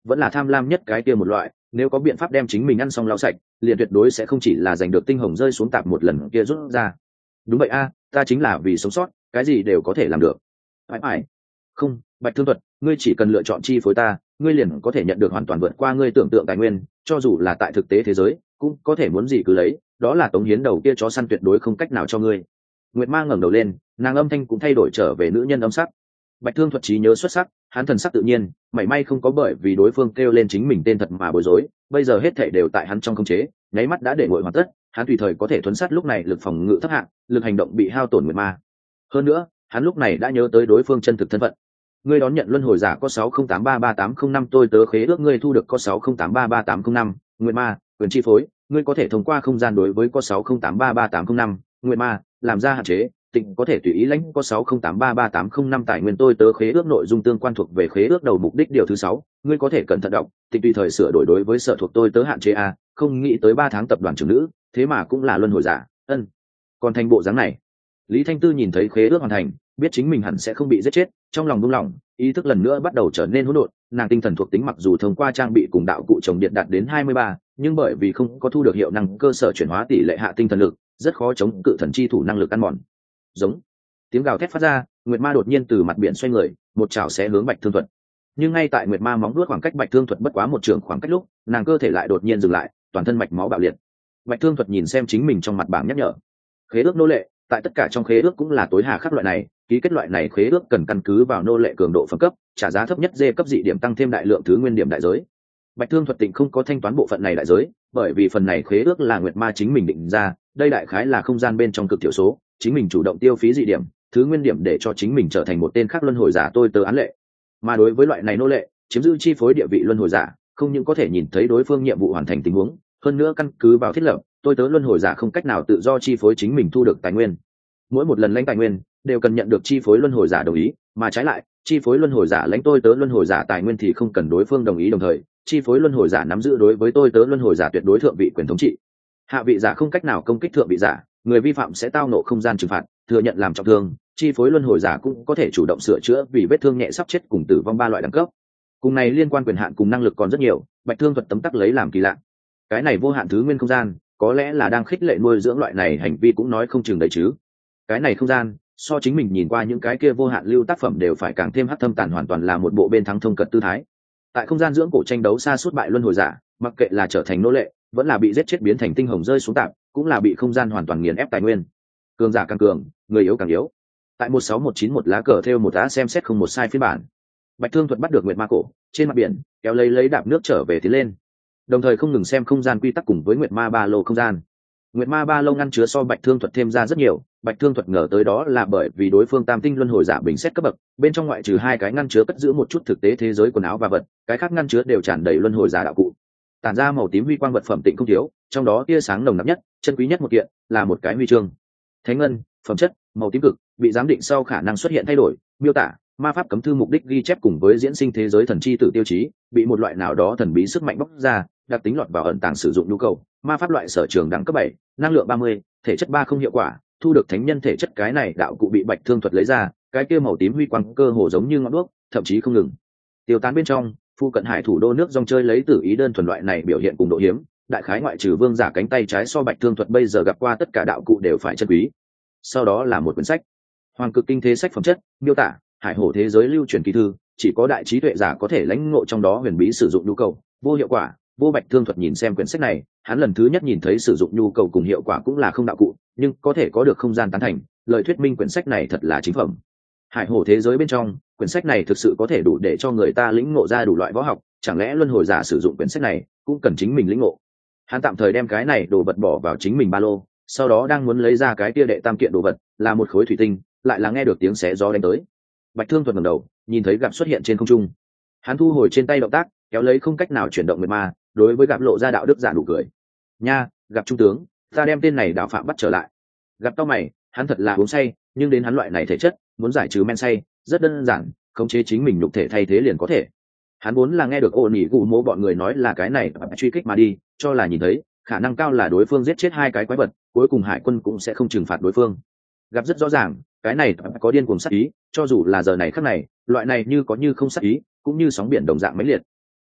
vẫn là tham lam nhất cái kia một loại, nếu có biện pháp đem chính mình ăn xong lau sạch, liền tuyệt đối sẽ không chỉ là giành được tinh hồng rơi xuống tạp một lần kia rút ra. Đúng vậy a, ta chính là vì sống sót, cái gì đều có thể làm được. Phải. Không, Bạch Thương Thuật, ngươi chỉ cần lựa chọn chi phối ta, ngươi liền có thể nhận được hoàn toàn vượt qua ngươi tưởng tượng tài nguyên, cho dù là tại thực tế thế giới, cũng có thể muốn gì cứ lấy, đó là tống hiến đầu kia chó săn tuyệt đối không cách nào cho ngươi. Nguyệt Ma ngẩng đầu lên, nàng âm thanh cũng thay đổi trở về nữ nhân âm sắc. Bạch Thương Thuật trí nhớ xuất sắc, hắn thần sắc tự nhiên, mảy may không có bởi vì đối phương kêu lên chính mình tên thật mà bối rối, bây giờ hết thảy đều tại hắn trong khống chế, nháy mắt đã để nguội hoàn tất, hắn tùy thời có thể thuấn sát lúc này lực phòng ngự thấp hạng, lực hành động bị hao tổn Nguyệt Ma. Hơn nữa, hắn lúc này đã nhớ tới đối phương chân thực thân phận. Ngươi đón nhận luân hồi giả có 60833805, tôi tớ khế ước ngươi thu được có 60833805, Nguyệt Ma, quyền chi phối, ngươi có thể thông qua không gian đối với có 60833805, Nguyệt Ma, làm ra hạn chế, tịnh có thể tùy ý lãnh có 60833805 tài nguyên tôi tớ khế ước nội dung tương quan thuộc về khế ước đầu mục đích điều thứ 6, ngươi có thể cẩn thận đọc, tịnh tùy thời sửa đổi đối với sở thuộc tôi tớ hạn chế a, không nghĩ tới 3 tháng tập đoàn trưởng nữ, thế mà cũng là luân hồi giả, còn thành bộ dáng này. Lý Thanh Tư nhìn thấy khế ước hoàn thành, biết chính mình hẳn sẽ không bị giết chết, trong lòng buông lỏng, ý thức lần nữa bắt đầu trở nên hỗn độn, nàng tinh thần thuộc tính mặc dù thông qua trang bị cùng đạo cụ trồng điện đạt đến 23, nhưng bởi vì không có thu được hiệu năng cơ sở chuyển hóa tỷ lệ hạ tinh thần lực, rất khó chống cự thần chi thủ năng lực ăn mòn. Giống tiếng gào thét phát ra, Nguyệt Ma đột nhiên từ mặt biển xoay người, một chảo sẽ hướng Bạch Thương Thuật. Nhưng ngay tại Nguyệt Ma móng vuốt khoảng cách Bạch Thương Thuật bất quá một trường khoảng cách lúc, nàng cơ thể lại đột nhiên dừng lại, toàn thân mạch máu bạo liệt. Bạch Thương Thuật nhìn xem chính mình trong mặt bảng nhắc nhở. Khế ước nô lệ, tại tất cả trong khế ước cũng là tối hà khắc loại này, ký kết loại này khế ước cần căn cứ vào nô lệ cường độ phẩm cấp, trả giá thấp nhất D cấp dị điểm tăng thêm đại lượng thứ nguyên điểm đại giới. Bạch Thương Thuật Tịnh không có thanh toán bộ phận này đại giới, bởi vì phần này khế ước là Nguyệt Ma chính mình định ra, đây đại khái là không gian bên trong cực thiểu số, chính mình chủ động tiêu phí dị điểm, thứ nguyên điểm để cho chính mình trở thành một tên khác luân hồi giả tôi tớ án lệ. Mà đối với loại này nô lệ, chiếm giữ chi phối địa vị luân hồi giả, không những có thể nhìn thấy đối phương nhiệm vụ hoàn thành tình huống, hơn nữa căn cứ vào thiết lập, tôi tớ luân hồi giả không cách nào tự do chi phối chính mình thu được tài nguyên. Mỗi một lần lãnh tài nguyên đều cần nhận được chi phối luân hồi giả đồng ý, mà trái lại, chi phối luân hồi giả lãnh tôi tớ luân hồi giả tài nguyên thì không cần đối phương đồng ý, đồng thời chi phối luân hồi giả nắm giữ đối với tôi tớ luân hồi giả tuyệt đối thượng vị quyền thống trị. Hạ vị giả không cách nào công kích thượng vị giả, người vi phạm sẽ tao nộ không gian trừng phạt, thừa nhận làm trọng thương, chi phối luân hồi giả cũng có thể chủ động sửa chữa vì vết thương nhẹ sắp chết cùng tử vong 3 loại đẳng cấp. Cùng này liên quan quyền hạn cùng năng lực còn rất nhiều, Bạch Thương Thuật tấm tắc lấy làm kỳ lạ. Cái này vô hạn thứ nguyên không gian, có lẽ là đang khích lệ nuôi dưỡng loại này hành vi cũng nói không chừng đấy chứ. Cái này không gian, so chính mình nhìn qua những cái kia vô hạn lưu tác phẩm đều phải càng thêm hắc thâm tàn, hoàn toàn là một bộ bên thắng thông cật tư thái. Tại không gian dưỡng cổ tranh đấu xa suốt bại luân hồi giả, mặc kệ là trở thành nô lệ, vẫn là bị giết chết biến thành tinh hồng rơi xuống tạm, cũng là bị không gian hoàn toàn nghiền ép tài nguyên. Cường giả càng cường, người yếu càng yếu. Tại 16191 lá cờ theo một đã xem xét không một sai phiên bản. Bạch Thương Thuật bắt được Nguyệt Ma cổ, trên mặt biển, kéo lấy đạp nước trở về tiến lên. Đồng thời không ngừng xem không gian quy tắc cùng với Nguyệt Ma ba lô không gian. Nguyệt Ma ba lô ngăn chứa so Bạch Thương Thuật thêm ra rất nhiều, Bạch Thương Thuật ngờ tới đó là bởi vì đối phương tam tinh luân hồi giả bình xét cấp bậc, bên trong ngoại trừ 2 cái ngăn chứa cất giữ một chút thực tế thế giới quần áo và vật, cái khác ngăn chứa đều tràn đầy luân hồi giả đạo cụ. Tản ra màu tím huy quang vật phẩm tịnh không thiếu, trong đó tia sáng nồng nặc nhất, chân quý nhất một kiện là một cái huy chương. Thánh ngân, phẩm chất, màu tím cực, bị giám định sau khả năng xuất hiện thay đổi, miêu tả, ma pháp cấm thư mục đích ghi chép cùng với diễn sinh thế giới thần chi tử tiêu chí, bị một loại nào đó thần bí sức mạnh bóc ra, đặc tính lọt vào ẩn tàng sử dụng nhu cầu, ma pháp loại sở trường đẳng cấp 7, năng lượng 30, thể chất 3 không hiệu quả, thu được thánh nhân thể chất. Cái này đạo cụ bị Bạch Thương Thuật lấy ra, cái kia màu tím huy quang cơ hồ giống như ngọn đuốc, thậm chí không ngừng tiêu tán bên trong. Phu cận hải thủ đô nước dòng chơi lấy tử ý đơn thuần loại này biểu hiện cùng độ hiếm, đại khái ngoại trừ vương giả cánh tay trái so Bạch Thương Thuật bây giờ gặp qua tất cả đạo cụ đều phải chân quý. Sau đó là một quyển sách, Hoàng cực kinh thế sách phẩm chất, miêu tả, hải hổ thế giới lưu truyền kỳ thư, chỉ có đại trí tuệ giả có thể lãnh ngộ trong đó huyền bí sử dụng nhu cầu, vô hiệu quả, vô. Bạch Thương Thuật nhìn xem quyển sách này, hắn lần thứ nhất nhìn thấy sử dụng nhu cầu cùng hiệu quả cũng là không đạo cụ, nhưng có thể có được không gian tán thành, lời thuyết minh quyển sách này thật là chính phẩm. Hải hổ thế giới bên trong, quyển sách này thực sự có thể đủ để cho người ta lĩnh ngộ ra đủ loại võ học, chẳng lẽ luân hồi giả sử dụng quyển sách này cũng cần chính mình lĩnh ngộ. Hắn tạm thời đem cái này đồ vật bỏ vào chính mình ba lô, sau đó đang muốn lấy ra cái kia đệ tam kiện đồ vật, là một khối thủy tinh, lại là nghe được tiếng xé gió đánh tới. Bạch Thương Thuật ngẩng đầu, nhìn thấy gặp xuất hiện trên không trung. Hắn thu hồi trên tay động tác, kéo lấy không cách nào chuyển động Nguyệt Ma, đối với gặp lộ ra đạo đức giả nụ cười. Nha, gặp trung tướng, ta đem tên này đạo phạm bắt trở lại. Gặp tao mày, hắn thật là uống say, nhưng đến hắn loại này thể chất, muốn giải trừ men say, rất đơn giản, khống chế chính mình nhục thể thay thế liền có thể. Hắn vốn là nghe được ôn nhị gù mố bọn người nói là cái này truy kích mà đi, cho là nhìn thấy, khả năng cao là đối phương giết chết 2 cái quái vật, cuối cùng hải quân cũng sẽ không trừng phạt đối phương. Gặp rất rõ ràng, cái này có điên cuồng sát ý, cho dù là giờ này khắc này, loại này như có như không sát ý, cũng như sóng biển đồng dạng mãnh liệt.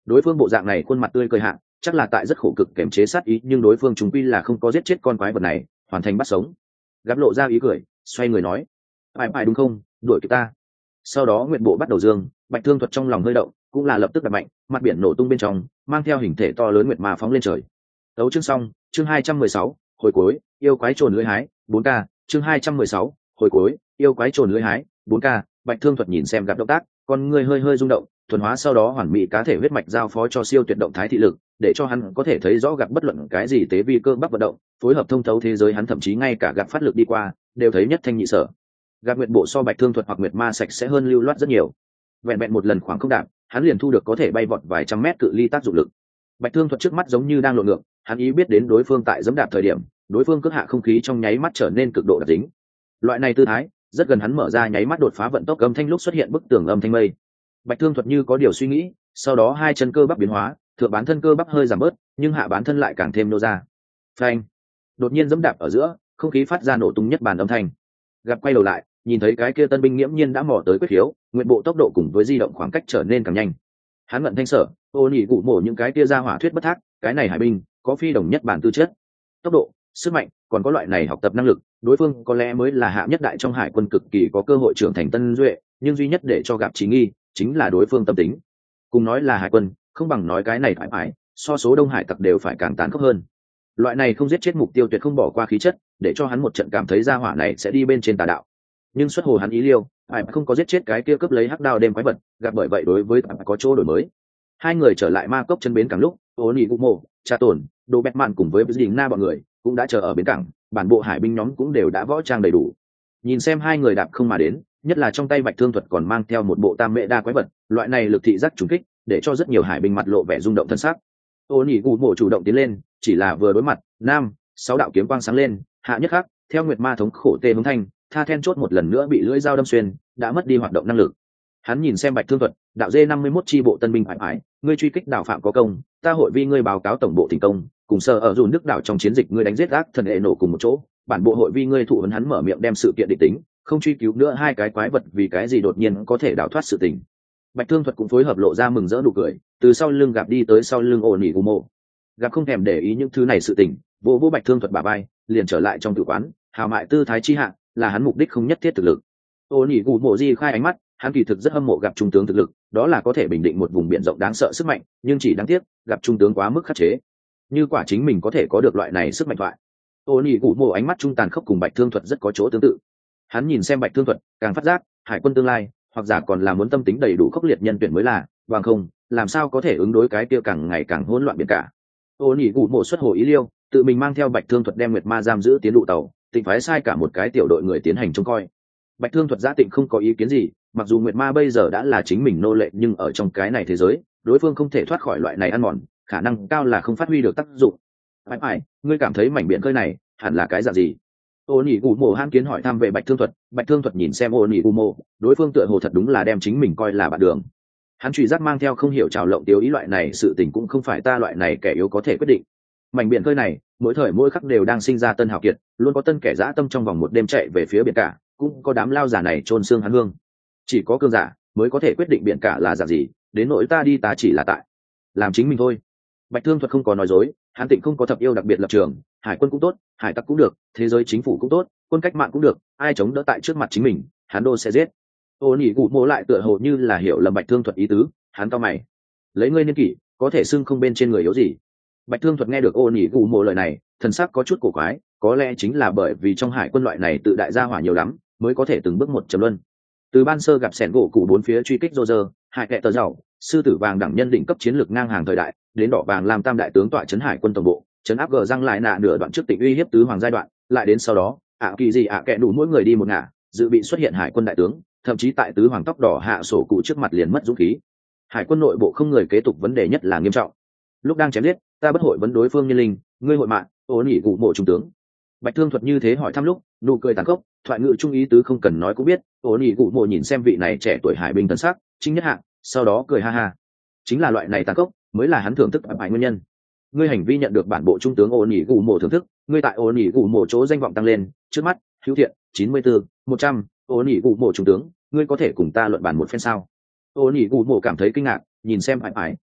đối phương bộ dạng này khuôn mặt tươi cười hạn, chắc là tại rất khổ cực kềm chế sát ý, nhưng đối phương chúng quy là không có giết chết con quái vật này, hoàn thành bắt sống. Gặp lộ ra ý cười, xoay người nói, phải đúng không, đuổi kịp ta. Sau đó nguyện bộ bắt đầu dương, Bạch Thương Thuật trong lòng hơi động, cũng là lập tức đập mạnh, mặt biển nổ tung bên trong, mang theo hình thể to lớn nguyệt ma phóng lên trời. Tấu chương xong, chương 216, hồi cuối, yêu quái trồn lưỡi hái, 4K, chương 216, hồi cuối, yêu quái trồn lưỡi hái, 4K. Bạch Thương Thuật nhìn xem gặp động tác, con người hơi hơi rung động, thuần hóa sau đó hoàn mỹ cá thể huyết mạch giao phó cho siêu tuyệt động thái thị lực, để cho hắn có thể thấy rõ gặp bất luận cái gì tế vi cơ bắp vận động, phối hợp thông thấu thế giới, hắn thậm chí ngay cả gặp phát lực đi qua, đều thấy nhất thanh nhị sở. Gặp nguyệt bộ so Bạch Thương Thuật hoặc nguyệt ma sạch sẽ hơn lưu loát rất nhiều. Vẹn vẹn một lần khoảng không đạp, hắn liền thu được có thể bay vọt vài trăm mét cự ly tác dụng lực. Bạch Thương Thuật trước mắt giống như đang lộn ngược, hắn ý biết đến đối phương tại giẫm đạp thời điểm, đối phương cước hạ không khí trong nháy mắt trở nên cực độ đặc dính. Loại này tư thái, rất gần hắn mở ra nháy mắt đột phá vận tốc âm thanh lúc xuất hiện bức tường âm thanh mây. Bạch Thương Thuật như có điều suy nghĩ, sau đó hai chân cơ bắp biến hóa, thượng bán thân cơ bắp hơi giảm bớt, nhưng hạ bán thân lại càng thêm nô ra. Phanh! Đột nhiên giẫm đạp ở giữa, không khí phát ra nổ tung nhất bản âm thanh. Gặp quay đầu lại, nhìn thấy cái kia tân binh nghiễm nhiên đã mò tới quyết khiếu, nguyện bộ tốc độ cùng với di động khoảng cách trở nên càng nhanh. Hắn ngận thanh sở, ô nhị cụ mổ những cái kia ra hỏa thuyết bất thác, cái này hải binh có phi đồng nhất bản tư chất, tốc độ, sức mạnh, còn có loại này học tập năng lực, đối phương có lẽ mới là hạ nhất đại trong hải quân cực kỳ có cơ hội trưởng thành tân duệ, nhưng duy nhất để cho gặp trí nghi chính là đối phương tâm tính. Cùng nói là hải quân, không bằng nói cái này phải so số đông hải tặc đều phải càng tàn khốc hơn. Loại này không giết chết mục tiêu tuyệt không bỏ qua khí chất, để cho hắn một trận cảm thấy ra hỏa này sẽ đi bên trên tà đạo. Nhưng xuất hồ hắn ý liêu, phải không có giết chết cái kia cướp lấy hắc đao đêm quái vật, gặp bởi vậy đối với có chỗ đổi mới. Hai người trở lại ma cốc chân bến cảng lúc, ô nị gumo, cha tổn, đồ bẹt mạn cùng với đình na bọn người cũng đã chờ ở bến cảng, bản bộ hải binh nhóm cũng đều đã võ trang đầy đủ. Nhìn xem hai người đạp không mà đến, nhất là trong tay Bạch Thương Thuật còn mang theo một bộ tam mệ đa quái vật, loại này lực thị giác trùng kích, để cho rất nhiều hải binh mặt lộ vẻ rung động thân sắc. Ô nị gumo chủ động tiến lên, chỉ là vừa đối mặt, nam, sáu đạo kiếm quang sáng lên, hạ nhất khắc, theo nguyệt ma thống khổ tê hướng thanh, tha then chốt một lần nữa bị lưỡi dao đâm xuyên, đã mất đi hoạt động năng lực. Hắn nhìn xem Bạch Thương Thuật, đạo D51 chi bộ tân binh phải, ngươi truy kích đảo phạm có công, ta hội vi ngươi báo cáo tổng bộ thành công, cùng sở ở dùn nước đảo trong chiến dịch ngươi đánh giết ác thần hệ nổ cùng một chỗ, bản bộ hội vi ngươi thụ vấn. Hắn mở miệng đem sự kiện định tính, không truy cứu nữa hai cái quái vật vì cái gì đột nhiên có thể đào thoát sự tình. Bạch Thương Thuật cũng phối hợp lộ ra mừng rỡ nụ cười, từ sau lưng gặp đi tới sau lưng ổn ỉ gumo, gặp không thèm để ý những thứ này sự tình, vô Bạch Thương Thuật bả vai, liền trở lại trong tử quán, hào mại tư thái chi hạ, là hắn mục đích không nhất thiết thực lực. Ổn ỉ gumo di khai ánh mắt, hắn kỳ thực rất hâm mộ gặp trung tướng thực lực, đó là có thể bình định một vùng biển rộng đáng sợ sức mạnh, nhưng chỉ đáng tiếc gặp trung tướng quá mức khắc chế. Như quả chính mình có thể có được loại này sức mạnh thoại. Ôn nhị cụ mộ ánh mắt trung tàn khốc cùng Bạch Thương Thuật rất có chỗ tương tự. Hắn nhìn xem Bạch Thương Thuật, càng phát giác hải quân tương lai, hoặc giả còn là muốn tâm tính đầy đủ khốc liệt nhân tuyển mới là, bằng không, làm sao có thể ứng đối cái kia càng ngày càng hỗn loạn biển cả. Ôn nhị cụ mộ xuất hồ ý liêu, tự mình mang theo Bạch Thương Thuật đem Nguyệt Ma giam giữ tiến đụ tàu, tịnh phái sai cả một cái tiểu đội người tiến hành trông coi. Bạch Thương Thuật giã tịnh không có ý kiến gì, mặc dù Nguyệt Ma bây giờ đã là chính mình nô lệ, nhưng ở trong cái này thế giới, đối phương không thể thoát khỏi loại này ăn mòn, khả năng cao là không phát huy được tác dụng. Phải, ngươi cảm thấy mảnh biển khơi này hẳn là cái dạng gì? Ô Nhị Gù Mộ han kiến hỏi thăm về Bạch Thương Thuật. Bạch Thương Thuật nhìn xem Ô Nhị Gù Mộ, đối phương tựa hồ thật đúng là đem chính mình coi là bạn đường. Hắn truy giác mang theo không hiểu trào lộng tiêu ý, loại này sự tình cũng không phải ta loại này kẻ yếu có thể quyết định. Mảnh biển khơi này, mỗi thời mỗi khắc đều đang sinh ra tân hào kiệt, luôn có tân kẻ dã tâm trong vòng một đêm chạy về phía biển cả, cũng có đám lao giả này chôn xương hắn hương. Chỉ có cương giả mới có thể quyết định biển cả là dạng gì, đến nỗi ta đi ta chỉ là tại làm chính mình thôi. Bạch Thương Thuật không có nói dối, hắn tịnh không có thập yêu đặc biệt lập trường, hải quân cũng tốt, hải tặc cũng được, thế giới chính phủ cũng tốt, quân cách mạng cũng được, ai chống đỡ tại trước mặt chính mình, hắn đô sẽ giết. Ô Nhị Gù Mộ lại tựa hồ như là hiểu lầm Bạch Thương Thuật ý tứ, hắn cau mày, lấy ngươi niên kỷ, có thể xưng không bên trên người yếu gì. Bạch Thương Thuật nghe được Ô Nhị Gù Mộ lời này, thần sắc có chút cổ quái, có lẽ chính là bởi vì trong hải quân loại này tự đại gia hỏa nhiều lắm, mới có thể từng bước một trầm luân. Từ ban sơ gặp sẻn gỗ cụ bốn phía truy kích Roger, hải kệ tờ giàu, sư tử vàng đẳng nhân định cấp chiến lược ngang hàng thời đại, đến đỏ vàng làm tam đại tướng tọa trấn hải quân tổng bộ, trấn áp gờ răng lại nạ nửa đoạn trước tỉnh uy hiếp tứ hoàng giai đoạn, lại đến sau đó, kỳ gì kệ đủ mỗi người đi một ngả, dự bị xuất hiện hải quân đại tướng, thậm chí tại tứ hoàng tóc đỏ hạ sổ cụ trước mặt liền mất dũng khí. Hải quân nội bộ không người kế tục, vấn đề nhất là nghiêm trọng. Lúc đang chém giết, ta bất hội vấn đối phương nhân linh, ngươi hội mạng, Ô Nhị Gù Mộ trung tướng. Bạch Thương Thuật như thế hỏi thăm lúc, nụ cười tàn khốc, thoại ngữ trung ý tứ không cần nói cũng biết. Ô Nhị Gù Mộ nhìn xem vị này trẻ tuổi hải binh thần sắc, chính nhất hạng, sau đó cười ha ha. Chính là loại này tàn khốc mới là hắn thưởng thức phải nguyên nhân. Ngươi hành vi nhận được bản bộ trung tướng Ô Nhị Gù Mộ thưởng thức, ngươi tại Ô Nhị Gù Mộ chỗ danh vọng tăng lên, trước mắt, hữu thiện, 94, 100, Ô Nhị Gù Mộ trung tướng, ngươi có thể cùng ta luận bàn một phen sao? Ô Nhị Gù Mộ cảm thấy kinh ngạc, nhìn xem phải,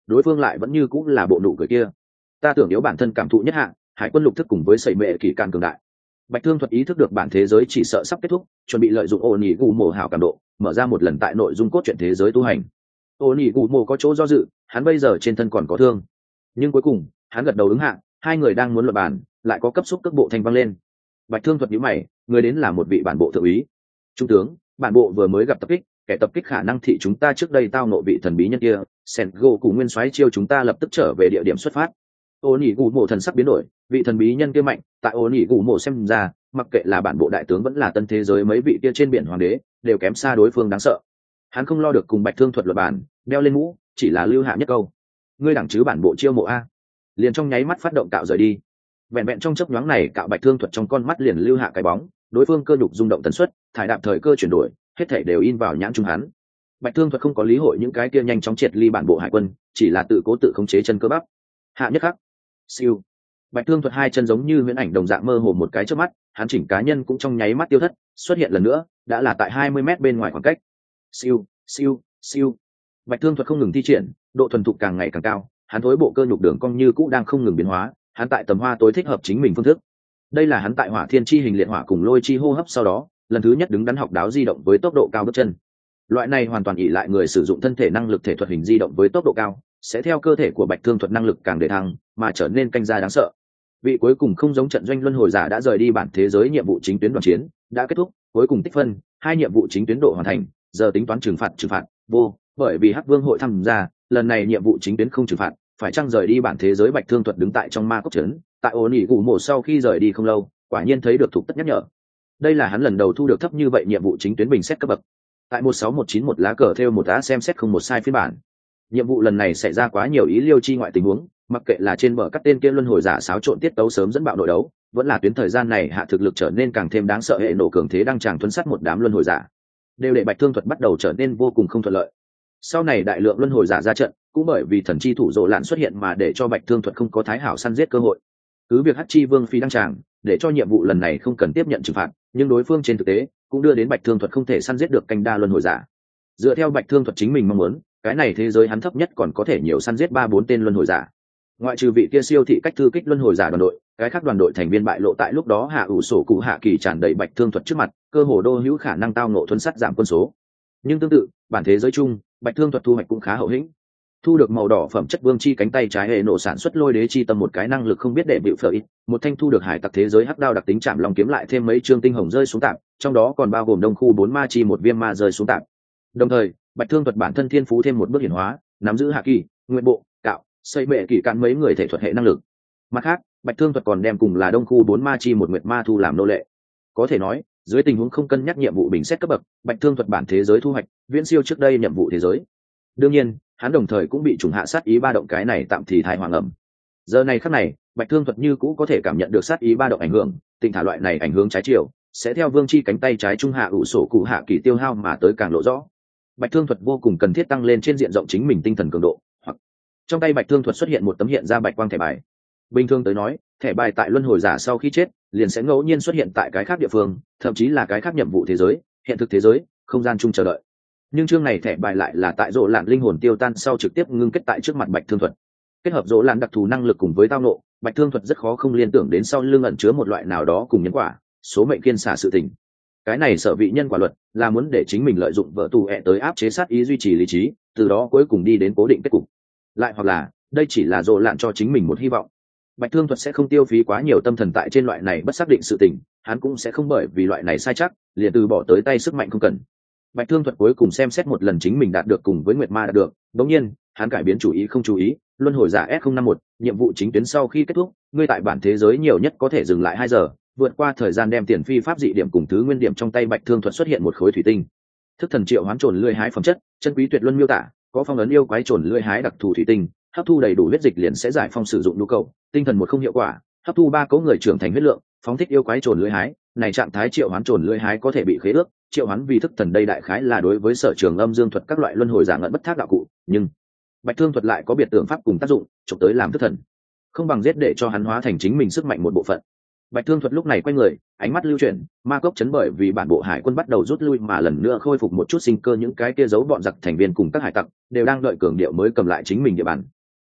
đối phương lại vẫn như cũng là bộ nụ cười kia. Ta tưởng yếu bản thân cảm thụ nhất hạ hải quân lục thức cùng với sẩy mệ kỳ càn cường đại. Bạch Thương Thuật ý thức được bản thế giới chỉ sợ sắp kết thúc, chuẩn bị lợi dụng ô nhị gù mồ hảo cảm độ, mở ra một lần tại nội dung cốt truyện thế giới tu hành. Ô nhị gù mồ có chỗ do dự, hắn bây giờ trên thân còn có thương, nhưng cuối cùng hắn gật đầu ứng hạ. Hai người đang muốn luận bàn, lại có cấp xúc cước bộ thanh vang lên. Bạch Thương Thuật nhíu mày, người đến là một vị bản bộ thượng úy. Trung tướng, bản bộ vừa mới gặp tập kích, kẻ tập kích khả năng thị chúng ta trước đây tao nộ vị thần bí nhân kia. Sengo cùng nguyên soái chiêu chúng ta lập tức trở về địa điểm xuất phát. Ô nhị gù mộ thần sắc biến đổi, vị thần bí nhân kia mạnh, tại ô nhị gù mộ xem ra, mặc kệ là bản bộ đại tướng vẫn là tân thế giới mấy vị kia trên biển hoàng đế, đều kém xa đối phương đáng sợ. Hắn không lo được cùng Bạch Thương Thuật luận bàn, đeo lên mũ, chỉ là lưu hạ nhất câu: ngươi đẳng chứ bản bộ chiêu mộ a. Liền trong nháy mắt phát động cạo rời đi. Vẹn vẹn trong chớp nhoáng này, cạo Bạch Thương Thuật trong con mắt liền lưu hạ cái bóng, đối phương cơ nhục rung động tần suất, thải đạp thời cơ chuyển đổi, hết thảy đều in vào nhãn trung hắn. Bạch Thương Thuật không có lý hội những cái kia nhanh chóng triệt ly bản bộ hải quân, chỉ là tự cố tự khống chế chân cơ bắp. Hạ nhất khắc, siêu. Bạch Thương Thuật hai chân giống như huyễn ảnh đồng dạng mơ hồ một cái trước mắt, hắn chỉnh cá nhân cũng trong nháy mắt tiêu thất, xuất hiện lần nữa, đã là tại 20 mét bên ngoài khoảng cách. Siêu, siêu, siêu. Bạch Thương Thuật không ngừng thi triển, độ thuần thục càng ngày càng cao, hắn thối bộ cơ nhục đường cong như cũ đang không ngừng biến hóa, hắn tại tầm hoa tối thích hợp chính mình phương thức. Đây là hắn tại Hỏa Thiên Chi hình liệt hỏa cùng Lôi Chi hô hấp sau đó, lần thứ nhất đứng đắn học đáo di động với tốc độ cao bước chân. Loại này hoàn toàn ỷ lại người sử dụng thân thể năng lực thể thuật hình di động với tốc độ cao, sẽ theo cơ thể của Bạch Thương Thuật năng lực càng để thăng, mà trở nên canh gia đáng sợ. Vị cuối cùng không giống trận doanh luân hồi giả đã rời đi bản thế giới nhiệm vụ chính tuyến đoàn chiến, đã kết thúc, cuối cùng tích phân, hai nhiệm vụ chính tuyến độ hoàn thành, giờ tính toán trừng phạt vô, bởi vì Hắc Vương hội tham gia, lần này nhiệm vụ chính tuyến không trừng phạt, phải chăng rời đi bản thế giới. Bạch Thương Thuật đứng tại trong ma cốc trấn, tại ổn ỉ gù mổ sau khi rời đi không lâu, quả nhiên thấy được thuộc tất nhắc nhở. Đây là hắn lần đầu thu được thấp như vậy nhiệm vụ chính tuyến bình xét cấp bậc. Tại 16191 lá cờ theo một á xem xét không một sai phiên bản. Nhiệm vụ lần này xảy ra quá nhiều ý liêu chi ngoại tình huống, mặc kệ là trên bờ các tên kia luân hồi giả xáo trộn tiết tấu sớm dẫn bạo nội đấu, vẫn là tuyến thời gian này hạ thực lực trở nên càng thêm đáng sợ, hệ nổ cường thế đang tràng tuấn sát một đám luân hồi giả, đều để Bạch Thương Thuật bắt đầu trở nên vô cùng không thuận lợi. Sau này đại lượng luân hồi giả ra trận, cũng bởi vì thần chi thủ rộ lạn xuất hiện mà để cho Bạch Thương Thuật không có thái hảo săn giết cơ hội. Cứ việc Hắc Chi Vương phi đăng tràng, để cho nhiệm vụ lần này không cần tiếp nhận trừng phạt, nhưng đối phương trên thực tế cũng đưa đến Bạch Thương Thuật không thể săn giết được canh đa luân hồi giả. Dựa theo Bạch Thương Thuật chính mình mong muốn, cái này thế giới hắn thấp nhất còn có thể nhiều săn giết 3-4 tên luân hồi giả. Ngoại trừ vị kia siêu thị cách thư kích luân hồi giả đoàn đội, cái khác đoàn đội thành viên bại lộ tại lúc đó hạ ủ sổ cụ hạ kỳ tràn đầy Bạch Thương Thuật trước mặt, cơ hồ đô hữu khả năng tao ngộ thuần sắt giảm quân số. Nhưng tương tự, bản thế giới chung, Bạch Thương Thuật thu hoạch cũng khá hậu hĩnh. Thu được màu đỏ phẩm chất vương chi cánh tay trái hệ nổ sản xuất lôi đế chi tâm một cái năng lực không biết đệ bịu phở ít, một thanh thu được hải tặc thế giới hắc đao đặc tính chạm lòng kiếm lại thêm mấy chương tinh hồng rơi xuống tạm, trong đó còn bao gồm đông khu 4 ma chi một viêm ma rơi xuống tạm. Đồng thời, Bạch Thương Thuật bản thân thiên phú thêm một bước hiển hóa, nắm giữ hạ kỳ, nguyện bộ, cạo, xây bệ kỳ cạn mấy người thể thuật hệ năng lực. Mặt khác, Bạch Thương Thuật còn đem cùng là đông khu 4 ma chi một nguyệt ma thu làm nô lệ. Có thể nói, dưới tình huống không cân nhắc nhiệm vụ bình xét cấp bậc, Bạch Thương Thuật bản thế giới thu hoạch viễn siêu trước đây nhiệm vụ thế giới. Đương nhiên, hắn đồng thời cũng bị trùng hạ sát ý ba động cái này tạm thì thai hoàng ẩm. Giờ này khắc này, Bạch Thương Thuật như cũ có thể cảm nhận được sát ý ba động ảnh hưởng, tình thả loại này ảnh hưởng trái chiều, sẽ theo vương chi cánh tay trái trung hạ ủ sổ cụ hạ kỳ tiêu hao mà tới càng lộ rõ. Bạch Thương Thuật vô cùng cần thiết tăng lên trên diện rộng chính mình tinh thần cường độ, hoặc trong tay Bạch Thương Thuật xuất hiện một tấm hiện ra bạch quang thẻ bài. Bình thường tới nói, thẻ bài tại luân hồi giả sau khi chết, liền sẽ ngẫu nhiên xuất hiện tại cái khác địa phương, thậm chí là cái khác nhiệm vụ thế giới, hiện thực thế giới, không gian chung chờ đợi. Nhưng chương này thẻ bài lại là tại Dỗ Lạn linh hồn tiêu tan sau trực tiếp ngưng kết tại trước mặt Bạch Thương Thuật. Kết hợp Dỗ Lạn đặc thù năng lực cùng với tao nộ, Bạch Thương Thuật rất khó không liên tưởng đến sau lưng ẩn chứa một loại nào đó cùng nhân quả, số mệnh kiên xả sự tình. Cái này sở vị nhân quả luật là muốn để chính mình lợi dụng vợ tù ẹ tới áp chế sát ý duy trì lý trí, từ đó cuối cùng đi đến cố định kết cục. Lại hoặc là, đây chỉ là Dỗ Lạn cho chính mình một hy vọng. Bạch Thương Thuật sẽ không tiêu phí quá nhiều tâm thần tại trên loại này bất xác định sự tình, hắn cũng sẽ không bởi vì loại này sai chắc, liền từ bỏ tới tay sức mạnh không cần. Bạch Thương Thuật cuối cùng xem xét một lần chính mình đạt được cùng với Nguyệt Ma đạt được, đống nhiên, hắn cải biến chủ ý không chú ý, luân hồi giả S051, nhiệm vụ chính tuyến sau khi kết thúc, ngươi tại bản thế giới nhiều nhất có thể dừng lại 2 giờ, vượt qua thời gian đem tiền phi pháp dị điểm cùng thứ nguyên điểm trong tay Bạch Thương Thuật xuất hiện một khối thủy tinh. Thức thần triệu hoán trồn lưỡi hái phẩm chất, chân quý tuyệt luân miêu tả, có phong ấn yêu quái trồn lưỡi hái đặc thù thủy tinh, hấp thu đầy đủ huyết dịch liền sẽ giải phong sử dụng nhu cầu, tinh thần một không hiệu quả, hấp thu 3 cấu người trưởng thành huyết lượng, phóng thích yêu quái trồn lưỡi hái, này trạng thái triệu hoán trồn lưỡi hái có thể bị khế ước, triệu hoán vì thức thần đây đại khái là đối với sở trường âm dương thuật các loại luân hồi giả ngận bất thác đạo cụ, nhưng Bạch Thương Thuật lại có biệt tượng pháp cùng tác dụng, chụp tới làm thức thần, không bằng giết để cho hắn hóa thành chính mình sức mạnh một bộ phận. Bạch Thương Thuật lúc này quay người, ánh mắt lưu chuyển, ma cốc chấn bởi vì bản bộ hải quân bắt đầu rút lui mà lần nữa khôi phục một chút sinh cơ, những cái kia giấu bọn giặc thành viên cùng các hải tặc đều đang đợi cường điệu mới cầm lại chính mình địa bàn,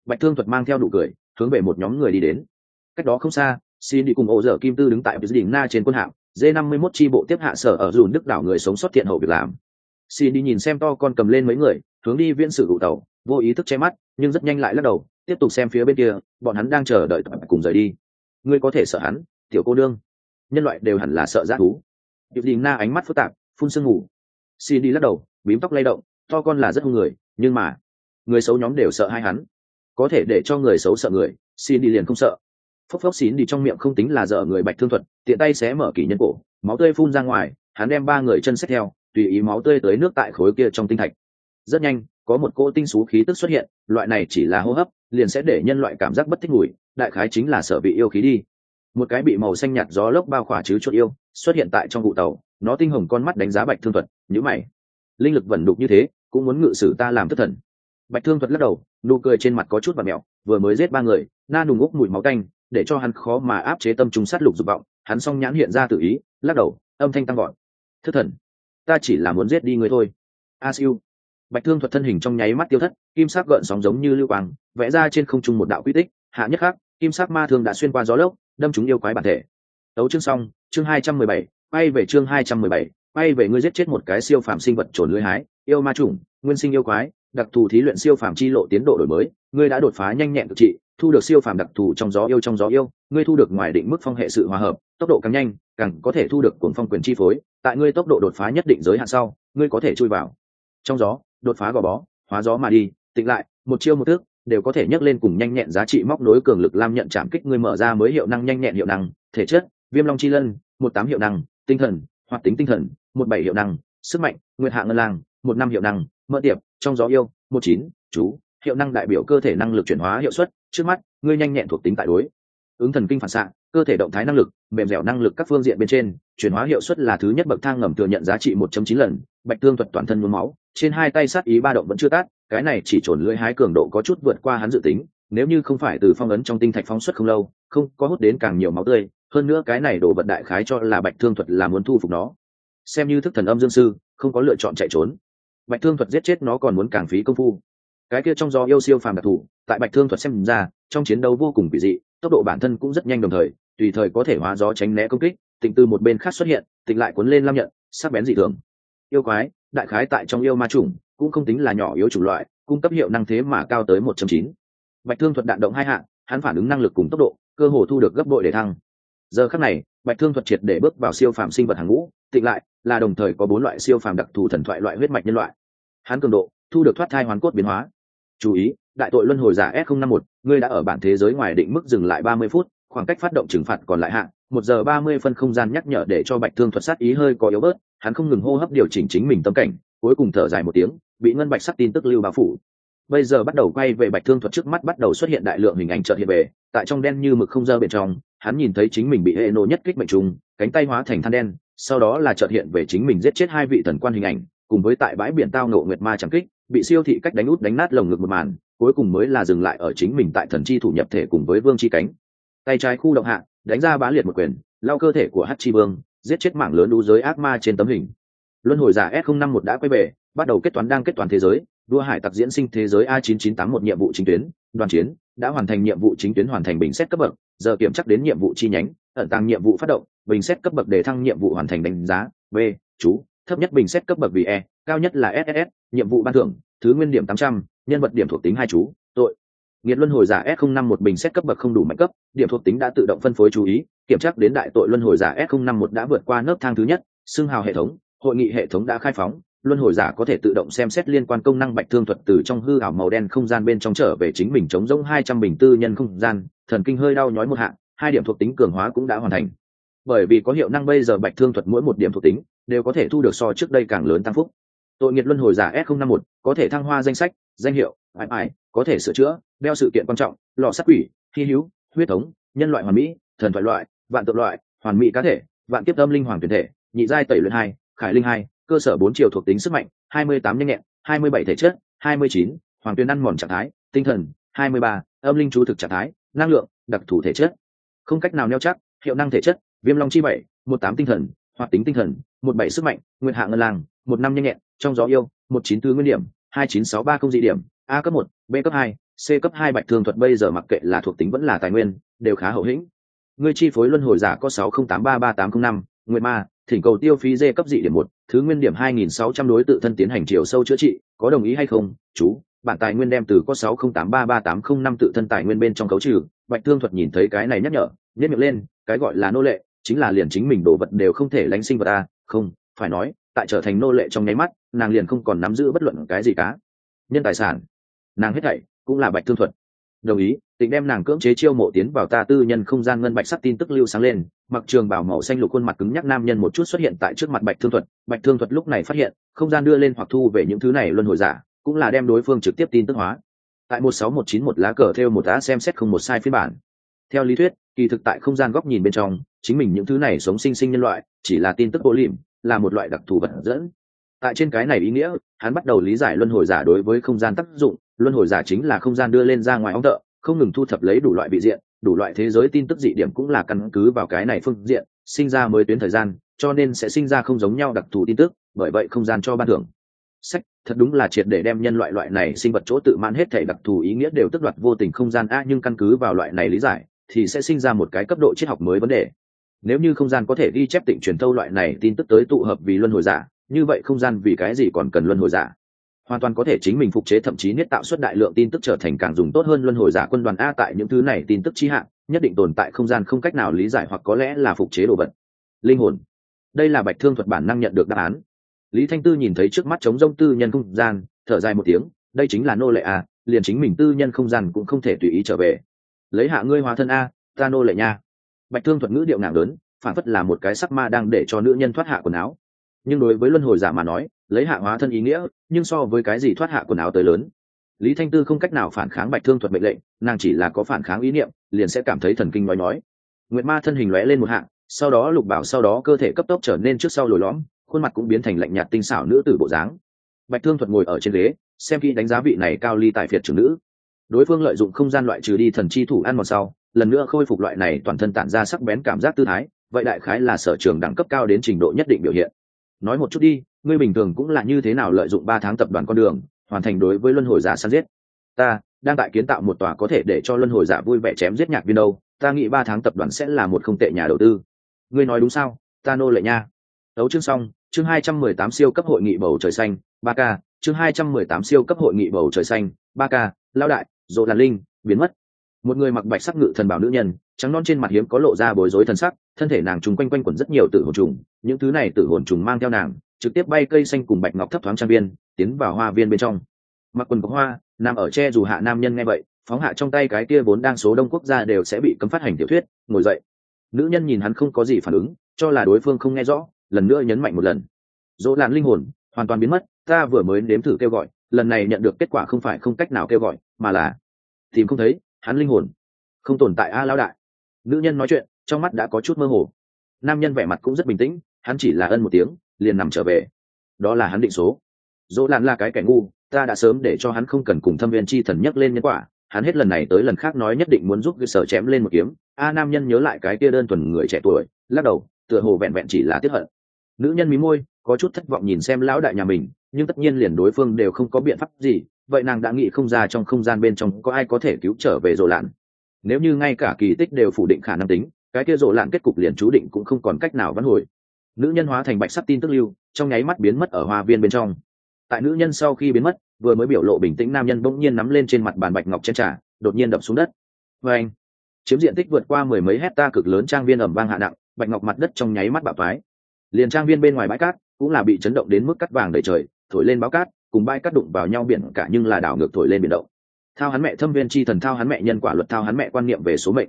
Bạch Thương Thuật mang theo nụ cười hướng về một nhóm người đi đến. Cách đó không xa, xin đi cùng ổ dở kim tư đứng tại đỉnh na trên quân hạm D51 chi bộ tiếp hạ sở ở dùn đức đảo người sống sót thiện hậu việc làm. Xin đi nhìn xem to con cầm lên mấy người hướng đi viễn sử vụ tàu, vô ý thức che mắt nhưng rất nhanh lại lắc đầu tiếp tục xem phía bên kia, bọn hắn đang chờ đợi cùng rời đi. Ngươi có thể sợ hắn, tiểu cô nương, nhân loại đều hẳn là sợ dã thú. Đỉnh na ánh mắt phức tạp phun sương ngủ. Xin đi lắc đầu bím tóc lay động, to con là rất hung người nhưng mà người xấu nhóm đều sợ hai hắn, có thể để cho người xấu sợ người, xin đi liền không sợ. Phốc phốc xín đi trong miệng không tính là dở người Bạch Thương Thuật, tiện tay xé mở kỷ nhân cổ, máu tươi phun ra ngoài, hắn đem ba người chân xách theo, tùy ý máu tươi tới nước tại khối kia trong tinh thạch. Rất nhanh, có một cỗ tinh xú khí tức xuất hiện, loại này chỉ là hô hấp, liền sẽ để nhân loại cảm giác bất thích ngủi, đại khái chính là sở bị yêu khí đi. Một cái bị màu xanh nhạt gió lốc bao khỏa chứ chuột yêu, xuất hiện tại trong vụ tàu, nó tinh hồng con mắt đánh giá Bạch Thương Thuật, nhíu mày. Linh lực vẩn đục như thế, cũng muốn ngự sử ta làm thất thần. Bạch Thương Thuật lắc đầu, nụ cười trên mặt có chút vặn mẹo, vừa mới giết ba người, na nùng úc mùi máu tanh, để cho hắn khó mà áp chế tâm trung sát lục dục vọng, hắn song nhãn hiện ra tự ý, lắc đầu, âm thanh tăng gọn. Thất thần, ta chỉ là muốn giết đi người thôi. A Siêu. Bạch Thương Thuật thân hình trong nháy mắt tiêu thất, kim sắc gợn sóng giống như lưu quang, vẽ ra trên không trung một đạo quy tích, hạ nhất khắc, kim sắc ma thương đã xuyên qua gió lốc, đâm trúng yêu quái bản thể. Tấu chương xong, chương 217, quay về chương 217, quay về ngươi giết chết một cái siêu phàm sinh vật trồn lưới hái, yêu ma chủng, nguyên sinh yêu quái, đặc thù thí luyện siêu phàm chi lộ tiến độ đổi mới, ngươi đã đột phá nhanh nhẹn cực trị, thu được siêu phàm đặc thù trong gió yêu, ngươi thu được ngoài định mức phong hệ sự hòa hợp, tốc độ càng nhanh, càng có thể thu được cuồng phong quyền chi phối, tại ngươi tốc độ đột phá nhất định giới hạn sau, ngươi có thể chui vào trong gió, đột phá gò bó, hóa gió mà đi, tịnh lại, một chiêu một thức, đều có thể nhấc lên cùng nhanh nhẹn giá trị móc nối cường lực lam nhận chạm kích, ngươi mở ra mới hiệu năng nhanh nhẹn hiệu năng, thể chất, Viêm Long chi lân, 18 hiệu năng, tinh thần, hoạt tính tinh thần, 17 hiệu năng, sức mạnh, Nguyệt Hạ ngân lang, 15 hiệu năng, mỡ tiệp, trong gió yêu, 19, chú, hiệu năng đại biểu cơ thể năng lực chuyển hóa hiệu suất, trước mắt, ngươi nhanh nhẹn thuộc tính tại đối ứng thần kinh phản xạ, cơ thể động thái năng lực, mềm dẻo năng lực các phương diện bên trên, chuyển hóa hiệu suất là thứ nhất bậc thang ngầm thừa nhận giá trị 1.9 lần, Bạch Thương Thuật toàn thân nhuốm máu, trên hai tay sát ý ba động vẫn chưa tát, cái này chỉ trồn lưỡi hái cường độ có chút vượt qua hắn dự tính, nếu như không phải từ phong ấn trong tinh thạch phóng xuất không lâu, không có hút đến càng nhiều máu tươi, hơn nữa cái này đồ vật đại khái cho là Bạch Thương Thuật là muốn thu phục nó, xem như thức thần âm dương sư, không có lựa chọn chạy trốn. Bạch Thương Thuật giết chết nó còn muốn càng phí công phu. Cái kia trong gió yêu siêu phàm đặc thù, tại Bạch Thương Thuật xem ra, trong chiến đấu vô cùng kỳ dị, tốc độ bản thân cũng rất nhanh, đồng thời tùy thời có thể hóa gió tránh né công kích, tịnh từ một bên khác xuất hiện, tịnh lại cuốn lên lam nhận, sắc bén dị thường. Yêu quái, đại khái tại trong yêu ma chủng, cũng không tính là nhỏ yếu chủng loại, cung cấp hiệu năng thế mà cao tới 1.9. Bạch Thương Thuật đạn động hai hạng, hắn phản ứng năng lực cùng tốc độ, cơ hồ thu được gấp bội để thăng. Giờ khắc này, Bạch Thương Thuật triệt để bước vào siêu phàm sinh vật hàng ngũ, tịnh lại là đồng thời có 4 loại siêu phàm đặc thù thần thoại loại huyết mạch nhân loại. Hắn cường độ, thu được thoát thai hoàn cốt biến hóa. Chú ý, đại tội luân hồi giả S051, ngươi đã ở bản thế giới ngoài định mức dừng lại 30 phút, khoảng cách phát động trừng phạt còn lại hạn 1 giờ 30 phân, không gian nhắc nhở để cho Bạch Thương Thuật sát ý hơi có yếu bớt, hắn không ngừng hô hấp điều chỉnh chính mình tâm cảnh, cuối cùng thở dài một tiếng, bị ngân bạch sắc tin tức lưu bao phủ. Bây giờ bắt đầu quay về Bạch Thương Thuật, trước mắt bắt đầu xuất hiện đại lượng hình ảnh chợt hiện về, tại trong đen như mực không gian bên trong, hắn nhìn thấy chính mình bị hệ nổ nhất kích mệnh trùng, cánh tay hóa thành than đen, sau đó là chợt hiện về chính mình giết chết 2 vị thần quan hình ảnh, cùng với tại bãi biển tao ngộ nguyệt ma chẳng kích, bị siêu thị cách đánh út đánh nát lồng ngực một màn, cuối cùng mới là dừng lại ở chính mình tại thần chi thủ nhập thể cùng với vương chi cánh. Tay trái khu động hạ, đánh ra bá liệt một quyền, lao cơ thể của Hắc Chi Vương, giết chết mảng lớn đu giới ác ma trên tấm hình. Luân hồi giả S051 đã quay về, bắt đầu đang kết toán thế giới, đua hải tặc diễn sinh thế giới A9981 nhiệm vụ chính tuyến, đoàn chiến đã hoàn thành nhiệm vụ chính tuyến, hoàn thành bình xét cấp bậc, giờ kiểm chắc đến nhiệm vụ chi nhánh, ẩn tàng nhiệm vụ phát động, bình xét cấp bậc để thăng nhiệm vụ hoàn thành đánh giá B, chú, thấp nhất bình xét cấp bậc vì E, cao nhất là SSS, nhiệm vụ ban thưởng, thứ nguyên điểm 800, nhân vật điểm thuộc tính 2 chú, tội. Nghiệt luân hồi giả S051 bình xét cấp bậc không đủ mạnh cấp, điểm thuộc tính đã tự động phân phối chú ý, kiểm tra đến đại tội luân hồi giả S051 đã vượt qua nấc thang thứ nhất, xưng hào hệ thống, hội nghị hệ thống đã khai phóng, luân hồi giả có thể tự động xem xét liên quan công năng Bạch Thương Thuật từ trong hư ảo màu đen không gian bên trong trở về chính mình, chống rỗng 200 bình tư nhân không gian, thần kinh hơi đau nhói một hạng, 2 điểm thuộc tính cường hóa cũng đã hoàn thành. Bởi vì có hiệu năng bây giờ Bạch Thương Thuật mỗi một điểm thuộc tính đều có thể thu được so trước đây càng lớn tăng phúc. Tội nghiệt luân hồi giả S051 có thể thăng hoa danh sách, danh hiệu, ai, có thể sửa chữa, đeo sự kiện quan trọng, lò sát quỷ, hy hữu, huyết thống, nhân loại hoàn mỹ, thần thoại loại, vạn tượng loại, hoàn mỹ cá thể, vạn kiếp âm linh hoàng tuyển thể, nhị giai tẩy luyện 2, khải linh 2, cơ sở 4 chiều thuộc tính sức mạnh, 28 nhanh nhẹn, 27 thể chất, 29, hoàng tuyển ăn mòn trạng thái, tinh thần, 23, âm linh chú thực trạng thái, năng lượng, đặc thù thể chất. Không cách nào neo chắc, hiệu năng thể chất, Viêm Long chi 7, 18 tinh thần, hoạt tính tinh thần, 17 sức mạnh, Nguyệt Hạ ngân lang, 15 nhanh nhẹn, trong gió yêu, 19 tứ nguyên điểm, 29630 dị điểm, A cấp 1, B cấp 2, C cấp 2 bạch thương thuật bây giờ mặc kệ là thuộc tính vẫn là tài nguyên đều khá hậu hĩnh. Ngươi chi phối luân hồi giả có 60833805, nguyệt ma, thỉnh cầu tiêu phí D cấp dị điểm 1, thứ nguyên điểm 2600 đối tự thân tiến hành chiều sâu chữa trị, có đồng ý hay không? Chú, bản tài nguyên đem từ có 60833805 tự thân tài nguyên bên trong cấu trừ. Bạch thương thuật nhìn thấy cái này nhắc nhở, nhếch miệng lên, cái gọi là nô lệ, chính là liền chính mình đồ vật đều không thể lánh sinh vật a, không, phải nói, tại trở thành nô lệ trong nháy mắt, nàng liền không còn nắm giữ bất luận cái gì cả. Nhân tài sản, nàng hết thảy cũng là bạch thương thuật. Đồng ý, định đem nàng cưỡng chế chiêu mộ tiến vào ta tư nhân không gian ngân bạch sắc tin tức lưu sáng lên. Mặc trường bảo màu xanh lục khuôn mặt cứng nhắc nam nhân một chút xuất hiện tại trước mặt bạch thương thuật. Bạch thương thuật lúc này phát hiện không gian đưa lên hoặc thu về những thứ này luân hồi giả, cũng là đem đối phương trực tiếp tin tức hóa. Tại 16191 lá cờ theo một đã xem xét không một sai phiên bản. Theo lý thuyết, kỳ thực tại không gian góc nhìn bên trong, chính mình những thứ này sống sinh sinh nhân loại chỉ là tin tức vô lìm, là một loại đặc thù vật dẫn. Tại trên cái này ý nghĩa, hắn bắt đầu lý giải luân hồi giả đối với không gian tác dụng. Luân hồi giả chính là không gian đưa lên ra ngoài ong thợ, không ngừng thu thập lấy đủ loại vị diện, đủ loại thế giới tin tức dị điểm, cũng là căn cứ vào cái này phương diện sinh ra mới tuyến thời gian, cho nên sẽ sinh ra không giống nhau đặc thù tin tức. Bởi vậy không gian cho ban thưởng sách thật đúng là triệt để đem nhân loại loại này sinh vật chỗ tự mãn hết thể đặc thù ý nghĩa đều tức đoạt vô tình không gian a, nhưng căn cứ vào loại này lý giải thì sẽ sinh ra một cái cấp độ triết học mới vấn đề. Nếu như không gian có thể ghi chép tịnh truyền thâu loại này tin tức tới tụ hợp vì luân hồi giả, như vậy không gian vì cái gì còn cần luân hồi giả? Hoàn toàn có thể chính mình phục chế, thậm chí niết tạo xuất đại lượng tin tức trở thành càng dùng tốt hơn luân hồi giả quân đoàn a. Tại những thứ này tin tức chi hạn nhất định tồn tại không gian không cách nào lý giải, hoặc có lẽ là phục chế đồ vật. Linh hồn, đây là bạch thương thuật bản năng nhận được đáp án. Lý Thanh Tư nhìn thấy trước mắt trống rông tư nhân không gian, thở dài một tiếng, đây chính là nô lệ a, liền chính mình tư nhân không gian cũng không thể tùy ý trở về. Lấy hạ ngươi hóa thân a, ta nô lệ nha. Bạch thương thuật ngữ điệu ngạo lớn, phản phất là một cái sắc ma đang để cho nữ nhân thoát hạ quần áo. Nhưng đối với luân hồi giả mà nói, lấy hạ hóa thân ý nghĩa, nhưng so với cái gì thoát hạ quần áo tới lớn. Lý Thanh Tư không cách nào phản kháng bạch thương thuật mệnh lệnh, nàng chỉ là có phản kháng ý niệm liền sẽ cảm thấy thần kinh nói. Nguyệt ma thân hình lóe lên một hạ, sau đó lục bảo, sau đó cơ thể cấp tốc trở nên trước sau lồi lõm, khuôn mặt cũng biến thành lạnh nhạt tinh xảo nữ tử bộ dáng. Bạch thương thuật ngồi ở trên ghế, xem kỹ đánh giá vị này cao ly tài phiệt trưởng nữ. Đối phương lợi dụng không gian loại trừ đi thần chi thủ ăn mòn sau, lần nữa khôi phục loại này toàn thân tản ra sắc bén cảm giác tư thái, vậy đại khái là sở trường đẳng cấp cao đến trình độ nhất định biểu hiện. Nói một chút đi, ngươi bình thường cũng là như thế nào lợi dụng 3 tháng tập đoàn con đường hoàn thành đối với luân hồi giả săn giết? Ta đang tại kiến tạo một tòa có thể để cho luân hồi giả vui vẻ chém giết nhạc viên đâu, ta nghĩ 3 tháng tập đoàn sẽ là một không tệ nhà đầu tư. Ngươi nói đúng sao? Ta nô lệ nha. Đấu chương xong, chương 218 siêu cấp hội nghị bầu trời xanh 3K, chương 218 siêu cấp hội nghị bầu trời xanh 3K. Lão đại, Dỗ Làn Linh biến mất. Một người mặc bạch sắc ngự thần bảo nữ nhân, trắng non trên mặt hiếm có lộ ra bối rối thần sắc, thân thể nàng trùng quanh quanh quẩn rất nhiều tử hồn trùng, những thứ này tử hồn trùng mang theo nàng trực tiếp bay cây xanh cùng bạch ngọc thấp thoáng trang viên, tiến vào hoa viên bên trong. Mặc quần có hoa, nằm ở che dù hạ nam nhân nghe vậy, phóng hạ trong tay cái kia vốn đang số đông quốc gia đều sẽ bị cấm phát hành tiểu thuyết, ngồi dậy. Nữ nhân nhìn hắn không có gì phản ứng, cho là đối phương không nghe rõ, lần nữa nhấn mạnh một lần. Dỗ Làn linh hồn hoàn toàn biến mất, ta vừa mới nếm thử kêu gọi, lần này nhận được kết quả không phải không cách nào kêu gọi, mà là tìm không thấy, hắn linh hồn không tồn tại a. Lão đại, nữ nhân nói chuyện trong mắt đã có chút mơ hồ. Nam nhân vẻ mặt cũng rất bình tĩnh, hắn chỉ là ân một tiếng liền nằm trở về. Đó là hắn định số. Dỗ Làn là cái kẻ ngu, ta đã sớm để cho hắn không cần cùng thâm viên chi thần nhắc lên nhân quả, hắn hết lần này tới lần khác nói nhất định muốn giúp cái sở chém lên một kiếm. Nam nhân nhớ lại cái kia đơn thuần người trẻ tuổi, lắc đầu, tựa hồ vẹn vẹn chỉ là tiếc hận. Nữ nhân mí môi, có chút thất vọng nhìn xem lão đại nhà mình, nhưng tất nhiên liền đối phương đều không có biện pháp gì, vậy nàng đã nghĩ không ra trong không gian bên trong có ai có thể cứu trở về Dỗ Làn. Nếu như ngay cả kỳ tích đều phủ định khả năng tính, cái kia Dỗ Làn kết cục liền chú định cũng không còn cách nào vãn hồi. Nữ nhân hóa thành bạch sắc tin tức lưu, trong nháy mắt biến mất ở hoa viên bên trong. Tại nữ nhân sau khi biến mất, vừa mới biểu lộ bình tĩnh nam nhân bỗng nhiên nắm lên trên mặt bàn bạch ngọc chén trà, đột nhiên đập xuống đất. Và anh, chiếm diện tích vượt qua 10 mấy hecta cực lớn trang viên ầm vang hạ nặng, bạch ngọc mặt đất trong nháy mắt bạo phái. Liền trang viên bên ngoài bãi cát cũng là bị chấn động đến mức cát vàng đầy trời, thổi lên báo cát, cùng bãi cát đụng vào nhau biển cả, nhưng là đảo ngược thổi lên biển động. Thao hắn mẹ thâm viên chi thần, thao hắn mẹ nhân quả luật, thao hắn mẹ quan niệm về số mệnh.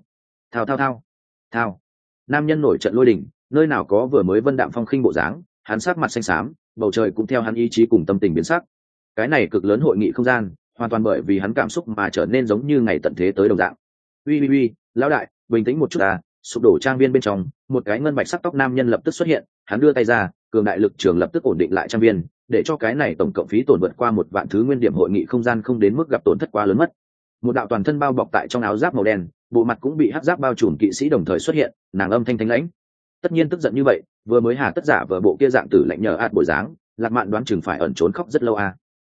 Thao. Nam nhân nổi trận lôi đình, nơi nào có vừa mới vân đạm phong khinh bộ dáng, hắn sắc mặt xanh xám, bầu trời cũng theo hắn ý chí cùng tâm tình biến sắc. Cái này cực lớn hội nghị không gian, hoàn toàn bởi vì hắn cảm xúc mà trở nên giống như ngày tận thế tới đồng dạng. Uy, lão đại, bình tĩnh một chút à. Sụp đổ trang viên bên trong, một cái ngân bạch sắc tóc nam nhân lập tức xuất hiện, hắn đưa tay ra, cường đại lực trường lập tức ổn định lại trang viên, để cho cái này tổng cộng phí tổn vượt qua 1 vạn thứ nguyên điểm hội nghị không gian không đến mức gặp tổn thất quá lớn mất. Một đạo toàn thân bao bọc tại trong áo giáp màu đen, bộ mặt cũng bị hắc giáp bao trùm kỵ sĩ đồng thời xuất hiện, nàng âm thanh thanh lãnh. Tất nhiên tức giận như vậy, vừa mới hà tất giả vờ bộ kia dạng tử lạnh nhờ ạt bộ dáng, Lạc Mạn đoán chừng phải ẩn trốn khóc rất lâu à.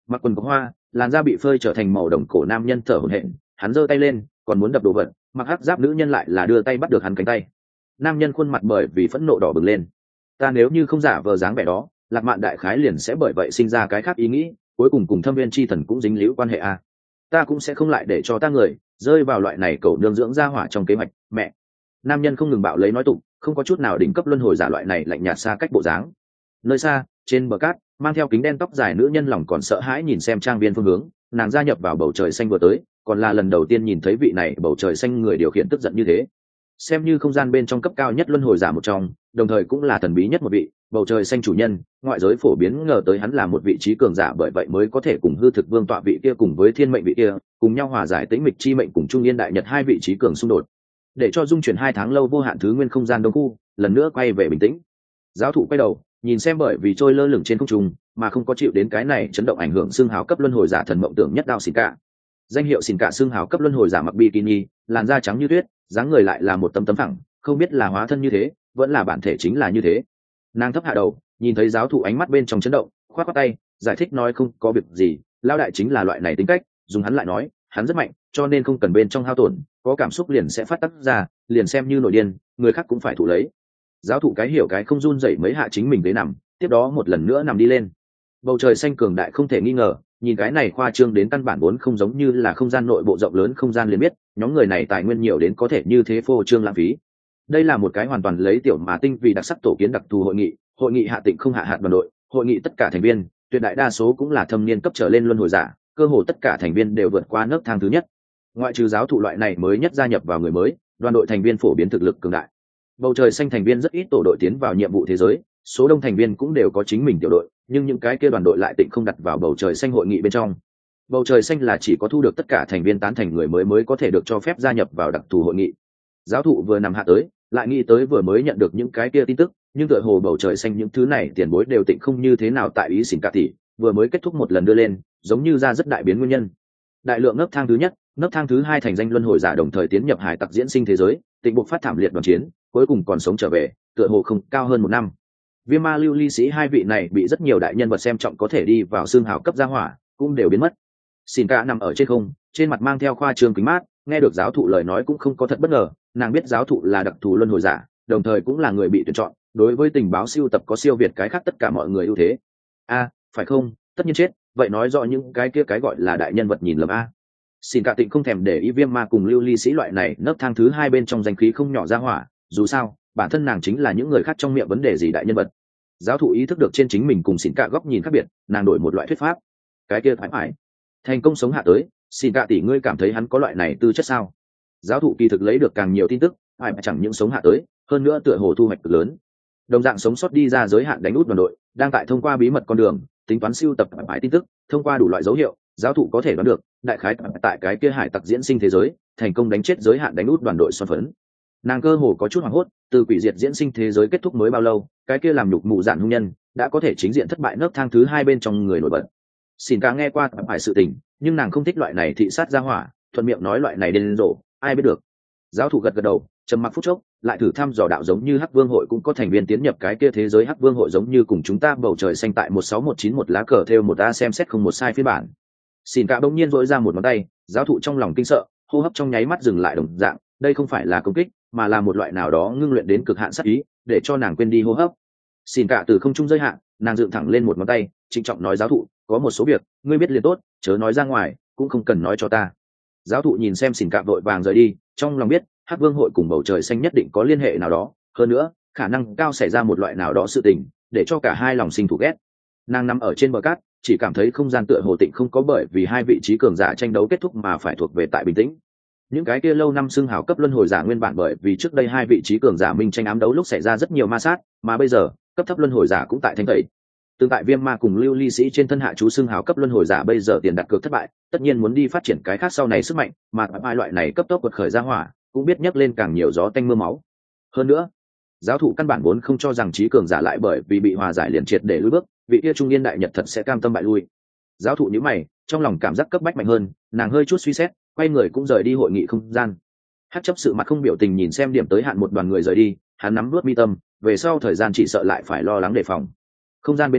mặc quần có hoa, làn da bị phơi trở thành màu đồng cổ nam nhân thở hổn hển, hắn giơ tay lên còn muốn đập đồ vật, mặc hắc giáp nữ nhân lại là đưa tay bắt được hắn cánh tay. Nam nhân khuôn mặt bởi vì phẫn nộ đỏ bừng lên. Ta nếu như không giả vờ dáng vẻ đó, Lạc Mạn đại khái liền sẽ bởi vậy sinh ra cái khác ý nghĩ, cuối cùng cùng Thâm Viên chi thần cũng dính líu quan hệ a. Ta cũng sẽ không lại để cho ta người rơi vào loại này cầu nương dưỡng ra hỏa trong kế hoạch. Mẹ. Nam nhân không ngừng bạo lấy nói tụng, không có chút nào đỉnh cấp luân hồi giả loại này lạnh nhạt xa cách bộ dáng. Nơi xa, trên bờ cát, mang theo kính đen tóc dài nữ nhân lòng còn sợ hãi nhìn xem trang viên phương hướng, nàng gia nhập vào bầu trời xanh vừa tới, còn là lần đầu tiên nhìn thấy vị này bầu trời xanh người điều khiển tức giận như thế. Xem như không gian bên trong cấp cao nhất luân hồi giả một trong, đồng thời cũng là thần bí nhất một vị bầu trời xanh chủ nhân, ngoại giới phổ biến ngờ tới hắn là một vị trí cường giả, bởi vậy mới có thể cùng hư thực vương tọa vị kia cùng với thiên mệnh vị kia cùng nhau hòa giải tĩnh mịch chi mệnh cùng trung yên đại nhật hai vị trí cường xung đột, để cho dung chuyển 2 tháng lâu vô hạn thứ nguyên không gian đông khu lần nữa quay về bình tĩnh. Giáo thụ quay đầu nhìn xem bởi vì trôi lơ lửng trên không trung mà không có chịu đến cái này chấn động ảnh hưởng xương hào cấp luân hồi giả thần mộng tưởng nhất đao xỉn cả. Danh hiệu xỉn cả xương hào cấp luân hồi giả mặc bikini, làn da trắng như tuyết, dáng người lại là một tấm tấm phẳng, không biết là hóa thân như thế vẫn là bản thể chính là như thế. Nàng thấp hạ đầu nhìn thấy giáo thụ ánh mắt bên trong chấn động, khoát khoát tay giải thích nói không có việc gì, lao đại chính là loại này tính cách, dùng hắn lại nói hắn rất mạnh cho nên không cần bên trong hao tổn, có cảm xúc liền sẽ phát tác ra, liền xem như nổi điên người khác cũng phải thụ lấy. Giáo thụ cái hiểu cái không run dậy mấy hạ chính mình tới nằm, tiếp đó một lần nữa nằm đi lên. Bầu trời xanh cường đại không thể nghi ngờ, nhìn cái này khoa trương đến căn bản vốn không giống như là không gian nội bộ rộng lớn không gian liền biết nhóm người này tài nguyên nhiều đến có thể như thế phô trương lãng phí. Đây là một cái hoàn toàn lấy tiểu mà tinh vì đặc sắc tổ kiến đặc thù hội nghị hạ tịnh không hạ hạt đoàn đội, hội nghị tất cả thành viên tuyệt đại đa số cũng là thâm niên cấp trở lên luân hồi giả, cơ hồ tất cả thành viên đều vượt qua nấc thang thứ nhất. Ngoại trừ giáo thụ loại này mới nhất gia nhập vào người mới, đoàn đội thành viên phổ biến thực lực cường đại. Bầu trời xanh thành viên rất ít tổ đội tiến vào nhiệm vụ thế giới, số đông thành viên cũng đều có chính mình tiểu đội, nhưng những cái kia đoàn đội lại tịnh không đặt vào bầu trời xanh hội nghị bên trong. Bầu trời xanh là chỉ có thu được tất cả thành viên tán thành người mới có thể được cho phép gia nhập vào đặc thù hội nghị. Giáo thụ vừa nằm hạ tới, lại nghĩ tới vừa mới nhận được những cái kia tin tức, nhưng tựa hồ bầu trời xanh những thứ này tiền bối đều tịnh không như thế nào tại ý xỉn cả tỷ, vừa mới kết thúc một lần đưa lên, giống như ra rất đại biến nguyên nhân. Đại lượng nấc thang thứ nhất, nấc thang thứ hai thành danh luân hồi giả đồng thời tiến nhập hải tặc diễn sinh thế giới, tịnh buộc phát thảm liệt đoàn chiến, cuối cùng còn sống trở về, tựa hồ không cao hơn 1 năm. Viêm ma lưu ly sĩ hai vị này bị rất nhiều đại nhân vật xem trọng có thể đi vào xương hào cấp gia hỏa cũng đều biến mất. Xin cả nằm ở trên không, trên mặt mang theo khoa trương kính mát, nghe được giáo thụ lời nói cũng không có thật bất ngờ, nàng biết giáo thụ là đặc thù luân hồi giả, đồng thời cũng là người bị tuyển chọn, đối với tình báo siêu tập có siêu việt cái khác tất cả mọi người ưu thế. Phải không, tất nhiên chết, vậy nói rõ những cái kia cái gọi là đại nhân vật nhìn lầm a. Xin cả tịnh không thèm để ý viêm ma cùng lưu ly sĩ loại này nấc thang thứ hai bên trong danh khí không nhỏ ra hỏa, dù sao bản thân nàng chính là những người khác trong miệng vấn đề gì đại nhân vật. Giáo thụ ý thức được trên chính mình cùng xỉn cả góc nhìn khác biệt, nàng đổi một loại thuyết pháp. Cái kia thoải mái thành công sống hạ tới, xỉn cả tỷ ngươi cảm thấy hắn có loại này tư chất sao? Giáo thụ kỳ thực lấy được càng nhiều tin tức, ai mà chẳng những sống hạ tới, hơn nữa tựa hồ thu hoạch cực lớn. Đồng dạng sống sót đi ra giới hạn đánh út đoàn đội, đang tại thông qua bí mật con đường tính toán siêu tập thoải tin tức, thông qua đủ loại dấu hiệu, giáo thụ có thể đoán được đại khái tại cái kia hải tặc diễn sinh thế giới thành công đánh chết giới hạn đánh út đoàn đội son phấn. Nàng cơ hồ có chút hoảng hốt, từ quỷ diệt diễn sinh thế giới kết thúc mới bao lâu, cái kia làm nhục mù dạn hung nhân đã có thể chính diện thất bại nấc thang thứ hai bên trong người nổi bật. Xin cả nghe qua phải sự tình, nhưng nàng không thích loại này thị sát ra hỏa, thuận miệng nói loại này điên rồ, ai biết được. Giáo thụ gật gật đầu, trầm mặc phút chốc, lại thử thăm dò đạo giống như Hắc Vương hội cũng có thành viên tiến nhập cái kia thế giới Hắc Vương hội giống như cùng chúng ta bầu trời xanh tại 16191 lá cờ theo một a xem xét không một sai phiên bản. Xin cả bỗng nhiên rỗi ra một ngón tay, giáo thụ trong lòng kinh sợ, hô hấp trong nháy mắt dừng lại đồng dạng, đây không phải là công kích, mà là một loại nào đó ngưng luyện đến cực hạn sát ý, để cho nàng quên đi hô hấp. Xin cả từ không trung rơi hạ, nàng dựng thẳng lên một ngón tay, trịnh trọng nói giáo thụ, có một số việc, ngươi biết liền tốt, chớ nói ra ngoài, cũng không cần nói cho ta. Giáo thụ nhìn xem Xin cả vội vàng rời đi, trong lòng biết, Hắc Vương hội cùng bầu trời xanh nhất định có liên hệ nào đó, hơn nữa, khả năng cao xảy ra một loại nào đó sự tình, để cho cả hai lòng sinh thù ghét. Nàng nằm ở trên bờ cát, chỉ cảm thấy không gian tựa hồ tịnh không có bởi vì hai vị trí cường giả tranh đấu kết thúc mà phải thuộc về tại bình tĩnh. Những cái kia lâu năm xưng hào cấp luân hồi giả nguyên bản bởi vì trước đây hai vị trí cường giả minh tranh ám đấu lúc xảy ra rất nhiều ma sát, mà bây giờ cấp thấp luân hồi giả cũng tại thanh tẩy. Tương tại viêm ma cùng lưu ly sĩ trên thân hạ chú xưng hào cấp luân hồi giả bây giờ tiền đặt cược thất bại, tất nhiên muốn đi phát triển cái khác sau này sức mạnh, mà hai loại này cấp tốc quật khởi ra hỏa, cũng biết nhấc lên càng nhiều gió tanh mưa máu. Hơn nữa, giáo thụ căn bản vốn không cho rằng trí cường giả lại bởi vì bị hòa giải liền triệt để lùi bước, vị kia trung niên đại nhật thật sẽ cam tâm bại lui. Giáo thụ nhíu mày, trong lòng cảm giác cấp bách mạnh hơn, nàng hơi chút suy xét, quay người cũng rời đi hội nghị không gian. Hắc chấp sự mặt không biểu tình nhìn xem điểm tới hạn một đoàn người rời đi, hắn nắm nuốt mi tâm, về sau thời gian chỉ sợ lại phải lo lắng đề phòng. Không gian bên trong,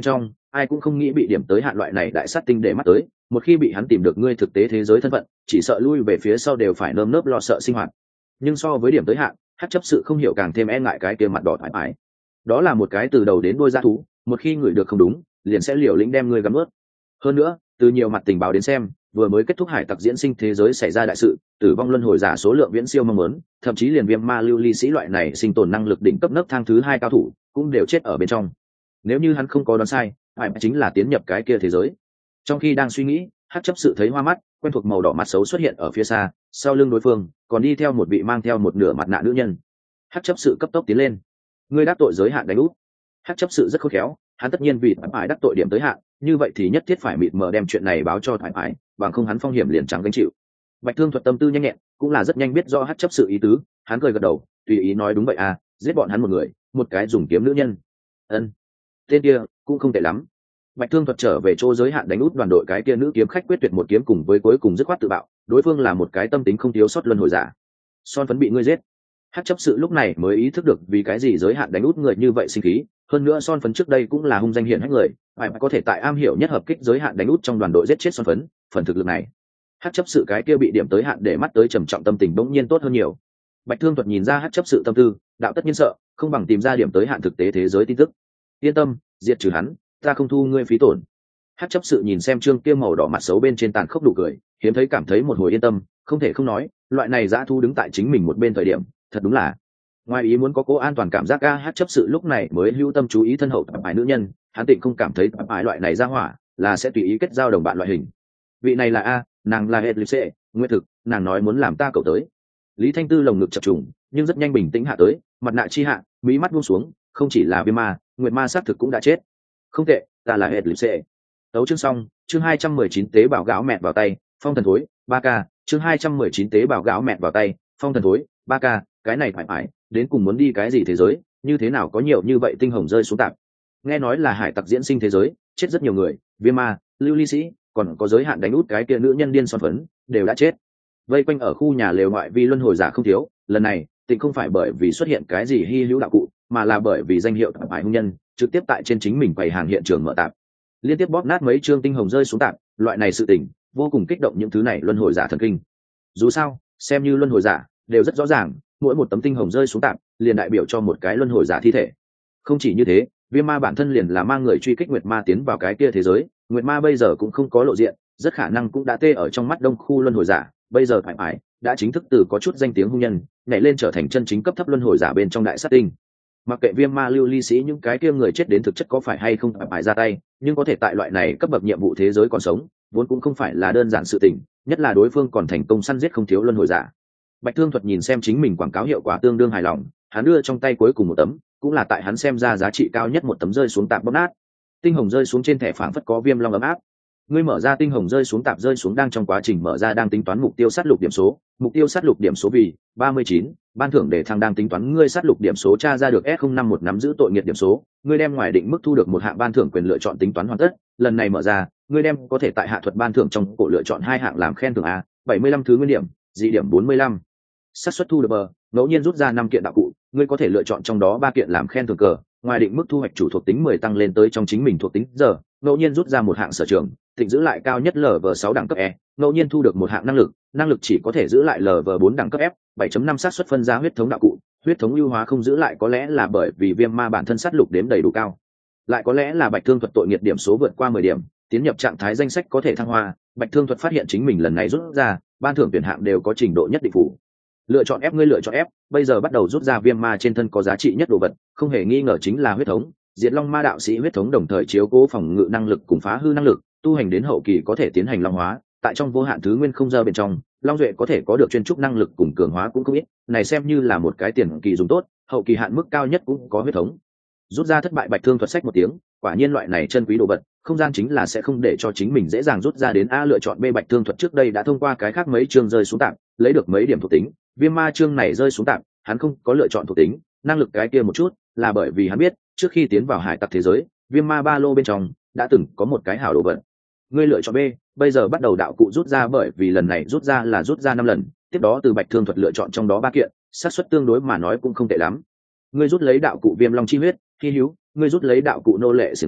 ai cũng không nghĩ bị điểm tới hạn loại này đại sát tinh để mắt tới, một khi bị hắn tìm được ngươi thực tế thế giới thân phận, chỉ sợ lui về phía sau đều phải nơm nớp lo sợ sinh hoạt. Nhưng so với điểm tới hạn, hát chấp sự không hiểu càng thêm e ngại cái kia mặt đỏ thoải mái. Đó là một cái từ đầu đến đuôi dã thú, một khi người được không đúng, liền sẽ liều lĩnh đem ngươi gắm ướt. Hơn nữa, từ nhiều mặt tình báo đến xem, vừa mới kết thúc hải tặc diễn sinh thế giới xảy ra đại sự, tử vong luân hồi giả số lượng viễn siêu mong muốn, thậm chí liền viêm ma lưu ly sĩ loại này sinh tồn năng lực đỉnh cấp nấc thang thứ 2 cao thủ cũng đều chết ở bên trong. Nếu như hắn không có đoán sai, phải chính là tiến nhập cái kia thế giới. Trong khi đang suy nghĩ, hát chấp sự thấy hoa mắt, quen thuộc màu đỏ mặt xấu xuất hiện ở phía xa, sau lưng đối phương còn đi theo một vị mang theo một nửa mặt nạ nữ nhân. Hát chấp sự cấp tốc tiến lên. Ngươi đắc tội giới hạn đánh úp. Hát chấp sự rất khôn khéo, hắn tất nhiên vì thoải mái đắc tội điểm tới hạn, như vậy thì nhất thiết phải mịt mờ đem chuyện này báo cho thoải mái, bằng không hắn phong hiểm liền trắng gánh chịu. Bạch Thương Thuật tâm tư nhanh nhẹn, cũng là rất nhanh biết do hát chấp sự ý tứ, hắn cười gật đầu, tùy ý nói đúng vậy à, giết bọn hắn một người, một cái dùng kiếm nữ nhân. Ân, tên kia cũng không tệ lắm. Bạch Thương Thuật trở về chỗ giới hạn đánh út đoàn đội cái kia nữ kiếm khách quyết tuyệt một kiếm cùng với cuối cùng dứt khoát tự bạo, đối phương là một cái tâm tính không thiếu sót luân hồi giả. Son Phấn bị ngươi giết. Hát chấp sự lúc này mới ý thức được vì cái gì giới hạn đánh út người như vậy sinh khí, hơn nữa Son Phấn trước đây cũng là hung danh hiển hách người, phải có thể tại am hiểu nhất hợp kích giới hạn đánh út trong đoàn đội giết chết Son Phấn, phần thực lực này. Hát chấp sự cái kia bị điểm tới hạn để mắt tới trầm trọng tâm tình bỗng nhiên tốt hơn nhiều. Bạch Thương Thuật nhìn ra hát chấp sự tâm tư, đạo tất nhiên sợ, không bằng tìm ra điểm tới hạn thực tế thế giới tin tức. Yên tâm, diệt trừ hắn, ta không thu ngươi phí tổn. Hát chấp sự nhìn xem trương kia màu đỏ mặt xấu bên trên tàn khốc đủ cười, hiếm thấy cảm thấy một hồi yên tâm, không thể không nói, loại này dã thu đứng tại chính mình một bên thời điểm, thật đúng là ngoài ý muốn có cố an toàn cảm giác. Hát chấp sự lúc này mới lưu tâm chú ý thân hậu bài nữ nhân, hắn tịnh không cảm thấy bài loại này ra hỏa là sẽ tùy ý kết giao đồng bạn loại hình. Vị này là a, nàng là hệ lipse, nguyên thực, nàng nói muốn làm ta cậu tới. Lý Thanh Tư lồng ngực chập trùng, nhưng rất nhanh bình tĩnh hạ tới, mặt nạ chi hạ, mí mắt buông xuống, không chỉ là viêm ma, nguyệt ma xác thực cũng đã chết. Không tệ, ta là hệ lipse. Tấu chương xong, chương 219 tế bào gáo mẹt vào tay, phong thần thối, 3K, chương 219 tế bào gáo mẹt vào tay, phong thần thối, 3K, cái này phải, đến cùng muốn đi cái gì thế giới, như thế nào có nhiều như vậy tinh hồng rơi xuống tạp. Nghe nói là hải tặc diễn sinh thế giới, chết rất nhiều người, viêm ma, lưu ly sĩ, còn có giới hạn đánh út cái kia nữ nhân điên Son Phấn, đều đã chết. Vây quanh ở khu nhà lều ngoại vi luân hồi giả không thiếu, lần này, tịnh không phải bởi vì xuất hiện cái gì hy hữu đạo cụ, mà là bởi vì danh hiệu thoải hung nhân, trực tiếp tại trên chính mình quầy hàng hiện trường mở tạp. Liên tiếp bóp nát mấy trương tinh hồng rơi xuống tạp, loại này sự tình, vô cùng kích động những thứ này luân hồi giả thần kinh. Dù sao, xem như luân hồi giả, đều rất rõ ràng, mỗi một tấm tinh hồng rơi xuống tạp, liền đại biểu cho một cái luân hồi giả thi thể. Không chỉ như thế, viêm ma bản thân liền là mang người truy kích nguyệt ma tiến vào cái kia thế giới, nguyệt ma bây giờ cũng không có lộ diện, rất khả năng cũng đã tê ở trong mắt đông khu luân hồi giả, bây giờ thoải mái đã chính thức từ có chút danh tiếng hung nhân nhảy lên trở thành chân chính cấp thấp luân hồi giả bên trong đại sát tinh. Mặc kệ viêm ma lưu ly sĩ những cái kia người chết đến thực chất có phải hay không phải ra tay, nhưng có thể tại loại này cấp bậc nhiệm vụ thế giới còn sống, vốn cũng không phải là đơn giản sự tình, nhất là đối phương còn thành công săn giết không thiếu luân hồi giả. Bạch Thương Thuật nhìn xem chính mình quảng cáo hiệu quả tương đương hài lòng, hắn đưa trong tay cuối cùng một tấm, cũng là tại hắn xem ra giá trị cao nhất một tấm rơi xuống tạp bóp nát. Tinh hồng rơi xuống trên thẻ phảng phất có viêm long ấm áp. Ngươi mở ra tinh hồng rơi xuống tạp rơi xuống đang trong quá trình mở ra đang tính toán mục tiêu sát lục điểm số, mục tiêu sát lục điểm số vì 39, ban thưởng để thăng đang tính toán ngươi sát lục điểm số tra ra được S051 nắm giữ tội nghiệt điểm số, ngươi đem ngoài định mức thu được một hạng ban thưởng quyền lựa chọn tính toán hoàn tất, lần này mở ra, ngươi đem có thể tại hạ thuật ban thưởng trong cổ lựa chọn 2 hạng làm khen thưởng a, 75 thứ nguyên điểm, dị điểm 45. Xác suất thu được bờ, ngẫu nhiên rút ra 5 kiện đạo cụ, ngươi có thể lựa chọn trong đó 3 kiện làm khen thưởng cờ, ngoài định mức thu hoạch chủ thuộc tính 10 tăng lên tới trong chính mình thuộc tính giờ, ngẫu nhiên rút ra một hạng sở trường, tịnh giữ lại cao nhất LV6 đẳng cấp E, ngẫu nhiên thu được một hạng năng lực chỉ có thể giữ lại LV4 đẳng cấp F, 7.5 xác suất phân ra huyết thống đạo cụ, huyết thống ưu hóa không giữ lại có lẽ là bởi vì viêm ma bản thân sát lục đếm đầy đủ cao, lại có lẽ là Bạch Thương Thuật tội nghiệt điểm số vượt qua 10 điểm, tiến nhập trạng thái danh sách có thể thăng hoa. Bạch Thương Thuật phát hiện chính mình lần này rút ra, ban thưởng tuyển hạng đều có trình độ nhất định phủ. Lựa chọn F, ngươi lựa chọn F, bây giờ bắt đầu rút ra viêm ma trên thân có giá trị nhất đồ vật, không hề nghi ngờ chính là huyết thống. Diệt Long Ma đạo sĩ huyết thống đồng thời chiếu cố phòng ngự năng lực cùng phá hư năng lực, tu hành đến hậu kỳ có thể tiến hành long hóa, tại trong vô hạn thứ nguyên không gian bên trong, long duệ có thể có được chuyên trúc năng lực cùng cường hóa cũng không ít, này xem như là một cái tiền kỳ dùng tốt, hậu kỳ hạn mức cao nhất cũng có huyết thống. Rút ra thất bại Bạch Thương Thuật sách một tiếng, quả nhiên loại này chân quý đồ vật, không gian chính là sẽ không để cho chính mình dễ dàng rút ra đến A. Lựa chọn B. Bạch Thương Thuật trước đây đã thông qua cái khác mấy chương rơi xuống tạm, lấy được mấy điểm thuộc tính, viêm ma chương này rơi xuống tạm, hắn không có lựa chọn thuộc tính, năng lực cái kia một chút, là bởi vì hắn biết, trước khi tiến vào hải tặc thế giới, viêm ma ba lô bên trong đã từng có một cái hảo đồ vật. Ngươi lựa chọn B, bây giờ bắt đầu đạo cụ rút ra, bởi vì lần này rút ra là rút ra 5 lần, tiếp đó từ Bạch Thương Thuật lựa chọn trong đó 3 kiện, xác suất tương đối mà nói cũng không tệ lắm. Ngươi rút lấy đạo cụ viêm long chi huyết, hy hữu, ngươi rút lấy đạo cụ nô lệ xiềng xích,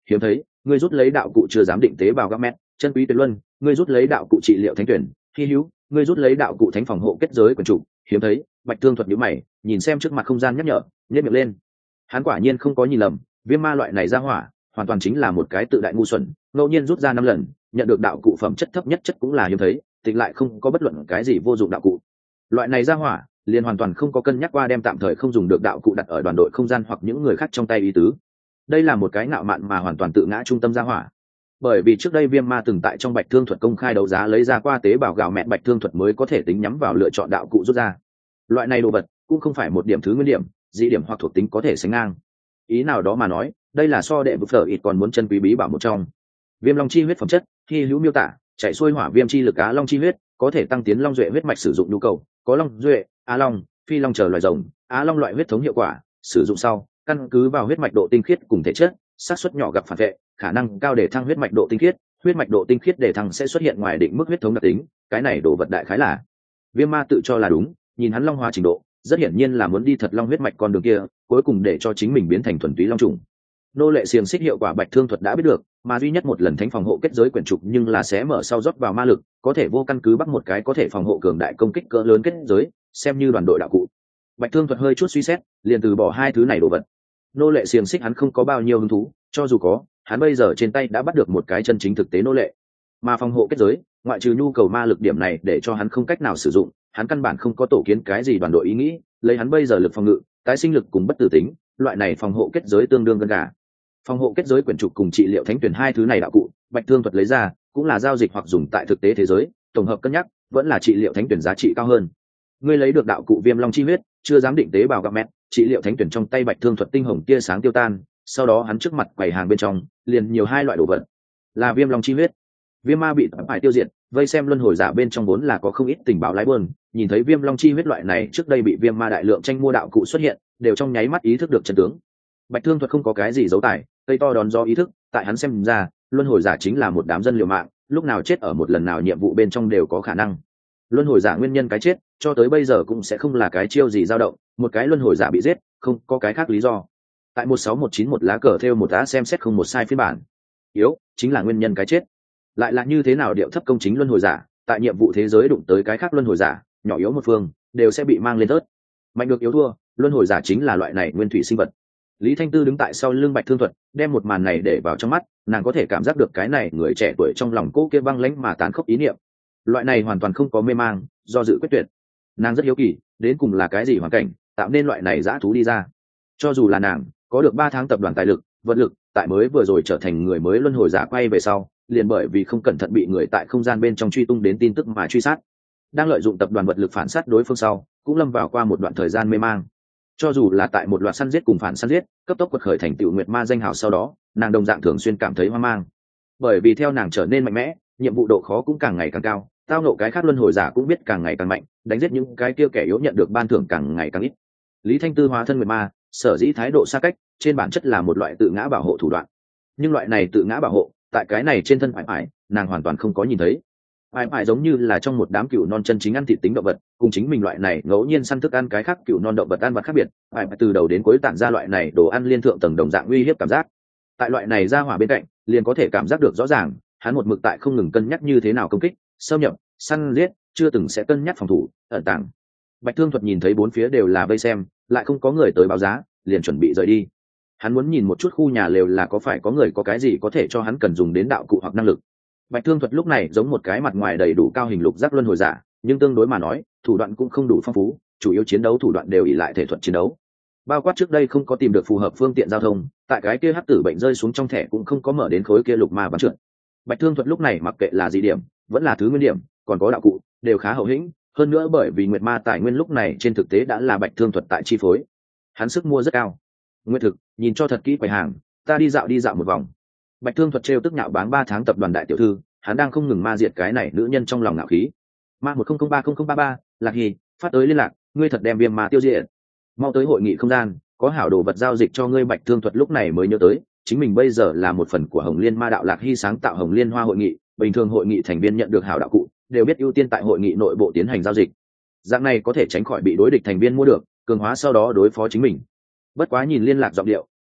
hiếm thấy, ngươi rút lấy đạo cụ chưa dám định tế bào găm mét, chân quý tuyệt luân, ngươi rút lấy đạo cụ trị liệu thánh tuyển, hy hữu, ngươi rút lấy đạo cụ thánh phòng hộ kết giới quần trụ, hiếm thấy. Bạch Thương Thuật nhíu mày, nhìn xem trước mặt không gian nhắc nhở, nhếch miệng lên. Hắn quả nhiên không có nhìn lầm, viêm ma loại này ra hỏa, hoàn toàn chính là một cái tự đại ngu xuẩn, ngẫu nhiên rút ra 5 lần, nhận được đạo cụ phẩm chất thấp nhất chất cũng là hiếm thấy, tịnh lại không có bất luận cái gì vô dụng đạo cụ. Loại này ra hỏa, liền hoàn toàn không có cân nhắc qua đem tạm thời không dùng được đạo cụ đặt ở đoàn đội không gian hoặc những người khác trong tay ý tứ. Đây là một cái ngạo mạn mà hoàn toàn tự ngã trung tâm ra hỏa. Bởi vì trước đây viêm ma từng tại trong Bạch Thương Thuật công khai đấu giá lấy ra qua tế bào gạo mẹ Bạch Thương Thuật mới có thể tính nhắm vào lựa chọn đạo cụ rút ra. Loại này đồ vật cũng không phải một điểm thứ nguyên điểm, dị điểm hoặc thuộc tính có thể sánh ngang. Ý nào đó mà nói, đây là so đệ vực phở ít còn muốn chân quý bí bảo một trong. Viêm long chi huyết phẩm chất, khi hữu miêu tả, chạy xuôi hỏa viêm chi lực á long chi huyết, có thể tăng tiến long duệ huyết mạch sử dụng nhu cầu, có long duệ, á long, phi long chờ loài rồng, á long loại huyết thống hiệu quả, sử dụng sau, căn cứ vào huyết mạch độ tinh khiết cùng thể chất, xác suất nhỏ gặp phản vệ, khả năng cao để thăng huyết mạch độ tinh khiết, huyết mạch độ tinh khiết để thăng sẽ xuất hiện ngoài định mức huyết thống đặc tính, cái này đồ vật đại khái là. Viêm ma tự cho là đúng, nhìn hắn long hóa trình độ, rất hiển nhiên là muốn đi thật long huyết mạch con đường kia, cuối cùng để cho chính mình biến thành thuần túy long trùng. Nô lệ xiềng xích hiệu quả Bạch Thương Thuật đã biết được, mà duy nhất một lần thánh phòng hộ kết giới quyển trục nhưng là sẽ mở sau rót vào ma lực, có thể vô căn cứ bắt một cái có thể phòng hộ cường đại công kích cỡ lớn kết giới, xem như đoàn đội đạo cụ. Bạch Thương Thuật hơi chút suy xét, liền từ bỏ hai thứ này đồ vật. Nô lệ xiềng xích hắn không có bao nhiêu hứng thú, cho dù có, hắn bây giờ trên tay đã bắt được một cái chân chính thực tế nô lệ. Mà phòng hộ kết giới, ngoại trừ nhu cầu ma lực điểm này để cho hắn không cách nào sử dụng, hắn căn bản không có tổ kiến cái gì đoàn đội ý nghĩ, lấy hắn bây giờ lực phòng ngự, tái sinh lực cùng bất tử tính, loại này phòng hộ kết giới tương đương gần cả. Phòng hộ kết giới quyển trục cùng trị liệu thánh tuyển hai thứ này đạo cụ, Bạch Thương Thuật lấy ra, cũng là giao dịch hoặc dùng tại thực tế thế giới, tổng hợp cân nhắc, vẫn là trị liệu thánh tuyển giá trị cao hơn. Ngươi lấy được đạo cụ viêm long chi huyết, chưa dám định tế bào gặp mẹ, trị liệu thánh tuyển trong tay Bạch Thương Thuật tinh hồng tia sáng tiêu tan, sau đó hắn trước mặt quầy hàng bên trong, liền nhiều hai loại đồ vật, là viêm long chi huyết. Viêm ma bị phải tiêu diệt, vây xem luân hồi giả bên trong vốn là có không ít tình báo lái buồn, nhìn thấy viêm long chi huyết loại này trước đây bị viêm ma đại lượng tranh mua đạo cụ xuất hiện, đều trong nháy mắt ý thức được chân tướng. Bạch Thương Thuật không có cái gì giấu tài, cây to đón gió ý thức, tại hắn xem ra, luân hồi giả chính là một đám dân liều mạng, lúc nào chết ở một lần nào nhiệm vụ bên trong đều có khả năng. Luân hồi giả nguyên nhân cái chết, cho tới bây giờ cũng sẽ không là cái chiêu gì dao động, một cái luân hồi giả bị giết, không có cái khác lý do. Tại 16191 lá cờ theo một đã xem xét không một sai phiên bản. Yếu, chính là nguyên nhân cái chết. Lại là như thế nào điệu thấp công chính luân hồi giả, tại nhiệm vụ thế giới đụng tới cái khác luân hồi giả, nhỏ yếu một phương, đều sẽ bị mang lên tớt. Mạnh được yếu thua, luân hồi giả chính là loại này nguyên thủy sinh vật. Lý Thanh Tư đứng tại sau lưng Bạch Thương Thuật, đem một màn này để vào trong mắt, nàng có thể cảm giác được cái này người trẻ tuổi trong lòng cô kia băng lãnh mà tàn khốc ý niệm. Loại này hoàn toàn không có mê mang, do dự quyết tuyệt. Nàng rất hiếu kỳ, đến cùng là cái gì hoàn cảnh tạo nên loại này dã thú đi ra. Cho dù là nàng, có được 3 tháng tập đoàn tài lực, vật lực, tại mới vừa rồi trở thành người mới luân hồi giả quay về sau, liền bởi vì không cẩn thận bị người tại không gian bên trong truy tung đến tin tức mà truy sát. Đang lợi dụng tập đoàn vật lực phản sát đối phương sau, cũng lâm vào qua một đoạn thời gian mê mang. Cho dù là tại một loạt săn giết cùng phản săn giết, cấp tốc quật khởi thành tựu nguyệt ma danh hào sau đó, nàng đồng dạng thường xuyên cảm thấy hoang mang. Bởi vì theo nàng trở nên mạnh mẽ, nhiệm vụ độ khó cũng càng ngày càng cao, tao nộ cái khác luân hồi giả cũng biết càng ngày càng mạnh, đánh giết những cái kia kẻ yếu nhận được ban thưởng càng ngày càng ít. Lý Thanh Tư hóa thân nguyệt ma, sở dĩ thái độ xa cách, trên bản chất là một loại tự ngã bảo hộ thủ đoạn. Nhưng loại này tự ngã bảo hộ, tại cái này trên thân phải, nàng hoàn toàn không có nhìn thấy. Phải giống như là trong một đám cừu non chân chính ăn thịt tính động vật, cùng chính mình loại này ngẫu nhiên săn thức ăn cái khác cừu non động vật ăn vật khác biệt, phải từ đầu đến cuối tản ra loại này đồ ăn liên thượng tầng đồng dạng uy hiếp cảm giác. Tại loại này ra hỏa bên cạnh, liền có thể cảm giác được rõ ràng, hắn một mực tại không ngừng cân nhắc như thế nào công kích, xâm nhập, săn giết, chưa từng sẽ cân nhắc phòng thủ, ẩn tàng. Bạch Thương Thuật nhìn thấy bốn phía đều là vây xem, lại không có người tới báo giá, liền chuẩn bị rời đi. Hắn muốn nhìn một chút khu nhà lều là có phải có người có cái gì có thể cho hắn cần dùng đến đạo cụ hoặc năng lực. Bạch Thương Thuật lúc này giống một cái mặt ngoài đầy đủ cao hình lục giác luân hồi giả, nhưng tương đối mà nói, thủ đoạn cũng không đủ phong phú, chủ yếu chiến đấu thủ đoạn đều ỷ lại thể thuật chiến đấu. Bao quát trước đây không có tìm được phù hợp phương tiện giao thông, tại cái kia hắc tử bệnh rơi xuống trong thẻ cũng không có mở đến khối kia lục ma bắn trượt. Bạch Thương Thuật lúc này mặc kệ là gì điểm, vẫn là thứ nguyên điểm, còn có đạo cụ, đều khá hậu hĩnh, hơn nữa bởi vì nguyệt ma tài nguyên lúc này trên thực tế đã là Bạch Thương Thuật tại chi phối. Hắn sức mua rất cao. Nguyệt thực, nhìn cho thật kỹ quầy hàng, ta đi dạo một vòng. Bạch Thương Thuật trêu tức nhạo báng 3 tháng tập đoàn đại tiểu thư, hắn đang không ngừng ma diệt cái này nữ nhân trong lòng ngạo khí. Ma 10030033, Lạc Hy, phát tới liên lạc, ngươi thật đem viêm ma tiêu diệt. Mau tới hội nghị không gian, có hảo đồ vật giao dịch cho ngươi. Bạch Thương Thuật lúc này mới nhớ tới, chính mình bây giờ là một phần của Hồng Liên Ma đạo Lạc Hy sáng tạo Hồng Liên Hoa hội nghị, bình thường hội nghị thành viên nhận được hảo đạo cụ, đều biết ưu tiên tại hội nghị nội bộ tiến hành giao dịch. Dạng này có thể tránh khỏi bị đối địch thành viên mua được, cường hóa sau đó đối phó chính mình. Bất quá nhìn liên lạc giọng điệu,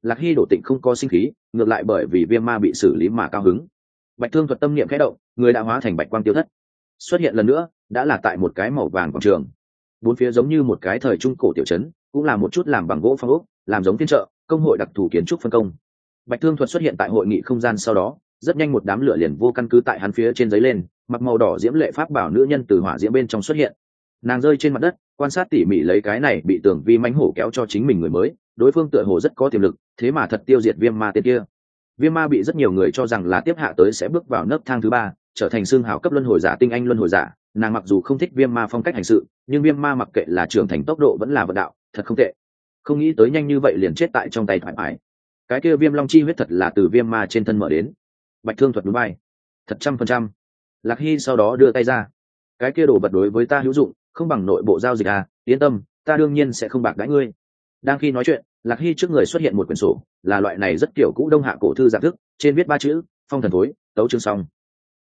Lạc Hy đổ tịnh không có sinh khí, ngược lại bởi vì viêm ma bị xử lý mà cao hứng. Bạch Thương Thuật tâm niệm khẽ động, người đã hóa thành bạch quang tiêu thất. Xuất hiện lần nữa, đã là tại một cái màu vàng quảng trường. Bốn phía giống như một cái thời trung cổ tiểu trấn, cũng là một chút làm bằng gỗ phong ốc, làm giống phiên chợ, công hội đặc thù kiến trúc phân công. Bạch Thương Thuật xuất hiện tại hội nghị không gian sau đó, rất nhanh một đám lửa liền vô căn cứ tại hắn phía trên giấy lên, mặc màu đỏ diễm lệ pháp bảo nữ nhân từ hỏa diễm bên trong xuất hiện. Nàng rơi trên mặt đất, quan sát tỉ mỉ lấy cái này bị Tưởng Vi mãnh hổ kéo cho chính mình người mới, đối phương tựa hồ rất có tiềm lực, thế mà thật tiêu diệt viêm ma tên kia. Viêm ma bị rất nhiều người cho rằng là tiếp hạ tới sẽ bước vào nấc thang thứ ba, trở thành xương hào cấp luân hồi giả tinh anh luân hồi giả. Nàng mặc dù không thích viêm ma phong cách hành sự, nhưng viêm ma mặc kệ là trưởng thành tốc độ vẫn là vận đạo, thật không tệ. Không nghĩ tới nhanh như vậy liền chết tại trong tay thoải mái. Cái kia viêm long chi huyết thật là từ viêm ma trên thân mở đến. Bạch Thương Thuật núi bay, thật 100%. Lạc Hy sau đó đưa tay ra, cái kia đồ vật đối với ta hữu dụng, không bằng nội bộ giao dịch à, yên tâm, ta đương nhiên sẽ không bạc đãi ngươi. Đang khi nói chuyện, Lạc Hy trước người xuất hiện một quyển sổ, là loại này rất kiểu cũ đông hạ cổ thư dạng thức, trên viết 3 chữ: phong thần thối, tấu chương xong.